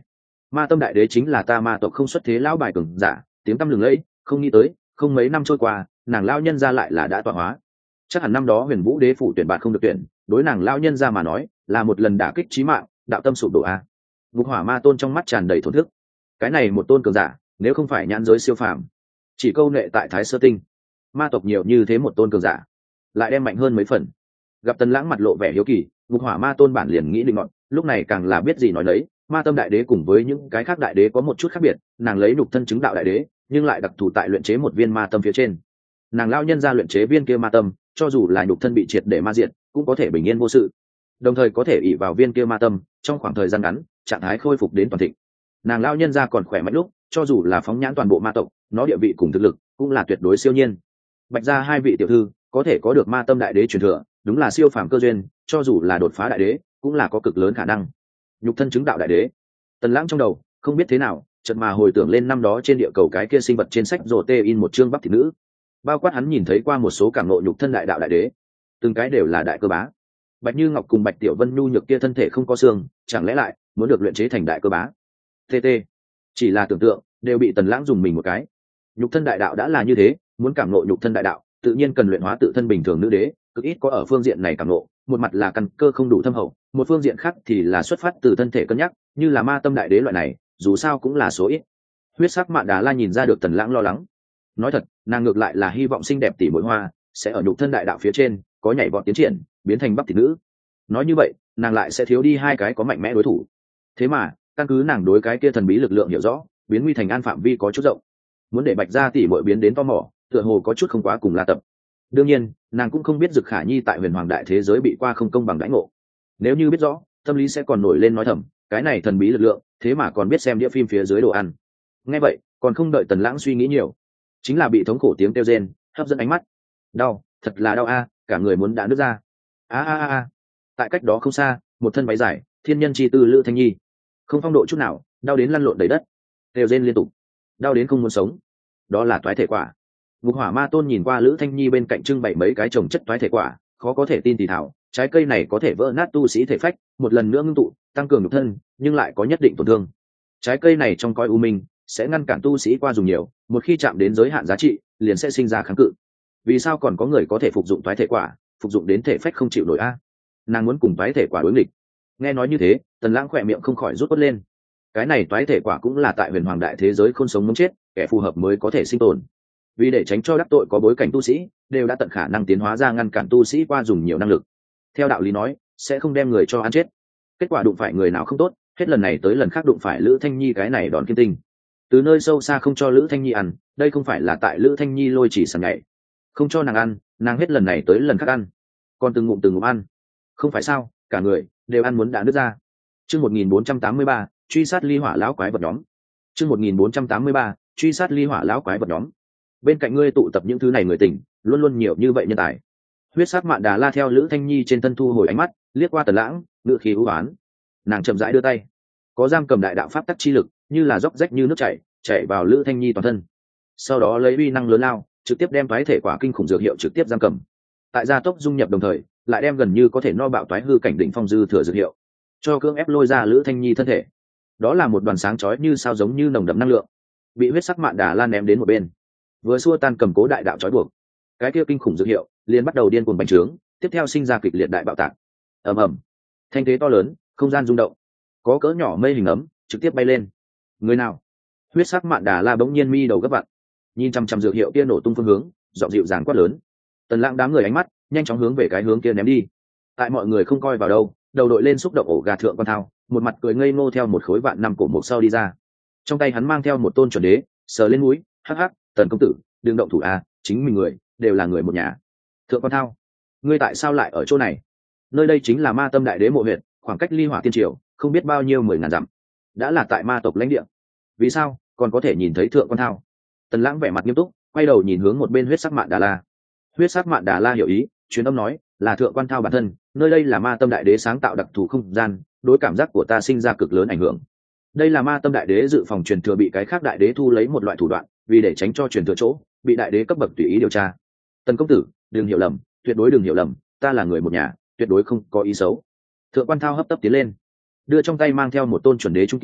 Ma Tâm đại đế chính là ta ma tộc không xuất thế lão bài cường giả, tiếng tăm lừng lẫy, không nghĩ tới không mấy năm trôi qua nàng lão nhân gia lại là đã tọa hóa. Chắc hẳn năm đó Huyền Vũ đế phủ tuyển bạn không được tuyển, đối nàng lão nhân gia mà nói là một lần đả kích chí mạng, đạo tâm sụp đổ a. Ngục Hỏa Ma Tôn trong mắt tràn đầy thổn thức. Cái này một tôn cường giả, nếu không phải nhãn giới siêu phàm, chỉ câu nệ tại Thái Sơ Tinh, ma tộc nhiều như thế một tôn cường giả, lại đem mạnh hơn mấy phần. Gặp Tần Lãng mặt lộ vẻ hiếu kỳ, Ngục Hỏa Ma Tôn bản liền nghĩ định ngọn, lúc này càng là biết gì nói đấy. Ma Tâm đại đế cùng với những cái khác đại đế có một chút khác biệt, nàng lấy nhục thân chứng đạo đại đế, nhưng lại đặc thù tại luyện chế một viên ma tâm phía trên. Nàng lao nhân ra luyện chế viên kia ma tâm, cho dù là nhục thân bị triệt để ma diệt, cũng có thể bình yên vô sự, đồng thời có thể ỷ vào viên kia ma tâm, trong khoảng thời gian ngắn, trạng thái khôi phục đến toàn thịnh. Nàng lao nhân ra còn khỏe mạnh lúc, cho dù là phóng nhãn toàn bộ ma tộc, nó địa vị cùng thực lực cũng là tuyệt đối siêu nhiên. Bạch gia hai vị tiểu thư có thể có được ma tâm đại đế truyền thừa, đúng là siêu phàm cơ duyên, cho dù là đột phá đại đế, cũng là có cực lớn khả năng. Nhục thân chứng đạo đại đế, Tần Lãng trong đầu không biết thế nào chợt mà hồi tưởng lên năm đó trên địa cầu cái kia sinh vật trên sách rồ tê in một chương bắp thịt nữ, bao quát hắn nhìn thấy qua một số cảm ngộ nhục thân đại đạo đại đế, từng cái đều là đại cơ bá. Bạch Như Ngọc cùng Bạch Tiểu Vân nhu nhược kia thân thể không có xương, chẳng lẽ lại muốn được luyện chế thành đại cơ bá? tt chỉ là tưởng tượng đều bị Tần Lãng dùng mình một cái. Nhục thân đại đạo đã là như thế, muốn cảm ngộ nhục thân đại đạo tự nhiên cần luyện hóa tự thân bình thường nữ đế, cực ít có ở phương diện này cảm ngộ. Một mặt là căn cơ không đủ thâm hậu, một phương diện khác thì là xuất phát từ thân thể cân nhắc, như là ma tâm đại đế loại này dù sao cũng là số ít. Huyết sắc Mạn Đà La nhìn ra được Tần Lãng lo lắng, nói thật nàng ngược lại là hy vọng xinh đẹp tỷ muội hoa sẽ ở nhục thân đại đạo phía trên có nhảy vọt tiến triển, biến thành bắp thịt nữ. Nói như vậy nàng lại sẽ thiếu đi hai cái có mạnh mẽ đối thủ. Thế mà căn cứ nàng đối cái kia thần bí lực lượng hiểu rõ, biến nguy thành an phạm vi có chút rộng, muốn để Bạch gia tỷ muội biến đến to mỏ, tựa hồ có chút không quá cùng La Tập. Đương nhiên nàng cũng không biết Dực Khả Nhi tại Huyền Hoàng đại thế giới bị qua không công bằng đãi ngộ, nếu như biết rõ tâm lý sẽ còn nổi lên nói thầm, cái này thần bí lực lượng thế mà còn biết xem đĩa phim phía dưới đồ ăn. Nghe vậy còn không đợi Tần Lãng suy nghĩ nhiều, chính là bị thống khổ tiếng kêu rên hấp dẫn ánh mắt. Đau, thật là đau a, cả người muốn đã nứt ra. A a a a. Tại cách đó không xa, một thân váy dài, thiên nhân chi tư Lữ Thanh Nhi, không phong độ chút nào, đau đến lăn lộn đầy đất, kêu rên liên tục, đau đến không muốn sống. Đó là toái thể quả. Ngục Hỏa Ma Tôn nhìn qua Lữ Thanh Nhi bên cạnh trưng bày mấy cái trồng chất toái thể quả, khó có thể tin thì thảo, trái cây này có thể vỡ nát tu sĩ thể phách, một lần nữa ngưng tụ, tăng cường nhục thân, nhưng lại có nhất định tổn thương. Trái cây này trong cõi u minh sẽ ngăn cản tu sĩ qua dùng nhiều, một khi chạm đến giới hạn giá trị, liền sẽ sinh ra kháng cự. Vì sao còn có người có thể phục dụng toái thể quả, phục dụng đến thể phách không chịu nổi a? Nàng muốn cùng toái thể quả đối nghịch. Nghe nói như thế, Tần Lãng khỏe miệng không khỏi rút bớt lên. Cái này toái thể quả cũng là tại Huyền Hoàng đại thế giới khôn sống muốn chết, kẻ phù hợp mới có thể sinh tồn. Vì để tránh cho đắc tội có bối cảnh tu sĩ, đều đã tận khả năng tiến hóa ra ngăn cản tu sĩ qua dùng nhiều năng lực. Theo đạo lý nói, sẽ không đem người cho ăn chết. Kết quả đụng phải người nào không tốt, hết lần này tới lần khác đụng phải Lữ Thanh Nhi cái này đòn kim tinh. Từ nơi sâu xa không cho Lữ Thanh Nhi ăn, đây không phải là tại Lữ Thanh Nhi lôi chỉ sằng nhảy, không cho nàng ăn, nàng hết lần này tới lần khác ăn, còn từng ngụm từng ngụm ăn. Không phải sao, cả người đều ăn muốn đã nứt ra. Chương một nghìn bốn trăm tám mươi ba, truy sát ly hỏa lão quái vật nhóm. Chương một nghìn bốn trăm tám mươi ba, truy sát ly hỏa lão quái vật nhóm. Bên cạnh ngươi tụ tập những thứ này người tỉnh, luôn luôn nhiều như vậy nhân tài. Huyết sắc Mạn Đà La theo Lữ Thanh Nhi trên thân thu hồi ánh mắt, liếc qua Tần Lãng, ngựa khí u ám. Nàng chậm rãi đưa tay, có giam cầm đại đạo pháp tắc chi lực, như là róc rách như nước chảy, chảy vào Lữ Thanh Nhi toàn thân. Sau đó lấy uy năng lớn lao, trực tiếp đem toái thể quả kinh khủng dược hiệu trực tiếp giam cầm. Tại gia tốc dung nhập đồng thời, lại đem gần như có thể no bạo toái hư cảnh đỉnh phong dư thừa dược hiệu, cho cưỡng ép lôi ra Lữ Thanh Nhi thân thể. Đó là một đoàn sáng chói như sao giống như nồng đậm năng lượng, bị huyết sắc Mạn Đà La ném đến một bên. Vừa xua tan cầm cố đại đạo trói buộc, cái kia kinh khủng dược hiệu liền bắt đầu điên cuồng bành trướng, tiếp theo sinh ra kịch liệt đại bạo tạc. Ầm ầm, thanh thế to lớn, không gian rung động, có cỡ nhỏ mây hình ấm trực tiếp bay lên. Người nào? Huyết sắc Mạn Đà La bỗng nhiên mi đầu gấp vặn, nhìn chăm chăm dược hiệu kia nổ tung phương hướng, giọng dịu dàng quát lớn. Tần Lãng đám người ánh mắt nhanh chóng hướng về cái hướng kia ném đi. Tại mọi người không coi vào đâu, đầu đội lên xúc động ổ gà thượng quan thao, một mặt cười ngây ngô theo một khối vạn năm cổ mục sau đi ra. Trong tay hắn mang theo một tôn chuẩn đế, sờ lên mũi, hắc hắc, Tần công tử, đừng động thủ a, chính mình người đều là người một nhà. Thượng quan thao, ngươi tại sao lại ở chỗ này? Nơi đây chính là Ma Tâm đại đế mộ huyệt, khoảng cách ly hỏa tiên triều không biết bao nhiêu mười ngàn dặm, đã là tại ma tộc lãnh địa, vì sao còn có thể nhìn thấy thượng quan thao? Tần Lãng vẻ mặt nghiêm túc, quay đầu nhìn hướng một bên huyết sắc Mạn Đà La. Huyết sắc Mạn Đà La hiểu ý, truyền âm nói, là thượng quan thao bản thân, nơi đây là Ma Tâm đại đế sáng tạo đặc thù không gian, đối cảm giác của ta sinh ra cực lớn ảnh hưởng. Đây là Ma Tâm đại đế dự phòng truyền thừa bị cái khác đại đế thu lấy một loại thủ đoạn, vì để tránh cho truyền thừa chỗ bị đại đế cấp bậc tùy ý điều tra. Tần công tử, đừng hiểu lầm, tuyệt đối đừng hiểu lầm, ta là người một nhà, tuyệt đối không có ý xấu. Thượng quan thao hấp tấp tiến lên, đưa trong tay mang theo một tôn chuẩn đế trung kỳ,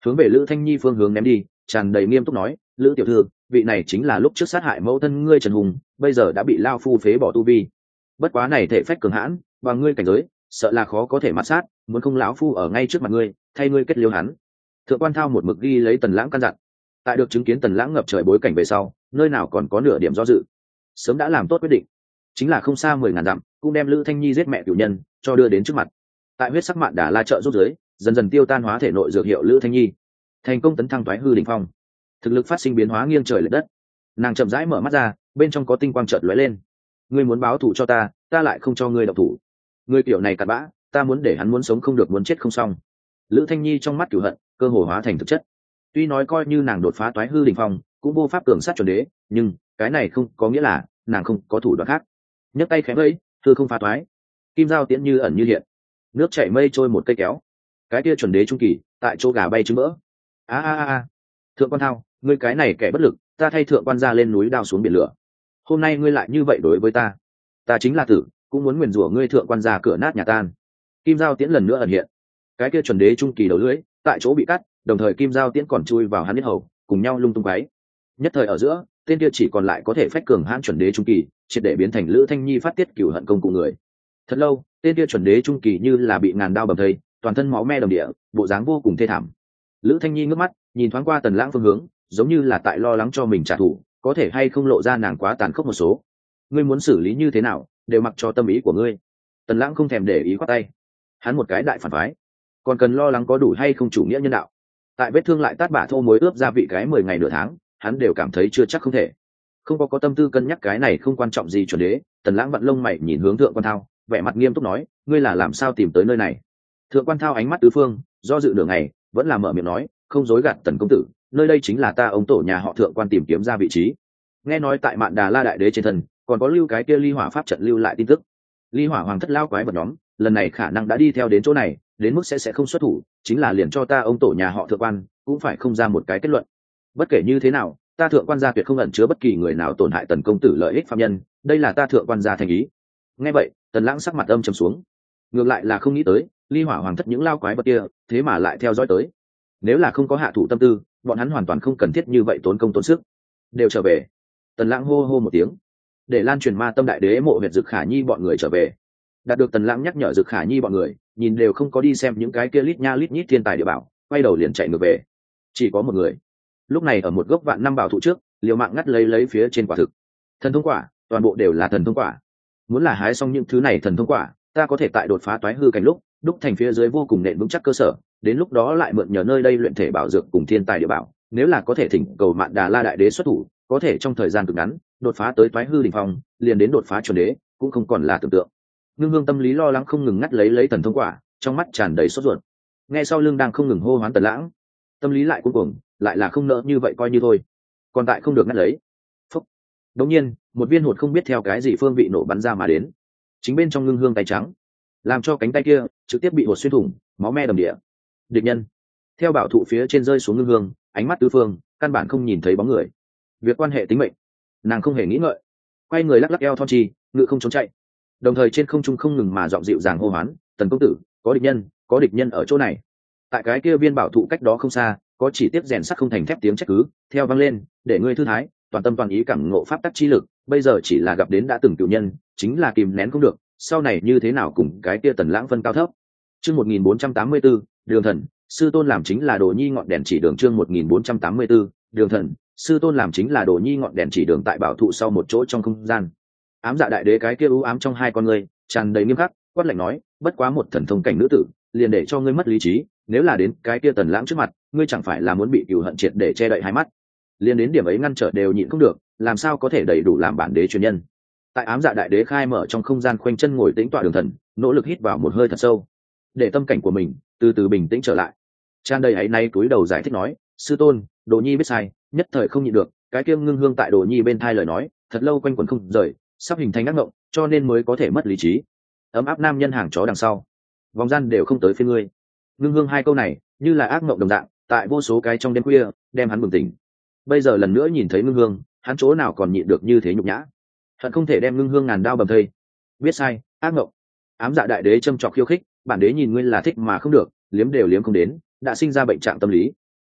hướng về Lữ Thanh Nhi phương hướng ném đi, tràn đầy nghiêm túc nói: Lữ tiểu thư, vị này chính là lúc trước sát hại mẫu thân ngươi Trần Hùng, bây giờ đã bị lao phu phế bỏ tu vi. Bất quá này thể phách cường hãn, và ngươi cảnh giới, sợ là khó có thể mát sát, muốn không lão phu ở ngay trước mặt ngươi, thay ngươi kết liễu hắn. Thượng quan Thao một mực ghi lấy Tần Lãng căn dặn. Tại được chứng kiến Tần Lãng ngập trời bối cảnh về sau, nơi nào còn có nửa điểm do dự, sớm đã làm tốt quyết định, chính là không xa mười ngàn dặm, cũng đem Lữ Thanh Nhi giết mẹ cửu nhân cho đưa đến trước mặt. Tại huyết sắc mạn đà la trợ giúp dưới, dần dần tiêu tan hóa thể nội dược hiệu Lữ Thanh Nhi, thành công tấn thăng toái hư đỉnh phong, thực lực phát sinh biến hóa nghiêng trời lệch đất. Nàng chậm rãi mở mắt ra, bên trong có tinh quang chợt lóe lên. Ngươi muốn báo thù cho ta, ta lại không cho ngươi động thủ. Ngươi kiểu này cặn bã, ta muốn để hắn muốn sống không được muốn chết không xong. Lữ Thanh Nhi trong mắt cửu hận cơ hồ hóa thành thực chất. Tuy nói coi như nàng đột phá toái hư đỉnh phong, cũng vô pháp cường sát chuẩn đế, nhưng cái này không có nghĩa là nàng không có thủ đoạn khác. Nhấc tay khẽ vẫy, thư không phá toái, kim dao tiễn như ẩn như hiện, nước chảy mây trôi một cây kéo, cái kia chuẩn đế trung kỳ tại chỗ gà bay trứng mỡ. A a a, Thượng quan Thao, ngươi cái này kẻ bất lực, ta thay thượng quan ra lên núi đao xuống biển lửa. Hôm nay ngươi lại như vậy đối với ta, ta chính là tử, cũng muốn nguyền rủa ngươi thượng quan ra cửa nát nhà tan. Kim dao tiễn lần nữa ẩn hiện, cái kia chuẩn đế trung kỳ đầu lưỡi tại chỗ bị cắt, đồng thời kim dao tiễn còn chui vào hắn huyết hầu, cùng nhau lung tung quấy. Nhất thời ở giữa, tên kia chỉ còn lại có thể phách cường hãn chuẩn đế trung kỳ, triệt để biến thành Lữ Thanh Nhi phát tiết cửu hận công cụ người. Thật lâu, tên kia chuẩn đế trung kỳ như là bị ngàn đao bầm thây, toàn thân máu me đầm địa, bộ dáng vô cùng thê thảm. Lữ Thanh Nhi ngước mắt, nhìn thoáng qua Tần Lãng phương hướng, giống như là tại lo lắng cho mình trả thù, có thể hay không lộ ra nàng quá tàn khốc một số. Ngươi muốn xử lý như thế nào, đều mặc cho tâm ý của ngươi. Tần Lãng không thèm để ý khoát tay. Hắn một cái đại phản phái, còn cần lo lắng có đủ hay không chủ nghĩa nhân đạo. Tại vết thương lại tát bả thô muối ướp gia vị cái mười ngày nửa tháng, hắn đều cảm thấy chưa chắc không thể. Không có có tâm tư cân nhắc cái này không quan trọng gì chuẩn đế. Tần Lãng vặn lông mày nhìn hướng Thượng quan Thao, vẻ mặt nghiêm túc nói: ngươi là làm sao tìm tới nơi này? Thượng quan Thao ánh mắt tứ phương, do dự nửa ngày, vẫn là mở miệng nói: không dối gạt Tần công tử, nơi đây chính là ta ông tổ nhà họ Thượng quan tìm kiếm ra vị trí. Nghe nói tại Mạn Đà La đại đế trên thân còn có lưu cái kia ly hỏa pháp trận lưu lại tin tức. Ly hỏa hoàng thất lao quái vật nhóm lần này khả năng đã đi theo đến chỗ này, đến mức sẽ sẽ không xuất thủ, chính là liền cho ta ông tổ nhà họ Thượng quan cũng phải không ra một cái kết luận. Bất kể như thế nào, ta Thượng quan gia tuyệt không ẩn chứa bất kỳ người nào tổn hại Tần công tử lợi ích phạm nhân, đây là ta Thượng quan gia thành ý. Nghe vậy, Tần Lãng sắc mặt âm trầm xuống. Ngược lại là không nghĩ tới, ly hỏa hoàng thất những lao quái vật kia thế mà lại theo dõi tới. Nếu là không có hạ thủ tâm tư, bọn hắn hoàn toàn không cần thiết như vậy tốn công tốn sức. Đều trở về. Tần Lãng hô hô một tiếng, để lan truyền ma tâm đại đế mộ huyệt Dực Khả Nhi bọn người trở về. Đạt được Tần Lãng nhắc nhở Dực Khả Nhi bọn người, nhìn đều không có đi xem những cái kia lít nha lít nhít thiên tài địa bảo, quay đầu liền chạy ngược về. Chỉ có một người, lúc này ở một gốc vạn năm bảo thụ trước, liều mạng ngắt lấy lấy phía trên quả thực. Thần thông quả, toàn bộ đều là thần thông quả. Muốn là hái xong những thứ này thần thông quả, ta có thể tại đột phá toái hư cảnh lúc, đúc thành phía dưới vô cùng nền vững chắc cơ sở, đến lúc đó lại mượn nhờ nơi đây luyện thể bảo dược cùng thiên tài địa bảo, nếu là có thể thỉnh cầu Mạn Đà La đại đế xuất thủ, có thể trong thời gian cực ngắn đột phá tới toái hư đỉnh phong, liền đến đột phá chuẩn đế, cũng không còn là tưởng tượng. Ngưng Hương tâm lý lo lắng không ngừng ngắt lấy lấy thần thông quả, trong mắt tràn đầy sốt ruột. Nghe sau lưng đang không ngừng hô hoán Tần Lãng, tâm lý lại cuống cuồng, lại là không nỡ như vậy coi như thôi, còn tại không được ngắt lấy. Phúc. Đống nhiên, một viên hột không biết theo cái gì phương vị nổ bắn ra mà đến, chính bên trong Ngưng Hương tay trắng, làm cho cánh tay kia trực tiếp bị hột xuyên thủng, máu me đầm địa. Địch nhân theo bảo thụ phía trên rơi xuống Ngưng Hương, ánh mắt tứ phương, căn bản không nhìn thấy bóng người. Việc quan hệ tính mệnh, nàng không hề nghĩ ngợi, quay người lắc lắc eo thon trì, ngự không trốn chạy, đồng thời trên không trung không ngừng mà giọng dịu dàng hô hoán: Tần công tử, có địch nhân, có địch nhân ở chỗ này. Tại cái kia viên bảo thụ cách đó không xa, có chỉ tiếp rèn sắt không thành thép tiếng trách cứ theo vang lên, để ngươi thư thái, toàn tâm toàn ý cảm ngộ pháp tắc chi lực, bây giờ chỉ là gặp đến đã từng cựu nhân, chính là kìm nén không được, sau này như thế nào cùng cái kia Tần Lãng phân cao thấp. Chương một nghìn bốn trăm tám mươi tư, Đường Thần, sư tôn làm chính là Đồ Nhi ngọn đèn chỉ đường. Chương một nghìn bốn trăm tám mươi tư, Đường Thần, sư tôn làm chính là Đồ Nhi ngọn đèn chỉ đường. Tại bảo thụ sau một chỗ trong không gian, ám dạ đại đế cái kia u ám trong hai con ngươi tràn đầy nghiêm khắc, quát lạnh nói: bất quá một thần thông cảnh nữ tử, liền để cho ngươi mất lý trí, nếu là đến cái kia Tần Lãng trước mặt, ngươi chẳng phải là muốn bị cừu hận triệt để che đậy hai mắt, liền đến điểm ấy ngăn trở đều nhịn không được, làm sao có thể đầy đủ làm bản đế truyền nhân. Tại ám dạ đại đế khai mở trong không gian khoanh chân ngồi tĩnh tọa Đường Thần, nỗ lực hít vào một hơi thật sâu, để tâm cảnh của mình từ từ bình tĩnh trở lại, tràn đầy áy náy cúi đầu giải thích nói: sư tôn, Đồ Nhi biết sai, nhất thời không nhịn được, cái kia Ngưng Hương tại Đồ Nhi bên thai lời nói thật lâu quanh quẩn không rời, sắp hình thành ác mộng, cho nên mới có thể mất lý trí. Ấm áp nam nhân hàng chó đằng sau, vòng gian đều không tới phía ngươi. Ngưng Hương hai câu này như là ác mộng đồng dạng, tại vô số cái trong đêm khuya đem hắn bừng tỉnh. Bây giờ lần nữa nhìn thấy Ngưng Hương, hắn chỗ nào còn nhịn được như thế nhục nhã, hận không thể đem Ngưng Hương ngàn đao bầm thây. Biết sai, ác mộng. Ám dạ đại đế châm chọc khiêu khích: bản đế nhìn ngươi là thích mà không được, liếm đều liếm không đến, đã sinh ra bệnh trạng tâm lý.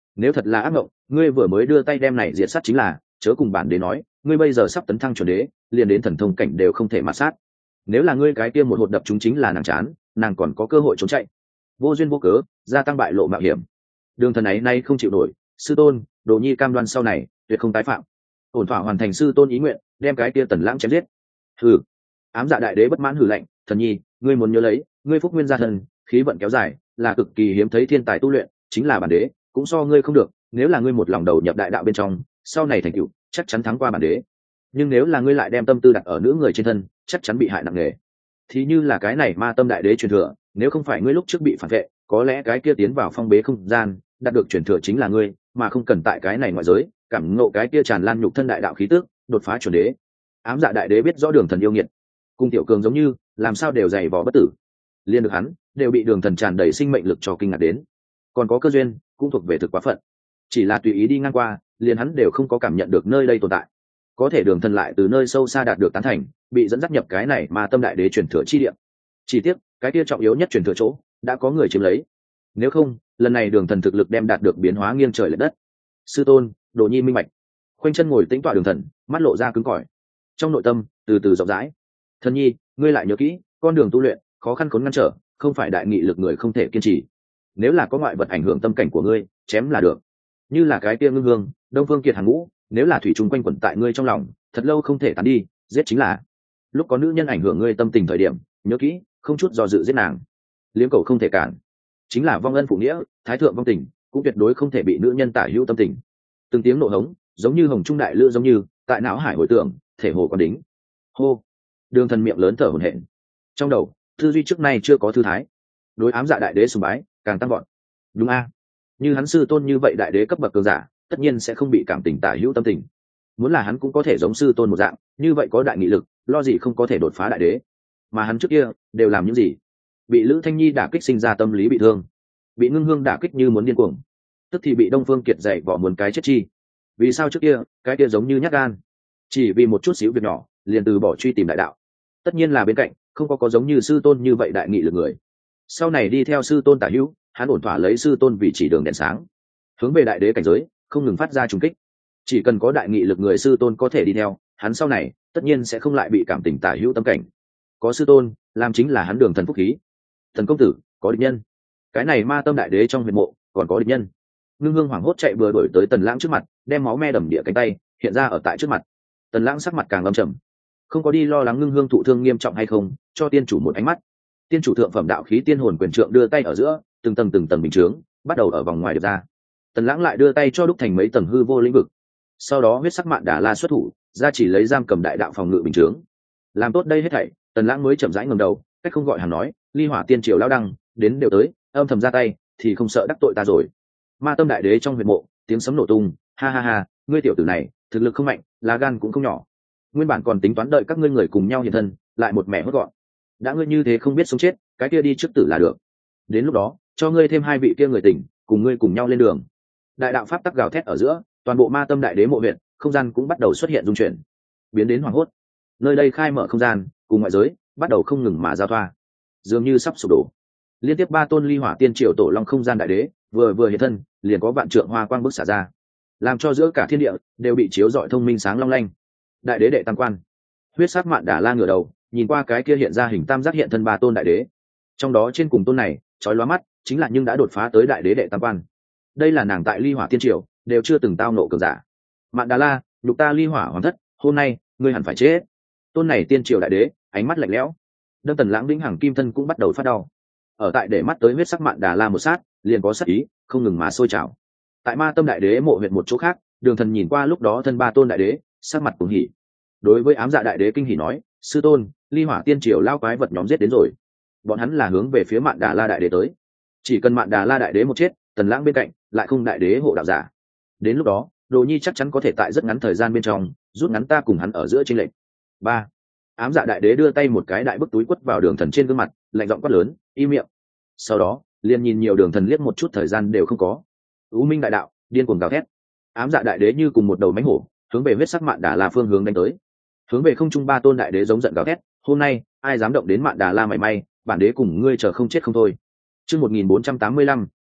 nếu thật là ác mộng, ngươi vừa mới đưa tay đem này diệt sát chính là, chớ cùng bản đế nói, ngươi bây giờ sắp tấn thăng chuẩn đế, liền đến thần thông cảnh đều không thể mà sát. Nếu là ngươi cái kia một hột đập chúng chính là nàng chán, nàng còn có cơ hội trốn chạy. Vô duyên vô cớ, gia tăng bại lộ mạo hiểm. Đường thần ấy nay không chịu nổi, sư tôn, Đồ Nhi cam đoan sau này tuyệt không tái phạm. Ổn thỏa hoàn thành sư tôn ý nguyện, đem cái kia Tần Lãng chém giết. Hừ. Ám Dạ đại đế bất mãn hừ lạnh, thần nhi, ngươi muốn nhớ lấy, ngươi phúc nguyên gia thần, khí vận kéo dài, là cực kỳ hiếm thấy thiên tài tu luyện, chính là bản đế, cũng so ngươi không được, nếu là ngươi một lòng đầu nhập đại đạo bên trong, sau này thành tựu chắc chắn thắng qua bản đế. Nhưng nếu là ngươi lại đem tâm tư đặt ở nữ người trên thân, chắc chắn bị hại nặng nề. Thì như là cái này Ma Tâm đại đế truyền thừa, nếu không phải ngươi lúc trước bị phản vệ, có lẽ cái kia tiến vào phong bế không gian, đạt được truyền thừa chính là ngươi, mà không cần tại cái này ngoại giới, cảm ngộ cái kia tràn lan nhục thân đại đạo khí tức, đột phá chuẩn đế. Ám Dạ đại đế biết rõ Đường Thần yêu nghiệt, cùng tiểu cường giống như, làm sao đều dày vò bất tử. Liên được hắn, đều bị Đường Thần tràn đầy sinh mệnh lực cho kinh ngạc đến. Còn có cơ duyên, cũng thuộc về thực quá phận. Chỉ là tùy ý đi ngang qua, liền hắn đều không có cảm nhận được nơi đây tồn tại. Có thể Đường Thần lại từ nơi sâu xa đạt được tán thành, bị dẫn dắt nhập cái này Ma Tâm đại đế truyền thừa chi địa. Chỉ tiếc, cái kia trọng yếu nhất truyền thừa chỗ, đã có người chiếm lấy. Nếu không, lần này Đường Thần thực lực đem đạt được biến hóa nghiêng trời lệch đất. Sư tôn, Đồ Nhi minh bạch. Khoanh chân ngồi tĩnh tọa Đường Thần, mắt lộ ra cứng cỏi. Trong nội tâm, từ từ rộng rãi. Thần nhi, ngươi lại nhớ kỹ, con đường tu luyện, khó khăn khốn ngăn trở, không phải đại nghị lực người không thể kiên trì. Nếu là có ngoại vật ảnh hưởng tâm cảnh của ngươi, chém là được. Như là cái kia Ngưng Hương, Đông Phương Kiệt hàng ngũ, nếu là thủy trùng quanh quẩn tại ngươi trong lòng, thật lâu không thể tán đi, giết chính là. Lúc có nữ nhân ảnh hưởng ngươi tâm tình thời điểm, nhớ kỹ, không chút do dự giết nàng. Liếm cầu không thể cản. Chính là vong ân phụ nghĩa, thái thượng vong tình, cũng tuyệt đối không thể bị nữ nhân tả hữu tâm tình. Từng tiếng nộ hống, giống như hồng trung đại lữ giống như, tại não hải hồi tưởng, thể hồ còn đính. Hô. Đường Thần miệng lớn thở hổn hển. Trong đầu, tư duy trước nay chưa có thư thái. Đối Ám Dạ đại đế sùng bái, càng tăng vọt. Đúng a, như hắn sư tôn như vậy đại đế cấp bậc cường giả, tất nhiên sẽ không bị cảm tình tả hữu tâm tình. Muốn là hắn cũng có thể giống sư tôn một dạng, như vậy có đại nghị lực, lo gì không có thể đột phá đại đế. Mà hắn trước kia đều làm những gì? Bị Lữ Thanh Nhi đả kích sinh ra tâm lý bị thương, bị Ngưng Hương đả kích như muốn điên cuồng, tức thì bị Đông Phương Kiệt dạy vỏ muốn cái chết chi. Vì sao trước kia, cái kia giống như nhát gan, chỉ vì một chút xíu việc nhỏ, liền từ bỏ truy tìm đại đạo. Tất nhiên là bên cạnh không có có giống như sư tôn như vậy đại nghị lực người. Sau này đi theo sư tôn tả hữu, hắn ổn thỏa lấy sư tôn vì chỉ đường đèn sáng, hướng về đại đế cảnh giới, không ngừng phát ra trùng kích. Chỉ cần có đại nghị lực người sư tôn có thể đi theo, hắn sau này tất nhiên sẽ không lại bị cảm tình tả hữu tâm cảnh. Có sư tôn, làm chính là hắn Đường Thần phúc khí. Thần công tử, có địch nhân. Cái này Ma Tâm đại đế trong huyệt mộ còn có địch nhân. Ngưng Hương hoảng hốt chạy vừa đổi tới Tần Lãng trước mặt, đem máu me đầm địa cánh tay hiện ra ở tại trước mặt. Tần Lãng sắc mặt càng âm trầm, không có đi lo lắng Ngưng Hương thụ thương nghiêm trọng hay không, cho tiên chủ một ánh mắt. Tiên chủ thượng phẩm đạo khí tiên hồn quyền trượng đưa tay ở giữa, từng tầng từng tầng bình chướng bắt đầu ở vòng ngoài được ra. Tần Lãng lại đưa tay cho đúc thành mấy tầng hư vô lĩnh vực. Sau đó huyết sắc Mạn Đà La xuất thủ, ra chỉ lấy giam cầm đại đạo phòng ngự bình chướng. Làm tốt đây hết thảy, Tần Lãng mới chậm rãi ngẩng đầu, cách không gọi hàng nói, Ly Hỏa tiên triều lão đăng, đến đều tới, âm thầm ra tay, thì không sợ đắc tội ta rồi. Ma Tâm đại đế trong huyệt mộ, tiếng sấm nổ tung, ha ha ha, ngươi tiểu tử này, thực lực không mạnh, lá gan cũng không nhỏ. Nguyên bản còn tính toán đợi các ngươi người cùng nhau hiện thân, lại một mẹ hốt gọn. Đã ngươi như thế không biết sống chết, cái kia đi trước tử là được. Đến lúc đó, cho ngươi thêm hai vị kia người tỉnh, cùng ngươi cùng nhau lên đường. Đại đạo pháp tắc gào thét ở giữa, toàn bộ Ma Tâm đại đế mộ huyện, không gian cũng bắt đầu xuất hiện dung chuyển, biến đến hoảng hốt. Nơi đây khai mở không gian, cùng ngoại giới bắt đầu không ngừng mà giao thoa, dường như sắp sụp đổ. Liên tiếp ba tôn Ly Hỏa tiên triều tổ long không gian đại đế, vừa vừa hiện thân, liền có vạn trượng hoa quang bức xả ra, làm cho giữa cả thiên địa đều bị chiếu rọi thông minh sáng long lanh. Đại đế đệ tam quan, huyết sắc Mạn Đà La ngửa đầu, nhìn qua cái kia hiện ra hình tam giác hiện thân ba tôn đại đế, trong đó trên cùng tôn này chói lóa mắt, chính là nhưng đã đột phá tới đại đế đệ tam quan. Đây là nàng tại Ly Hỏa tiên triều đều chưa từng tao nộ cường giả. Mạn Đà La, nhục ta Ly Hỏa hoàng thất, hôm nay ngươi hẳn phải chết. Tôn này tiên triều đại đế, ánh mắt lạnh lẽo, đâm Tần Lãng vĩnh hằng kim thân cũng bắt đầu phát đau. Ở tại để mắt tới huyết sắc Mạn Đà La một sát, liền có sát ý không ngừng mà sôi trào. Tại Ma Tâm đại đế mộ huyện một chỗ khác, Đường Thần nhìn qua lúc đó thân ba tôn đại đế, sắc mặt cuồng hỉ. Đối với Ám Dạ đại đế kinh hỉ nói, sư tôn, Ly Hỏa tiên triều lao quái vật nhóm giết đến rồi. Bọn hắn là hướng về phía Mạn Đà La đại đế tới. Chỉ cần Mạn Đà La đại đế một chết, Tần Lãng bên cạnh lại không đại đế hộ đạo giả. Đến lúc đó, Đồ Nhi chắc chắn có thể tại rất ngắn thời gian bên trong rút ngắn ta cùng hắn ở giữa chênh lệch. Ba. Ám Dạ đại đế đưa tay một cái đại bức túi quất vào Đường Thần trên gương mặt, lạnh giọng quát lớn, im miệng. Sau đó, liền nhìn nhiều Đường Thần liếc một chút thời gian đều không có. U Minh đại đạo, điên cuồng gào thét. Ám Dạ đại đế như cùng một đầu mãnh hổ, hướng về huyết sắc Mạn Đà La phương hướng đánh tới. Hướng về không trung ba tôn đại đế giống giận gào thét, hôm nay, ai dám động đến Mạn Đà La mảy may, bản đế cùng ngươi chờ không chết không thôi. Chương một nghìn bốn trăm tám mươi lăm,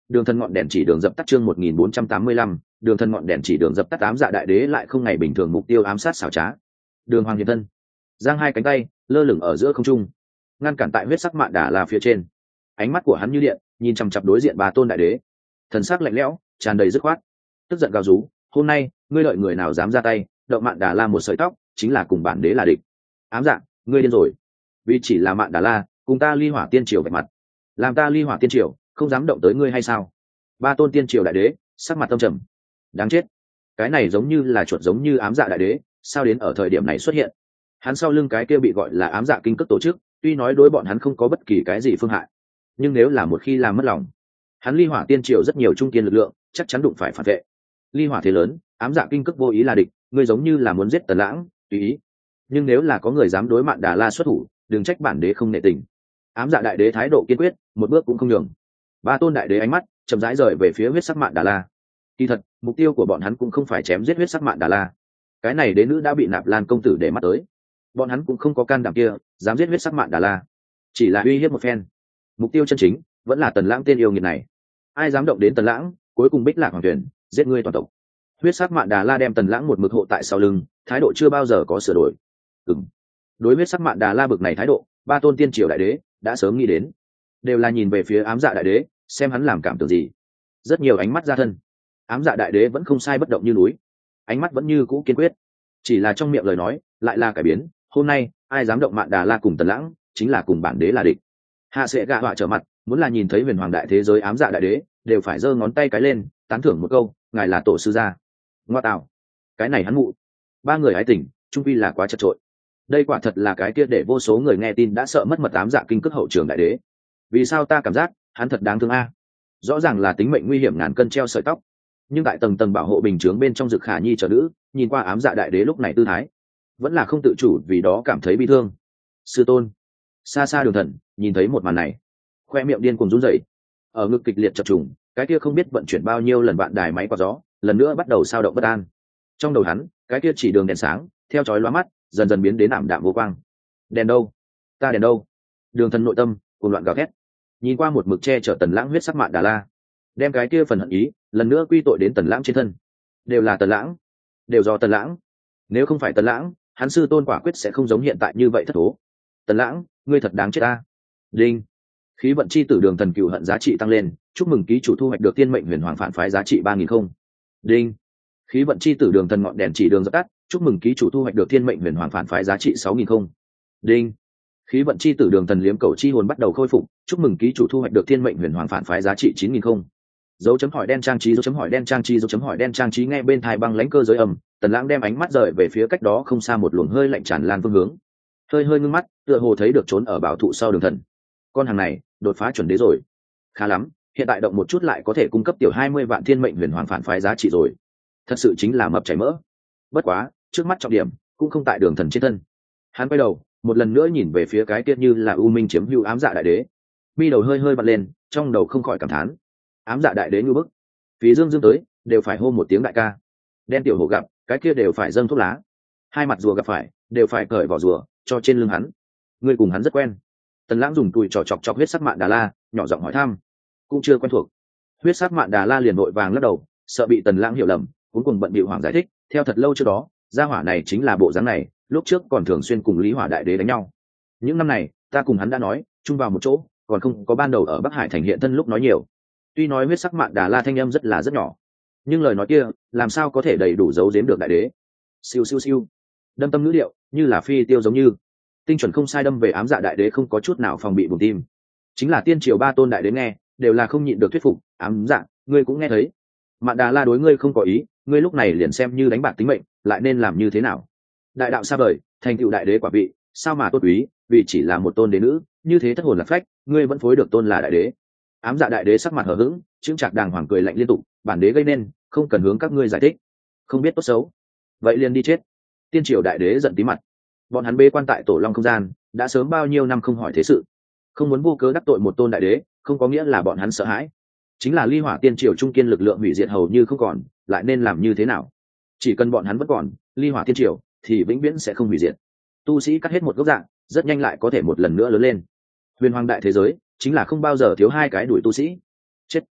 đường thần ngọn đèn chỉ đường dập tắt chương một nghìn bốn trăm tám mươi lăm, đường thần ngọn đèn chỉ đường dập tắt. Ám dạ đại đế lại không ngày bình thường mục tiêu ám sát xảo trá. Đường Hoàng hiện thân, giang hai cánh tay lơ lửng ở giữa không trung, ngăn cản tại huyết sắc mạn đà la phía trên. Ánh mắt của hắn như điện, nhìn chằm chằm đối diện ba tôn đại đế, thần sắc lạnh lẽo, tràn đầy dứt khoát, tức giận gào rú. Hôm nay ngươi lợi người nào dám ra tay động mạn đà la một sợi tóc, chính là cùng bản đế là địch. Ám dạ, ngươi điên rồi, vì chỉ là mạn đà la cùng ta ly hỏa tiên triều vạch mặt, làm ta ly hỏa tiên triều không dám động tới ngươi hay sao? Ba tôn tiên triều đại đế sắc mặt tâm trầm. Đáng chết, cái này giống như là chuột giống như ám dạ đại đế, sao đến ở thời điểm này xuất hiện? Hắn sau lưng cái kia bị gọi là ám dạ kinh cước tổ chức, tuy nói đối bọn hắn không có bất kỳ cái gì phương hại, nhưng nếu là một khi làm mất lòng, hắn ly hỏa tiên triều rất nhiều trung kiên lực lượng chắc chắn đụng phải phản vệ. Ly hỏa thế lớn, ám dạ kinh cước vô ý là địch, ngươi giống như là muốn giết Tần Lãng, tùy ý. Nhưng nếu là có người dám đối mạn đà la xuất thủ, đừng trách bản đế không nể tình. Ám dạ đại đế thái độ kiên quyết, một bước cũng không nhường. Ba tôn đại đế ánh mắt chậm rãi rời về phía huyết sắc mạn đà la. Kỳ thật mục tiêu của bọn hắn cũng không phải chém giết huyết sắc mạn đà la, cái này đế nữ đã bị Nạp Lan công tử để mắt tới, bọn hắn cũng không có can đảm kia dám giết huyết sắc mạn đà la, chỉ là uy hiếp một phen. Mục tiêu chân chính vẫn là Tần Lãng tên yêu nghiệt này. Ai dám động đến Tần Lãng, cuối cùng Bích Lạc Hoàng Tuyển giết ngươi toàn tộc. Huyết sắc mạn đà la đem Tần Lãng một mực hộ tại sau lưng, thái độ chưa bao giờ có sửa đổi. Ừm. Đối huyết sắc mạn đà la bực này thái độ, ba tôn tiên triều đại đế đã sớm nghĩ đến, đều là nhìn về phía ám dạ đại đế, xem hắn làm cảm tưởng gì. Rất nhiều ánh mắt ra thân. Ám dạ đại đế vẫn không sai bất động như núi, ánh mắt vẫn như cũ kiên quyết, chỉ là trong miệng lời nói lại là cải biến. Hôm nay ai dám động mạn đà la cùng Tần Lãng, chính là cùng bản đế là địch. Hạ sẽ gạ họa trở mặt, muốn là nhìn thấy huyền hoàng đại thế giới ám dạ đại đế, đều phải giơ ngón tay cái lên, tán thưởng một câu, ngài là tổ sư gia. Ngoa tạo, cái này hắn mụ. Ba người ái tình, trung quy là quá chật trội. Đây quả thật là cái kia để vô số người nghe tin đã sợ mất mật ám dạ kinh cước hậu trường đại đế. Vì sao ta cảm giác hắn thật đáng thương a? Rõ ràng là tính mệnh nguy hiểm ngàn cân treo sợi tóc, nhưng tại tầng tầng bảo hộ bình chướng bên trong Dực Khả Nhi trở nữ, nhìn qua ám dạ đại đế lúc này tư thái, vẫn là không tự chủ vì đó cảm thấy bi thương. Sư tôn. Xa xa Đường Thần nhìn thấy một màn này, khoe miệng điên cuồng run rẩy, ở ngực kịch liệt chập trùng, cái kia không biết vận chuyển bao nhiêu lần vạn đài máy quạt gió, lần nữa bắt đầu sao động bất an. Trong đầu hắn, cái kia chỉ đường đèn sáng, theo chói lóa mắt, dần dần biến đến ảm đạm vô quang. Đèn đâu? Ta đèn đâu? Đường Thần nội tâm cuồng loạn gào thét, nhìn qua một mực che chở Tần Lãng huyết sắc mạn đà la, đem cái kia phần hận ý lần nữa quy tội đến Tần Lãng trên thân. Đều là Tần Lãng, đều do Tần Lãng. Nếu không phải Tần Lãng, hắn sư tôn quả quyết sẽ không giống hiện tại như vậy thất thố. Tần Lãng, ngươi thật đáng chết ta. Đinh. Khí vận chi tử Đường Thần cừu hận giá trị tăng lên, chúc mừng ký chủ thu hoạch được tiên mệnh huyền hoàng phản phái giá trị ba nghìn không. Đinh. Khí vận chi tử Đường Thần ngọn đèn chỉ đường dập tắt, chúc mừng ký chủ thu hoạch được tiên mệnh huyền hoàng phản phái giá trị sáu nghìn không. Đinh. Khí vận chi tử Đường Thần liếm cầu chi hồn bắt đầu khôi phục, chúc mừng ký chủ thu hoạch được thiên mệnh huyền hoàng phản phái giá trị chín nghìn không. Dấu chấm hỏi đen trang trí dấu chấm hỏi đen trang trí dấu chấm hỏi đen trang trí nghe bên thai băng lãnh cơ giới ầm, Tần Lãng đem ánh mắt rời về phía cách đó không xa một luồng hơi lạnh tràn lan phương hướng, hơi hơi ngưng mắt, tựa hồ thấy được trốn ở bảo thụ sau Đường Thần. Con hàng này đột phá chuẩn đế rồi, khá lắm, hiện tại động một chút lại có thể cung cấp tiểu hai mươi vạn thiên mệnh huyền hoàng phản phái giá trị rồi, thật sự chính là mập chảy mỡ. Bất quá trước mắt trọng điểm cũng không tại Đường Thần trên thân. Hắn quay đầu một lần nữa nhìn về phía cái kia như là u minh chiếm hữu ám dạ đại đế, mi đầu hơi hơi bật lên, trong đầu không khỏi cảm thán, ám dạ đại đế như bức, phí dương dương tới đều phải hô một tiếng đại ca, đen tiểu hổ gặp cái kia đều phải dâng thuốc lá, hai mặt rùa gặp phải đều phải cởi vỏ rùa cho trên lưng hắn. Ngươi cùng hắn rất quen? Tần Lãng dùng tùi trò chọc chọc huyết sắc mạn đà la, nhỏ giọng hỏi thăm. Cũng chưa quen thuộc. Huyết sắc mạn đà la liền vội vàng lắc đầu, sợ bị Tần Lãng hiểu lầm, cuối cùng bận bịu hoàng giải thích, theo thật lâu trước đó, gia hỏa này chính là bộ dáng này, lúc trước còn thường xuyên cùng Lý Hỏa đại đế đánh nhau. Những năm này ta cùng hắn đã nói chung vào một chỗ, còn không có ban đầu ở Bắc Hải thành hiện thân lúc nói nhiều. Tuy nói huyết sắc mạn đà la thanh âm rất là rất nhỏ, nhưng lời nói kia làm sao có thể đầy đủ giấu giếm được đại đế. Siêu siêu siêu, đâm tâm ngữ điệu như là phi tiêu giống như tinh chuẩn không sai đâm về ám dạ đại đế, không có chút nào phòng bị buồn tim. Chính là tiên triều ba tôn đại đế nghe đều là không nhịn được thuyết phục. Ám dạ, ngươi cũng nghe thấy, mạn đà la đối ngươi không có ý, ngươi lúc này liền xem như đánh bạc tính mệnh, lại nên làm như thế nào? Đại đạo xa vời, thành tựu đại đế quả vị, sao mà tôn quý, vì chỉ là một tôn đế nữ, như thế thất hồn lạc phách, ngươi vẫn phối được tôn là đại đế. Ám dạ đại đế sắc mặt hờ hững, chững chạc đàng hoàng cười lạnh liên tục, bản đế gây nên, không cần hướng các ngươi giải thích, không biết tốt xấu, vậy liền đi chết. Tiên triều đại đế giận tí mặt, bọn hắn bê quan tại tổ long không gian đã sớm bao nhiêu năm không hỏi thế sự, không muốn vô cớ đắc tội một tôn đại đế, không có nghĩa là bọn hắn sợ hãi. Chính là ly hỏa tiên triều trung kiên lực lượng hủy diệt hầu như không còn, lại nên làm như thế nào? Chỉ cần bọn hắn vẫn còn, ly hỏa tiên triều thì vĩnh viễn sẽ không hủy diệt. Tu sĩ cắt hết một gốc dạng, rất nhanh lại có thể một lần nữa lớn lên. Huyền hoàng đại thế giới chính là không bao giờ thiếu hai cái đuổi tu sĩ. Chết.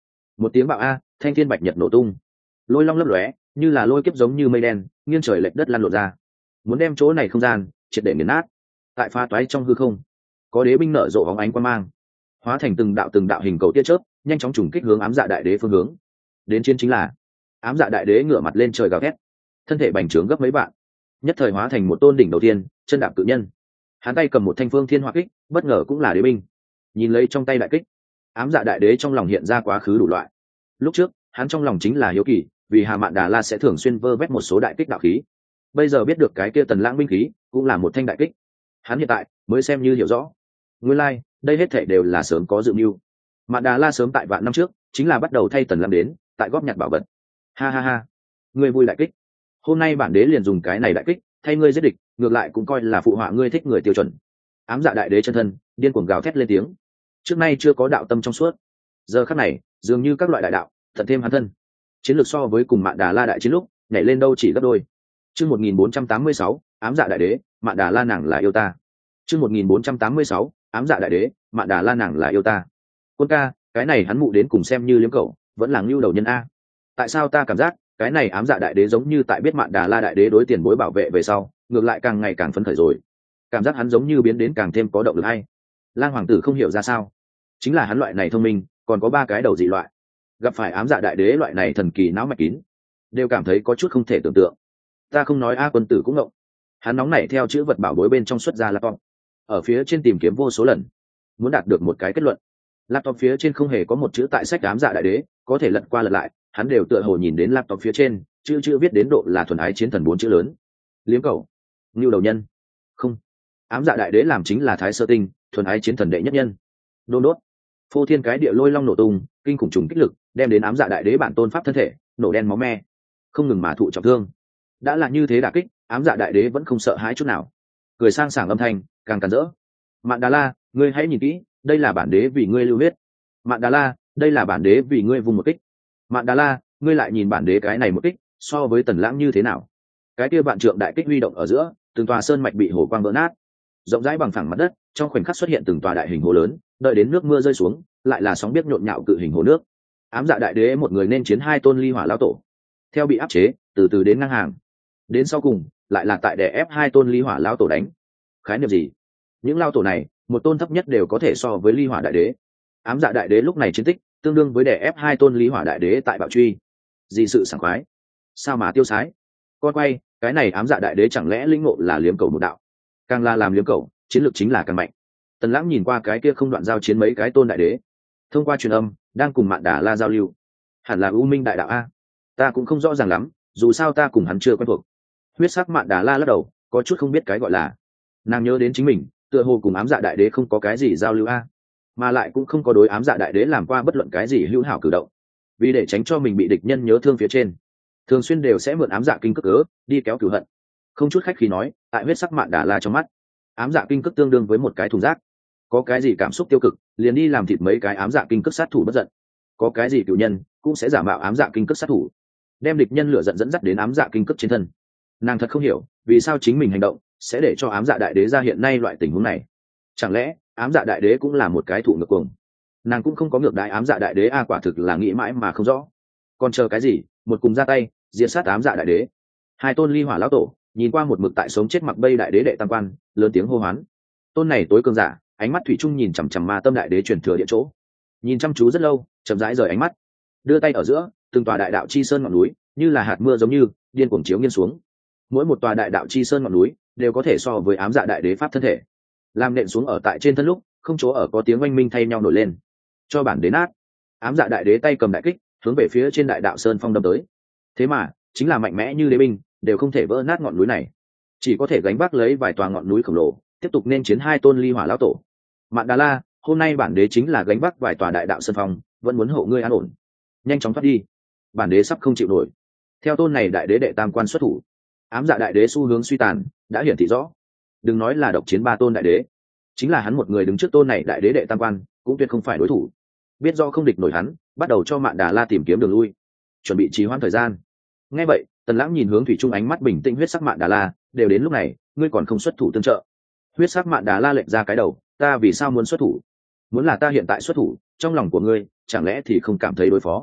Một tiếng bạo a, thanh thiên bạch nhật nổ tung, lôi long lấp lóe như là lôi kiếp giống như mây đen nghiêng trời lệch đất lăn lộn ra, muốn đem chỗ này không gian triệt để nghiền nát. Tại pha toái trong hư không có đế binh nở rộ bóng ánh quang mang, hóa thành từng đạo từng đạo hình cầu tia chớp nhanh chóng trùng kích hướng ám dạ đại đế phương hướng. Đến chiến chính là ám dạ đại đế ngửa mặt lên trời gào thét, thân thể bành trướng gấp mấy vạn, nhất thời hóa thành một tôn đỉnh đầu tiên chân đạp cự nhân. Hắn tay cầm một thanh phương thiên hỏa kích, bất ngờ cũng là đế binh. Nhìn lấy trong tay đại kích, ám dạ đại đế trong lòng hiện ra quá khứ đủ loại. Lúc trước hắn trong lòng chính là hiếu kỳ, vì Hà Mạn Đà La sẽ thường xuyên vơ vét một số đại kích đạo khí. Bây giờ biết được cái kia Tần Lãng binh khí cũng là một thanh đại kích, hắn hiện tại mới xem như hiểu rõ. Nguyên lai, like, đây hết thảy đều là sớm có dự mưu. Mạn Đà La sớm tại vạn năm trước chính là bắt đầu thay Tần Lãng đến, tại góp nhặt bảo vật. Ha ha ha, ngươi vui đại kích. Hôm nay bản đế liền dùng cái này đại kích thay ngươi giết địch, ngược lại cũng coi là phụ họa ngươi thích người tiêu chuẩn. Ám dạ đại đế chân thân điên cuồng gào thét lên tiếng. Trước nay chưa có đạo tâm trong suốt, giờ khắc này dường như các loại đại đạo thật thêm hắn thân, chiến lược so với cùng Mạn Đà La đại chiến lúc nhảy lên đâu chỉ gấp đôi. Chương một nghìn bốn trăm tám mươi sáu, ám dạ đại đế, Mạn Đà La nàng là yêu ta. Chương một nghìn bốn trăm tám mươi sáu, ám dạ đại đế, Mạn Đà La nàng là yêu ta. Quân ca, cái này hắn mụ đến cùng xem như liếm cẩu, vẫn là ngưu đầu nhân a. Tại sao ta cảm giác cái này ám dạ đại đế giống như tại biết Mạn Đà La đại đế đối tiền bối bảo vệ về sau, ngược lại càng ngày càng phấn khởi rồi. Cảm giác hắn giống như biến đến càng thêm có động lực hay. Lang hoàng tử không hiểu ra sao, chính là hắn loại này thông minh, còn có ba cái đầu dị loại, gặp phải ám dạ đại đế loại này thần kỳ não mạch kín, đều cảm thấy có chút không thể tưởng tượng. Ta không nói a, quân tử cũng ngộng. Hắn nóng nảy theo chữ vật bảo bối bên trong xuất ra laptop, ở phía trên tìm kiếm vô số lần, muốn đạt được một cái kết luận. Laptop phía trên không hề có một chữ tại sách ám dạ đại đế, có thể lật qua lật lại, hắn đều tựa hồ nhìn đến laptop phía trên chữ chữ viết đến độ là thuần ái chiến thần bốn chữ lớn. Liếm cầu, ngưu đầu nhân. Không, ám dạ đại đế làm chính là thái sơ tinh thuần ái chiến thần đệ nhất nhân. Đôn đốt, phô thiên cái địa lôi long nổ tung, kinh khủng trùng kích lực đem đến ám dạ đại đế bản tôn pháp thân thể nổ đen máu me, không ngừng mà thụ trọng thương. Đã là như thế đả kích, ám dạ đại đế vẫn không sợ hãi chút nào, cười sang sảng âm thanh càng càn rỡ. Mạn Đà La, ngươi hãy nhìn kỹ, đây là bản đế vì ngươi lưu huyết. Mạn Đà La, đây là bản đế vì ngươi vùng một kích. Mạn Đà La, ngươi lại nhìn bản đế cái này một kích so với Tần Lãng như thế nào? Cái kia vạn trượng đại kích huy động ở giữa, từng tòa sơn mạch bị hồ quang vỡ nát, rộng rãi bằng phẳng mặt đất trong khoảnh khắc xuất hiện từng tòa đại hình hồ lớn, đợi đến nước mưa rơi xuống lại là sóng biết nhộn nhạo cự hình hồ nước. Ám dạ đại đế một người nên chiến hai tôn ly hỏa lão tổ, theo bị áp chế từ từ đến ngang hàng, đến sau cùng lại là tại đè ép hai tôn ly hỏa lão tổ đánh. Khái niệm gì? Những lão tổ này một tôn thấp nhất đều có thể so với ly hỏa đại đế. Ám dạ đại đế lúc này chiến tích tương đương với đè ép hai tôn ly hỏa đại đế tại bạo truy. Gì sự sảng khoái, sao mà tiêu sái. Con quay, cái này ám dạ đại đế chẳng lẽ lĩnh ngộ là liếm cầu một đạo? Càng là làm liếm cầu, chiến lược chính là càng mạnh. Tần Lãng nhìn qua cái kia không đoạn giao chiến mấy cái tôn đại đế, thông qua truyền âm đang cùng Mạn Đà La giao lưu. Hẳn là U Minh đại đạo a, ta cũng không rõ ràng lắm, dù sao ta cùng hắn chưa quen thuộc. Huyết sắc Mạn Đà La lắc đầu, có chút không biết cái gọi là. Nàng nhớ đến chính mình tựa hồ cùng ám dạ đại đế không có cái gì giao lưu a, mà lại cũng không có đối ám dạ đại đế làm qua bất luận cái gì hữu hảo cử động. Vì để tránh cho mình bị địch nhân nhớ thương phía trên, thường xuyên đều sẽ mượn ám dạ kinh cước cớ đi kéo cửu hận. Không chút khách khí nói, tại huyết sắc Mạn Đà La trong mắt, ám dạ kinh cước tương đương với một cái thùng rác. Có cái gì cảm xúc tiêu cực liền đi làm thịt mấy cái ám dạ kinh cước sát thủ bất giận, có cái gì cựu nhân cũng sẽ giả mạo ám dạ kinh cước sát thủ, đem địch nhân lửa giận dẫn dắt đến ám dạ kinh cước trên thân. Nàng thật không hiểu vì sao chính mình hành động sẽ để cho ám dạ đại đế ra hiện nay loại tình huống này. Chẳng lẽ ám dạ đại đế cũng là một cái thủ ngược cuồng? Nàng cũng không có ngược đại ám dạ đại đế a, quả thực là nghĩ mãi mà không rõ. Còn chờ cái gì, một cùng ra tay diệt sát ám dạ đại đế. Hai tôn ly hỏa lão tổ nhìn qua một mực tại sống chết mặc bây đại đế đệ tam quan, lớn tiếng hô hoán. Tôn này tối cường giả ánh mắt thủy chung nhìn chằm chằm ma tâm đại đế truyền thừa địa chỗ, nhìn chăm chú rất lâu, chậm rãi rời ánh mắt, đưa tay ở giữa từng tòa đại đạo chi sơn ngọn núi như là hạt mưa giống như điên cuồng chiếu nghiêng xuống. Mỗi một tòa đại đạo chi sơn ngọn núi đều có thể so với ám dạ đại đế pháp thân thể, làm nện xuống ở tại trên thân lúc không chỗ ở có tiếng oanh minh thay nhau nổi lên. Cho bản đế nát. Ám dạ đại đế tay cầm đại kích hướng về phía trên đại đạo sơn phong đâm tới. Thế mà chính là mạnh mẽ như đế binh đều không thể vỡ nát ngọn núi này, chỉ có thể gánh vác lấy vài tòa ngọn núi khổng lồ tiếp tục nên chiến hai tôn ly hỏa lão tổ. Mạn Đà La, hôm nay bản đế chính là gánh vác vài tòa đại đạo sơn phong, vẫn muốn hộ ngươi an ổn, nhanh chóng thoát đi, bản đế sắp không chịu nổi. Theo tôn này đại đế đệ tam quan xuất thủ, ám dạ đại đế xu hướng suy tàn đã hiển thị rõ. Đừng nói là độc chiến ba tôn đại đế, chính là hắn một người đứng trước tôn này đại đế đệ tam quan cũng tuyệt không phải đối thủ. Biết do không địch nổi hắn, bắt đầu cho Mạn Đà La tìm kiếm đường lui, chuẩn bị trì hoãn thời gian. Nghe vậy, Tần Lãng nhìn hướng thủy trung ánh mắt bình tĩnh huyết sắc Mạn Đà La, đều đến lúc này ngươi còn không xuất thủ tương trợ? Huyết sắc Mạn Đà La lệch ra cái đầu, ta vì sao muốn xuất thủ? Muốn là ta hiện tại xuất thủ, trong lòng của ngươi chẳng lẽ thì không cảm thấy đối phó?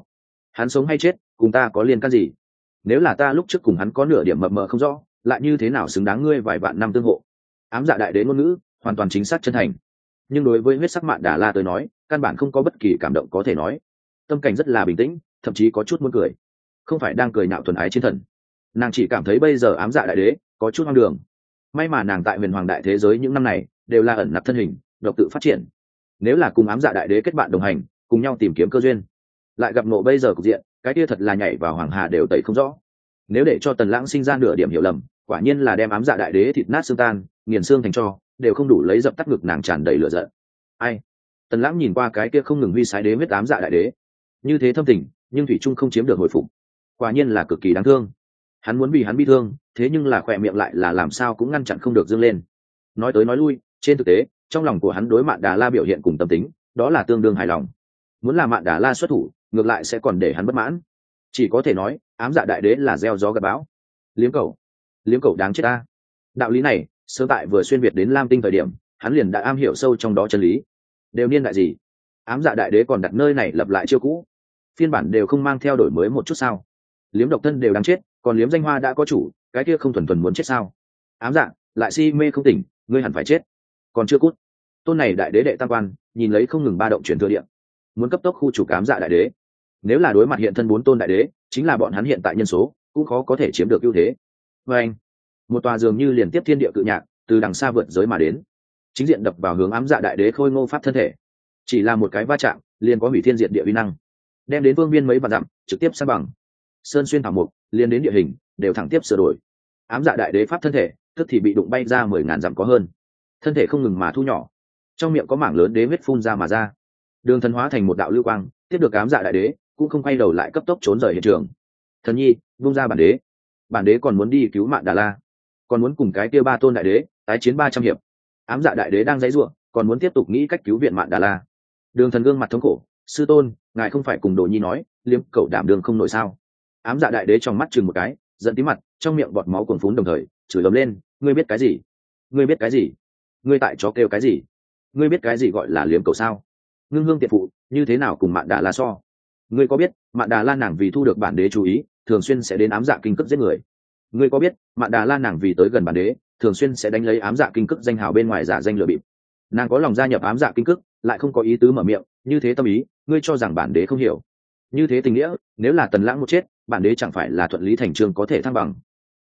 Hắn sống hay chết cùng ta có liên can gì? Nếu là ta lúc trước cùng hắn có nửa điểm mập mờ không rõ, lại như thế nào xứng đáng ngươi vài vạn năm tương hộ? Ám Dạ đại đế ngôn ngữ hoàn toàn chính xác chân thành, nhưng đối với huyết sắc Mạn Đà La tới nói, căn bản không có bất kỳ cảm động có thể nói. Tâm cảnh rất là bình tĩnh, thậm chí có chút muốn cười, không phải đang cười nhạo thuần ái chiến thần. Nàng chỉ cảm thấy bây giờ Ám Dạ đại đế có chút hoang đường. May mà nàng tại huyền hoàng đại thế giới những năm này đều là ẩn nặc thân hình, độc tự phát triển. Nếu là cùng Ám Dạ đại đế kết bạn đồng hành, cùng nhau tìm kiếm cơ duyên, lại gặp nộ bây giờ cục diện, cái kia thật là nhảy vào hoàng hà đều tẩy không rõ. Nếu để cho Tần Lãng sinh ra nửa điểm hiểu lầm, quả nhiên là đem Ám Dạ đại đế thịt nát xương tan, nghiền xương thành tro, đều không đủ lấy dập tắt ngực nàng tràn đầy lửa giận. Ai? Tần Lãng nhìn qua cái kia không ngừng huy sái đế huyết Ám Dạ đại đế, như thế thâm tình, nhưng thủy trung không chiếm được hồi phục, quả nhiên là cực kỳ đáng thương. Hắn muốn vì hắn bi thương, thế nhưng là khỏe miệng lại là làm sao cũng ngăn chặn không được dương lên. Nói tới nói lui, trên thực tế, trong lòng của hắn đối Mạn Đà La biểu hiện cùng tâm tính, đó là tương đương hài lòng. Muốn là Mạn Đà La xuất thủ, ngược lại sẽ còn để hắn bất mãn. Chỉ có thể nói, Ám Dạ đại đế là gieo gió gặt bão. Liếm cẩu, liếm cẩu đáng chết ta. Đạo lý này, sớm tại vừa xuyên việt đến Lam Tinh thời điểm, hắn liền đã am hiểu sâu trong đó chân lý. Đều niên đại gì? Ám Dạ đại đế còn đặt nơi này lập lại chiêu cũ, phiên bản đều không mang theo đổi mới một chút sao? Liếm độc thân đều đáng chết, còn liếm danh hoa đã có chủ, cái kia không thuần thuần muốn chết sao? Ám Dạ lại si mê không tỉnh, ngươi hẳn phải chết. Còn chưa cút. Tôn này đại đế đệ tam quan, nhìn lấy không ngừng ba động truyền thừa điện, muốn cấp tốc khu chủ Ám Dạ đại đế. Nếu là đối mặt hiện thân bốn tôn đại đế, chính là bọn hắn hiện tại nhân số cũng khó có thể chiếm được ưu thế. Và anh, một tòa dường như liền tiếp thiên địa cự nhạc từ đằng xa vượt giới mà đến, chính diện đập vào hướng Ám Dạ đại đế khôi ngô pháp thân thể. Chỉ là một cái va chạm, liền có hủy thiên diệt địa uy năng, đem đến vương viên mấy vạn dặm trực tiếp san bằng. Sơn xuyên thảo mục, liền đến địa hình đều thẳng tiếp sửa đổi. Ám Dạ đại đế pháp thân thể tức thì bị đụng bay ra mười ngàn dặm có hơn, thân thể không ngừng mà thu nhỏ, trong miệng có mảng lớn đế huyết phun ra mà ra. Đường thần hóa thành một đạo lưu quang, tiếp được Ám Dạ đại đế, cũng không quay đầu lại cấp tốc trốn rời hiện trường. Thần nhi, vung ra bản đế. Bản đế còn muốn đi cứu Mạn Đà La, còn muốn cùng cái kia ba tôn đại đế tái chiến ba trăm hiệp. Ám Dạ đại đế đang dãy ruộng, còn muốn tiếp tục nghĩ cách cứu viện Mạn Đà La. Đường thần gương mặt thống khổ, sư tôn, ngài không phải cùng Đồ Nhi nói, liếm cẩu đảm đường không nổi sao? Ám Dạ đại đế trong mắt chừng một cái, giận tí mặt, trong miệng bọt máu cuồn phún đồng thời chửi ầm lên, ngươi biết cái gì? Ngươi biết cái gì? Ngươi tại chó kêu cái gì? Ngươi biết cái gì gọi là liếm cẩu sao? Ngưng hương tiện phụ, như thế nào cùng Mạn Đà La so? Ngươi có biết, Mạn Đà La nàng vì thu được bản đế chú ý, thường xuyên sẽ đến ám dạ kinh cức giết người? Ngươi có biết, Mạn Đà La nàng vì tới gần bản đế, thường xuyên sẽ đánh lấy ám dạ kinh cức danh hào bên ngoài giả danh lừa bịp. Nàng có lòng gia nhập ám dạ kinh cức, lại không có ý tứ mở miệng, như thế tâm ý, ngươi cho rằng bản đế không hiểu? Như thế tình nghĩa, nếu là Tần Lãng một chết, bản đế chẳng phải là thuận lý thành trương có thể thăng bằng?